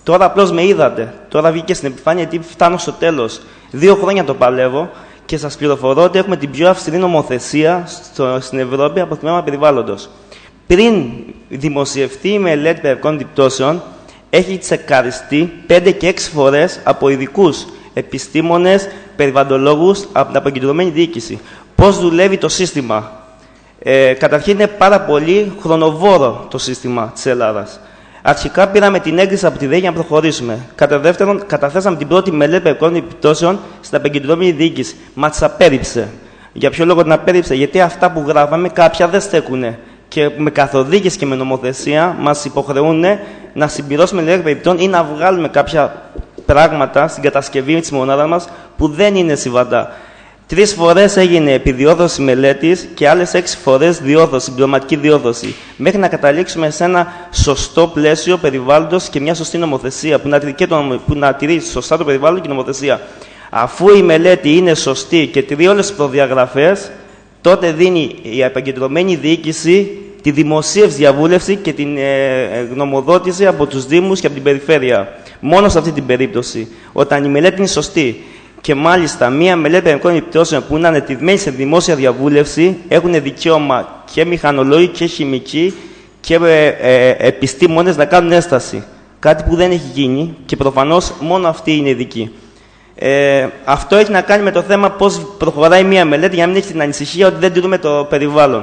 Τώρα απλώς με είδατε. Τώρα βγήκε στην επιφάνεια γιατί φτάνω στο τέλος. 2 χρόνια το παλεύω και σας πληροφορώ ότι έχουμε την πιο αυστηρή νομοθεσία στην Ευρώπη από το θέμα περιβάλλοντος. Πριν δημοσιευτεί η μελέτη περιβαλλοντικών επιπτώσεων, έχει τσεκαριστεί 5 και 6 φορές από ειδικούς επιστήμονες, περιβαλλοντολόγους, από την αποκεντρωμένη διοίκηση. Πώς δουλεύει το σύστημα. Καταρχήν είναι πάρα πολύ χρονοβόρο το σύστημα της Ελλάδας. Αρχικά πήραμε την έγκριση από τη ΔΕΗ για να προχωρήσουμε. Κατά δεύτερον, καταθέσαμε την πρώτη μελέτη περιβαλλοντικών επιπτώσεων στην αποκεντρωμένη διοίκηση. Μα τις απέρριψε. Για ποιο λόγο την απέρριψε? Γιατί αυτά που γράφαμε κάποια δεν στέκουνε. Και με καθοδήγηση και με νομοθεσία μας υποχρεούν να συμπληρώσουμε μελέτη περιπτών ή να βγάλουμε κάποια πράγματα στην κατασκευή της μονάδας μας που δεν είναι συμβατά. 3 φορές έγινε επιδιόρθωση μελέτης και άλλες 6 φορές διόρθωση, συμπληρωματική διόρθωση. Μέχρι να καταλήξουμε σε ένα σωστό πλαίσιο περιβάλλοντος και μια σωστή νομοθεσία που να τηρεί σωστά το περιβάλλον και η νομοθεσία. Αφού η μελέτη είναι σωστή και τηρεί όλες τις προδιαγραφές, τότε δίνει η επικεντρωμένη διοίκηση τη δημοσίευση διαβούλευση και την γνωμοδότηση από τους Δήμους και από την Περιφέρεια. Μόνο σε αυτή την περίπτωση, όταν η μελέτη είναι σωστή. Και μάλιστα, μία μελέτη περιβαλλοντικών επιπτώσεων που είναι ανετευμένη σε δημόσια διαβούλευση έχουν δικαίωμα και μηχανολόγοι και χημικοί και επιστήμονες να κάνουν έσταση. Κάτι που δεν έχει γίνει και προφανώς μόνο αυτοί είναι ειδικοί. Αυτό έχει να κάνει με το θέμα πώς προχωράει μία μελέτη για να μην έχει την ανησυχία ότι δεν τηρούμε το περιβάλλον.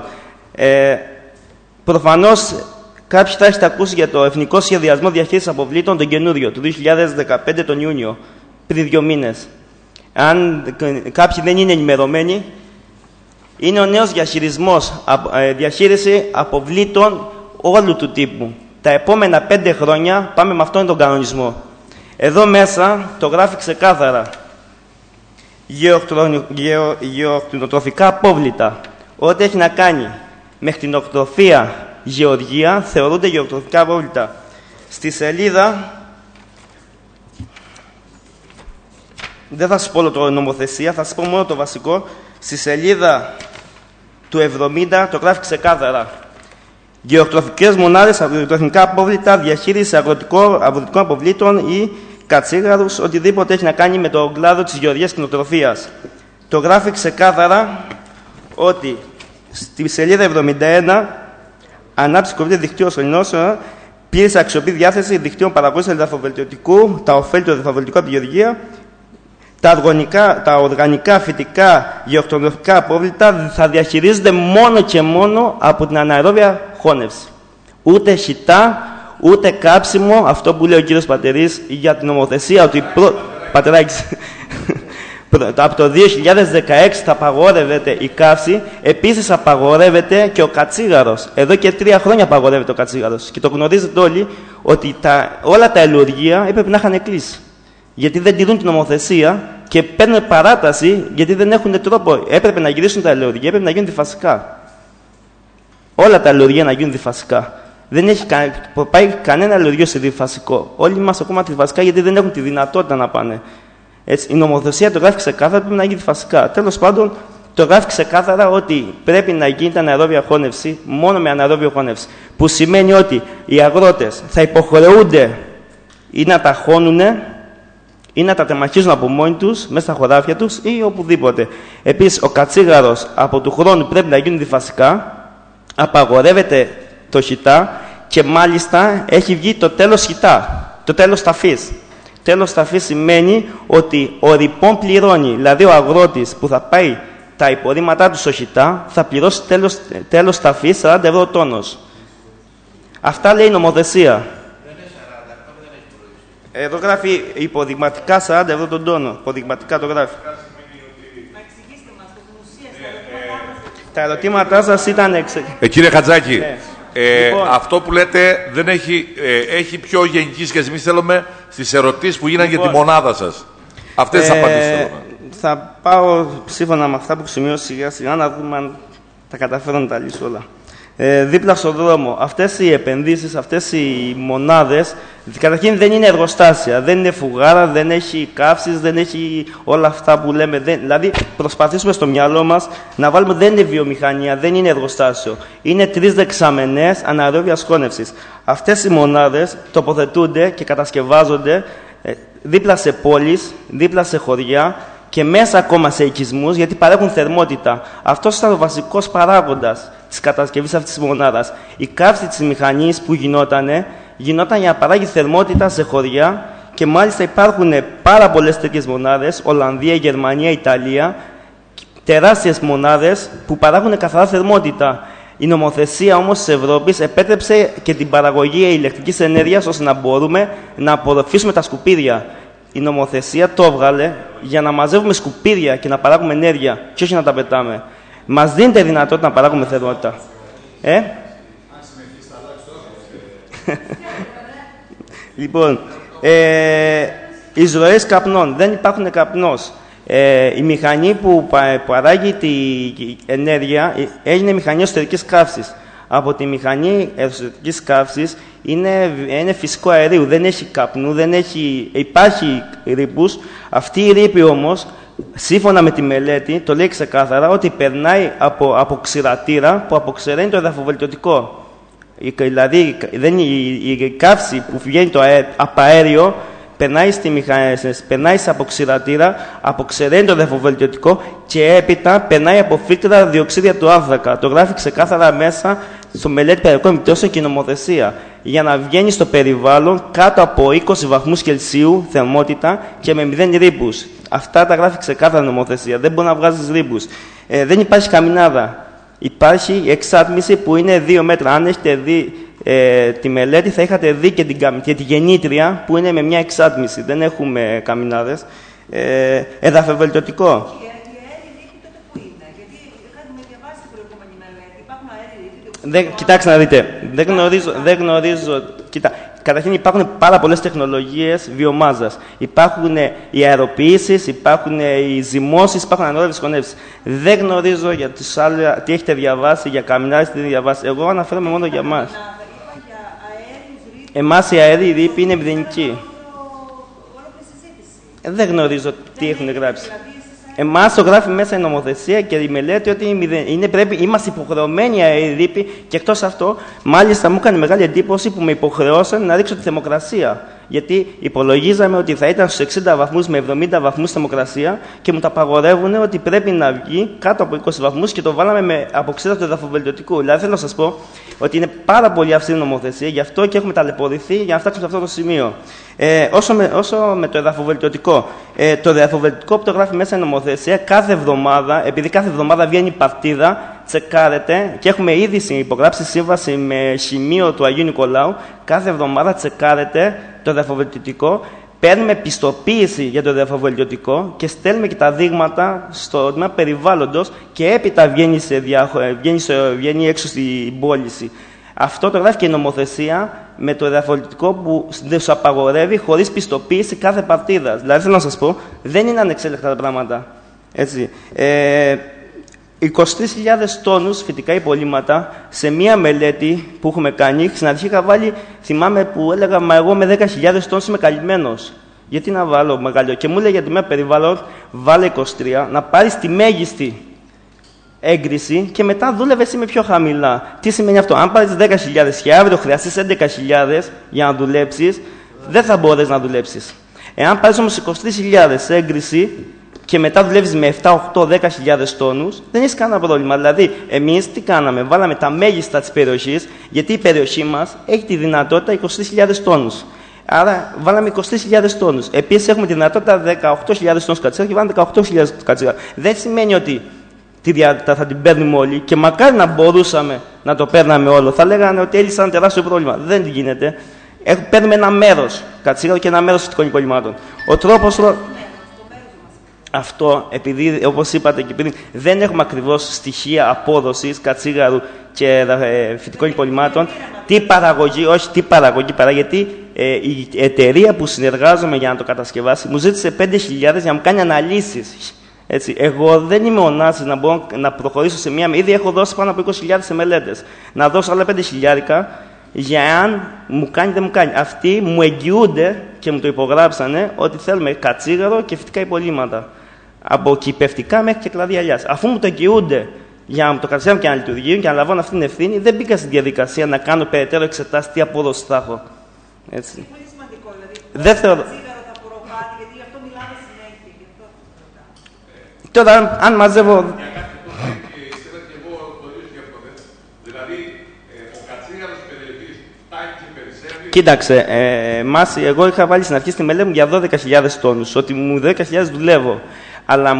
Προφανώς κάποιοι θα έχετε ακούσει για το Εθνικό Σχεδιασμό Διαχείρισης Αποβλήτων τον καινούριο, του 2015 τον Ιούνιο, πριν 2 μήνες. Αν κάποιοι δεν είναι ενημερωμένοι, είναι ο νέος διαχείριση αποβλήτων όλου του τύπου. Τα επόμενα 5 χρόνια πάμε με αυτόν τον κανονισμό. Εδώ μέσα το γράφει ξεκάθαρα. Γεωκτηνοτροφικά απόβλητα. Ό,τι έχει να κάνει με κτηνοτροφία, γεωργία, θεωρούνται γεωκτηνοτροφικά απόβλητα. Στη σελίδα, δεν θα σας πω όλο το νομοθεσία, θα σας πω μόνο το βασικό. Στη σελίδα του 70 το γράφει ξεκάθαρα. Γεωκτροφικές μονάδες, αγροτικά απόβλητα, διαχείριση αγροτικών αποβλήτων ή κατσίγαρους, οτιδήποτε έχει να κάνει με τον κλάδο της γεωργίας και κτηνοτροφίας. Το γράφει ξεκάθαρα ότι στη σελίδα 71, ανάπτυξη κομβίδι δικτύου ασφαλινώσεων, πλήρης αξιοποιή διάθεση δικτύων παραγωγής εδαφοβελτιωτικού, τα ωφέλη του εδαφοβελτιωτικού από τη γεωργία, τα οργανικά, φυτικά, γεωκτηνοτροφικά απόβλητα θα διαχειρίζονται μόνο και μόνο από την αναερόβια χώνευση. Ούτε χυτά, ούτε κάψιμο, αυτό που λέει ο κύριος Πατερής για την νομοθεσία, ότι Πατεράκης, από το 2016 θα απαγορεύεται η καύση, επίσης απαγορεύεται και ο κατσίγαρος. Εδώ και 3 χρόνια απαγορεύεται ο κατσίγαρος. Και το γνωρίζετε όλοι ότι όλα τα ελουργεία έπρεπε να είχαν κλείσει. Γιατί δεν τηρούν την νομοθεσία και παίρνουν παράταση γιατί δεν έχουν τρόπο. Έπρεπε να γυρίσουν τα ελαιοργία, έπρεπε να γίνουν διφασικά. Όλα τα ελαιοργία να γίνουν διφασικά. Δεν έχει πάει κανένα ελαιοργείο σε διφασικό. Όλοι είμαστε ακόμα διφασικά γιατί δεν έχουν τη δυνατότητα να πάνε. Έτσι, η νομοθεσία το γράφει ξεκάθαρα, πρέπει να γίνει διφασικά. Τέλος πάντων, το γράφει ξεκάθαρα ότι πρέπει να γίνεται αναερόβια χώνευση μόνο με αναερόβια χώνευση. Που σημαίνει ότι οι αγρότες θα υποχρεούνται ή να τα χώνουν ή να τα τεμαχίζουν από μόνοι τους, μέσα στα χωράφια τους ή οπουδήποτε. Επίσης, ο κατσίγαρος από του χρόνου πρέπει να γίνουν διφασικά, απαγορεύεται το χυτά και μάλιστα έχει βγει το τέλος χυτά, το τέλος ταφής. Τέλος ταφής σημαίνει ότι ο ρηπών πληρώνει, δηλαδή ο αγρότης που θα πάει τα υπορρίμματά του στο χυτά θα πληρώσει τέλος ταφής 40 ευρώ τόνος. Αυτά λέει η νομοθεσία. Εδώ γράφει υποδειγματικά 40 ευρώ τον τόνο. Υποδειγματικά το γράφει. Τα ερωτήματά σας ήταν Κύριε Χατζάκη, λοιπόν, αυτό που λέτε δεν έχει πιο γενική σχέση. Εμείς θέλουμε στις ερωτήσεις που γίνανε για τη μονάδα σας. Αυτές τις απαντήσεις θέλουμε. Θα πάω σύμφωνα με αυτά που σημειώσω σιγά σιγά να δούμε αν τα καταφέρω να τα λύσω όλα. δίπλα στον δρόμο. Αυτές οι επενδύσεις, αυτές οι μονάδες, καταρχήν δεν είναι εργοστάσια, δεν είναι φουγάρα, δεν έχει καύσεις, δεν έχει όλα αυτά που λέμε. Δηλαδή, προσπαθήσουμε στο μυαλό μας να βάλουμε, δεν είναι βιομηχανία, δεν είναι εργοστάσιο. Είναι 3 δεξαμενές αναερόβιας χώνευσης. Αυτές οι μονάδες τοποθετούνται και κατασκευάζονται δίπλα σε πόλεις, δίπλα σε χωριά και μέσα ακόμα σε οικισμούς, γιατί παρέχουν θερμότητα. Αυτός ήταν ο βασικός παράγοντας της κατασκευής αυτής της μονάδας. Η καύση της μηχανής που γινόταν για να παράγει θερμότητα σε χωριά και μάλιστα υπάρχουν πάρα πολλές τέτοιες μονάδες, Ολλανδία, Γερμανία, Ιταλία, τεράστιες μονάδες που παράγουν καθαρά θερμότητα. Η νομοθεσία όμως της Ευρώπης επέτρεψε και την παραγωγή ηλεκτρικής ενέργειας ώστε να μπορούμε να απορροφήσουμε τα σκουπίδια. Η νομοθεσία το έβγαλε για να μαζεύουμε σκουπίδια και να παράγουμε ενέργεια και όχι να τα πετάμε. Μας δίνεται δυνατότητα να παράγουμε θερμότητα. Λοιπόν, εισρωές καπνών. Δεν υπάρχουν καπνός. Η μηχανή που παράγει την ενέργεια έγινε μηχανή εσωτερικής καύσης. Από τη μηχανή εσωτερικής καύσης είναι φυσικό αερίου, δεν έχει καπνού, υπάρχει ρήπους. Αυτή η ρήπη όμως, σύμφωνα με τη μελέτη, το λέει ξεκάθαρα ότι περνάει από ξηρατήρα που αποξεραίνει το εδαφοβελτιωτικό. Δηλαδή, η καύση που βγαίνει από αέριο περνάει σε αποξηρατήρα, αποξεραίνει το εδαφοβελτιωτικό και έπειτα περνάει από φίλτρα διοξίδια του άνθρακα. Το γράφει ξεκάθαρα μέσα στο μελέτη περιοχών επιπτώσεων και νομοθεσία. Για να βγαίνει στο περιβάλλον κάτω από 20 βαθμούς Κελσίου θερμότητα και με 0 ρήπους. Αυτά τα γράφει ξεκάθαρα νομοθεσία. Δεν μπορεί να βγάζει ρήπους. Δεν υπάρχει καμινάδα. Υπάρχει εξάτμιση που είναι 2 μέτρα. Αν έχετε δει τη μελέτη, θα είχατε δει και τη γεννήτρια που είναι με μια εξάτμιση. Δεν έχουμε καμινάδες. Εδαφοβελτιωτικό. Κοιτάξτε να δείτε. Δεν γνωρίζω. Καταρχήν υπάρχουν πάρα πολλές τεχνολογίες βιομάζας. Υπάρχουν οι αεροποιήσεις, υπάρχουν οι ζυμώσεις, υπάρχουν ανώδευες χωνεύσεις. Δεν γνωρίζω για τους άλλους τι έχετε διαβάσει, για καμινάδες, τι έχετε διαβάσει. Εγώ αναφέρομαι μόνο για εμάς. Εμάς οι αέριοι ρήποι είναι μηδενικοί. Δεν γνωρίζω τι έχουν γράψει. Εμάς το γράφει μέσα η νομοθεσία και η μελέτη ότι είμαστε υποχρεωμένοι αέριοι ρήποι και εκτός αυτό, μάλιστα μου έκανε μεγάλη εντύπωση που με υποχρεώσαν να ρίξω τη θερμοκρασία. Γιατί υπολογίζαμε ότι θα ήταν στους 60 βαθμούς με 70 βαθμούς θερμοκρασία και μου τα απαγορεύουν ότι πρέπει να βγει κάτω από 20 βαθμούς και το βάλαμε με αποξήρα του εδαφοβελτιωτικού. Δηλαδή θέλω να σας πω ότι είναι πάρα πολύ αυστηρή νομοθεσία, γι' αυτό και έχουμε ταλαιπωρηθεί για να φτάξουμε σε αυτό το σημείο. Όσο με το εδαφοβελτιωτικό. Το εδαφοβελτιωτικό που το γράφει μέσα η νομοθεσία, κάθε εβδομάδα, επειδή κάθε εβδομάδα βγαίνει παρτίδα, τσεκάρεται και έχουμε ήδη υπογράψει σύμβαση με σημείο του Αγίου Νικολάου, κάθε εβδομάδα τσεκάρεται το εδαφοβελτιωτικό, παίρνουμε πιστοποίηση για το εδαφοβελτιωτικό και στέλνουμε και τα δείγματα στο τμήμα περιβάλλοντος και έπειτα βγαίνει έξω στην πώληση. Αυτό το γράφει και η νομοθεσία με το εδαφοβελτιωτικό που δεν σου απαγορεύει χωρίς πιστοποίηση κάθε παρτίδα. Δηλαδή θέλω να σας πω, δεν είναι ανεξέλεκτα τα πράγματα. Έτσι. 23.000 τόνους φυτικά υπολείμματα σε μία μελέτη που έχουμε κάνει. Στην αρχή είχα βάλει, θυμάμαι που έλεγα, μα εγώ με 10.000 τόνους είμαι καλυμμένος. Γιατί να βάλω μεγάλο? Και μου έλεγε για το μία περιβάλλον, βάλε 23, να πάρεις τη μέγιστη έγκριση και μετά δούλευε εσύ με πιο χαμηλά. Τι σημαίνει αυτό? Αν πάρεις 10.000 και αύριο χρειαστείς 11.000 για να δουλέψεις, δεν θα μπορείς να δουλέψεις. Εάν πάρεις όμως 23.000 έγκριση και μετά δουλεύεις με 7, 8, 10.000 τόνους, δεν έχεις κανένα πρόβλημα. Δηλαδή, εμείς τι κάναμε? Βάλαμε τα μέγιστα της περιοχής, γιατί η περιοχή μας έχει τη δυνατότητα 23.000 τόνους. Άρα, βάλαμε 23.000 τόνους. Επίσης, έχουμε τη δυνατότητα 18.000 τόνους κατσίγαρο και βάλαμε 18.000 κατσίγαρο. Δεν σημαίνει ότι θα την παίρνουμε όλοι και μακάρι να μπορούσαμε να το παίρναμε όλο. Θα λέγανε ότι έλυσα ένα τεράστιο πρόβλημα. Δεν γίνεται. Παίρνουμε ένα μέρος κατσίγαρο και ένα μέρος φυτικών υπολειμμάτων. Ο τρόπος. Αυτό, επειδή όπως είπατε και πριν, δεν έχουμε ακριβώς στοιχεία απόδοσης κατσίγαρου και φυτικών υπολειμμάτων, τι παραγωγή παράγει, γιατί η εταιρεία που συνεργάζομαι για να το κατασκευάσει μου ζήτησε 5.000 για να μου κάνει αναλύσεις Έτσι. Εγώ δεν είμαι ο Νάσης να μπορώ να προχωρήσω σε μία. Ήδη έχω δώσει πάνω από 20.000 σε μελέτες. Να δώσω άλλα 5.000 για αν μου κάνει δεν μου κάνει. Αυτοί μου εγγυούνται και μου το υπογράψανε ότι θέλουμε κατσίγαρο και φυτικά υπολείμματα. Από κυπευτικά μέχρι και κλαδί αλιάς. Αφού μου το εγγυούνται για να το κατσιγάρω και να λειτουργεί και να λαμβάνω αυτή την ευθύνη, δεν μπήκα στη διαδικασία να κάνω περαιτέρω εξετάσεις τι απόδοση θα έχω. Έτσι. Είναι πολύ σημαντικό. Δηλαδή, δεν θεωρώ. Κατσίγαρο θα προβάλλει, γιατί γι' αυτό μιλάμε συνέχεια. Γι' αυτό Τώρα, αν μαζεύω. Κοίταξε, Μάση, εγώ είχα βάλει στην αρχή στη μελέτη μου για 12.000 τόνους, ότι μου 10.000 δουλεύω. Αλλά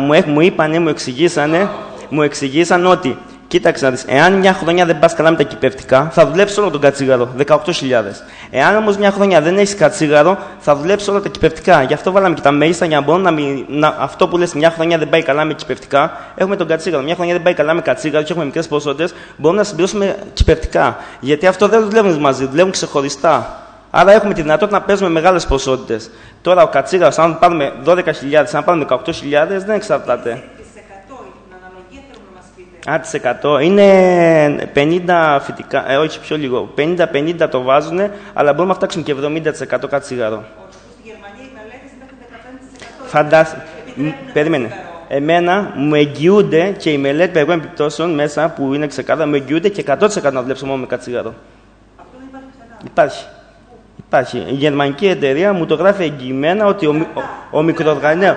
μου εξηγήσαν ότι, κοίταξε να δεις, εάν μια χρονιά δεν πας καλά με τα κυπευτικά, θα δουλέψεις όλο τον κατσίγαρο, 18.000. Εάν όμως μια χρονιά δεν έχεις κατσίγαρο, θα δουλέψεις όλα τα κυπευτικά. Γι' αυτό βάλαμε και τα μέγιστα για να μπορούμε αυτό που λες, μια χρονιά δεν πάει καλά με κυπευτικά, έχουμε τον κατσίγαρο. Μια χρονιά δεν πάει καλά με κατσίγαρο και έχουμε μικρές ποσότητες, μπορούμε να συμπληρώσουμε κυπευτικά. Γιατί αυτό δεν δουλεύουν μαζί, δουλεύουν ξεχωριστά. Άρα έχουμε τη δυνατότητα να παίζουμε μεγάλες ποσότητες. Τώρα ο κατσίγαρος, αν πάρουμε 12.000, αν πάρουμε 18.000, δεν εξαρτάται. Τις 100 είναι 50 φυτικά, όχι πιο λίγο. 50-50 το βάζουν, αλλά μπορούμε να φτάξουμε και 70% κατσίγαρο. στη Γερμανία οι μελέτες μέχρι 15%. Φαντάζομαι. Περίμενε. Εμένα μου εγγυούνται και η μελέτη περιβαλλοντικών επιπτώσεων μέσα που είναι ξεκάθαρα, μου εγγυούνται και 100% να δουλέψω μόνο με κατσίγαρο. Αυτό δεν υπάρχει πουθενά. Υπάρχει. Η γερμανική εταιρεία μου το γράφει εγγυημένα ότι ο μικροοργανισμός.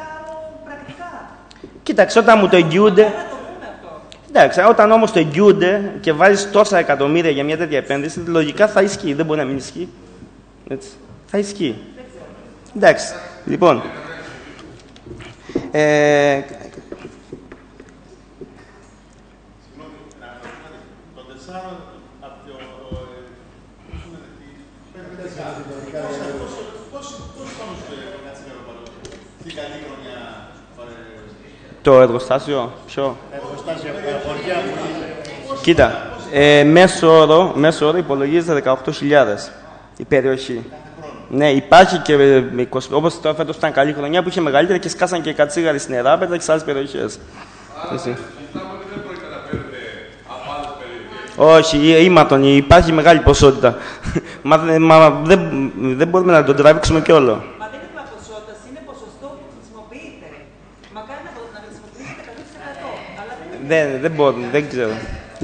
Κοίταξε, όταν μου το εγγυούνται. Εντάξει, όταν όμως το εγγυούνται και βάζεις τόσα εκατομμύρια για μια τέτοια επένδυση, λογικά θα ισχύει. Δεν μπορεί να μην ισχύει. Έτσι. Θα ισχύει. Εντάξει, λοιπόν. Το εργοστάσιο, ποιο? Κοίτα, μέσο όρο υπολογίζεται 18.000 η περιοχή. Ναι, υπάρχει και όπως τώρα φέτος ήταν καλή χρονιά που είχε μεγαλύτερη και σκάσαν και κατσίγαροι στην Εράπεδα και σε άλλες περιοχές. Όχι, ήματον, υπάρχει μεγάλη ποσότητα. Μα δεν μπορούμε να τον τραβήξουμε κι όλο. Μα δεν είναι θέμα ποσότητας, είναι ποσοστό που χρησιμοποιείται. Μακάρι να χρησιμοποιήσετε 100%. Δεν μπορώ, δεν ξέρω.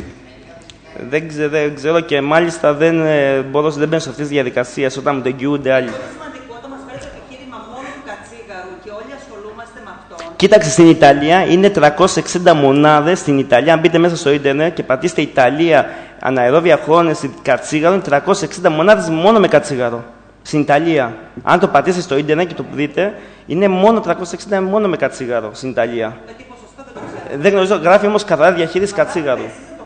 Δεν ξέρω και μάλιστα δεν μπαίνω σε αυτές τις διαδικασίες όταν μου το εγγυούνται άλλοι. Είναι σημαντικό όταν μας φέρει το επιχείρημα μόνο του κατσίγαρου και όλοι ασχολούμαστε με αυτό. Κοίταξε, στην Ιταλία είναι 360 μονάδες. Στην Ιταλία, αν μπείτε μέσα στο ίντερνετ και πατήσετε Ιταλία αναερόβια χρόνεση κατσίγαρο, είναι 360 μονάδες μόνο με κατσίγαρο. Στην Ιταλία. Αν το πατήσετε στο ίντερνετ και το δείτε, είναι μόνο 360 μόνο με κατσίγαρο στην Ιταλία. Δεν γνωρίζω, γράφει όμως καθαρά διαχείριση κατσίγαρου.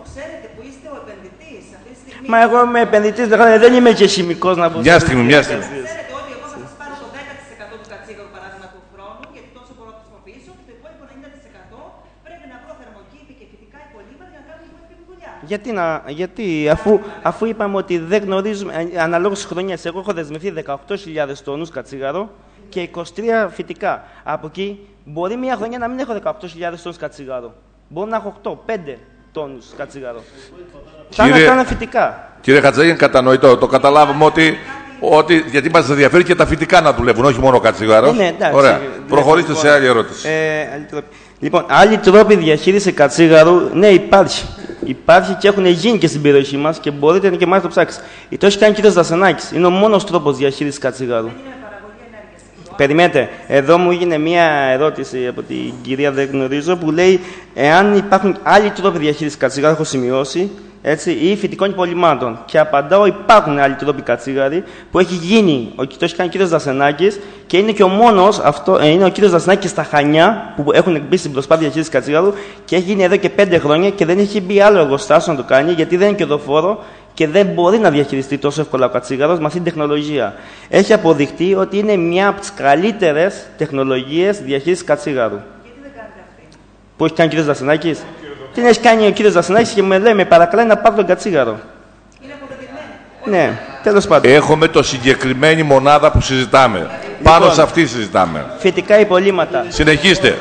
Μα εγώ είμαι επενδυτής, δεν είμαι και χημικός να πω. Μια στιγμή. Ξέρετε ότι εγώ θα σας πάρω το 10% του κατσίγαρου παράδειγμα του χρόνου, γιατί τόσο μπορώ να χρησιμοποιήσω, και το υπόλοιπο 90% πρέπει να βρω θερμοκήπη και φυτικά υπολείμματα για να κάνω την δουλειά. Γιατί αφού είπαμε ότι δεν γνωρίζουμε, αναλόγως στις χρονιές, εγώ έχω δεσμευτεί 18.000 τόνους κατσίγαρο και 23 φυτικά. Από εκεί μπορεί μια χρονιά να μην έχω 18.000 τόνους κατσίγαρο. Μπορώ να έχω 8-5 τόνους κατσίγαρο. Θα είναι φυτικά. Κύριε Χατζαγέν, κατανοητό. Το καταλάβουμε ότι γιατί μας ενδιαφέρει και τα φυτικά να δουλεύουν, όχι μόνο κατσίγαρο. Ναι, εντάξει. Ωραία. Προχωρήστε σε άλλη ερώτηση. Λοιπόν, άλλοι τρόποι διαχείριση κατσίγαρου, ναι, υπάρχει. Υπάρχει και έχουν γίνει και στην περιοχή μας και μπορείτε και μάλιστα το ψάξετε. Το έχει κάνει ο κύριος Δασενάκης. Είναι ο μόνος τρόπος διαχείρισης κατσίγαρου. Περιμένετε, εδώ μου έγινε μία ερώτηση από την κυρία δεν γνωρίζω που λέει εάν υπάρχουν άλλοι τρόποι διαχείρισης κατσίγαρου, έχω σημειώσει, έτσι, ή φυτικών υπολειμμάτων. Και απαντάω, υπάρχουν άλλοι τρόποι κατσίγαροι που έχει γίνει, το έχει κάνει ο κύριος Δασενάκης και είναι και ο μόνος, είναι ο κύριος Δασενάκης στα Χανιά που έχουν μπει στην προσπάθεια διαχείρισης κατσίγαρου και έχει γίνει εδώ και 5 χρόνια και δεν έχει μπει άλλο εργοστάσιο να το κάνει γιατί δεν είναι κερδοφόρο και δεν μπορεί να διαχειριστεί τόσο εύκολα ο κατσίγαρος με αυτή την τεχνολογία. Έχει αποδειχτεί ότι είναι μια από τις καλύτερες τεχνολογίες διαχείρισης κατσίγαρου. Γιατί δεν κάνετε αυτή? Που έχει κάνει ο κύριος Δασενάκης. Τι έχει κάνει ο κύριος Δασενάκης και με λέει, με παρακαλάει να πάρω τον κατσίγαρο. Είναι αποδεδειγμένο. Ναι, τέλος πάντων. Έχουμε το συγκεκριμένη μονάδα που συζητάμε. Πάνω σε αυτή συζητάμε. Φυτικά υπολείμματα. Συνεχίστε.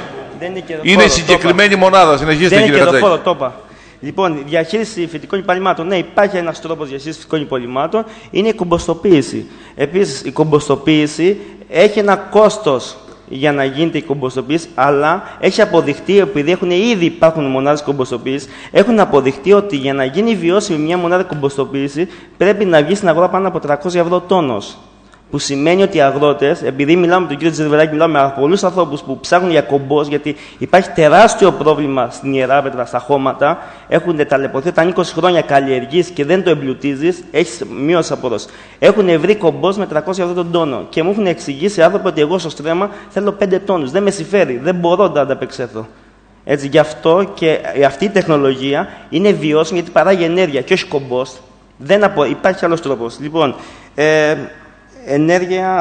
Δεν είναι κερδοφόρο. Είναι η συγκεκριμένη μονάδα. Συνεχίστε, κύριε Χατζάκη. Δεν είναι κερδοφόρο, το είπα. Λοιπόν, διαχείριση φυτικών υπαλλημάτων. Ναι, υπάρχει ένας τρόπος διαχείρισης φυτικών υπαλλημάτων. Είναι η κομποστοποίηση. Επίσης, η κομποστοποίηση έχει ένα κόστος για να γίνεται η κομποστοποίηση, αλλά έχει αποδειχτεί, επειδή ήδη υπάρχουν μονάδες κομποστοποίησης, έχουν αποδειχτεί ότι για να γίνει βιώσιμη μια μονάδα κομποστοποίηση πρέπει να βγει στην αγορά πάνω από 300 ευρώ τόνος. Που σημαίνει ότι οι αγρότες, επειδή μιλάμε με τον κύριο Τζερβελάκη, μιλάμε με πολλούς ανθρώπους που ψάχνουν για κομπόστ, γιατί υπάρχει τεράστιο πρόβλημα στην Ιεράπετρα, στα χώματα, έχουν ταλαιπωρηθεί όταν 20 χρόνια καλλιεργείς και δεν το εμπλουτίζεις, έχεις μείωση απόδοση. Έχουν βρει κομπόστ με 300 ευρώ τον τόνο και μου έχουν εξηγήσει άνθρωποι ότι εγώ στο στρέμμα θέλω 5 τόνους. Δεν με συμφέρει, δεν μπορώ να ανταπεξέλθω. Έτσι, γι' αυτό και αυτή η τεχνολογία είναι βιώσιμη γιατί παράγει ενέργεια και όχι κομπόστ. Υπάρχει άλλος τρόπος. Λοιπόν, ενέργεια,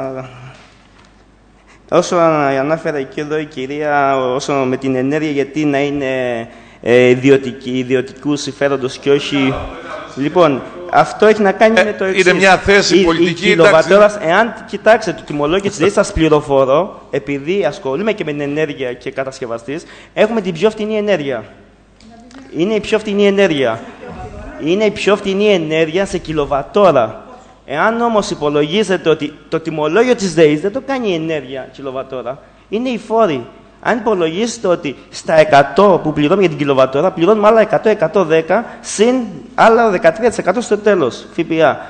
όσο ανάφερε και εδώ η κυρία, όσο με την ενέργεια γιατί να είναι ιδιωτικού συμφέροντος και όχι... Λοιπόν, αυτό έχει να κάνει με το εξής. Είναι μια θέση πολιτική. Η κιλοβατόρας, εάν κοιτάξετε το τιμολόγιο της ΔΕΗ, σας πληροφορώ, επειδή ασχολούμαι και με την ενέργεια και κατασκευαστής, έχουμε την πιο φτηνή ενέργεια. Είναι η πιο φτηνή ενέργεια. Είναι η πιο φτηνή ενέργεια σε κιλοβατόρα. Εάν όμως υπολογίζετε ότι το τιμολόγιο της ΔΕΗ δεν το κάνει η ενέργεια κιλοβατόρα, είναι οι φόροι. Αν υπολογίσετε ότι στα 100 που πληρώνουμε για την κιλοβατόρα, πληρώνουμε άλλα 100-110 συν άλλα 13% στο τέλος, ΦΠΑ.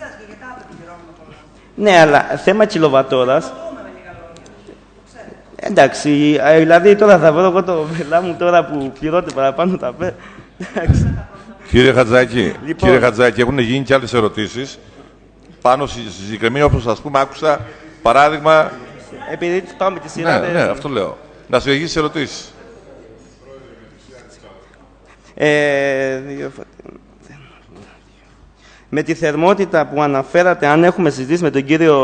Ναι, αλλά θέμα κιλοβατόρας. Εντάξει, δηλαδή τώρα θα βρω εγώ το βελά μου τώρα που πληρώνεται παραπάνω τα πέ. Κύριε Χατζάκη, έχουν γίνει και άλλες ερωτήσεις. Πάνω στη συγκεκριμένη, όπως ας πούμε, άκουσα παράδειγμα. Επειδή πάμε τη σειρά. Ναι, αυτό λέω. Να συνεχίσεις τις ερωτήσεις. Με τη θερμότητα που αναφέρατε, αν έχουμε συζητήσει με τον κύριο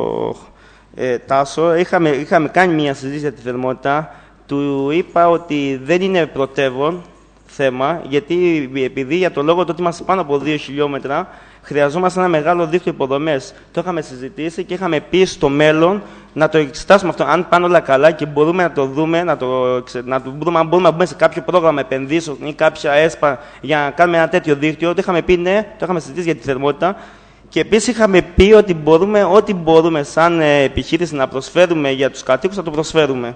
Τάσο, είχαμε κάνει μια συζήτηση για τη θερμότητα. Του είπα ότι δεν είναι πρωτεύον θέμα, γιατί επειδή για το λόγο ότι είμαστε πάνω από 2 χιλιόμετρα, χρειαζόμαστε ένα μεγάλο δίκτυο υποδομές. Το είχαμε συζητήσει και είχαμε πει στο μέλλον να το εξετάσουμε αυτό. Αν πάνε όλα καλά και μπορούμε να το δούμε, να μπορούμε να μπούμε σε κάποιο πρόγραμμα επενδύσεων ή κάποια ΕΣΠΑ για να κάνουμε ένα τέτοιο δίκτυο. Το είχαμε πει ναι, το είχαμε συζητήσει για τη θερμότητα. Και επίσης είχαμε πει ότι μπορούμε, ό,τι μπορούμε σαν επιχείρηση να προσφέρουμε για τους κατοίκους, να το προσφέρουμε.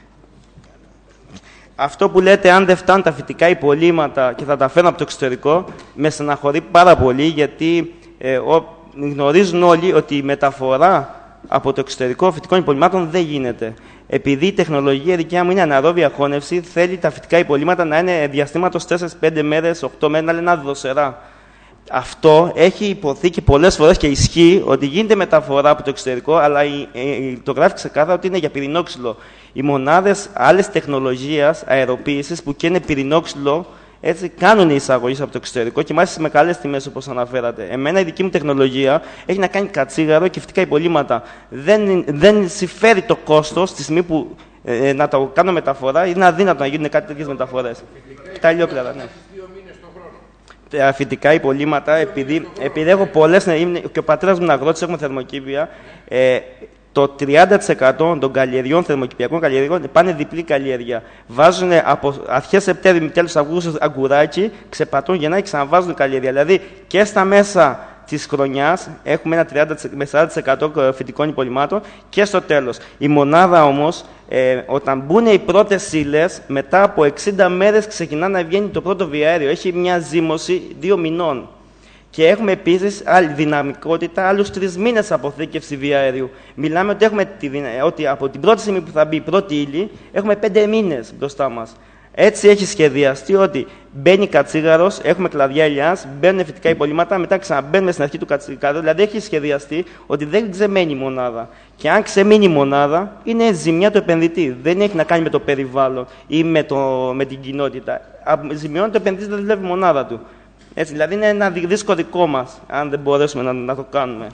Αυτό που λέτε, αν δεν φτάνουν τα φυτικά υπολείμματα και θα τα φέρουν από το εξωτερικό, με στεναχωρεί πάρα πολύ, γιατί γνωρίζουν όλοι ότι η μεταφορά από το εξωτερικό φυτικών υπολείμματων δεν γίνεται. Επειδή η τεχνολογία δικιά μου είναι αναερόβια χώνευση, θέλει τα φυτικά υπολείμματα να είναι διαστήματος 4-5 μέρες, 8 μέρες, να είναι δροσερά. Αυτό έχει υποθεί και πολλές φορές και ισχύει ότι γίνεται μεταφορά από το εξωτερικό, αλλά το γράφει ξεκάθαρα ότι είναι για πυρηνόξυλο. Οι μονάδες άλλης τεχνολογίας αεροποίησης που και είναι πυρηνόξυλο, έτσι κάνουν εισαγωγές από το εξωτερικό και μάλιστα με καλές τιμές όπως αναφέρατε. Εμένα η δική μου τεχνολογία έχει να κάνει κατσίγαρο και φυτικά υπολείμματα. Δεν συμφέρει το κόστος στη στιγμή που να το κάνω μεταφορά, είναι αδύνατο να γίνουν κάτι τέτοιες μεταφορές. Τα ηλιόκλαδα, ναι. Τα φυτικά υπολείμματα, επειδή έχω πολλές, και ο πατέρας μου είναι αγρότης, έχουμε θερμοκήπια, το 30% των καλλιεργιών, θερμοκηπιακών καλλιεργιών, πάνε διπλή καλλιέργεια. Βάζουν από αρχές Σεπτέμβρη, τέλος Αυγούστου αγκουράκι, ξεπατούν Γενάρη και ξαναβάζουν καλλιέργεια. Δηλαδή και στα μέσα της χρονιάς έχουμε ένα 30 με 40% φυτικών υπολειμμάτων και στο τέλος. Η μονάδα όμως, όταν μπουν οι πρώτες ύλες, μετά από 60 μέρες ξεκινά να βγαίνει το πρώτο βιαέριο. Έχει μια ζύμωση 2 μηνών. Και έχουμε επίσης άλλη δυναμικότητα, άλλους 3 μήνες αποθήκευση βιαέριου. Μιλάμε ότι, ότι από την πρώτη στιγμή που θα μπει η πρώτη ύλη, έχουμε 5 μήνες μπροστά μας. Έτσι έχει σχεδιαστεί ότι μπαίνει κατσίγαρος, έχουμε κλαδιά ελιάς, μπαίνουν φυτικά υπολείμματα, μετά ξαναμπαίνουμε στην αρχή του κατσίγαρου. Δηλαδή έχει σχεδιαστεί ότι δεν ξεμένει η μονάδα. Και αν ξεμείνει η μονάδα, είναι ζημιά του επενδυτή. Δεν έχει να κάνει με το περιβάλλον ή με την κοινότητα. Ζημιώνει το επενδυτή, δεν δουλεύει η μονάδα του. Έτσι, δηλαδή είναι ένα ρίσκο δικό μας, αν δεν μπορέσουμε να το κάνουμε.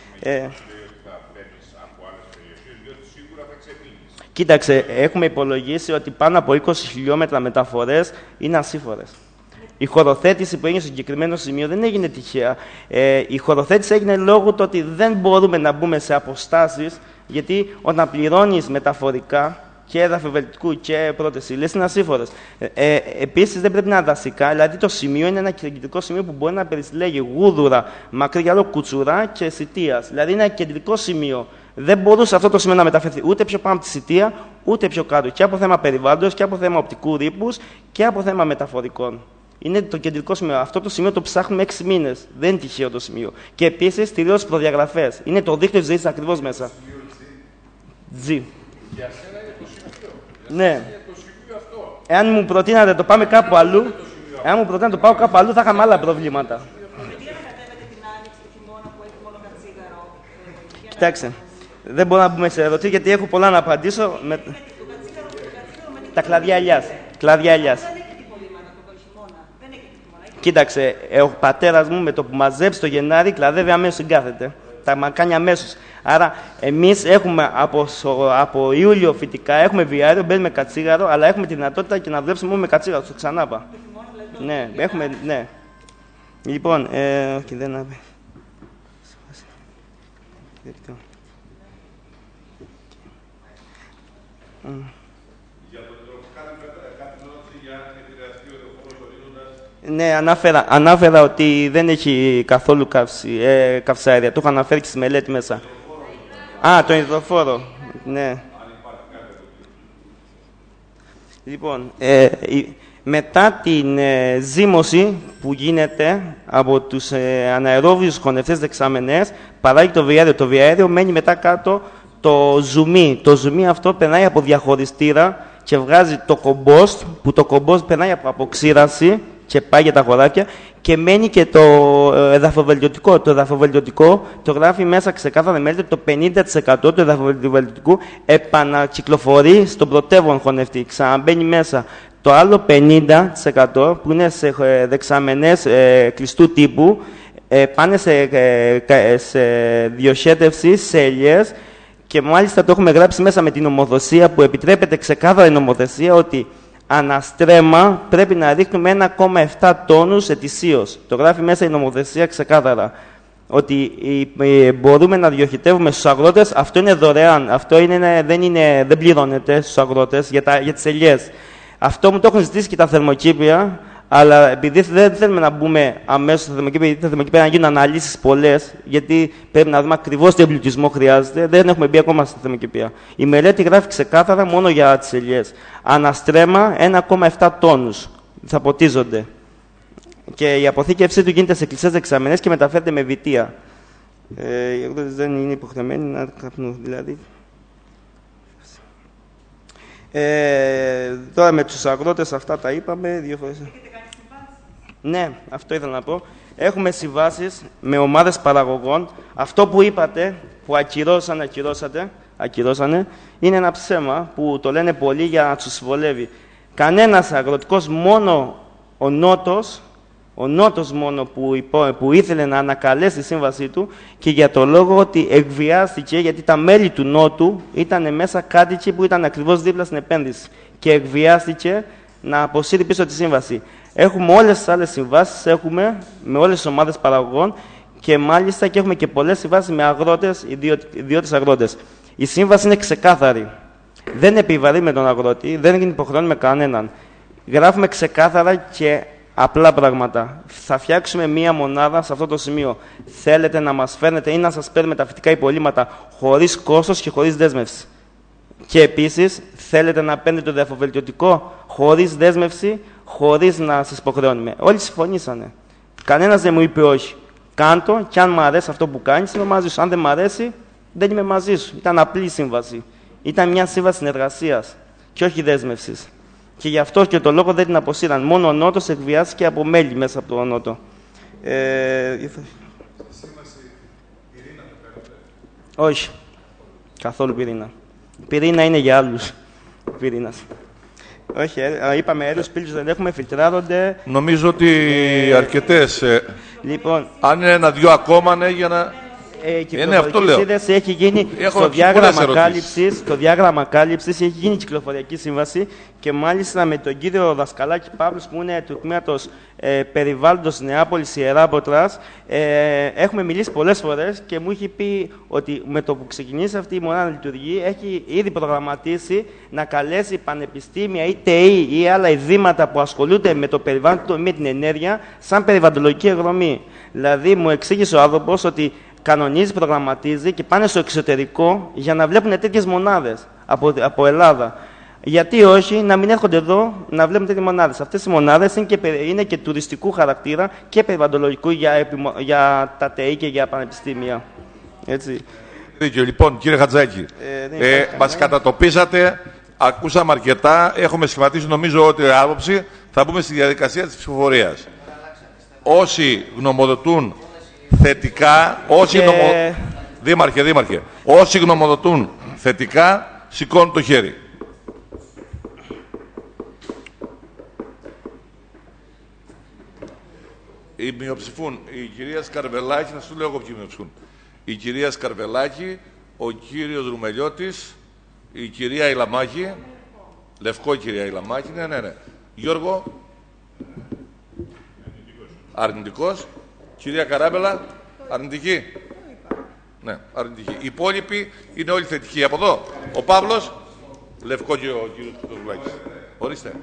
Κοίταξε, έχουμε υπολογίσει ότι πάνω από 20 χιλιόμετρα μεταφορές είναι ασύφορες. Η χωροθέτηση που έγινε στο συγκεκριμένο σημείο δεν έγινε τυχαία. Η χωροθέτηση έγινε λόγω του ότι δεν μπορούμε να μπούμε σε αποστάσεις, γιατί όταν πληρώνεις μεταφορικά και εδαφοβελτικού και πρώτες ύλες είναι ασύμφορες. Επίσης δεν πρέπει να είναι δασικά, δηλαδή το σημείο είναι ένα κεντρικό σημείο που μπορεί να περισυλλέγει γούδουρα, μακρύ γυαλό, κουτσουρά και σιτίας. Δηλαδή είναι ένα κεντρικό σημείο. Δεν μπορούσε αυτό το σημείο να μεταφερθεί ούτε πιο πάνω από τη σιτία, ούτε πιο κάτω. Και από θέμα περιβάλλοντος, και από θέμα οπτικού ρήπους, και από θέμα μεταφορικών. Είναι το κεντρικό σημείο. Αυτό το σημείο το ψάχνουμε 6 μήνες. Δεν είναι τυχαίο το σημείο. Και επίσης στηρίζω προδιαγραφές. Είναι το δίκτυο της ζωής ακριβώς μέσα. G. Ναι. Εάν μου προτείνατε να το πάμε κάπου αλλού, θα είχαμε άλλα προβλήματα. Κοιτάξτε, δεν μπορώ να μπούμε σε ερωτήσεις γιατί έχω πολλά να απαντήσω. Τα κλαδιά ελιάς. Κοίταξε, ο πατέρας μου με το που μαζέψει το Γενάρη κλαδεύει αμέσως, συγκάθεται. Τα κάνει αμέσως. Άρα, εμείς έχουμε από Ιούλιο φυτικά, έχουμε βιάριο, μπαίνουμε κατσίγαρο, αλλά έχουμε τη δυνατότητα και να δουλέψουμε μόνο με κατσίγαρο. Το ξανάπα. Ναι, έχουμε, ναι. Λοιπόν, όχι, δεν. Ναι, ανάφερα ότι δεν έχει καθόλου καυσαέρια. Το έχω αναφέρει και στη μελέτη μέσα. Το υδροφόρο. Ναι. Λοιπόν, μετά την ζύμωση που γίνεται από τους αναερόβιους χωνευτές δεξαμενές, παράγει το βιαέριο. Το βιαέριο μένει μετά κάτω το ζουμί. Το ζουμί αυτό περνάει από διαχωριστήρα και βγάζει το κομπόστ, που το κομπόστ περνάει από αποξήραση και πάει για τα χωράφια και μένει και το εδαφοβελτιωτικό. Το εδαφοβελτιωτικό το γράφει μέσα ξεκάθαρα μέλη, το 50% του εδαφοβελτιωτικού επανακυκλοφορεί στον πρωτεύον χωνευτή. Ξαναμπαίνει μέσα. Το άλλο 50% που είναι σε δεξαμενές κλειστού τύπου πάνε σε διοχέτευση, σε ελιές, και μάλιστα το έχουμε γράψει μέσα με την νομοθεσία που επιτρέπεται ξεκάθαρα η νομοθεσία ότι αναστρέμα πρέπει να ρίχνουμε 1,7 τόνους ετησίως. Το γράφει μέσα η νομοθεσία ξεκάθαρα. Ότι μπορούμε να διοχετεύουμε στους αγρότες, αυτό είναι δωρεάν. Αυτό δεν πληρώνεται στους αγρότες για τις ελιές. Αυτό μου το έχουν ζητήσει και τα θερμοκήπια, αλλά επειδή δεν θέλουμε να μπούμε αμέσως στα θερμοκήπια, γιατί τα θερμοκήπια να γίνουν αναλύσεις πολλές, γιατί πρέπει να δούμε ακριβώς τι εμπλουτισμό χρειάζεται, δεν έχουμε μπει ακόμα στα θερμοκήπια. Η μελέτη γράφει ξεκάθαρα μόνο για τις ελιές. Αναστρέμα 1,7 τόνους θα ποτίζονται. Και η αποθήκευσή του γίνεται σε κλειστές δεξαμενές και μεταφέρεται με βιτία. Οι αγρότες δεν είναι υποχρεωμένοι να καπνούν, δηλαδή. Τώρα με τους αγρότες αυτά τα είπαμε 2 φορές. Ναι, αυτό ήθελα να πω. Έχουμε συμβάσεις με ομάδες παραγωγών. Αυτό που είπατε, που ακυρώσανε, είναι ένα ψέμα που το λένε πολλοί για να τους βολεύει. Κανένας αγροτικός, μόνο ο Νότος μόνο που ήθελε να ανακαλέσει τη σύμβασή του, και για το λόγο ότι εκβιάστηκε, γιατί τα μέλη του Νότου ήταν μέσα κάτοικοι που ήταν ακριβώς δίπλα στην επένδυση και εκβιάστηκε να αποσύρει πίσω τη σύμβαση. Έχουμε όλες τις άλλες συμβάσεις, έχουμε με όλες τις ομάδες παραγωγών και μάλιστα και έχουμε και πολλές συμβάσεις με αγρότες, ιδιώτες αγρότες. Η σύμβαση είναι ξεκάθαρη. Δεν επιβαρύνει με τον αγρότη, δεν υποχρεώνει με κανέναν. Γράφουμε ξεκάθαρα και απλά πράγματα. Θα φτιάξουμε μία μονάδα σε αυτό το σημείο. Θέλετε να μας φέρνετε ή να σας παίρνουμε τα φυτικά υπολείμματα χωρίς κόστος και χωρίς δέσμευση. Και επίσης, θέλετε να παίρνετε το διαφοβελτιωτικό χωρίς δέσμευση, χωρίς να σας υποχρεώνουμε. Όλοι συμφωνήσανε. Κανένας δεν μου είπε όχι. Κάντο, και αν μου αρέσει αυτό που κάνεις, είμαι μαζί σου. Αν δεν μου αρέσει, δεν είμαι μαζί σου. Ήταν απλή σύμβαση. Ήταν μια σύμβαση συνεργασίας και όχι δέσμευσης. Και γι' αυτό και το λόγο δεν την αποσύραν. Μόνο ο Νότος εκβιάστηκε από μέλη μέσα από το Νότο. Όχι. Καθόλου πυρήνα. Πυρήνα είναι για άλλους. Πυρήνας. Όχι, είπαμε αέριους πύλους δεν έχουμε, φιλτράρονται. Νομίζω ότι αρκετές. Λοιπόν, αν είναι 1-2 ακόμα, ναι, για να... κυκλοφορική σύνδεση έχει γίνει στο διάγραμμα κάλυψης, έχει γίνει κυκλοφοριακή σύμβαση και μάλιστα με τον κύριο Δασκαλάκη Παύλος που είναι του τμήματος περιβάλλοντος Νεάπολης Ιεράποτρας έχουμε μιλήσει πολλές φορές και μου έχει πει ότι με το που ξεκινήσει αυτή η μονάδα να λειτουργεί έχει ήδη προγραμματίσει να καλέσει πανεπιστήμια ή ΤΕΗ ή άλλα ιδρύματα που ασχολούνται με το περιβάλλον, με την ενέργεια, σαν περιβαλλοντολογική εκδρομή. Δηλαδή μου εξήγησε ο άνθρωπος ότι κανονίζει, προγραμματίζει και πάνε στο εξωτερικό για να βλέπουν τέτοιες μονάδες από Ελλάδα. Γιατί όχι να μην έρχονται εδώ να βλέπουν τέτοιες μονάδες. Αυτές οι μονάδες είναι και τουριστικού χαρακτήρα και περιβαλλοντολογικού για τα ΤΕΗ και για πανεπιστήμια. Έτσι. Λοιπόν, κύριε Χατζάκη, μας κατατοπίσατε, ακούσαμε αρκετά, έχουμε σχηματίσει νομίζω ότι άποψη, θα μπούμε στη διαδικασία της ψηφοφορίας. Όσοι γνωμοδοτούν θετικά, Δήμαρχε, όσοι γνωμοδοτούν θετικά, σηκώνουν το χέρι. Οι μειοψηφούν η κυρία Σκαρβελάκη, να σου λέω εγώ ποιοι μειοψηφούν. Η κυρία Σκαρβελάκη, ο κύριος Ρουμελιώτης, η κυρία Ηλαμάκη, Λευκό η κυρία Ηλαμάκη, ναι. Γιώργο, αρνητικός. Κυρία Καράμπελα, αρνητική. Ναι, αρνητική. Οι υπόλοιποι είναι όλοι θετικοί. Από εδώ, ο Παύλος, Λευκό και ο κύριος Κουτοβλάκης. Ορίστε.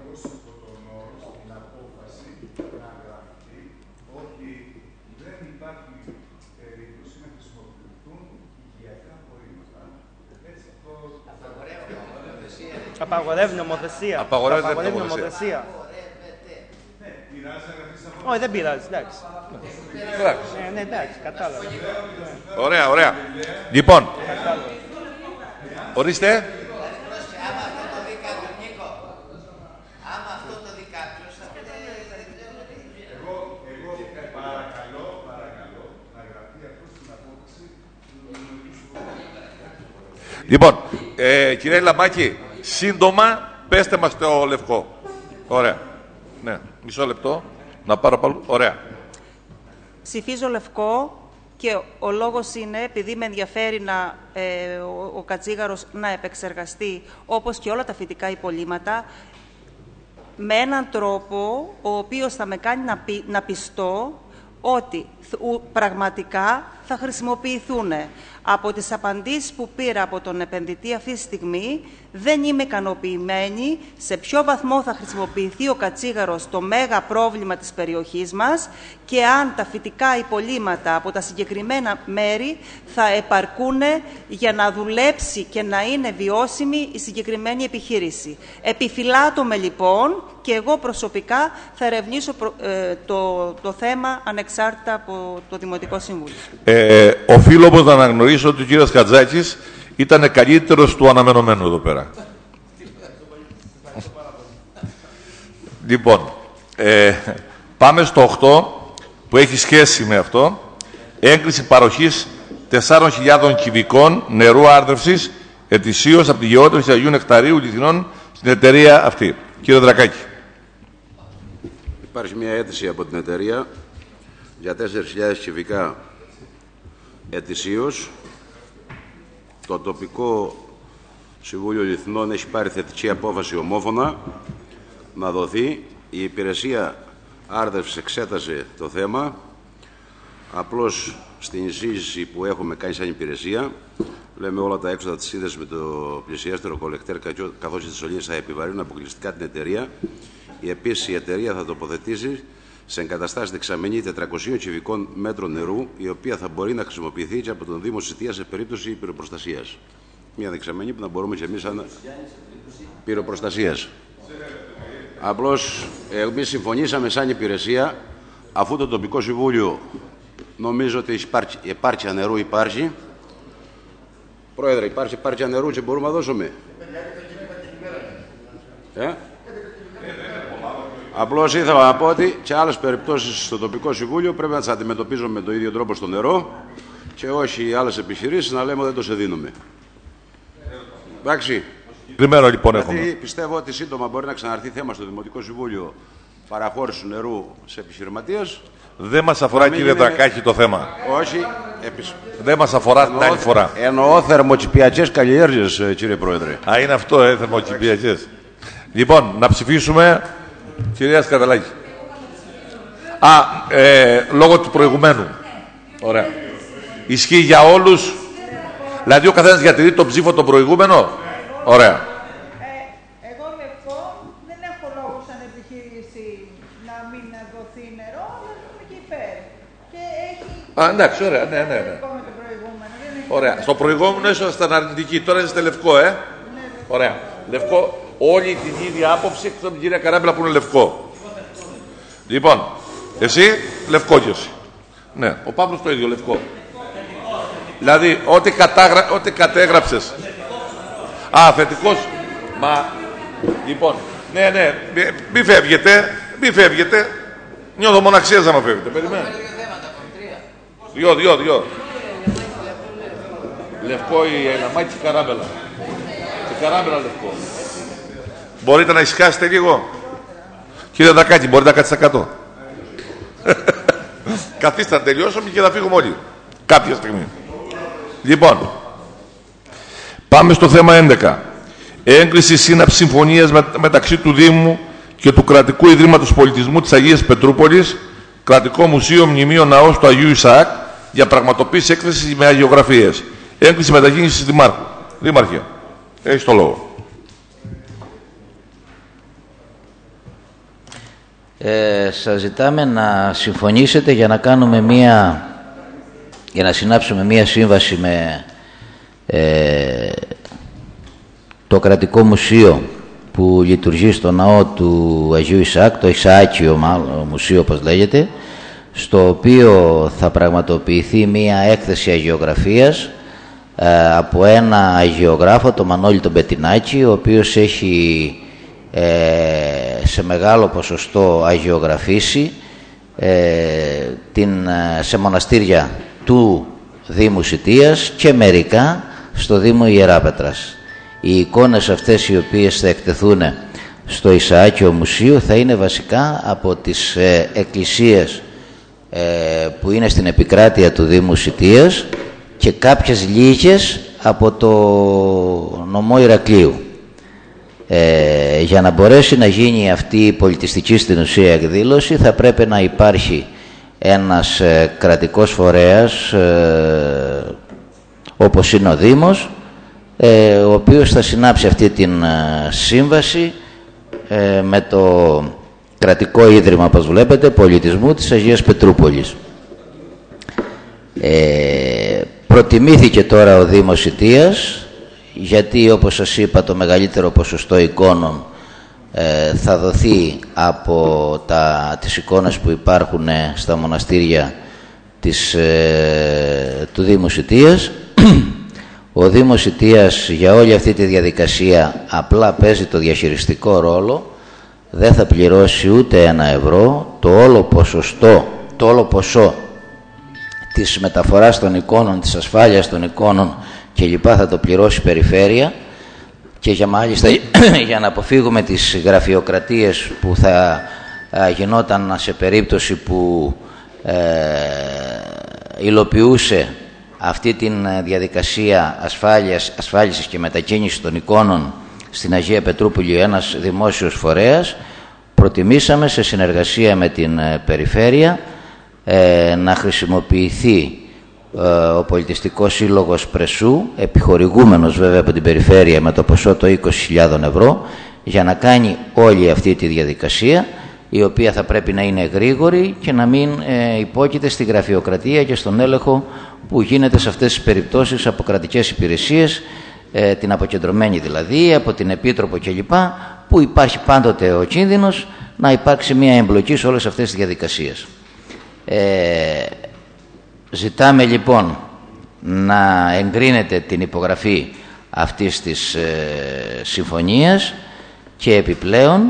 Απαγορεύει νομοθεσία. Απαγορεύει νομοθεσία. Όχι, δεν πειράζει, εντάξει. Ναι, εντάξει, κατάλαβα. Ωραία. Λοιπόν, ορίστε. Λοιπόν, κύριε Λαμάκη, σύντομα πέστε μας το Λευκό. Ωραία. Ναι, μισό λεπτό. Να πάρω πάλι. Ωραία. Ψηφίζω Λευκό και ο λόγος είναι, επειδή με ενδιαφέρει ο Κατσίγαρος να επεξεργαστεί, όπως και όλα τα φυτικά υπολείμματα, με έναν τρόπο ο οποίος θα με κάνει να πιστώ ότι πραγματικά θα χρησιμοποιηθούν. Από τις απαντήσεις που πήρα από τον επενδυτή αυτή τη στιγμή, δεν είμαι ικανοποιημένη σε ποιο βαθμό θα χρησιμοποιηθεί ο κατσίγαρος, το μέγα πρόβλημα της περιοχής μας, και αν τα φυτικά υπολείμματα από τα συγκεκριμένα μέρη θα επαρκούν για να δουλέψει και να είναι βιώσιμη η συγκεκριμένη επιχείρηση. Επιφυλάττομαι λοιπόν και εγώ προσωπικά θα ερευνήσω το θέμα ανεξάρτητα από το Δημοτικό Συμβούλιο. Οφείλω όμως να αναγνωρίσω ότι ο κύριος Χατζάκης ήταν καλύτερος του αναμενωμένου εδώ πέρα. Λοιπόν, πάμε στο 8 που έχει σχέση με αυτό. Έγκριση παροχής 4.000 κυβικών νερού άρδευσης ετησίως από τη γεώτρηση Αγίου Νεκταρίου Λιθινών στην εταιρεία αυτή. Κύριε Δρακάκη. Υπάρχει μια αίτηση από την εταιρεία για 4.000 κυβικά ετησίως. Το τοπικό Συμβούλιο Λιθινών έχει πάρει θετική απόφαση ομόφωνα να δοθεί. Η υπηρεσία άρδευσης εξέτασε το θέμα. Απλώς στην εισήγηση που έχουμε κάνει σαν υπηρεσία λέμε όλα τα έξοδα της σύνδεσης με το πλησιέστερο κολεκτέρ καθώς οι σωλήνες θα επιβαρύνουν αποκλειστικά την εταιρεία. Επίσης η εταιρεία θα τοποθετήσει σε εγκαταστάσεις δεξαμενή 400 κυβικών μέτρων νερού, η οποία θα μπορεί να χρησιμοποιηθεί και από τον Δήμο Σιτίας σε περίπτωση πυροπροστασίας. Μια δεξαμενή που να μπορούμε και εμείς σαν πυροπροστασίας. Απλώς εμείς συμφωνήσαμε σαν υπηρεσία, αφού το τοπικό συμβούλιο νομίζω ότι επάρκεια νερού υπάρχει. Πρόεδρε, υπάρχει επάρκεια νερού και μπορούμε να δώσουμε. Απλώς ήθελα να πω ότι σε άλλες περιπτώσεις στο τοπικό συμβούλιο πρέπει να τις αντιμετωπίζουμε με τον ίδιο τρόπο στο νερό και όχι άλλες επιχειρήσεις να λέμε δεν το σε δίνουμε. Εντάξει. Λοιπόν, Γιατί πιστεύω ότι σύντομα μπορεί να ξαναρθεί θέμα στο Δημοτικό Συμβούλιο παραχώρηση του νερού σε επιχειρηματίες. Δεν μας αφορά, κύριε Δρακάκη, το θέμα. Όχι. Δεν μας αφορά την άλλη φορά. Εννοώ θερμοκηπιακές καλλιέργειες, κύριε Πρόεδρε. Α, είναι αυτό, θερμοκηπιακές. Λοιπόν, να ψηφίσουμε, κυρία Σκαταλάκη. Λόγω του προηγουμένου. Ωραία. Ισχύει για όλους. Δηλαδή ο καθένας διατηρεί τον ψήφο τον προηγούμενο. Ωραία. Εγώ Λευκό δεν έχω λόγο σαν επιχείρηση να μην δοθεί νερό, αλλά είμαι και υπέρ. Και έχει... Εντάξει, ωραία, ναι. Ωραία. Στο προηγούμενο ήσασταν αρνητικοί, τώρα είστε Λευκό, Ναι. Ωραία. Λευκό, όλη την ίδια άποψη, εκτός από την κυρία Καράμπελα που είναι Λευκό. Λοιπόν, εσύ, Λευκό κι εσύ. Ναι, ο Παύλος το ίδιο, Λευκό. Δηλαδή, ό,τι κατέγραψες. Θετικός. Λοιπόν, ναι, μη φεύγετε. Νιώθω μοναξίας άμα φεύγετε. Περιμένω. Δυο. Λευκό η Λαμάκη και η Καράμπελα. Η Καράμπελα Λευκό. Μπορείτε να ησυχάσετε λίγο. Κύριε Δακάκη, μπορείτε να κάτσετε κάτω. Καθίστε να τελειώσουμε και θα φύγουμε όλοι. Κάποια στιγμή. Λοιπόν, πάμε στο θέμα 11. Έγκριση σύναψη συμφωνίας μεταξύ του Δήμου και του Κρατικού Ιδρύματος Πολιτισμού της Αγίας Πετρούπολης, Κρατικό Μουσείο Μνημείο Ναός του Αγίου Ισαάκ, για πραγματοποίηση έκθεσης με αγιογραφίες. Έγκριση μετακίνησης Δημάρχου. Δήμαρχε, έχεις το λόγο. Σας ζητάμε να συμφωνήσετε για να συνάψουμε μία σύμβαση με το Κρατικό Μουσείο που λειτουργεί στο ναό του Αγίου Ισαάκ, το Ισαάκιο Μουσείο όπως λέγεται, στο οποίο θα πραγματοποιηθεί μία έκθεση αγιογραφίας από ένα αγιογράφο, τον Μανώλη τον Πετινάκη, ο οποίος έχει σε μεγάλο ποσοστό αγιογραφήσει σε μοναστήρια του Δήμου Σιτίας και μερικά στο Δήμο Ιεράπετρας. Οι εικόνες αυτές οι οποίες θα εκτεθούν στο Ισαάκιο Μουσείο θα είναι βασικά από τις εκκλησίες που είναι στην επικράτεια του Δήμου Σιτίας και κάποιες λίγες από το νομό Ηρακλείου. Για να μπορέσει να γίνει αυτή η πολιτιστική στην ουσία εκδήλωση θα πρέπει να υπάρχει ένας κρατικός φορέας όπως είναι ο Δήμος, ο οποίος θα συνάψει αυτή την σύμβαση με το Κρατικό Ίδρυμα, όπως βλέπετε, Πολιτισμού της Αγίας Πετρούπολης. Προτιμήθηκε τώρα ο Δήμος Σιτίας, γιατί όπως σας είπα το μεγαλύτερο ποσοστό εικόνων θα δοθεί από τις εικόνες που υπάρχουν στα μοναστήρια του Δήμου Σιτίας. Ο Δήμος Σιτίας για όλη αυτή τη διαδικασία απλά παίζει το διαχειριστικό ρόλο, δεν θα πληρώσει ούτε €1, το όλο ποσό της μεταφοράς των εικόνων, της ασφάλειας των εικόνων και λοιπά θα το πληρώσει η περιφέρεια, και μάλιστα για να αποφύγουμε τις γραφειοκρατίες που θα γινόταν σε περίπτωση που υλοποιούσε αυτή τη διαδικασία ασφάλισης και μετακίνησης των εικόνων στην Αγία Πετρούπολη ένας δημόσιος φορέας, προτιμήσαμε σε συνεργασία με την περιφέρεια να χρησιμοποιηθεί ο Πολιτιστικός Σύλλογος Πρεσού, επιχορηγούμενος βέβαια από την περιφέρεια με το ποσό το 20.000 ευρώ, για να κάνει όλη αυτή τη διαδικασία, η οποία θα πρέπει να είναι γρήγορη και να μην υπόκειται στη γραφειοκρατία και στον έλεγχο που γίνεται σε αυτές τις περιπτώσεις από κρατικές υπηρεσίες, την αποκεντρωμένη δηλαδή, από την Επίτροπο κλπ, που υπάρχει πάντοτε ο κίνδυνος να υπάρξει μια εμπλοκή σε όλες αυτές τις διαδικασίες. Ζητάμε λοιπόν να εγκρίνετε την υπογραφή αυτής της συμφωνίας και επιπλέον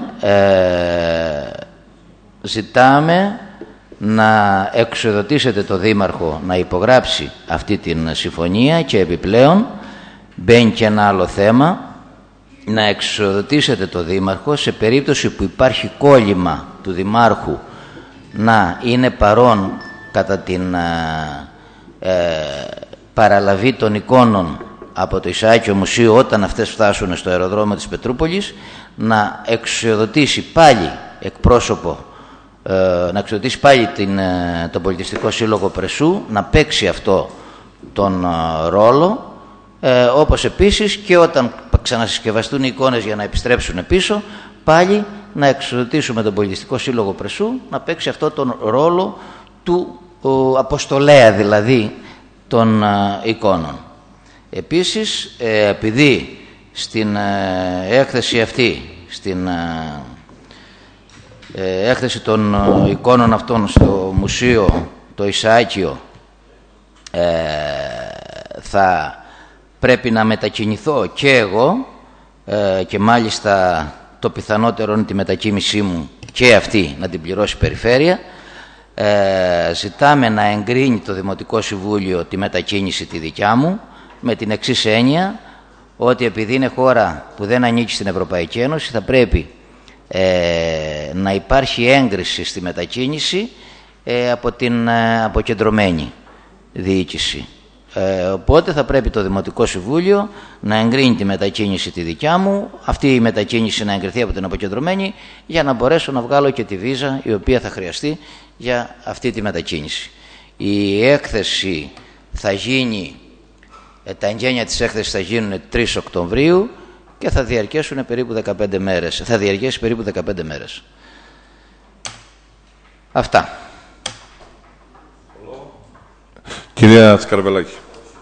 ζητάμε να εξοδοτήσετε το Δήμαρχο να υπογράψει αυτή την συμφωνία και επιπλέον μπαίνει και ένα άλλο θέμα, να εξοδοτήσετε το Δήμαρχο σε περίπτωση που υπάρχει κόλλημα του του Δημάρχου να είναι παρόν κατά την παραλαβή των εικόνων από το Ισαάκιο Μουσείο όταν αυτές φτάσουν στο αεροδρόμιο της Πετρούπολης, να εξουσιοδοτήσει πάλι εκπρόσωπο, να εξουσιοδοτήσει πάλι τον Πολιτιστικό Σύλλογο Πρεσού να παίξει αυτό τον ρόλο, όπως επίσης και όταν ξανασυσκευαστούν οι εικόνες για να επιστρέψουν πίσω, πάλι να εξουσιοδοτήσουμε τον Πολιτιστικό Σύλλογο Πρεσού να παίξει αυτό τον ρόλο του αποστολέα δηλαδή των εικόνων. Επίσης, επειδή στην έκθεση αυτή, στην έκθεση των εικόνων αυτών στο Μουσείο το Ισαάκιο, θα πρέπει να μετακινηθώ και εγώ, και μάλιστα το πιθανότερο είναι τη μετακίνησή μου και αυτή να την πληρώσει η Περιφέρεια, ζητάμε να εγκρίνει το Δημοτικό Συμβούλιο τη μετακίνηση τη δικιά μου, με την εξής έννοια, ότι επειδή είναι χώρα που δεν ανήκει στην Ευρωπαϊκή Ένωση, θα πρέπει να υπάρχει έγκριση στη μετακίνηση από την αποκεντρωμένη διοίκηση. Οπότε θα πρέπει το Δημοτικό Συμβούλιο να εγκρίνει τη μετακίνηση τη δικιά μου, αυτή η μετακίνηση να εγκριθεί από την αποκεντρωμένη, για να μπορέσω να βγάλω και τη βίζα η οποία θα χρειαστεί για αυτή τη μετακίνηση. Η έκθεση θα γίνει, τα εγγένεια της έκθεσης θα γίνουν 3 Οκτωβρίου και θα διαρκέσουν περίπου 15 μέρες. Θα διαρκέσει περίπου 15 μέρες. Αυτά. Κυρία Σκαρβελάκη.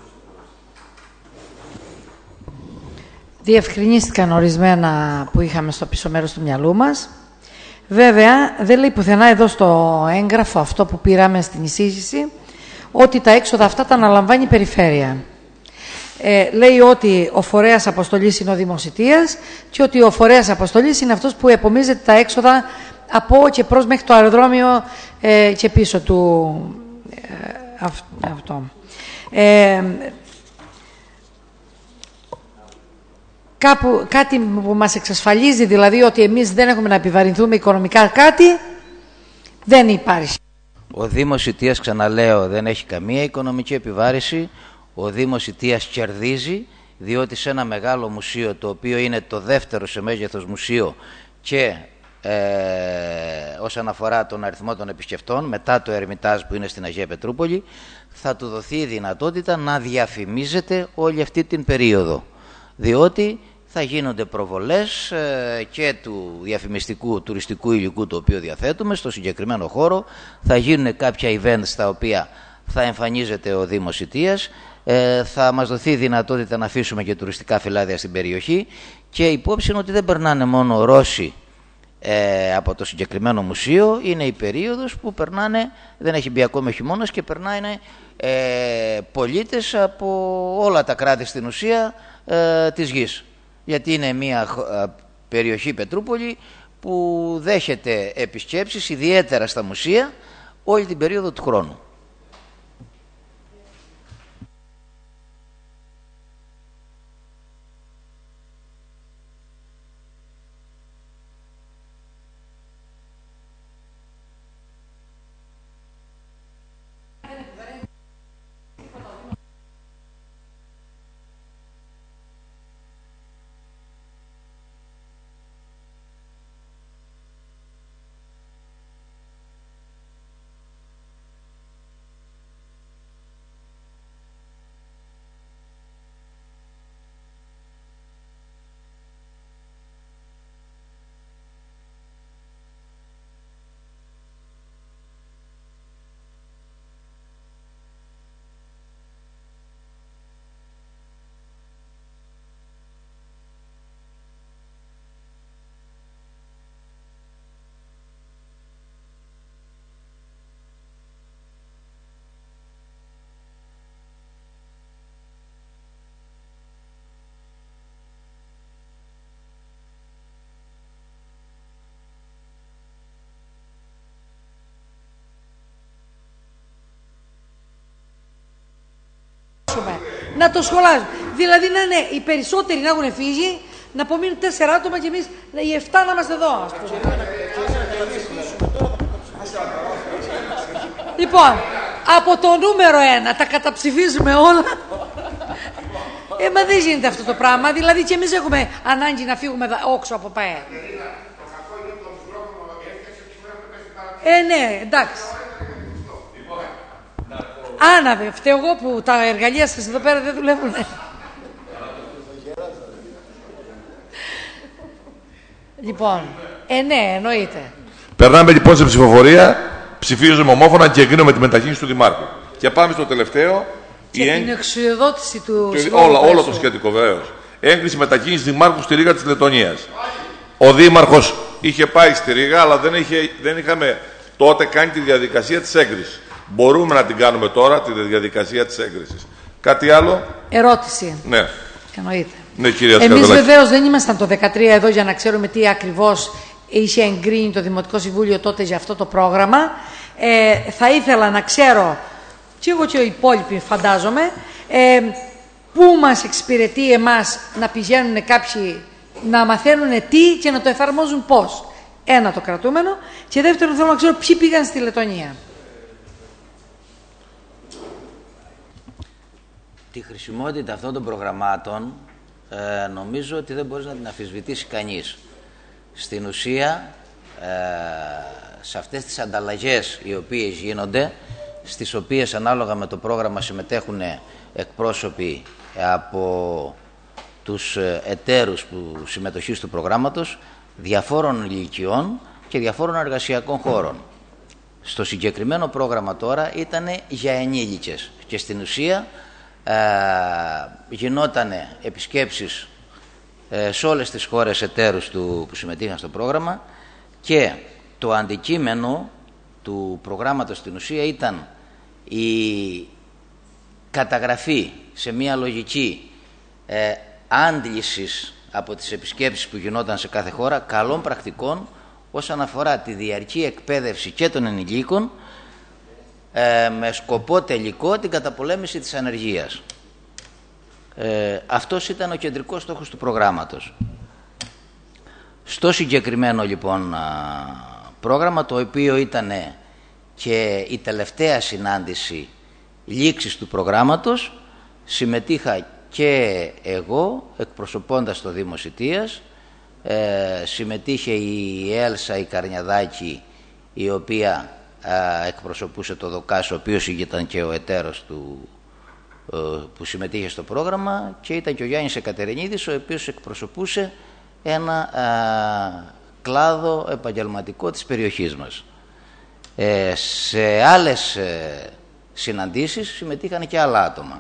Διευκρινίστηκαν ορισμένα που είχαμε στο πίσω μέρος του μυαλού μας. Βέβαια, δεν λέει πουθενά εδώ στο έγγραφο αυτό που πήραμε στην εισήγηση ότι τα έξοδα αυτά τα αναλαμβάνει η Περιφέρεια. Λέει ότι ο φορέας αποστολής είναι ο δημοσιτείας και ότι ο φορέας αποστολής είναι αυτός που επομίζεται τα έξοδα από και προς μέχρι το αεροδρόμιο και πίσω του αυτό. Κάτι που μας εξασφαλίζει δηλαδή ότι εμείς δεν έχουμε να επιβαρυνθούμε οικονομικά κάτι, δεν υπάρχει. Ο Δήμος Ιτίας, ξαναλέω, δεν έχει καμία οικονομική επιβάρηση. Ο Δήμος Ιτίας κερδίζει, διότι σε ένα μεγάλο μουσείο, το οποίο είναι το δεύτερο σε μέγεθος μουσείο και όσον αφορά τον αριθμό των επισκεπτών, μετά το Ερμητάζ που είναι στην Αγία Πετρούπολη, θα του δοθεί η δυνατότητα να διαφημίζεται όλη αυτή την περίοδο, διότι θα γίνονται προβολές και του διαφημιστικού τουριστικού υλικού το οποίο διαθέτουμε στο συγκεκριμένο χώρο, θα γίνουν κάποια events στα οποία θα εμφανίζεται ο Δήμος Ιτίας, θα μας δοθεί η δυνατότητα να αφήσουμε και τουριστικά φυλάδια στην περιοχή, και υπόψη είναι ότι δεν περνάνε μόνο Ρώσοι από το συγκεκριμένο μουσείο, είναι η περίοδος που περνάνε, δεν έχει μπει ακόμα χειμώνας και περνάνε πολίτες από όλα τα κράτη στην ουσία της γης, γιατί είναι μια περιοχή Πετρούπολη που δέχεται επισκέψεις ιδιαίτερα στα μουσεία όλη την περίοδο του χρόνου. Να το σχολάζουμε. Δηλαδή να είναι οι περισσότεροι να έχουν φύγει, να απομείνουν 4 άτομα και εμείς οι 7 να είμαστε εδώ, ας πούμε. Λοιπόν, από το νούμερο 1 τα καταψηφίζουμε όλα. Μα δεν γίνεται αυτό το πράγμα. Δηλαδή και εμείς έχουμε ανάγκη να φύγουμε όξω από ΠΑΕ. Ναι, εντάξει. Άναβε, φταίω εγώ που τα εργαλεία σας εδώ πέρα δεν δουλεύουν. Λοιπόν, ναι, εννοείται. Περνάμε λοιπόν σε ψηφοφορία, ψηφίζουμε ομόφωνα και εγκρίνουμε τη μετακίνηση του Δημάρχου. Και πάμε στο τελευταίο. Και την εξουδότηση του όλο το σχετικό, βεβαίως. Έγκριση μετακίνηση Δημάρχου στη Ρήγα της Λετωνίας. Ο Δήμαρχος είχε πάει στη Ρήγα, αλλά δεν είχαμε τότε κάνει τη διαδικασία της έγκρισης. Μπορούμε να την κάνουμε τώρα, τη διαδικασία της έγκρισης. Κάτι άλλο? Ερώτηση. Ναι. Εννοείται. Ναι, κυρία Εμείς βεβαίως δεν ήμασταν το 2013 εδώ για να ξέρουμε τι ακριβώς είχε εγκρίνει το Δημοτικό Συμβούλιο τότε για αυτό το πρόγραμμα. Θα ήθελα να ξέρω, και εγώ και οι υπόλοιποι φαντάζομαι, πού μας εξυπηρετεί εμάς να πηγαίνουν κάποιοι να μαθαίνουν τι και να το εφαρμόζουν πώς. Ένα, το κρατούμενο. Και δεύτερον, θέλω να ξέρω ποιοι πήγαν στη Λετωνία. Τη χρησιμότητα αυτών των προγραμμάτων νομίζω ότι δεν μπορείς να την αμφισβητήσει κανείς. Στην ουσία, σε αυτές τις ανταλλαγές οι οποίες γίνονται, στις οποίες ανάλογα με το πρόγραμμα συμμετέχουν εκπρόσωποι από τους εταίρους που συμμετοχής του προγράμματος, διαφόρων ηλικιών και διαφόρων εργασιακών χώρων. Στο συγκεκριμένο πρόγραμμα τώρα ήταν για ενήλικες και στην ουσία γινότανε επισκέψεις σε όλες τις χώρες εταίρους που συμμετείχαν στο πρόγραμμα και το αντικείμενο του προγράμματος στην ουσία ήταν η καταγραφή σε μια λογική άντλησης από τις επισκέψεις που γινόταν σε κάθε χώρα καλών πρακτικών όσον αφορά τη διαρκή εκπαίδευση και των ενηλίκων με σκοπό τελικό την καταπολέμηση της ανεργίας. Αυτός ήταν ο κεντρικός στόχος του προγράμματος. Στο συγκεκριμένο λοιπόν πρόγραμμα, το οποίο ήταν και η τελευταία συνάντηση λήξης του προγράμματος, συμμετείχα και εγώ εκπροσωπώντας το Δήμο Σιτίας, συμμετείχε η Έλσα η Καρνιαδάκη, η οποία εκπροσωπούσε το ΔΟΚΑΣ, ο οποίος ήταν και ο εταίρος του που συμμετείχε στο πρόγραμμα, και ήταν και ο Γιάννης Εκατερινίδης, ο οποίος εκπροσωπούσε ένα κλάδο επαγγελματικό της περιοχής μας. Σε άλλες συναντήσεις συμμετείχαν και άλλα άτομα.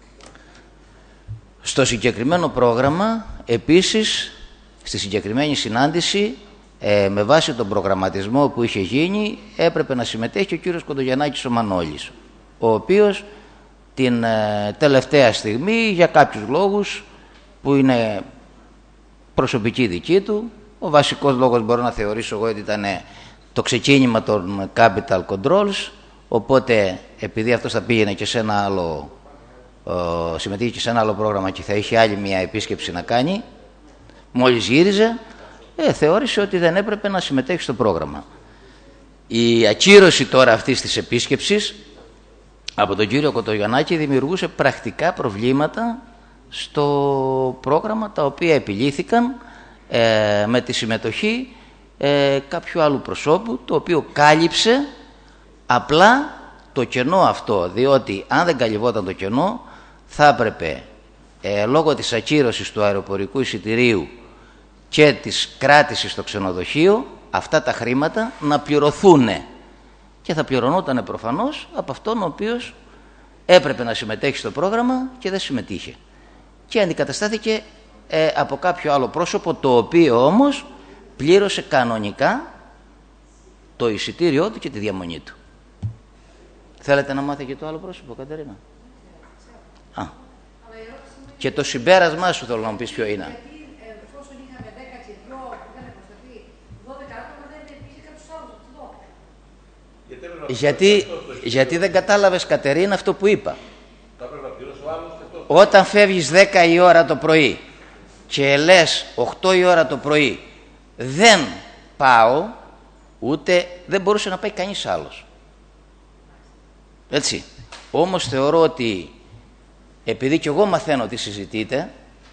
Στο συγκεκριμένο πρόγραμμα, επίσης, στη συγκεκριμένη συνάντηση, με βάση τον προγραμματισμό που είχε γίνει, έπρεπε να συμμετέχει ο κύριος Κοντογιαννάκης ο Μανώλης, ο οποίος την τελευταία στιγμή, για κάποιους λόγους που είναι προσωπική δική του, ο βασικός λόγος μπορώ να θεωρήσω εγώ ότι ήταν το ξεκίνημα των Capital Controls, οπότε επειδή αυτός θα πήγαινε και σε ένα άλλο, συμμετείχε και σε ένα άλλο πρόγραμμα και θα είχε άλλη μια επίσκεψη να κάνει, μόλις γύριζε, θεώρησε ότι δεν έπρεπε να συμμετέχει στο πρόγραμμα. Η ακύρωση τώρα αυτής της επίσκεψης από τον κύριο Κοντογιαννάκη δημιουργούσε πρακτικά προβλήματα στο πρόγραμμα, τα οποία επιλύθηκαν με τη συμμετοχή κάποιου άλλου προσώπου, το οποίο κάλυψε απλά το κενό αυτό, διότι αν δεν καλυβόταν το κενό θα έπρεπε λόγω της ακύρωσης του αεροπορικού εισιτηρίου και της κράτησης στο ξενοδοχείο αυτά τα χρήματα να πληρωθούν, και θα πληρωνόταν προφανώς από αυτόν ο οποίος έπρεπε να συμμετέχει στο πρόγραμμα και δεν συμμετείχε, και αντικαταστάθηκε από κάποιο άλλο πρόσωπο, το οποίο όμως πλήρωσε κανονικά το εισιτήριό του και τη διαμονή του. Θέλετε να μάθετε και το άλλο πρόσωπο, Κατερίνα? Και το συμπέρασμά σου θέλω να μου πεις ποιο είναι. Γιατί δεν κατάλαβες, Κατερίνα, αυτό που είπα. Όταν φεύγεις 10 η ώρα το πρωί και λες 8 η ώρα το πρωί δεν πάω, ούτε δεν μπορούσε να πάει κανείς άλλος. Έτσι. Όμως θεωρώ ότι επειδή κι εγώ μαθαίνω τι συζητείτε,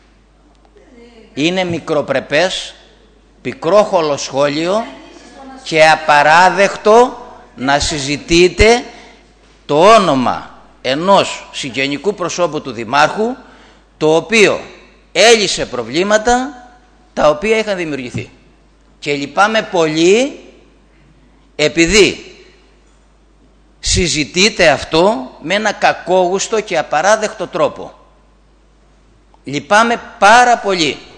είναι μικροπρεπές, πικρόχολο σχόλιο και απαράδεκτο να συζητείτε το όνομα ενός συγγενικού προσώπου του Δημάρχου, το οποίο έλυσε προβλήματα τα οποία είχαν δημιουργηθεί. Και λυπάμαι πολύ επειδή συζητείτε αυτό με ένα κακόγουστο και απαράδεκτο τρόπο. Λυπάμαι πάρα πολύ.